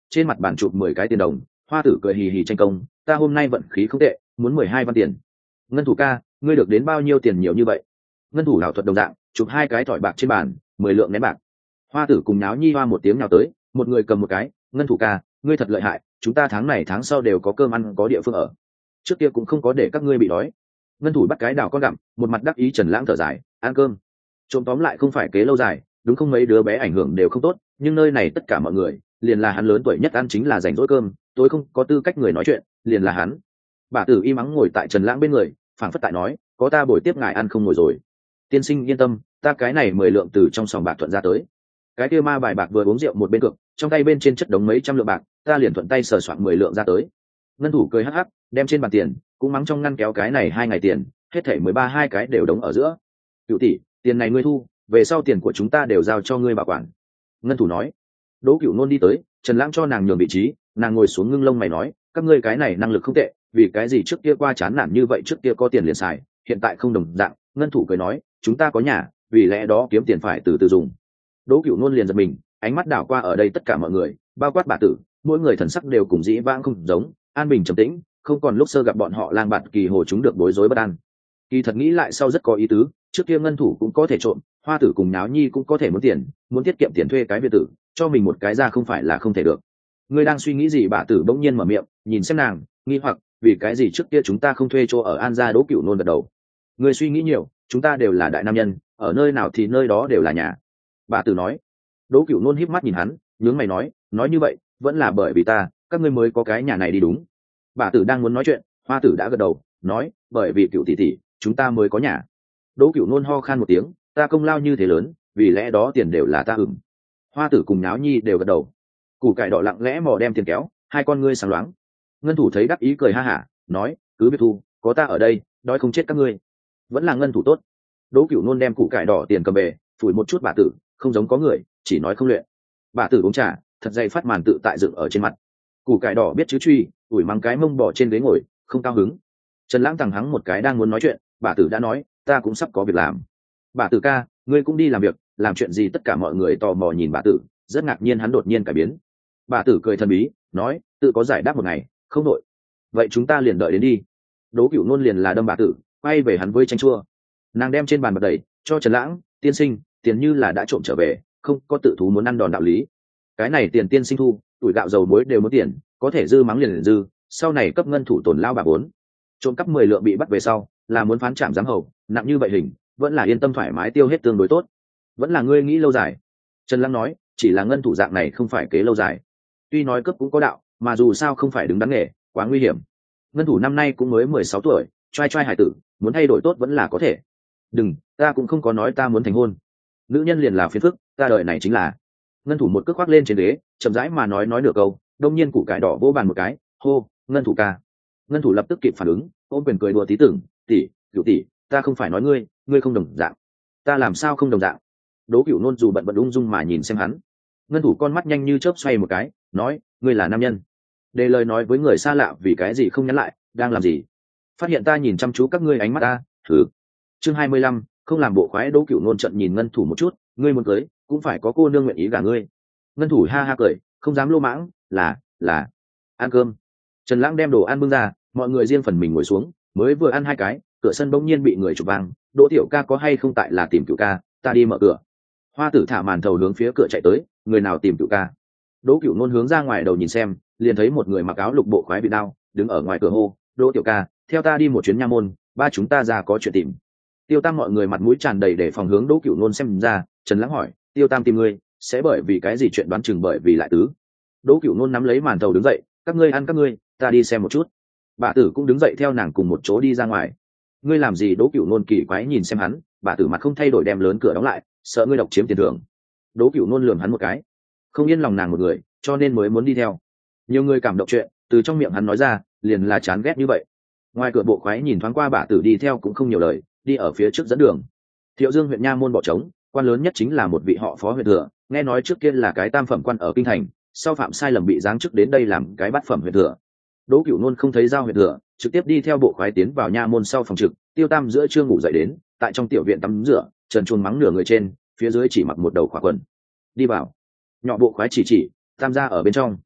trên mặt bàn chụp mười cái tiền đồng. Hoa tử cười hì hì tranh công, ta hôm nay vận khí không tệ, muốn mười hai văn tiền. Ngân thủ ca, ngươi được đến bao nhiêu tiền nhiều như vậy? Ngân thủ ảo thuật đồng dạng chụp hai cái thỏi bạc trên bàn, mười lượng nén bạc. Hoa tử cùng náo nhi hoa một tiếng nào tới, một người cầm một cái. Ngân thủ ca, ngươi thật lợi hại, chúng ta tháng này tháng sau đều có cơm ăn có địa phương ở, trước kia cũng không có để các ngươi bị đói. Ngân thủ bắt cái đào con gặm, một mặt đắc ý. Trần Lãng thở dài, ăn cơm trộm tóm lại không phải kế lâu dài, đúng không? Mấy đứa bé ảnh hưởng đều không tốt, nhưng nơi này tất cả mọi người, liền là hắn lớn tuổi nhất ăn chính là rảnh rỗi cơm, tối không có tư cách người nói chuyện, liền là hắn. Bà tử im mắng ngồi tại Trần Lãng bên người, phảng phất tại nói, có ta bồi tiếp ngài ăn không ngồi rồi. Tiên sinh yên tâm, ta cái này mười lượng từ trong sòng bạc thuận ra tới. Cái kia ma bài bạc vừa uống rượu một bên cược, trong tay bên trên chất đống mấy trăm lượng bạc, ta liền thuận tay sờ soạn mười lượng ra tới. Ngân thủ cười hắc hắc, đem trên bàn tiền cũng mắng trong ngăn kéo cái này hai ngày tiền, hết thảy mười ba hai cái đều đống ở giữa. Cửu tỷ, tiền này ngươi thu, về sau tiền của chúng ta đều giao cho ngươi bảo quản. Ngân thủ nói. Đỗ Cửu Nôn đi tới, Trần Lãng cho nàng nhường vị trí, nàng ngồi xuống ngưng lông mày nói, các ngươi cái này năng lực không tệ, vì cái gì trước kia qua chán nản như vậy, trước kia có tiền liền xài, hiện tại không đồng dạng. Ngân thủ cười nói, chúng ta có nhà, vì lẽ đó kiếm tiền phải từ từ dùng. Đỗ Cửu Nôn liền giật mình, ánh mắt đảo qua ở đây tất cả mọi người, bao quát bà tử, mỗi người thần sắc đều cùng dĩ vãng không giống, an bình trầm tĩnh, không còn lúc sơ gặp bọn họ lang bạt kỳ hồ chúng được bối rối bất an. Kỳ thật nghĩ lại sau rất có ý tứ, trước kia Ngân thủ cũng có thể trộm, Hoa tử cùng Náo nhi cũng có thể muốn tiền, muốn tiết kiệm tiền thuê cái biệt tử, cho mình một cái ra không phải là không thể được. Ngươi đang suy nghĩ gì? Bà tử bỗng nhiên mở miệng, nhìn xem nàng, nghi hoặc, vì cái gì trước kia chúng ta không thuê chỗ ở An gia? Đỗ Cửu Nôn gật đầu. Ngươi suy nghĩ nhiều, chúng ta đều là đại nam nhân, ở nơi nào thì nơi đó đều là nhà. Bà tử nói. Đỗ Cửu Nôn híp mắt nhìn hắn, nhướng mày nói, nói như vậy, vẫn là bởi vì ta, các ngươi mới có cái nhà này đi đúng. Bà tử đang muốn nói chuyện, Hoa tử đã gật đầu, nói, bởi vì Cửu tỷ tỷ, chúng ta mới có nhà. Đỗ Cửu Nôn ho khan một tiếng, ta công lao như thế lớn, vì lẽ đó tiền đều là ta hưởng. Hoa tử cùng Náo nhi đều gật đầu. Củ cải đỏ lặng lẽ mò đem tiền kéo, hai con ngươi sáng loáng. Ngân thủ thấy đắc ý cười ha hả, nói, cứ biết thu, có ta ở đây, đói không chết các ngươi. Vẫn là Ngân thủ tốt. Đỗ Cửu Nôn đem củ cải đỏ tiền cầm về, phủi một chút bà tử, không giống có người, chỉ nói không luyện. Bà tử uống trà, thật dày phát màn tự tại dựng ở trên mặt. Củ cải đỏ biết chứ truy, ủi mắng cái mông bỏ trên ghế ngồi, không cao hứng. Trần Lãng thẳng hắng một cái đang muốn nói chuyện, bà tử đã nói, ta cũng sắp có việc làm. Bà tử ca, ngươi cũng đi làm việc, làm chuyện gì? Tất cả mọi người tò mò nhìn bà tử, rất ngạc nhiên hắn đột nhiên cải biến. Bà tử cười thần bí, nói, tự có giải đáp một ngày, không đội. Vậy chúng ta liền đợi đến đi. Đỗ Cửu Nôn liền là đâm bà tử, quay về hắn với chanh chua. Nàng đem trên bàn bật đầy, cho Trần Lãng, tiên sinh, tiền như là đã trộm trở về, không có tự thú muốn ăn đòn đạo lý. Cái này tiền tiên sinh thu, tuổi gạo dầu muối đều muốn tiền, có thể dư mắng liền, liền dư, sau này cấp Ngân thủ tổn lao bà bốn. Trộm cắp mười lượng bị bắt về sau, là muốn phán trảm giám hầu, nặng như vậy hình, vẫn là yên tâm thoải mái tiêu hết tương đối tốt. Vẫn là ngươi nghĩ lâu dài. Trần Lãng nói, chỉ là Ngân thủ dạng này không phải kế lâu dài. Tuy nói cấp cũng có đạo, mà dù sao không phải đứng đắn nghề, quá nguy hiểm. Ngân thủ năm nay cũng mới mười sáu tuổi, trai trai hải tử, muốn thay đổi tốt vẫn là có thể. Đừng, ta cũng không có nói ta muốn thành hôn. Nữ nhân liền là phiền phức, ta đời này chính là. Ngân thủ một cước khoác lên trên ghế, chậm rãi mà nói nói nửa câu, đông nhiên củ cải đỏ vỗ bàn một cái, hô, Ngân thủ ca. Ngân thủ lập tức kịp phản ứng, ôm quyền cười đùa tí tưởng, tỷ, Cửu tỷ, ta không phải nói ngươi, ngươi không đồng dạng. Ta làm sao không đồng dạng? Đỗ Cửu Nôn dù bận bận ung dung mà nhìn xem hắn. Ngân thủ con mắt nhanh như chớp xoay một cái, nói, ngươi là nam nhân. Đề lời nói với người xa lạ vì cái gì không nhắn lại, đang làm gì? Phát hiện ta nhìn chăm chú các ngươi ánh mắt ta, thử. Chương hai mươi lăm, không làm bộ khoái. Đỗ Cửu Nôn trận nhìn Ngân thủ một chút, ngươi muốn cưới, cũng phải có cô nương nguyện ý gả ngươi. Ngân thủ ha ha cười, không dám lô mãng, là, là, ăn cơm. Trần Lãng đem đồ ăn bưng ra, mọi người riêng phần mình ngồi xuống, mới vừa ăn hai cái, cửa sân bỗng nhiên bị người chụp vang, Đỗ tiểu ca có hay không tại là tìm Cửu ca, ta đi mở cửa. Hoa tử thả màn thầu hướng phía cửa chạy tới, người nào tìm Cửu ca? Đỗ Cửu Nôn hướng ra ngoài đầu nhìn xem, liền thấy một người mặc áo lục bộ khoái bị đao, đứng ở ngoài cửa hô, Đỗ tiểu ca, theo ta đi một chuyến nha môn, ba chúng ta ra có chuyện tìm. Tiêu Tam mọi người mặt mũi tràn đầy để phòng hướng Đỗ Cửu Nôn xem ra. Trần Lãng hỏi, Tiêu Tam tìm ngươi, sẽ bởi vì cái gì chuyện? Đoán chừng bởi vì lại tứ. Đỗ Cửu Nôn nắm lấy màn thầu đứng dậy, các ngươi ăn các ngươi, ta đi xem một chút. Bà tử cũng đứng dậy theo nàng cùng một chỗ đi ra ngoài. Ngươi làm gì? Đỗ Cửu Nôn kỳ quái nhìn xem hắn, bà tử mặt không thay đổi đem lớn cửa đóng lại, sợ ngươi độc chiếm tiền thưởng. Đỗ Cửu Nôn lườm hắn một cái, không yên lòng nàng một người, cho nên mới muốn đi theo. Nhiều người cảm động chuyện từ trong miệng hắn nói ra, liền là chán ghét như vậy. Ngoài cửa bộ khoái nhìn thoáng qua bà tử đi theo cũng không nhiều lời, đi ở phía trước dẫn đường. Thiệu Dương huyện nha môn bỏ trống, quan lớn nhất chính là một vị họ Phó huyện thừa, nghe nói trước kia là cái tam phẩm quan ở kinh thành, sau phạm sai lầm bị giáng chức đến đây làm cái bát phẩm huyện thừa. Đỗ Cửu Nôn không thấy giao huyện thừa, trực tiếp đi theo bộ khoái tiến vào nha môn sau phòng trực. Tiêu Tam giữa trưa ngủ dậy đến, tại trong tiểu viện tắm rửa, trần truồng mắng nửa người trên, phía dưới chỉ mặc một đầu khỏa quần. Đi vào. Nhỏ bộ khoái chỉ chỉ, Tam gia ở bên trong.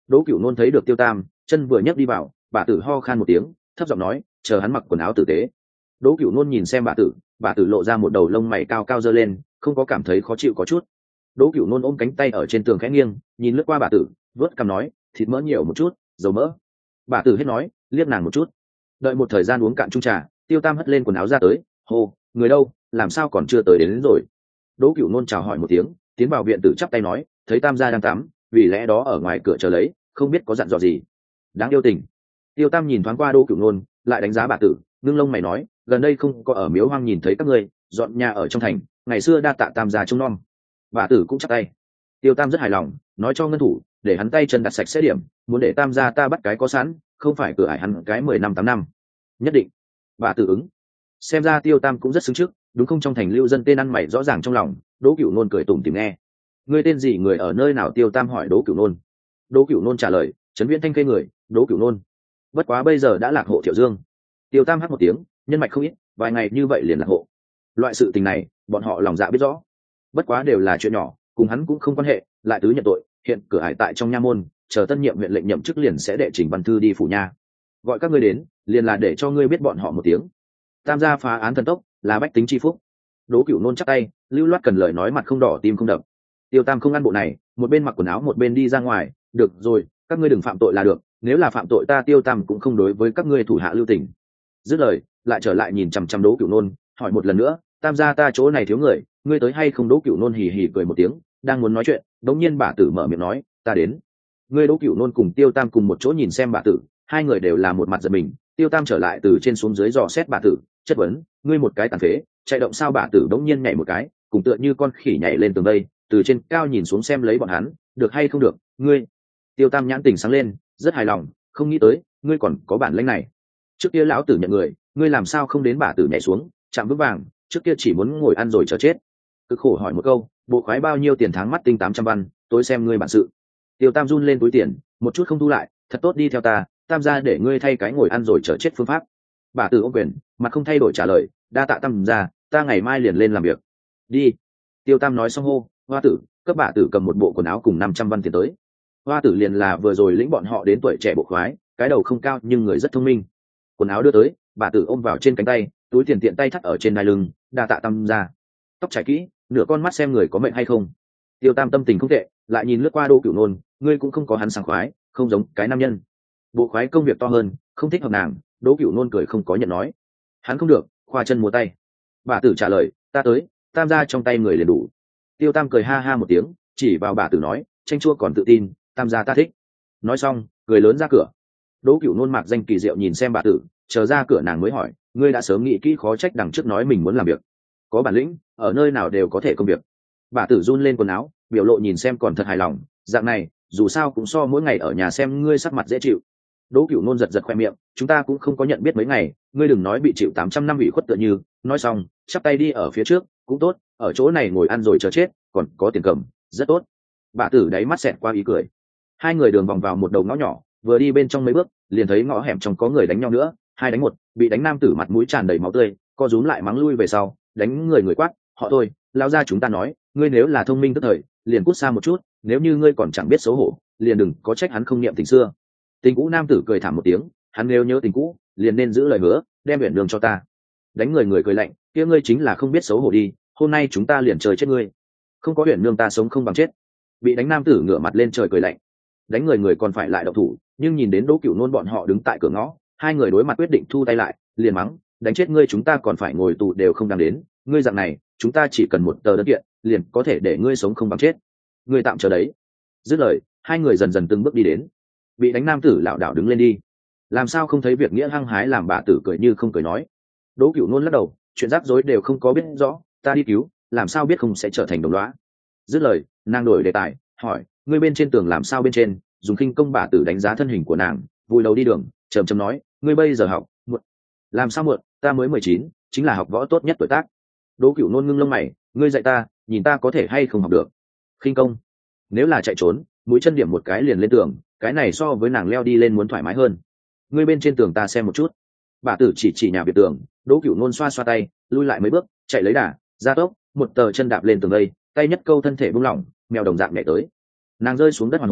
Đỗ Cửu Nôn thấy được Tiêu Tam, chân vừa nhấc đi vào, bà tử ho khan một tiếng, thấp giọng nói, chờ hắn mặc quần áo tử tế. Đỗ Cửu Nôn nhìn xem bà tử, bà tử lộ ra một đầu lông mày cao cao giơ lên, không có cảm thấy khó chịu có chút. Đỗ Cửu Nôn ôm cánh tay ở trên tường khẽ nghiêng, nhìn lướt qua bà tử, vớt cằm nói, thịt mỡ nhiều một chút, dầu mỡ. Bà tử hết nói, liếc nàng một chút. Đợi một thời gian uống cạn chung trà, Tiêu Tam hất lên quần áo ra tới, hô, người đâu, làm sao còn chưa tới đến, đến rồi. Đỗ Cửu Nôn chào hỏi một tiếng, tiến vào viện tử chắp tay nói, thấy Tam gia đang tắm, vì lẽ đó ở ngoài cửa chờ lấy, không biết có dặn dò gì. Đáng yêu tình. Tiêu Tam nhìn thoáng qua Đỗ Cửu Nôn, lại đánh giá bà tử, ngưng lông mày nói, gần đây không có ở miếu hoang nhìn thấy các ngươi, dọn nhà ở trong thành, ngày xưa đa tạ Tam gia trông nom. Bà tử cũng chắp tay. Tiêu Tam rất hài lòng, nói cho ngân thủ, để hắn tay chân đặt sạch sẽ điểm, muốn để Tam gia ta bắt cái có sẵn, không phải cửa ải hắn cái mười năm tám năm. Nhất định. Bà tử ứng. Xem ra Tiêu Tam cũng rất xứng trước, đúng không? Trong thành lưu dân tên ăn mày rõ ràng trong lòng. Đỗ Cửu Nôn cười tủm tỉm nghe. Ngươi tên gì, người ở nơi nào? Tiêu Tam hỏi Đỗ Cửu Nôn. Đỗ Cửu Nôn trả lời, Trấn Viễn Thanh Khê người, Đỗ Cửu Nôn. Bất quá bây giờ đã lạc hộ Thiệu Dương. Tiêu Tam hát một tiếng, nhân mạch không ít, vài ngày như vậy liền lạc hộ. Loại sự tình này, bọn họ lòng dạ biết rõ. Bất quá đều là chuyện nhỏ, cùng hắn cũng không quan hệ, lại tứ nhận tội, hiện cửa ải tại trong nha môn, chờ tân nhiệm huyện lệnh nhậm chức liền sẽ đệ trình văn thư đi phủ nha. Gọi các ngươi đến, liền là để cho ngươi biết bọn họ một tiếng. Tam gia phá án thần tốc, là bách tính chi phúc. Đỗ Cửu Nôn chắc tay, lưu loát cần lời nói, mặt không đỏ tim không đập. Tiêu Tam không ăn bộ này, một bên mặc quần áo một bên đi ra ngoài, được rồi, các ngươi đừng phạm tội là được, nếu là phạm tội ta Tiêu Tam cũng không đối với các ngươi thủ hạ lưu tình. Dứt lời, lại trở lại nhìn chằm chằm Đỗ Cửu Nôn, hỏi một lần nữa, Tam gia ta chỗ này thiếu người, ngươi tới hay không? Đỗ Cửu Nôn hì hì cười một tiếng, đang muốn nói chuyện, đống nhiên bà tử mở miệng nói, ta đến. Ngươi Đỗ Cửu Nôn cùng Tiêu Tam cùng một chỗ nhìn xem bà tử, hai người đều là một mặt giật mình. Tiêu Tam trở lại từ trên xuống dưới dò xét bà tử, chất vấn, ngươi một cái tàn phế, chạy động sao? Bà tử đống nhiên nhảy một cái, cùng tựa như con khỉ nhảy lên tường đây, từ trên cao nhìn xuống xem lấy bọn hắn, được hay không được, ngươi. Tiêu Tam nhãn tình sáng lên, rất hài lòng, không nghĩ tới, ngươi còn có bản lĩnh này. Trước kia lão tử nhận người, ngươi làm sao không đến? Bà tử nhảy xuống, chạm vững vàng, trước kia chỉ muốn ngồi ăn rồi chờ chết. Cực khổ hỏi một câu, bộ khoái bao nhiêu tiền? Tháng mắt tinh tám trăm văn, tôi xem ngươi bản sự. Tiêu Tam run lên túi tiền, một chút không thu lại, thật tốt, đi theo ta, Tam gia để ngươi thay cái ngồi ăn rồi chờ chết phương pháp. Bà tử ôm quyền, mặt không thay đổi trả lời, đa tạ Tam gia, ta ngày mai liền lên làm việc. Đi. Tiêu Tam nói xong hô, Hoa tử, cấp bà tử cầm một bộ quần áo cùng năm trăm văn tiền tới. Hoa tử liền là vừa rồi lĩnh bọn họ đến tuổi trẻ bộ khoái, cái đầu không cao nhưng người rất thông minh. Quần áo đưa tới, bà tử ôm vào trên cánh tay, túi tiền tiện tay thắt ở trên đai lưng, đa tạ Tam gia. Tóc trải kỹ, nửa con mắt xem người có mệnh hay không. Tiêu Tam tâm tình không tệ, lại nhìn lướt qua Đỗ Cửu Nôn, ngươi cũng không có hắn sảng khoái, không giống cái nam nhân. Bộ khoái công việc to hơn, không thích hợp nàng. Đỗ Cửu Nôn cười không có nhận nói, hắn không được, khoa chân múa tay. Bà tử trả lời, ta tới, Tam gia trong tay người liền đủ. Tiêu Tam cười ha ha một tiếng, chỉ vào bà tử nói, tranh chua còn tự tin, Tam gia ta thích. Nói xong, cười lớn ra cửa. Đỗ Cửu Nôn mạc danh kỳ diệu nhìn xem bà tử, chờ ra cửa nàng mới hỏi, ngươi đã sớm nghĩ kỹ, khó trách đằng trước nói mình muốn làm việc, có bản lĩnh, ở nơi nào đều có thể công việc. Bà tử run lên quần áo, biểu lộ nhìn xem còn thật hài lòng, dạng này dù sao cũng so mỗi ngày ở nhà xem ngươi sắc mặt dễ chịu. Đỗ Cửu Nôn giật giật khoe miệng, chúng ta cũng không có nhận biết mấy ngày, ngươi đừng nói bị chịu tám trăm năm ủy khuất tựa như. Nói xong, chắp tay đi ở phía trước, cũng tốt, ở chỗ này ngồi ăn rồi chờ chết, còn có tiền cầm, rất tốt. Bà tử đáy mắt xẹt qua ý cười. Hai người đường vòng vào một đầu ngõ nhỏ, vừa đi bên trong mấy bước, liền thấy ngõ hẻm trong có người đánh nhau nữa, hai đánh một, bị đánh nam tử mặt mũi tràn đầy máu tươi, co rúm lại mắng lui về sau, đánh người người quát, họ thôi, lao ra chúng ta nói, ngươi nếu là thông minh tức thời, liền cút xa một chút, nếu như ngươi còn chẳng biết xấu hổ, liền đừng có trách hắn không niệm tình xưa. Tình cũ nam tử cười thảm một tiếng, hắn nếu nhớ tình cũ, liền nên giữ lời hứa, đem huyện đường cho ta. Đánh người người cười lạnh, kia ngươi chính là không biết xấu hổ đi, hôm nay chúng ta liền trời chết ngươi, không có huyện nương ta sống không bằng chết. Bị đánh nam tử ngửa mặt lên trời cười lạnh. Đánh người người còn phải lại động thủ, nhưng nhìn đến Đỗ Cửu Nôn bọn họ đứng tại cửa ngõ, hai người đối mặt quyết định thu tay lại, liền mắng, đánh chết ngươi chúng ta còn phải ngồi tù đều không đáng đến, ngươi dạng này chúng ta chỉ cần một tờ đơn kiện liền có thể để ngươi sống không bằng chết, ngươi tạm chờ đấy. Dứt lời, hai người dần dần từng bước đi đến. Bị đánh nam tử lảo đảo đứng lên đi, làm sao không thấy việc nghĩa hăng hái, làm bà tử cười như không cười nói. Đỗ Cửu Nôn lắc đầu, chuyện rắc rối đều không có biết rõ, ta đi cứu, làm sao biết không sẽ trở thành đồng lõa. Dứt lời, nàng đổi đề tài, hỏi, ngươi bên trên tường làm sao? Bên trên dùng khinh công. Bà tử đánh giá thân hình của nàng, vùi đầu đi đường, trầm trầm nói, ngươi bây giờ học muộn. Làm sao muộn? Ta mới mười chín, chính là học võ tốt nhất tuổi tác. Đỗ Cửu Nôn ngưng lông mày, ngươi dạy ta, nhìn ta có thể hay không học được khinh công. Nếu là chạy trốn, mũi chân điểm một cái liền lên tường, cái này so với nàng leo đi lên muốn thoải mái hơn. Ngươi bên trên tường ta xem một chút. Bà tử chỉ chỉ nhà biệt tường. Đỗ Cửu Nôn xoa xoa tay, lui lại mấy bước, chạy lấy đà, ra tốc, một tờ chân đạp lên tường đây, tay nhất câu thân thể buông lỏng, mèo đồng dạng nhảy tới. Nàng rơi xuống đất hoàn hồn,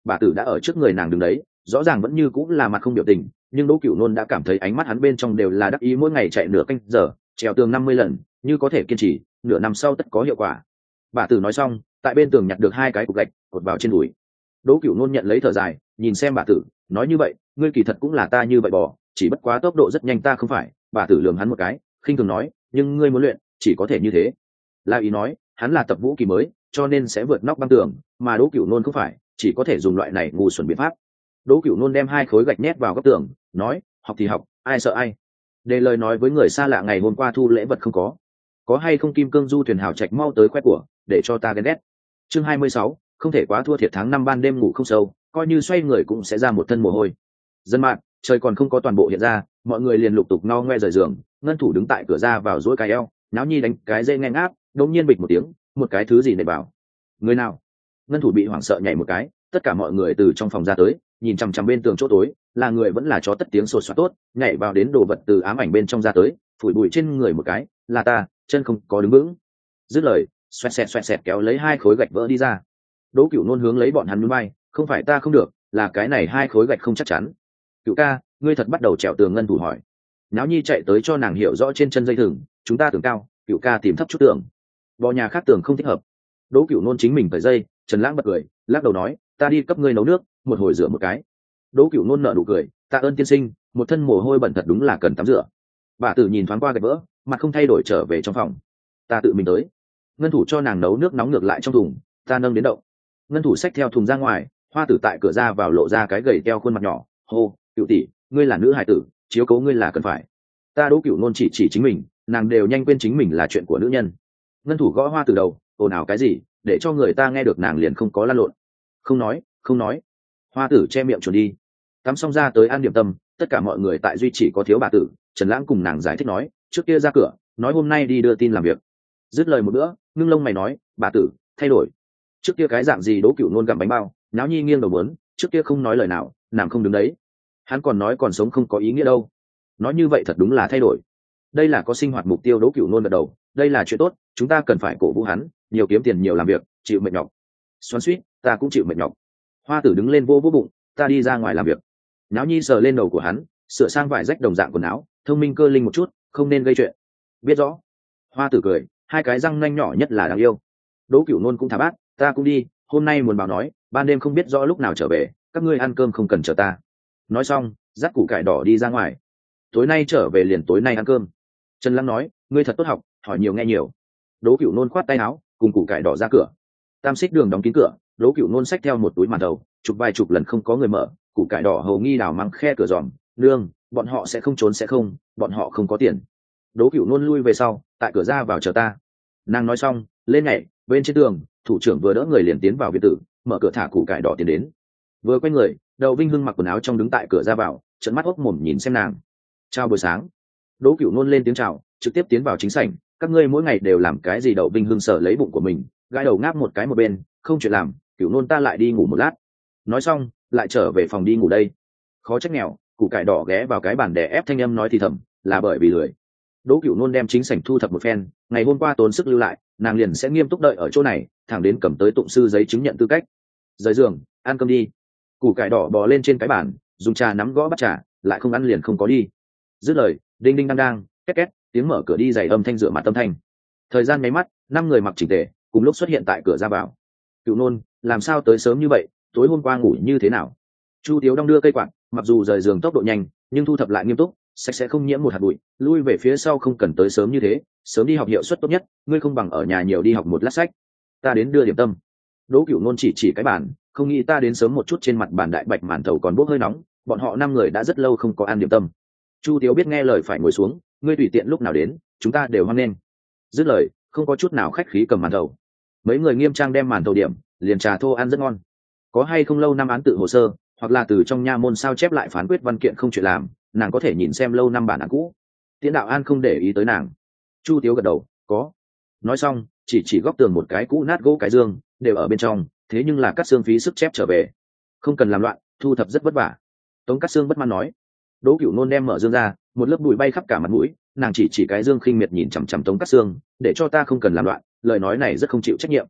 bà tử đã ở trước người nàng đứng đấy, rõ ràng vẫn như cũng là mặt không biểu tình, nhưng đỗ cửu nôn đã cảm thấy ánh mắt hắn bên trong đều là đắc ý, mỗi ngày chạy nửa canh giờ trèo tường năm mươi lần, như có thể kiên trì nửa năm sau tất có hiệu quả. Bà tử nói xong, tại bên tường nhặt được hai cái cục gạch cột vào trên đùi. Đỗ cửu nôn nhận lấy thở dài, nhìn xem bà tử, nói như vậy ngươi kỳ thật cũng là ta như vậy bỏ, chỉ bất quá tốc độ rất nhanh ta không phải. Bà tử lườm hắn một cái, khinh thường nói, nhưng ngươi muốn luyện chỉ có thể như thế. La ý nói hắn là tập vũ kỳ mới, cho nên sẽ vượt nóc băng tường, mà đỗ cửu nôn không phải, chỉ có thể dùng loại này ngu xuẩn biện pháp. Đỗ cửu nôn đem hai khối gạch nhét vào góc tường, nói, học thì học, ai sợ ai. Để lời nói với người xa lạ ngày hôm qua thu lễ vật không có, có hay không kim cương du thuyền hào trạch mau tới khoe của, để cho ta ghen ghét. Chương hai mươi sáu, không thể quá thua thiệt, tháng năm ban đêm ngủ không sâu, coi như xoay người cũng sẽ ra một thân mồ hôi. Dân mạng, trời còn không có toàn bộ hiện ra, mọi người liền lục tục no ngoe rời giường. Ngân thủ đứng tại cửa ra vào duỗi cái eo, náo nhi đánh cái dây nghe ngáp, đột nhiên bịch một tiếng, một cái thứ gì nện vào. Người nào? Ngân thủ bị hoảng sợ nhảy một cái, tất cả mọi người từ trong phòng ra tới, nhìn chằm chằm bên tường chỗ tối, là người vẫn là chó tất tiếng sột soạt tốt, nhảy vào đến đồ vật từ ám ảnh bên trong ra tới, phủi bụi trên người một cái, là ta, chân không có đứng vững. Dứt lời, xoẹt xẹt xoẹt xẹt kéo lấy hai khối gạch vỡ đi ra. Đỗ Cửu Nôn hướng lấy bọn hắn nhún vai, không phải ta không được, là cái này hai khối gạch không chắc chắn. Cửu ca, ngươi thật bắt đầu trèo tường? Ngân thủ hỏi. Náo nhi chạy tới cho nàng hiểu rõ trên chân dây thừng, chúng ta tường cao, Cửu ca tìm thấp chút tường. Bò nhà khác tường không thích hợp. Đỗ Cửu Nôn chính mình cởi dây, Trần Lãng bật cười, lắc đầu nói, ta đi cấp ngươi nấu nước, một hồi rửa một cái. Đỗ Cửu Nôn nở nụ cười, tạ ơn tiên sinh, một thân mồ hôi bẩn thật đúng là cần tắm rửa. Bà tử nhìn thoáng qua gạch vỡ, mặt không thay đổi trở về trong phòng. Ta tự mình tới. Ngân thủ cho nàng nấu nước nóng ngược lại trong thùng, ta nâng đến đậu. Ngân thủ xách theo thùng ra ngoài, Hoa tử tại cửa ra vào lộ ra cái gầy teo khuôn mặt nhỏ, hô, Cửu tỷ, ngươi là nữ hài tử, chiếu cố ngươi là cần phải. Ta Đỗ Cửu Nôn chỉ chỉ chính mình, nàng đều nhanh quên chính mình là chuyện của nữ nhân. Ngân thủ gõ Hoa tử đầu, ồn ào cái gì, để cho người ta nghe được nàng liền không có lan lộn. Không nói, không nói. Hoa tử che miệng chuồn đi. Tắm xong ra tới ăn điểm tâm, tất cả mọi người tại duy chỉ có thiếu bà tử. Trần Lãng cùng nàng giải thích nói, trước kia ra cửa, nói hôm nay đi đưa tin làm việc. Dứt lời một bữa, ngưng lông mày nói, bà tử, thay đổi. Trước kia cái dạng gì Đỗ Cửu Nôn gặm bánh bao, náo nhi nghiêng đầu muốn, trước kia không nói lời nào, nàng không đứng đấy. Hắn còn nói còn sống không có ý nghĩa đâu. Nói như vậy thật đúng là thay đổi. Đây là có sinh hoạt mục tiêu. Đỗ Cửu Nôn gật đầu, đây là chuyện tốt, chúng ta cần phải cổ vũ hắn, nhiều kiếm tiền nhiều làm việc, chịu mệt nhọc. Xoắn xuýt, ta cũng chịu mệt nhọc. Hoa tử đứng lên vô vô bụng, ta đi ra ngoài làm việc. Náo nhi sờ lên đầu của hắn, sửa sang vải rách đồng dạng quần áo, thông minh cơ linh một chút, không nên gây chuyện. Biết rõ. Hoa tử cười, hai cái răng nanh nhỏ nhất là đáng yêu. Đỗ Cửu Nôn cũng thả bát, ta cũng đi, hôm nay muốn báo nói, ban đêm không biết rõ lúc nào trở về, các ngươi ăn cơm không cần chờ ta. Nói xong, dắt củ cải đỏ đi ra ngoài. Tối nay trở về liền tối nay ăn cơm. Trần Lăng nói, ngươi thật tốt học, hỏi nhiều nghe nhiều. Đỗ Cửu Nôn khoát tay áo, cùng củ cải đỏ ra cửa. Tam xích đường đóng kín cửa, Đỗ Cửu Nôn xách theo một túi màn thầu, chụp vài chục lần không có người mở, củ cải đỏ hầu nghi đào mắng khe cửa giòm, nương, bọn họ sẽ không trốn sẽ không, bọn họ không có tiền. Đỗ Cửu Nôn lui về sau, tại cửa ra vào chờ ta. Nàng nói xong, lên nhảy, bên trên tường, thủ trưởng vừa đỡ người liền tiến vào viện tử, mở cửa thả củ cải đỏ tiến đến. Vừa quay người, Đậu Vinh Hưng mặc quần áo trong đứng tại cửa ra vào, trợn mắt ốc mồm nhìn xem nàng. Chào buổi sáng. Đỗ Cửu Nôn lên tiếng chào, trực tiếp tiến vào chính sảnh. Các ngươi mỗi ngày đều làm cái gì? Đậu Vinh Hưng sở lấy bụng của mình, gãi đầu ngáp một cái một bên, không chuyện làm, Cửu Nôn ta lại đi ngủ một lát. Nói xong, lại trở về phòng đi ngủ đây. Khó trách nghèo, củ cải đỏ ghé vào cái bàn đè ép thanh âm nói thì thầm, là bởi vì lười. Đỗ Cửu Nôn đem chính sảnh thu thập một phen, ngày hôm qua tốn sức lưu lại, nàng liền sẽ nghiêm túc đợi ở chỗ này, thẳng đến cầm tới tụng sư giấy chứng nhận tư cách. Rời giường, ăn cơm đi. Củ cải đỏ bò lên trên cái bàn, dùng trà nắm gõ bắt trà, lại không ăn liền không có đi. Dứt lời, đinh đinh đang đang, két két, tiếng mở cửa đi giày âm thanh rửa mặt âm thanh. Thời gian nháy mắt, năm người mặc chỉnh tề, cùng lúc xuất hiện tại cửa ra vào. Cửu Nôn, làm sao tới sớm như vậy, tối hôm qua ngủ như thế nào? Chu Tiếu đong đưa cây quạt, mặc dù rời giường tốc độ nhanh, nhưng thu thập lại nghiêm túc, sạch sẽ không nhiễm một hạt bụi, lui về phía sau không cần tới sớm như thế, sớm đi học hiệu suất tốt nhất, ngươi không bằng ở nhà nhiều đi học một lát sách. Ta đến đưa điểm tâm. Đỗ Cửu Nôn chỉ chỉ cái bàn, không nghĩ ta đến sớm một chút, trên mặt bàn đại bạch màn thầu còn bốc hơi nóng, bọn họ năm người đã rất lâu không có ăn điểm tâm. Chu Tiếu biết nghe lời phải ngồi xuống, ngươi tùy tiện lúc nào đến, chúng ta đều hoan nghênh. Dứt lời, không có chút nào khách khí cầm màn thầu. Mấy người nghiêm trang đem màn thầu điểm, liền trà thô ăn rất ngon. Có hay không lâu năm án tự hồ sơ, hoặc là từ trong nha môn sao chép lại phán quyết văn kiện không chuyện làm, nàng có thể nhìn xem lâu năm bản án cũ. Tiễn Đạo An không để ý tới nàng. Chu Tiếu gật đầu, có. Nói xong, chỉ chỉ góc tường một cái cũ nát gỗ cái dương, đều ở bên trong, thế nhưng là Cát Xương phí sức chép trở về, không cần làm loạn, thu thập rất vất vả. Tống Cát Xương bất mãn nói. Đỗ Cửu Nôn đem mở dương ra, một lớp bụi bay khắp cả mặt mũi, nàng chỉ chỉ cái dương khinh miệt nhìn chằm chằm Tống Cát Xương, để cho ta không cần làm loạn, lời nói này rất không chịu trách nhiệm.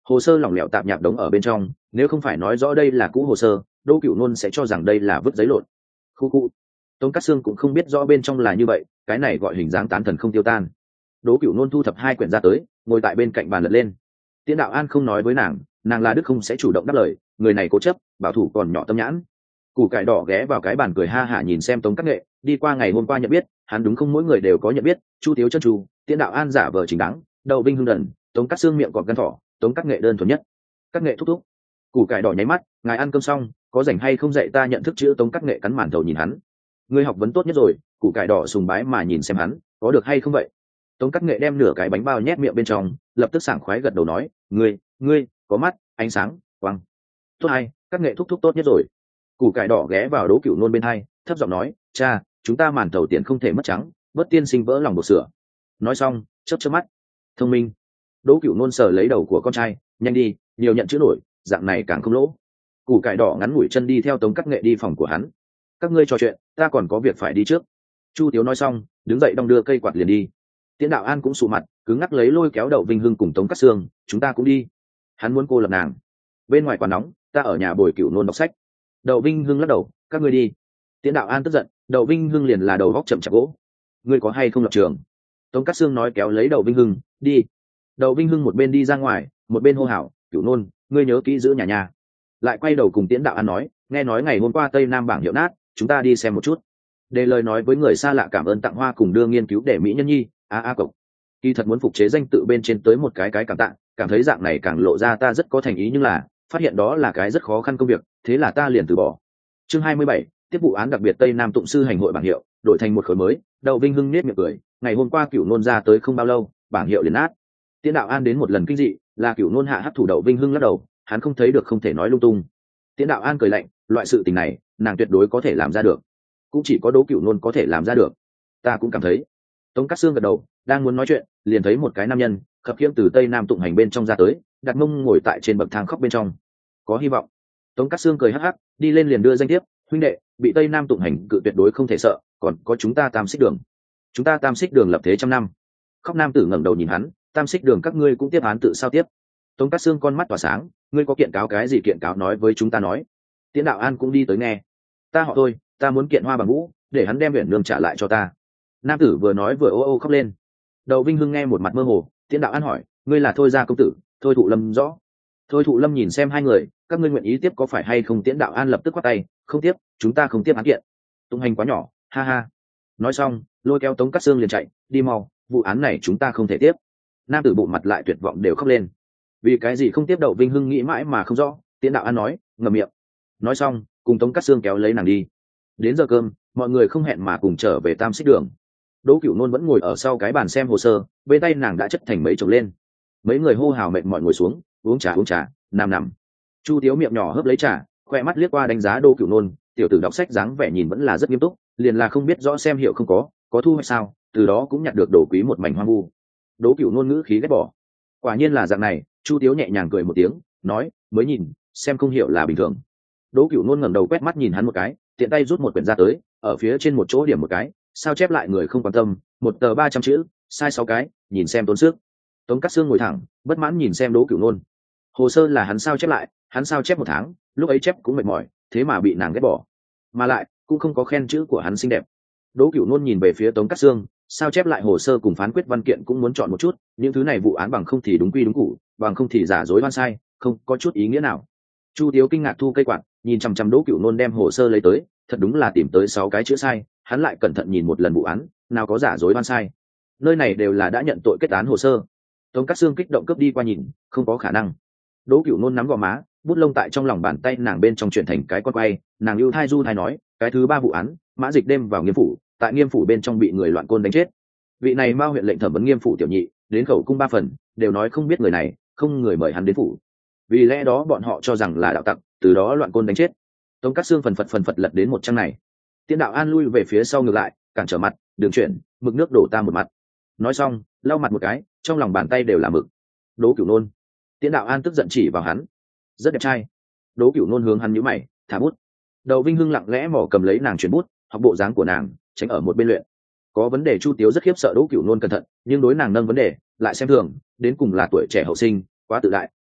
hồ sơ lỏng lẻo tạp nhạp đống ở bên trong, nếu không phải nói rõ đây là cũ hồ sơ, Đỗ Cửu Nôn sẽ cho rằng đây là vứt giấy lộn. Khu khu. Tống Cát Sương cũng không biết rõ bên trong là như vậy, cái này gọi hình dáng tán thần không tiêu tan. Đỗ Cửu Nôn thu thập hai quyển ra tới, ngồi tại bên cạnh bàn lật lên. Tiễn Đạo An không nói với nàng, nàng là đức không sẽ chủ động đáp lời, người này cố chấp, bảo thủ còn nhỏ tâm nhãn. Củ cải đỏ ghé vào cái bàn cười ha hả nhìn xem Tống Cát Nghệ, đi qua ngày hôm qua nhận biết, hắn đúng không mỗi người đều có nhận biết, Chu Tiếu chân trù, Tiễn Đạo An giả vờ chính đáng, Đậu Vinh hưng đần, Tống Cát Sương miệng cọp gan thỏ, Tống Cát Nghệ đơn thuần nhất. Cát Nghệ thúc thúc. Củ cải đỏ nháy mắt, ngài ăn cơm xong, có rảnh hay không dạy ta nhận thức chữ? Tống Cát Nghệ cắn màn thầu nhìn hắn. Ngươi học vấn tốt nhất rồi. Củ cải đỏ sùng bái mà nhìn xem hắn, có được hay không vậy? Tống Cát Nghệ đem nửa cái bánh bao nhét miệng bên trong, lập tức sảng khoái gật đầu nói, ngươi, ngươi, có mắt, ánh sáng, quang. Tốt hay, Cát Nghệ thúc thúc tốt nhất rồi. Củ cải đỏ ghé vào Đỗ Cửu Nôn bên hai, thấp giọng nói, cha, chúng ta màn thầu tiền không thể mất trắng, bất tiên sinh vỡ lòng buộc sửa. Nói xong, chớp chớp mắt. Thông minh. Đỗ Cửu Nôn sờ lấy đầu của con trai, nhanh đi, nhiều nhận chữ nổi, dạng này càng không lỗ. Củ cải đỏ ngắn ngủi chân đi theo Tống Cát Nghệ đi phòng của hắn. Các ngươi trò chuyện, ta còn có việc phải đi trước. Chu Tiếu nói xong, đứng dậy đong đưa cây quạt liền đi. Tiễn Đạo An cũng sụ mặt, cứng ngắc lấy lôi kéo Đậu Vinh Hưng cùng Tống Cát Sương, chúng ta cũng đi. Hắn muốn cô lập nàng. Bên ngoài quá nóng, ta ở nhà bồi Cửu Nôn đọc sách. Đậu Vinh Hưng lắc đầu, các ngươi đi. Tiễn Đạo An tức giận, Đậu Vinh Hưng liền là đầu góc chậm chạp gỗ. Ngươi có hay không lập trường? Tống Cát Sương nói kéo lấy Đậu Vinh Hưng, đi. Đậu Vinh Hưng một bên đi ra ngoài, một bên hô hào, Cửu Nôn, ngươi nhớ kỹ giữ nhà nhà. Lại quay đầu cùng Tiễn Đạo An nói, nghe nói ngày hôm qua Tây Nam bảng hiệu nát, chúng ta đi xem một chút. Đề lời nói với người xa lạ cảm ơn tặng hoa cùng đưa nghiên cứu để mỹ nhân nhi, a a cộc. Kỳ thật muốn phục chế danh tự bên trên tới một cái cái cảm tạ, cảm thấy dạng này càng lộ ra ta rất có thành ý, nhưng là phát hiện đó là cái rất khó khăn công việc, thế là ta liền từ bỏ. Chương hai mươi bảy, tiếp vụ án đặc biệt Tây Nam tụng sư hành hội bảng hiệu, đổi thành một khối mới. Đậu Vinh Hưng nết miệng cười, ngày hôm qua Cửu Nôn ra tới không bao lâu, bảng hiệu liền nát. Tiễn Đạo An đến một lần kinh dị, là Cửu Nôn hạ hấp thủ. Đậu Vinh Hưng lắc đầu, hắn không thấy được không thể nói lung tung. Tiễn Đạo An cười lạnh, loại sự tình này, nàng tuyệt đối có thể làm ra được, cũng chỉ có Đỗ Cửu Nôn có thể làm ra được. Ta cũng cảm thấy. Tống Cát Sương gật đầu, đang muốn nói chuyện, liền thấy một cái nam nhân khập khiễng từ Tây Nam tụng hành bên trong ra tới, đặt mông ngồi tại trên bậc thang khóc bên trong. Có hy vọng. Tống Cát Sương cười hắc hắc, đi lên liền đưa danh thiếp, huynh đệ, bị Tây Nam tụng hành cự tuyệt đối không thể sợ, còn có chúng ta Tam Xích Đường. Chúng ta Tam Xích Đường lập thế trăm năm. Khóc nam tử ngẩng đầu nhìn hắn, Tam Xích Đường các ngươi cũng tiếp án tự sao tiếp? Tống Cát Sương con mắt tỏa sáng, ngươi có kiện cáo cái gì kiện cáo nói với chúng ta nói. Tiễn Đạo An cũng đi tới nghe. Ta họ thôi, ta muốn kiện Hoa Bằng Vũ, để hắn đem biển nương trả lại cho ta. Nam tử vừa nói vừa ô ô khóc lên. Đậu Vinh Hưng nghe một mặt mơ hồ, Tiễn Đạo An hỏi, ngươi là Thôi gia công tử? Thôi Thụ Lâm rõ. Thôi Thụ Lâm nhìn xem hai người, các ngươi nguyện ý tiếp có phải hay không? Tiễn Đạo An lập tức quát tay, không tiếp, chúng ta không tiếp án kiện. Tụng hành quá nhỏ, ha ha. Nói xong, lôi kéo Tống Cát Sương liền chạy, đi mau, vụ án này chúng ta không thể tiếp. Nam tử bụng mặt lại tuyệt vọng đều khóc lên. Vì cái gì không tiếp? Đậu Vinh Hưng nghĩ mãi mà không rõ. Tiễn Đạo An nói, ngậm miệng. Nói xong, cùng Tống Cát Sương kéo lấy nàng đi. Đến giờ cơm, mọi người không hẹn mà cùng trở về Tam Xích Đường. Đỗ Cửu Nôn vẫn ngồi ở sau cái bàn xem hồ sơ, bên tay nàng đã chất thành mấy chồng lên. Mấy người hô hào mệt mỏi ngồi xuống, uống trà uống trà, nằm nằm. Chu Tiếu miệng nhỏ hớp lấy trà, khoe mắt liếc qua đánh giá Đỗ Cửu Nôn, tiểu tử đọc sách dáng vẻ nhìn vẫn là rất nghiêm túc, liền là không biết rõ xem hiệu không có, có thu hay sao, từ đó cũng nhặt được đồ quý một mảnh hoang vu. Đỗ Cửu Nôn ngữ khí ghét bỏ. Quả nhiên là dạng này, Chu Tiếu nhẹ nhàng cười một tiếng, nói, mới nhìn, xem không hiểu là bình thường. Đỗ Cửu Nôn ngẩng đầu quét mắt nhìn hắn một cái, tiện tay rút một quyển ra tới, ở phía trên một chỗ điểm một cái, sao chép lại người không quan tâm, một tờ ba trăm chữ, sai sáu cái, nhìn xem tốn sức. Tống Cát Sương ngồi thẳng, bất mãn nhìn xem Đỗ Cửu Nôn. Hồ sơ là hắn sao chép lại, hắn sao chép một tháng, lúc ấy chép cũng mệt mỏi, thế mà bị nàng ghét bỏ, mà lại cũng không có khen chữ của hắn xinh đẹp. Đỗ Cửu Nôn nhìn về phía Tống Cát Sương, sao chép lại hồ sơ cùng phán quyết văn kiện cũng muốn chọn một chút, những thứ này vụ án bằng không thì đúng quy đúng cũ, bằng không thì giả dối oan sai, không có chút ý nghĩa nào. Chu Tiếu kinh ngạc thu cây quạt, nhìn chằm chằm Đỗ Cửu Nôn đem hồ sơ lấy tới, thật đúng là tìm tới sáu cái chữ sai. Hắn lại cẩn thận nhìn một lần vụ án, nào có giả dối oan sai, nơi này đều là đã nhận tội kết án hồ sơ. Tống Cát Sương kích động cướp đi qua nhìn, không có khả năng. Đỗ Cửu Nôn nắm gò má, bút lông tại trong lòng bàn tay nàng bên trong chuyển thành cái con quay, nàng ưu thai du thai nói, cái thứ ba vụ án, Mã Dịch đêm vào Nghiêm phủ, tại Nghiêm phủ bên trong bị người loạn côn đánh chết. Vị này Mao huyện lệnh thẩm vấn Nghiêm phủ tiểu nhị, đến khẩu cung ba phần, đều nói không biết người này, không người mời hắn đến phủ. Vì lẽ đó bọn họ cho rằng là đạo tặc, từ đó loạn côn đánh chết. Tống Cát Sương phần phật phần phật lật đến một trang này. Tiễn Đạo An lui về phía sau ngược lại, cản trở mặt, đường chuyển, mực nước đổ ta một mặt. Nói xong, lau mặt một cái, trong lòng bàn tay đều là mực. Đỗ Cửu Nôn. Tiễn Đạo An tức giận chỉ vào hắn, rất đẹp trai. Đỗ Cửu Nôn hướng hắn nhíu mày, thả bút. Đậu Vinh Hưng lặng lẽ mò cầm lấy nàng chuyển bút, học bộ dáng của nàng, tránh ở một bên luyện. Có vấn đề Chu Tiếu rất khiếp sợ Đỗ Cửu Nôn cẩn thận, nhưng đối nàng nâng vấn đề, lại xem thường, đến cùng là tuổi trẻ hậu sinh, quá tự đại,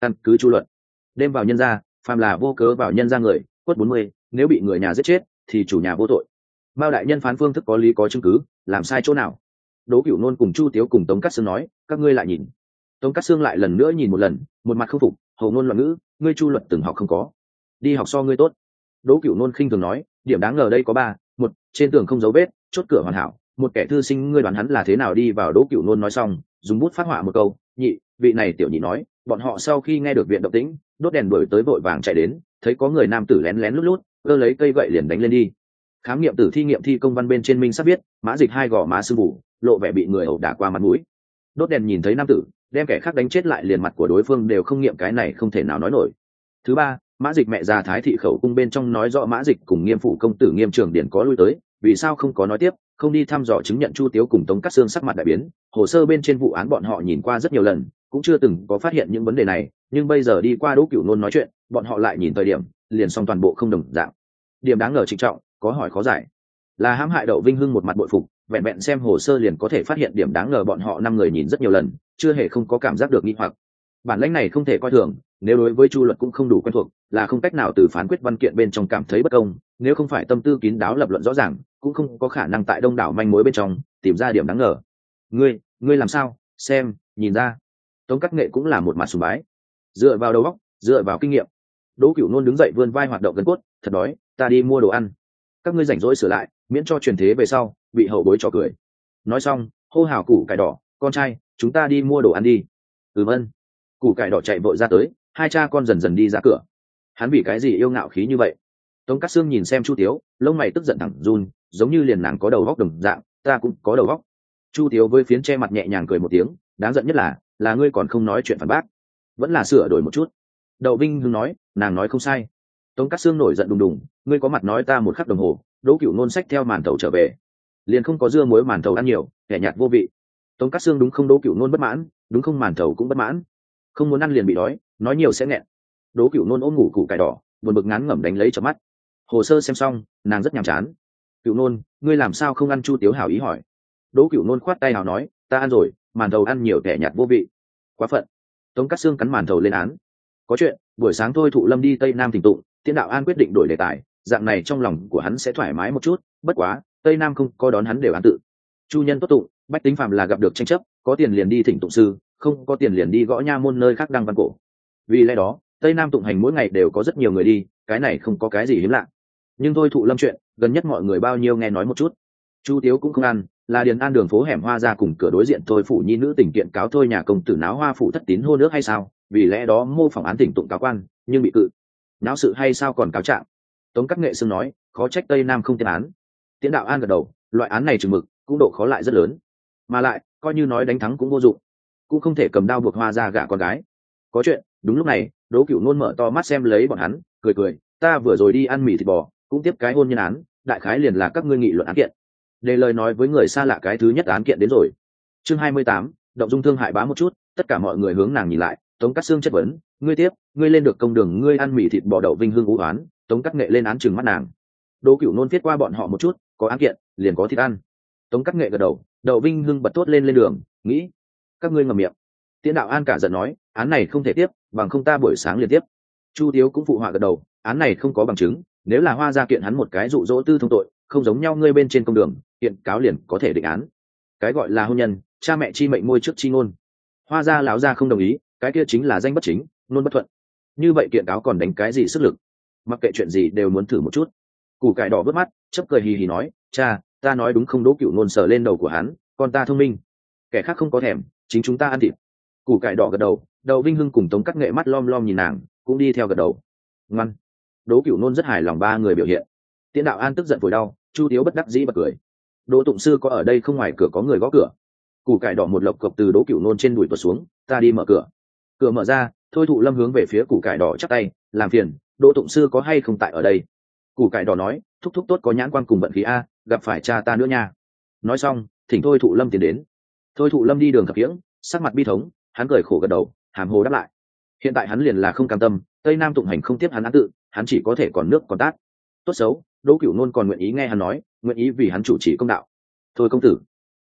căn cứ chu luật, đêm vào nhân gia, phàm là vô cớ vào nhân gia người, quất bốn mươi, nếu bị người nhà giết chết thì chủ nhà vô tội. Mao đại nhân phán phương thức có lý có chứng cứ, làm sai chỗ nào? Đỗ Cửu Nôn cùng Chu Tiếu cùng Tống Cát Sương nói, các ngươi lại nhìn. Tống Cát Sương lại lần nữa nhìn một lần, một mặt không phục, hầu ngôn loạn ngữ, ngươi Chu luật từng học không có, đi học so ngươi tốt. Đỗ Cửu Nôn khinh thường nói, điểm đáng ngờ đây có ba, một, trên tường không dấu vết, chốt cửa hoàn hảo, một kẻ thư sinh ngươi đoán hắn là thế nào đi vào? Đỗ Cửu Nôn nói xong, dùng bút phát họa một câu, nhị, vị này tiểu nhị nói, bọn họ sau khi nghe được viện động tĩnh, đốt đèn đuổi tới vội vàng chạy đến, thấy có người nam tử lén lén lút lút, cơ lấy cây gậy liền đánh lên đi. Khám nghiệm tử thi nghiệm thi công văn bên trên minh sắp biết, Mã Dịch hai gò má sưng vụ, lộ vẻ bị người ẩu đả qua mặt mũi. Đốt đèn nhìn thấy nam tử, đem kẻ khác đánh chết lại liền mặt của đối phương đều không nghiệm, cái này không thể nào nói nổi. Thứ ba, Mã Dịch mẹ già Thái thị khẩu cung bên trong nói rõ Mã Dịch cùng Nghiêm phụ công tử Nghiêm Trường Điển có lui tới, vì sao không có nói tiếp, không đi thăm dò chứng nhận? Chu Tiếu cùng Tống Cát Sương sắc mặt đại biến, hồ sơ bên trên vụ án bọn họ nhìn qua rất nhiều lần, cũng chưa từng có phát hiện những vấn đề này, nhưng bây giờ đi qua Đỗ Cửu Nôn nói chuyện, bọn họ lại nhìn thời điểm, liền xong toàn bộ không đồng dạng. Điểm đáng ngờ trịnh trọng, có hỏi khó giải. Là hãm hại Đậu Vinh Hưng một mặt bội phục, vẹn vẹn xem hồ sơ liền có thể phát hiện điểm đáng ngờ, bọn họ năm người nhìn rất nhiều lần, chưa hề không có cảm giác được nghi hoặc. Bản lĩnh này không thể coi thường, nếu đối với Chu luật cũng không đủ quen thuộc, là không cách nào từ phán quyết văn kiện bên trong cảm thấy bất công, nếu không phải tâm tư kín đáo lập luận rõ ràng, cũng không có khả năng tại đông đảo manh mối bên trong tìm ra điểm đáng ngờ. Ngươi, ngươi làm sao? Xem, nhìn ra. Tống Cát Nghệ cũng là một mặt sùng bái. Dựa vào đầu óc, dựa vào kinh nghiệm. Đỗ Cửu Nôn đứng dậy vươn vai hoạt động gần cốt, thật đói, ta đi mua đồ ăn. Các ngươi rảnh rỗi sửa lại, miễn cho truyền thế về sau bị hậu bối trò cười. Nói xong, hô hào Củ Cải Đỏ, con trai, chúng ta đi mua đồ ăn đi. Ừm ân. Củ Cải Đỏ chạy vội ra tới, hai cha con dần dần đi ra cửa. Hắn vì cái gì yêu ngạo khí như vậy? Tống Cát Sương nhìn xem Chu Tiếu, lông mày tức giận thẳng run, giống như liền nàng có đầu óc đồng dạng, ta cũng có đầu óc. Chu Tiếu với phiến che mặt nhẹ nhàng cười một tiếng, đáng giận nhất là, là ngươi còn không nói chuyện phản bác, vẫn là sửa đổi một chút. Đậu Vinh Hưng nói, nàng nói không sai. Tống Cát Sương nổi giận đùng đùng, ngươi có mặt nói ta một khắc đồng hồ. Đỗ Cửu Nôn xách theo màn thầu trở về, liền không có dưa muối màn thầu ăn nhiều, kẻ nhạt vô vị. Tống Cát Sương đúng không? Đỗ Cửu Nôn bất mãn, đúng không? Màn thầu cũng bất mãn, không muốn ăn liền bị đói, nói nhiều sẽ nghẹn. Đỗ Cửu Nôn ôm ngủ Củ Cải Đỏ, buồn bực ngán ngẩm đánh lấy chớp mắt. Hồ sơ xem xong, nàng rất nhàm chán. Cửu Nôn, ngươi làm sao không ăn? Chu Tiếu hảo ý hỏi. Đỗ Cửu Nôn khoát tay hào nói, ta ăn rồi, màn thầu ăn nhiều kẻ nhạt vô vị. Quá phận. Tống Cát Sương cắn màn thầu lên án. Có chuyện, buổi sáng thôi Thụ Lâm đi Tây Nam thỉnh tụng, Tiễn Đạo An quyết định đổi đề tài, dạng này trong lòng của hắn sẽ thoải mái một chút, bất quá Tây Nam không có đón hắn đều án tự. Chu nhân tốt tụng, bách tính phàm là gặp được tranh chấp, có tiền liền đi thỉnh tụng sư, không có tiền liền đi gõ nha môn nơi khác đăng văn cổ. Vì lẽ đó Tây Nam tụng hành mỗi ngày đều có rất nhiều người đi, cái này không có cái gì hiếm lạ. Nhưng thôi Thụ Lâm chuyện gần nhất mọi người bao nhiêu nghe nói một chút. Chu Tiếu cũng không ăn, là Điền An đường phố hẻm Hoa ra cùng cửa đối diện thôi phủ nhi nữ tình kiện cáo thôi nhà công tử náo Hoa phủ thất tín hôn nước hay sao, vì lẽ đó mô phỏng án thỉnh tụng cáo quan, nhưng bị cự. Náo sự hay sao còn cáo trạng? Tống Cát Nghệ Sương nói, khó trách Tây Nam không tiên án. Tiễn Đạo An gật đầu, loại án này chừng mực, cũng độ khó lại rất lớn, mà lại coi như nói đánh thắng cũng vô dụng, cũng không thể cầm đao buộc Hoa ra gả con gái. Có chuyện. Đúng lúc này Đỗ Cửu Nôn mở to mắt xem lấy bọn hắn, cười cười, ta vừa rồi đi ăn mì thịt bò, cũng tiếp cái hôn nhân án, đại khái liền là các ngươi nghị luận án kiện. Để lời nói với người xa lạ, cái thứ nhất án kiện đến rồi. Chương hai mươi tám, động dung thương hại bá một chút, tất cả mọi người hướng nàng nhìn lại. Tống Cát Sương chất vấn, ngươi tiếp, ngươi lên được công đường, ngươi ăn mì thịt bò Đậu Vinh Hưng ú oán. Tống Cát Nghệ lên án trừng mắt nàng. Đỗ Cửu Nôn viết qua bọn họ một chút, có án kiện liền có thịt ăn. Tống Cát Nghệ gật đầu. Đậu Vinh Hưng bật tốt lên lên đường, nghĩ, các ngươi ngậm miệng. Tiễn Đạo An cả giận nói, án này không thể tiếp, bằng không ta buổi sáng liền tiếp. Chu Tiếu cũng phụ họa gật đầu, án này không có bằng chứng, nếu là Hoa gia kiện hắn một cái dụ dỗ tư thông tội, không giống nhau ngươi bên trên công đường, kiện cáo liền có thể định án. Cái gọi là hôn nhân, cha mẹ chi mệnh môi trước chi ngôn. Hoa gia lão gia không đồng ý, cái kia chính là danh bất chính, ngôn bất thuận. Như vậy kiện cáo còn đánh cái gì sức lực? Mặc kệ chuyện gì đều muốn thử một chút. Củ Cải Đỏ vớt mắt, chớp cười hì hì nói, cha, ta nói đúng không? Đỗ Cửu Nôn sờ lên đầu của hắn, con ta thông minh, kẻ khác không có thèm, chính chúng ta ăn thịt. Củ Cải Đỏ gật đầu. Đậu Vinh Hưng cùng Tống Cát Nghệ mắt lom lom nhìn nàng, cũng đi theo gật đầu. Ngoan. Đỗ Cửu Nôn rất hài lòng ba người biểu hiện. Tiễn Đạo An tức giận vội đau, Chu Tiếu bất đắc dĩ bật cười. Đỗ tụng sư có ở đây không? Ngoài cửa có người gõ cửa. Củ Cải Đỏ một lộc cộc từ Đỗ Cửu Nôn trên đùi tuột xuống, ta đi mở cửa. Cửa mở ra, thôi Thụ Lâm hướng về phía Củ Cải Đỏ chắp tay, làm phiền, Đỗ tụng sư có hay không tại ở đây? Củ Cải Đỏ nói, thúc thúc tốt có nhãn quan cùng vận khí a, gặp phải cha ta nữa nha. Nói xong, thỉnh thôi Thụ Lâm tiến đến. Thôi Thụ Lâm đi đường thập kiễng, sắc mặt bi thống, hắn cười khổ gật đầu, hàm hồ đáp lại. Hiện tại hắn liền là không cam tâm, Tây Nam tụng hành không tiếp hắn án tự, hắn chỉ có thể còn nước còn tát. Tốt xấu Đỗ Cửu Nôn còn nguyện ý nghe hắn nói, nguyện ý vì hắn chủ trì công đạo. Thôi công tử,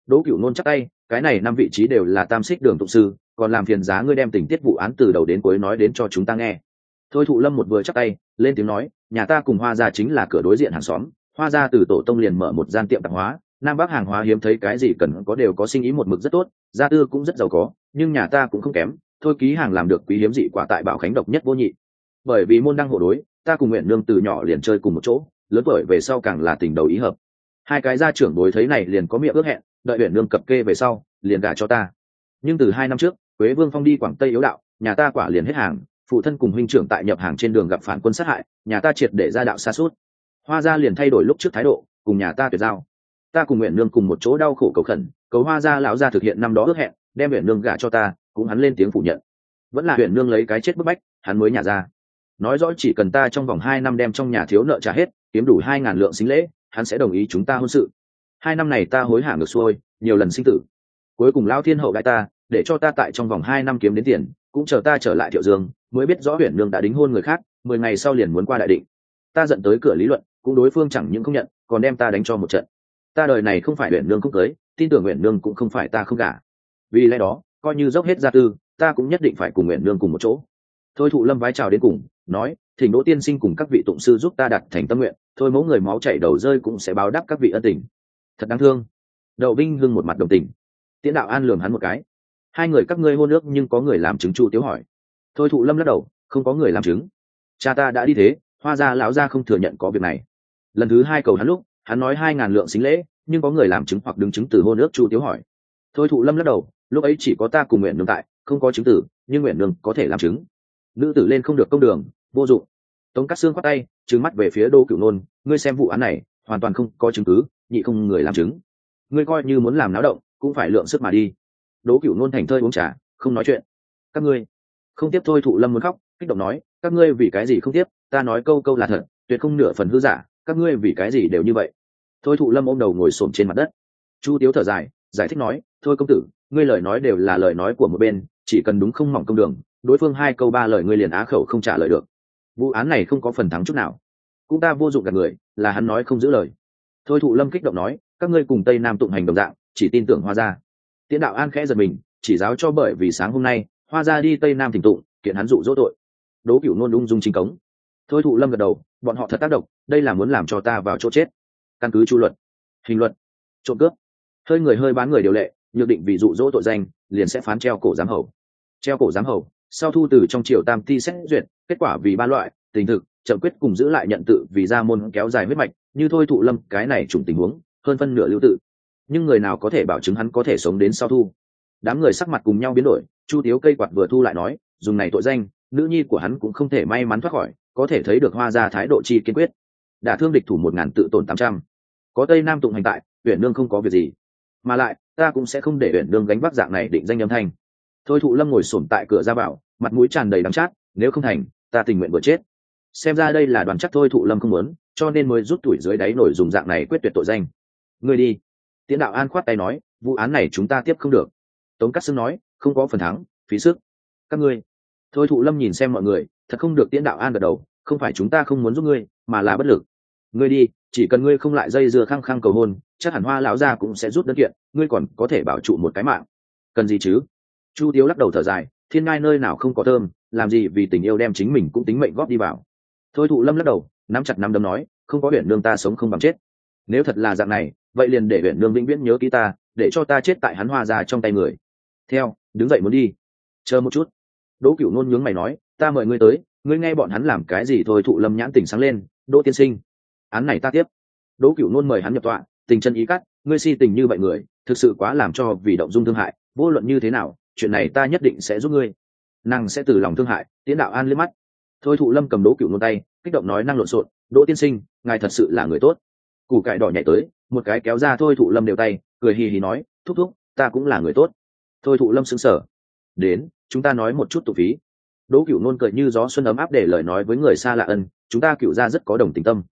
Đỗ Cửu Nôn chắc tay, cái này năm vị trí đều là tam xích đường tụng sư, còn làm phiền giá ngươi đem tình tiết vụ án từ đầu đến cuối nói đến cho chúng ta nghe. Thôi Thụ Lâm một vừa chắc tay, lên tiếng nói, nhà ta cùng Hoa gia chính là cửa đối diện hàng xóm, Hoa gia từ tổ tông liền mở một gian tiệm tạp hóa, nam bắc hàng hóa hiếm thấy cái gì cần có đều có sinh ý một mực rất tốt, gia tư cũng rất giàu có, nhưng nhà ta cũng không kém, thôi ký hàng làm được quý hiếm dị quả tại Bảo Khánh độc nhất vô nhị. Bởi vì môn đăng hộ đối, ta cùng Nguyện Nương từ nhỏ liền chơi cùng một chỗ, lớn tuổi về sau càng là tình đầu ý hợp. Hai cái gia trưởng đối thấy này liền có miệng ước hẹn, đợi Nguyện Nương cập kê về sau, liền gả cho ta. Nhưng từ hai năm trước, Quế Vương Phong đi Quảng Tây yếu đạo, nhà ta quả liền hết hàng, phụ thân cùng huynh trưởng tại nhập hàng trên đường gặp phản quân sát hại, nhà ta triệt để ra đạo xa suốt. Hoa gia liền thay đổi lúc trước thái độ, cùng nhà ta tuyệt giao. Ta cùng Nguyện Nương cùng một chỗ đau khổ cầu khẩn, cầu Hoa gia lão gia thực hiện năm đó ước hẹn, đem Nguyện Nương gả cho ta, cũng hắn lên tiếng phủ nhận. Vẫn là Nguyện Nương lấy cái chết bức bách, hắn mới nhả ra. Nói rõ chỉ cần ta trong vòng hai năm đem trong nhà thiếu nợ trả hết, kiếm đủ hai ngàn lượng xính lễ, hắn sẽ đồng ý chúng ta hôn sự. Hai năm này ta hối hả ngược xuôi, nhiều lần sinh tử. Cuối cùng Lão Thiên hậu đại ta, để cho ta tại trong vòng hai năm kiếm đến tiền, cũng chờ ta trở lại Thiệu Dương, mới biết rõ Huyền Nương đã đính hôn người khác, mười ngày sau liền muốn qua đại định. Ta giận tới cửa lý luận, cũng đối phương chẳng những không nhận, còn đem ta đánh cho một trận. Ta đời này không phải Huyền Nương không cưới, tin tưởng Huyền Nương cũng không phải ta không gả. Vì lẽ đó, coi như dốc hết gia tư, ta cũng nhất định phải cùng Huyền Nương cùng một chỗ. Thôi Thụ Lâm vái chào đến cùng, nói, thỉnh Đỗ tiên sinh cùng các vị tụng sư giúp ta đạt thành tâm nguyện, thôi mẫu người máu chảy đầu rơi cũng sẽ báo đáp các vị ân tình. Thật đáng thương. Đậu Vinh Hưng một mặt đồng tình. Tiễn Đạo An lườm hắn một cái. Hai người các ngươi hôn ước nhưng có người làm chứng. Chu Tiếu hỏi. Thôi Thụ Lâm lắc đầu, không có người làm chứng. Cha ta đã đi thế, Hoa gia lão gia không thừa nhận có việc này. Lần thứ hai cầu hắn lúc, hắn nói hai ngàn lượng xính lễ, nhưng có người làm chứng hoặc đứng chứng từ hôn ước. Chu Tiếu hỏi. Thôi Thụ Lâm lắc đầu, lúc ấy chỉ có ta cùng Nguyện Nương tại, không có chứng tử, nhưng Nguyện Nương có thể làm chứng. Nữ tử lên không được công đường, vô dụng. Tống Cát Xương khoát tay, trừng mắt về phía Đỗ Cửu Nôn, ngươi xem vụ án này, hoàn toàn không có chứng cứ, nhị không người làm chứng. Ngươi coi như muốn làm náo động, cũng phải lượng sức mà đi. Đỗ Cửu Nôn thành thơi uống trà, không nói chuyện. Các ngươi không tiếp. Thôi Thụ Lâm muốn khóc, kích động nói, các ngươi vì cái gì không tiếp? Ta nói câu câu là thật, tuyệt không nửa phần hư giả, các ngươi vì cái gì đều như vậy? Thôi Thụ Lâm ôm đầu ngồi xổm trên mặt đất. Chu Tiếu thở dài, giải thích nói, thôi công tử, ngươi lời nói đều là lời nói của một bên, chỉ cần đúng không mỏng công đường, đối phương hai câu ba lời ngươi liền á khẩu không trả lời được. Vụ án này không có phần thắng chút nào, cũng ta vô dụng gạt người, là hắn nói không giữ lời. Thôi Thụ Lâm kích động nói, các ngươi cùng Tây Nam tụng hành đồng dạng, chỉ tin tưởng Hoa gia. Tiễn Đạo An khẽ giật mình, chỉ giáo cho bởi vì sáng hôm nay Hoa gia đi Tây Nam thỉnh tụng, kiện hắn dụ dỗ tội. Đỗ Cửu Nôn ung dung chính cống. Thôi Thụ Lâm gật đầu, bọn họ thật tác động, đây là muốn làm cho ta vào chỗ chết. Căn cứ chu luật, hình luật, trộm cướp, hơi người hơi bán người điều lệ, nhược định vì dụ dỗ tội danh, liền sẽ phán treo cổ giám hầu. Treo cổ giám hầu, sau thu từ trong triều tam ti xét duyệt, kết quả vì ba loại, tình thực, chậm quyết cùng giữ lại nhận tự vì ra môn kéo dài huyết mạch, như Thôi Thụ Lâm cái này trùng tình huống, hơn phân nửa lưu tự. Nhưng người nào có thể bảo chứng hắn có thể sống đến sau thu? Đám người sắc mặt cùng nhau biến đổi. Chu Tiếu cây quạt vừa thu lại nói, dùng này tội danh, nữ nhi của hắn cũng không thể may mắn thoát khỏi, có thể thấy được Hoa gia thái độ chi kiên quyết. Đả thương địch thủ một ngàn tự tổn tám trăm, có Tây Nam tụng hành tại, Uyển Nương không có việc gì, mà lại ta cũng sẽ không để Uyển Nương gánh vác dạng này định danh âm thanh. Thôi Thụ Lâm ngồi xổm tại cửa ra vào, mặt mũi tràn đầy đắng chát, nếu không thành, ta tình nguyện vừa chết. Xem ra đây là đoàn chắc Thôi Thụ Lâm không muốn, cho nên mới rút tuổi dưới đáy nổi dùng dạng này quyết tuyệt tội danh. Ngươi đi. Tiễn Đạo An khoát tay nói, vụ án này chúng ta tiếp không được. Tống Cát Xương nói, không có phần thắng, phí sức. Các ngươi. Thôi Thụ Lâm nhìn xem mọi người, thật không được. Tiễn Đạo An gật đầu, không phải chúng ta không muốn giúp ngươi, mà là bất lực. Ngươi đi, chỉ cần ngươi không lại dây dưa khăng khăng cầu hôn, chắc hẳn Hoa lão gia cũng sẽ rút đơn kiện, ngươi còn có thể bảo trụ một cái mạng. Cần gì chứ? Chu Tiếu lắc đầu thở dài, thiên ngai nơi nào không có thơm, làm gì vì tình yêu đem chính mình cũng tính mệnh góp đi vào. Thôi Thụ Lâm lắc đầu, nắm chặt nắm đấm nói, không có Uyển Nương ta sống không bằng chết. Nếu thật là dạng này, vậy liền để Uyển Nương vĩnh viễn nhớ ký ta, để cho ta chết tại hắn Hoa gia trong tay người. Theo, đứng dậy muốn đi. Chờ một chút. Đỗ Cửu Nôn nhướng mày nói, ta mời ngươi tới, ngươi nghe bọn hắn làm cái gì? Thôi Thụ Lâm nhãn tỉnh sáng lên, Đỗ tiên sinh, án này ta tiếp. Đỗ Cửu Nôn mời hắn nhập tọa, tình chân ý cắt, ngươi si tình như vậy người, thực sự quá làm cho vì động dung thương hại, vô luận như thế nào, chuyện này ta nhất định sẽ giúp ngươi. Nàng sẽ từ lòng thương hại. Tiễn Đạo An liếc mắt. Thôi Thụ Lâm cầm Đỗ Cửu Nôn tay, kích động nói năng lộn xộn, Đỗ tiên sinh, ngài thật sự là người tốt. Củ cải đỏ nhảy tới, một cái kéo ra Thôi Thụ Lâm đều tay, cười hì hì nói, thúc thúc, ta cũng là người tốt. Thôi Thụ Lâm sững sờ. Đến, chúng ta nói một chút tụ phí. Đỗ Cửu Nôn cười như gió xuân ấm áp để lời nói với người xa lạ ân, chúng ta Cửu gia rất có đồng tình tâm.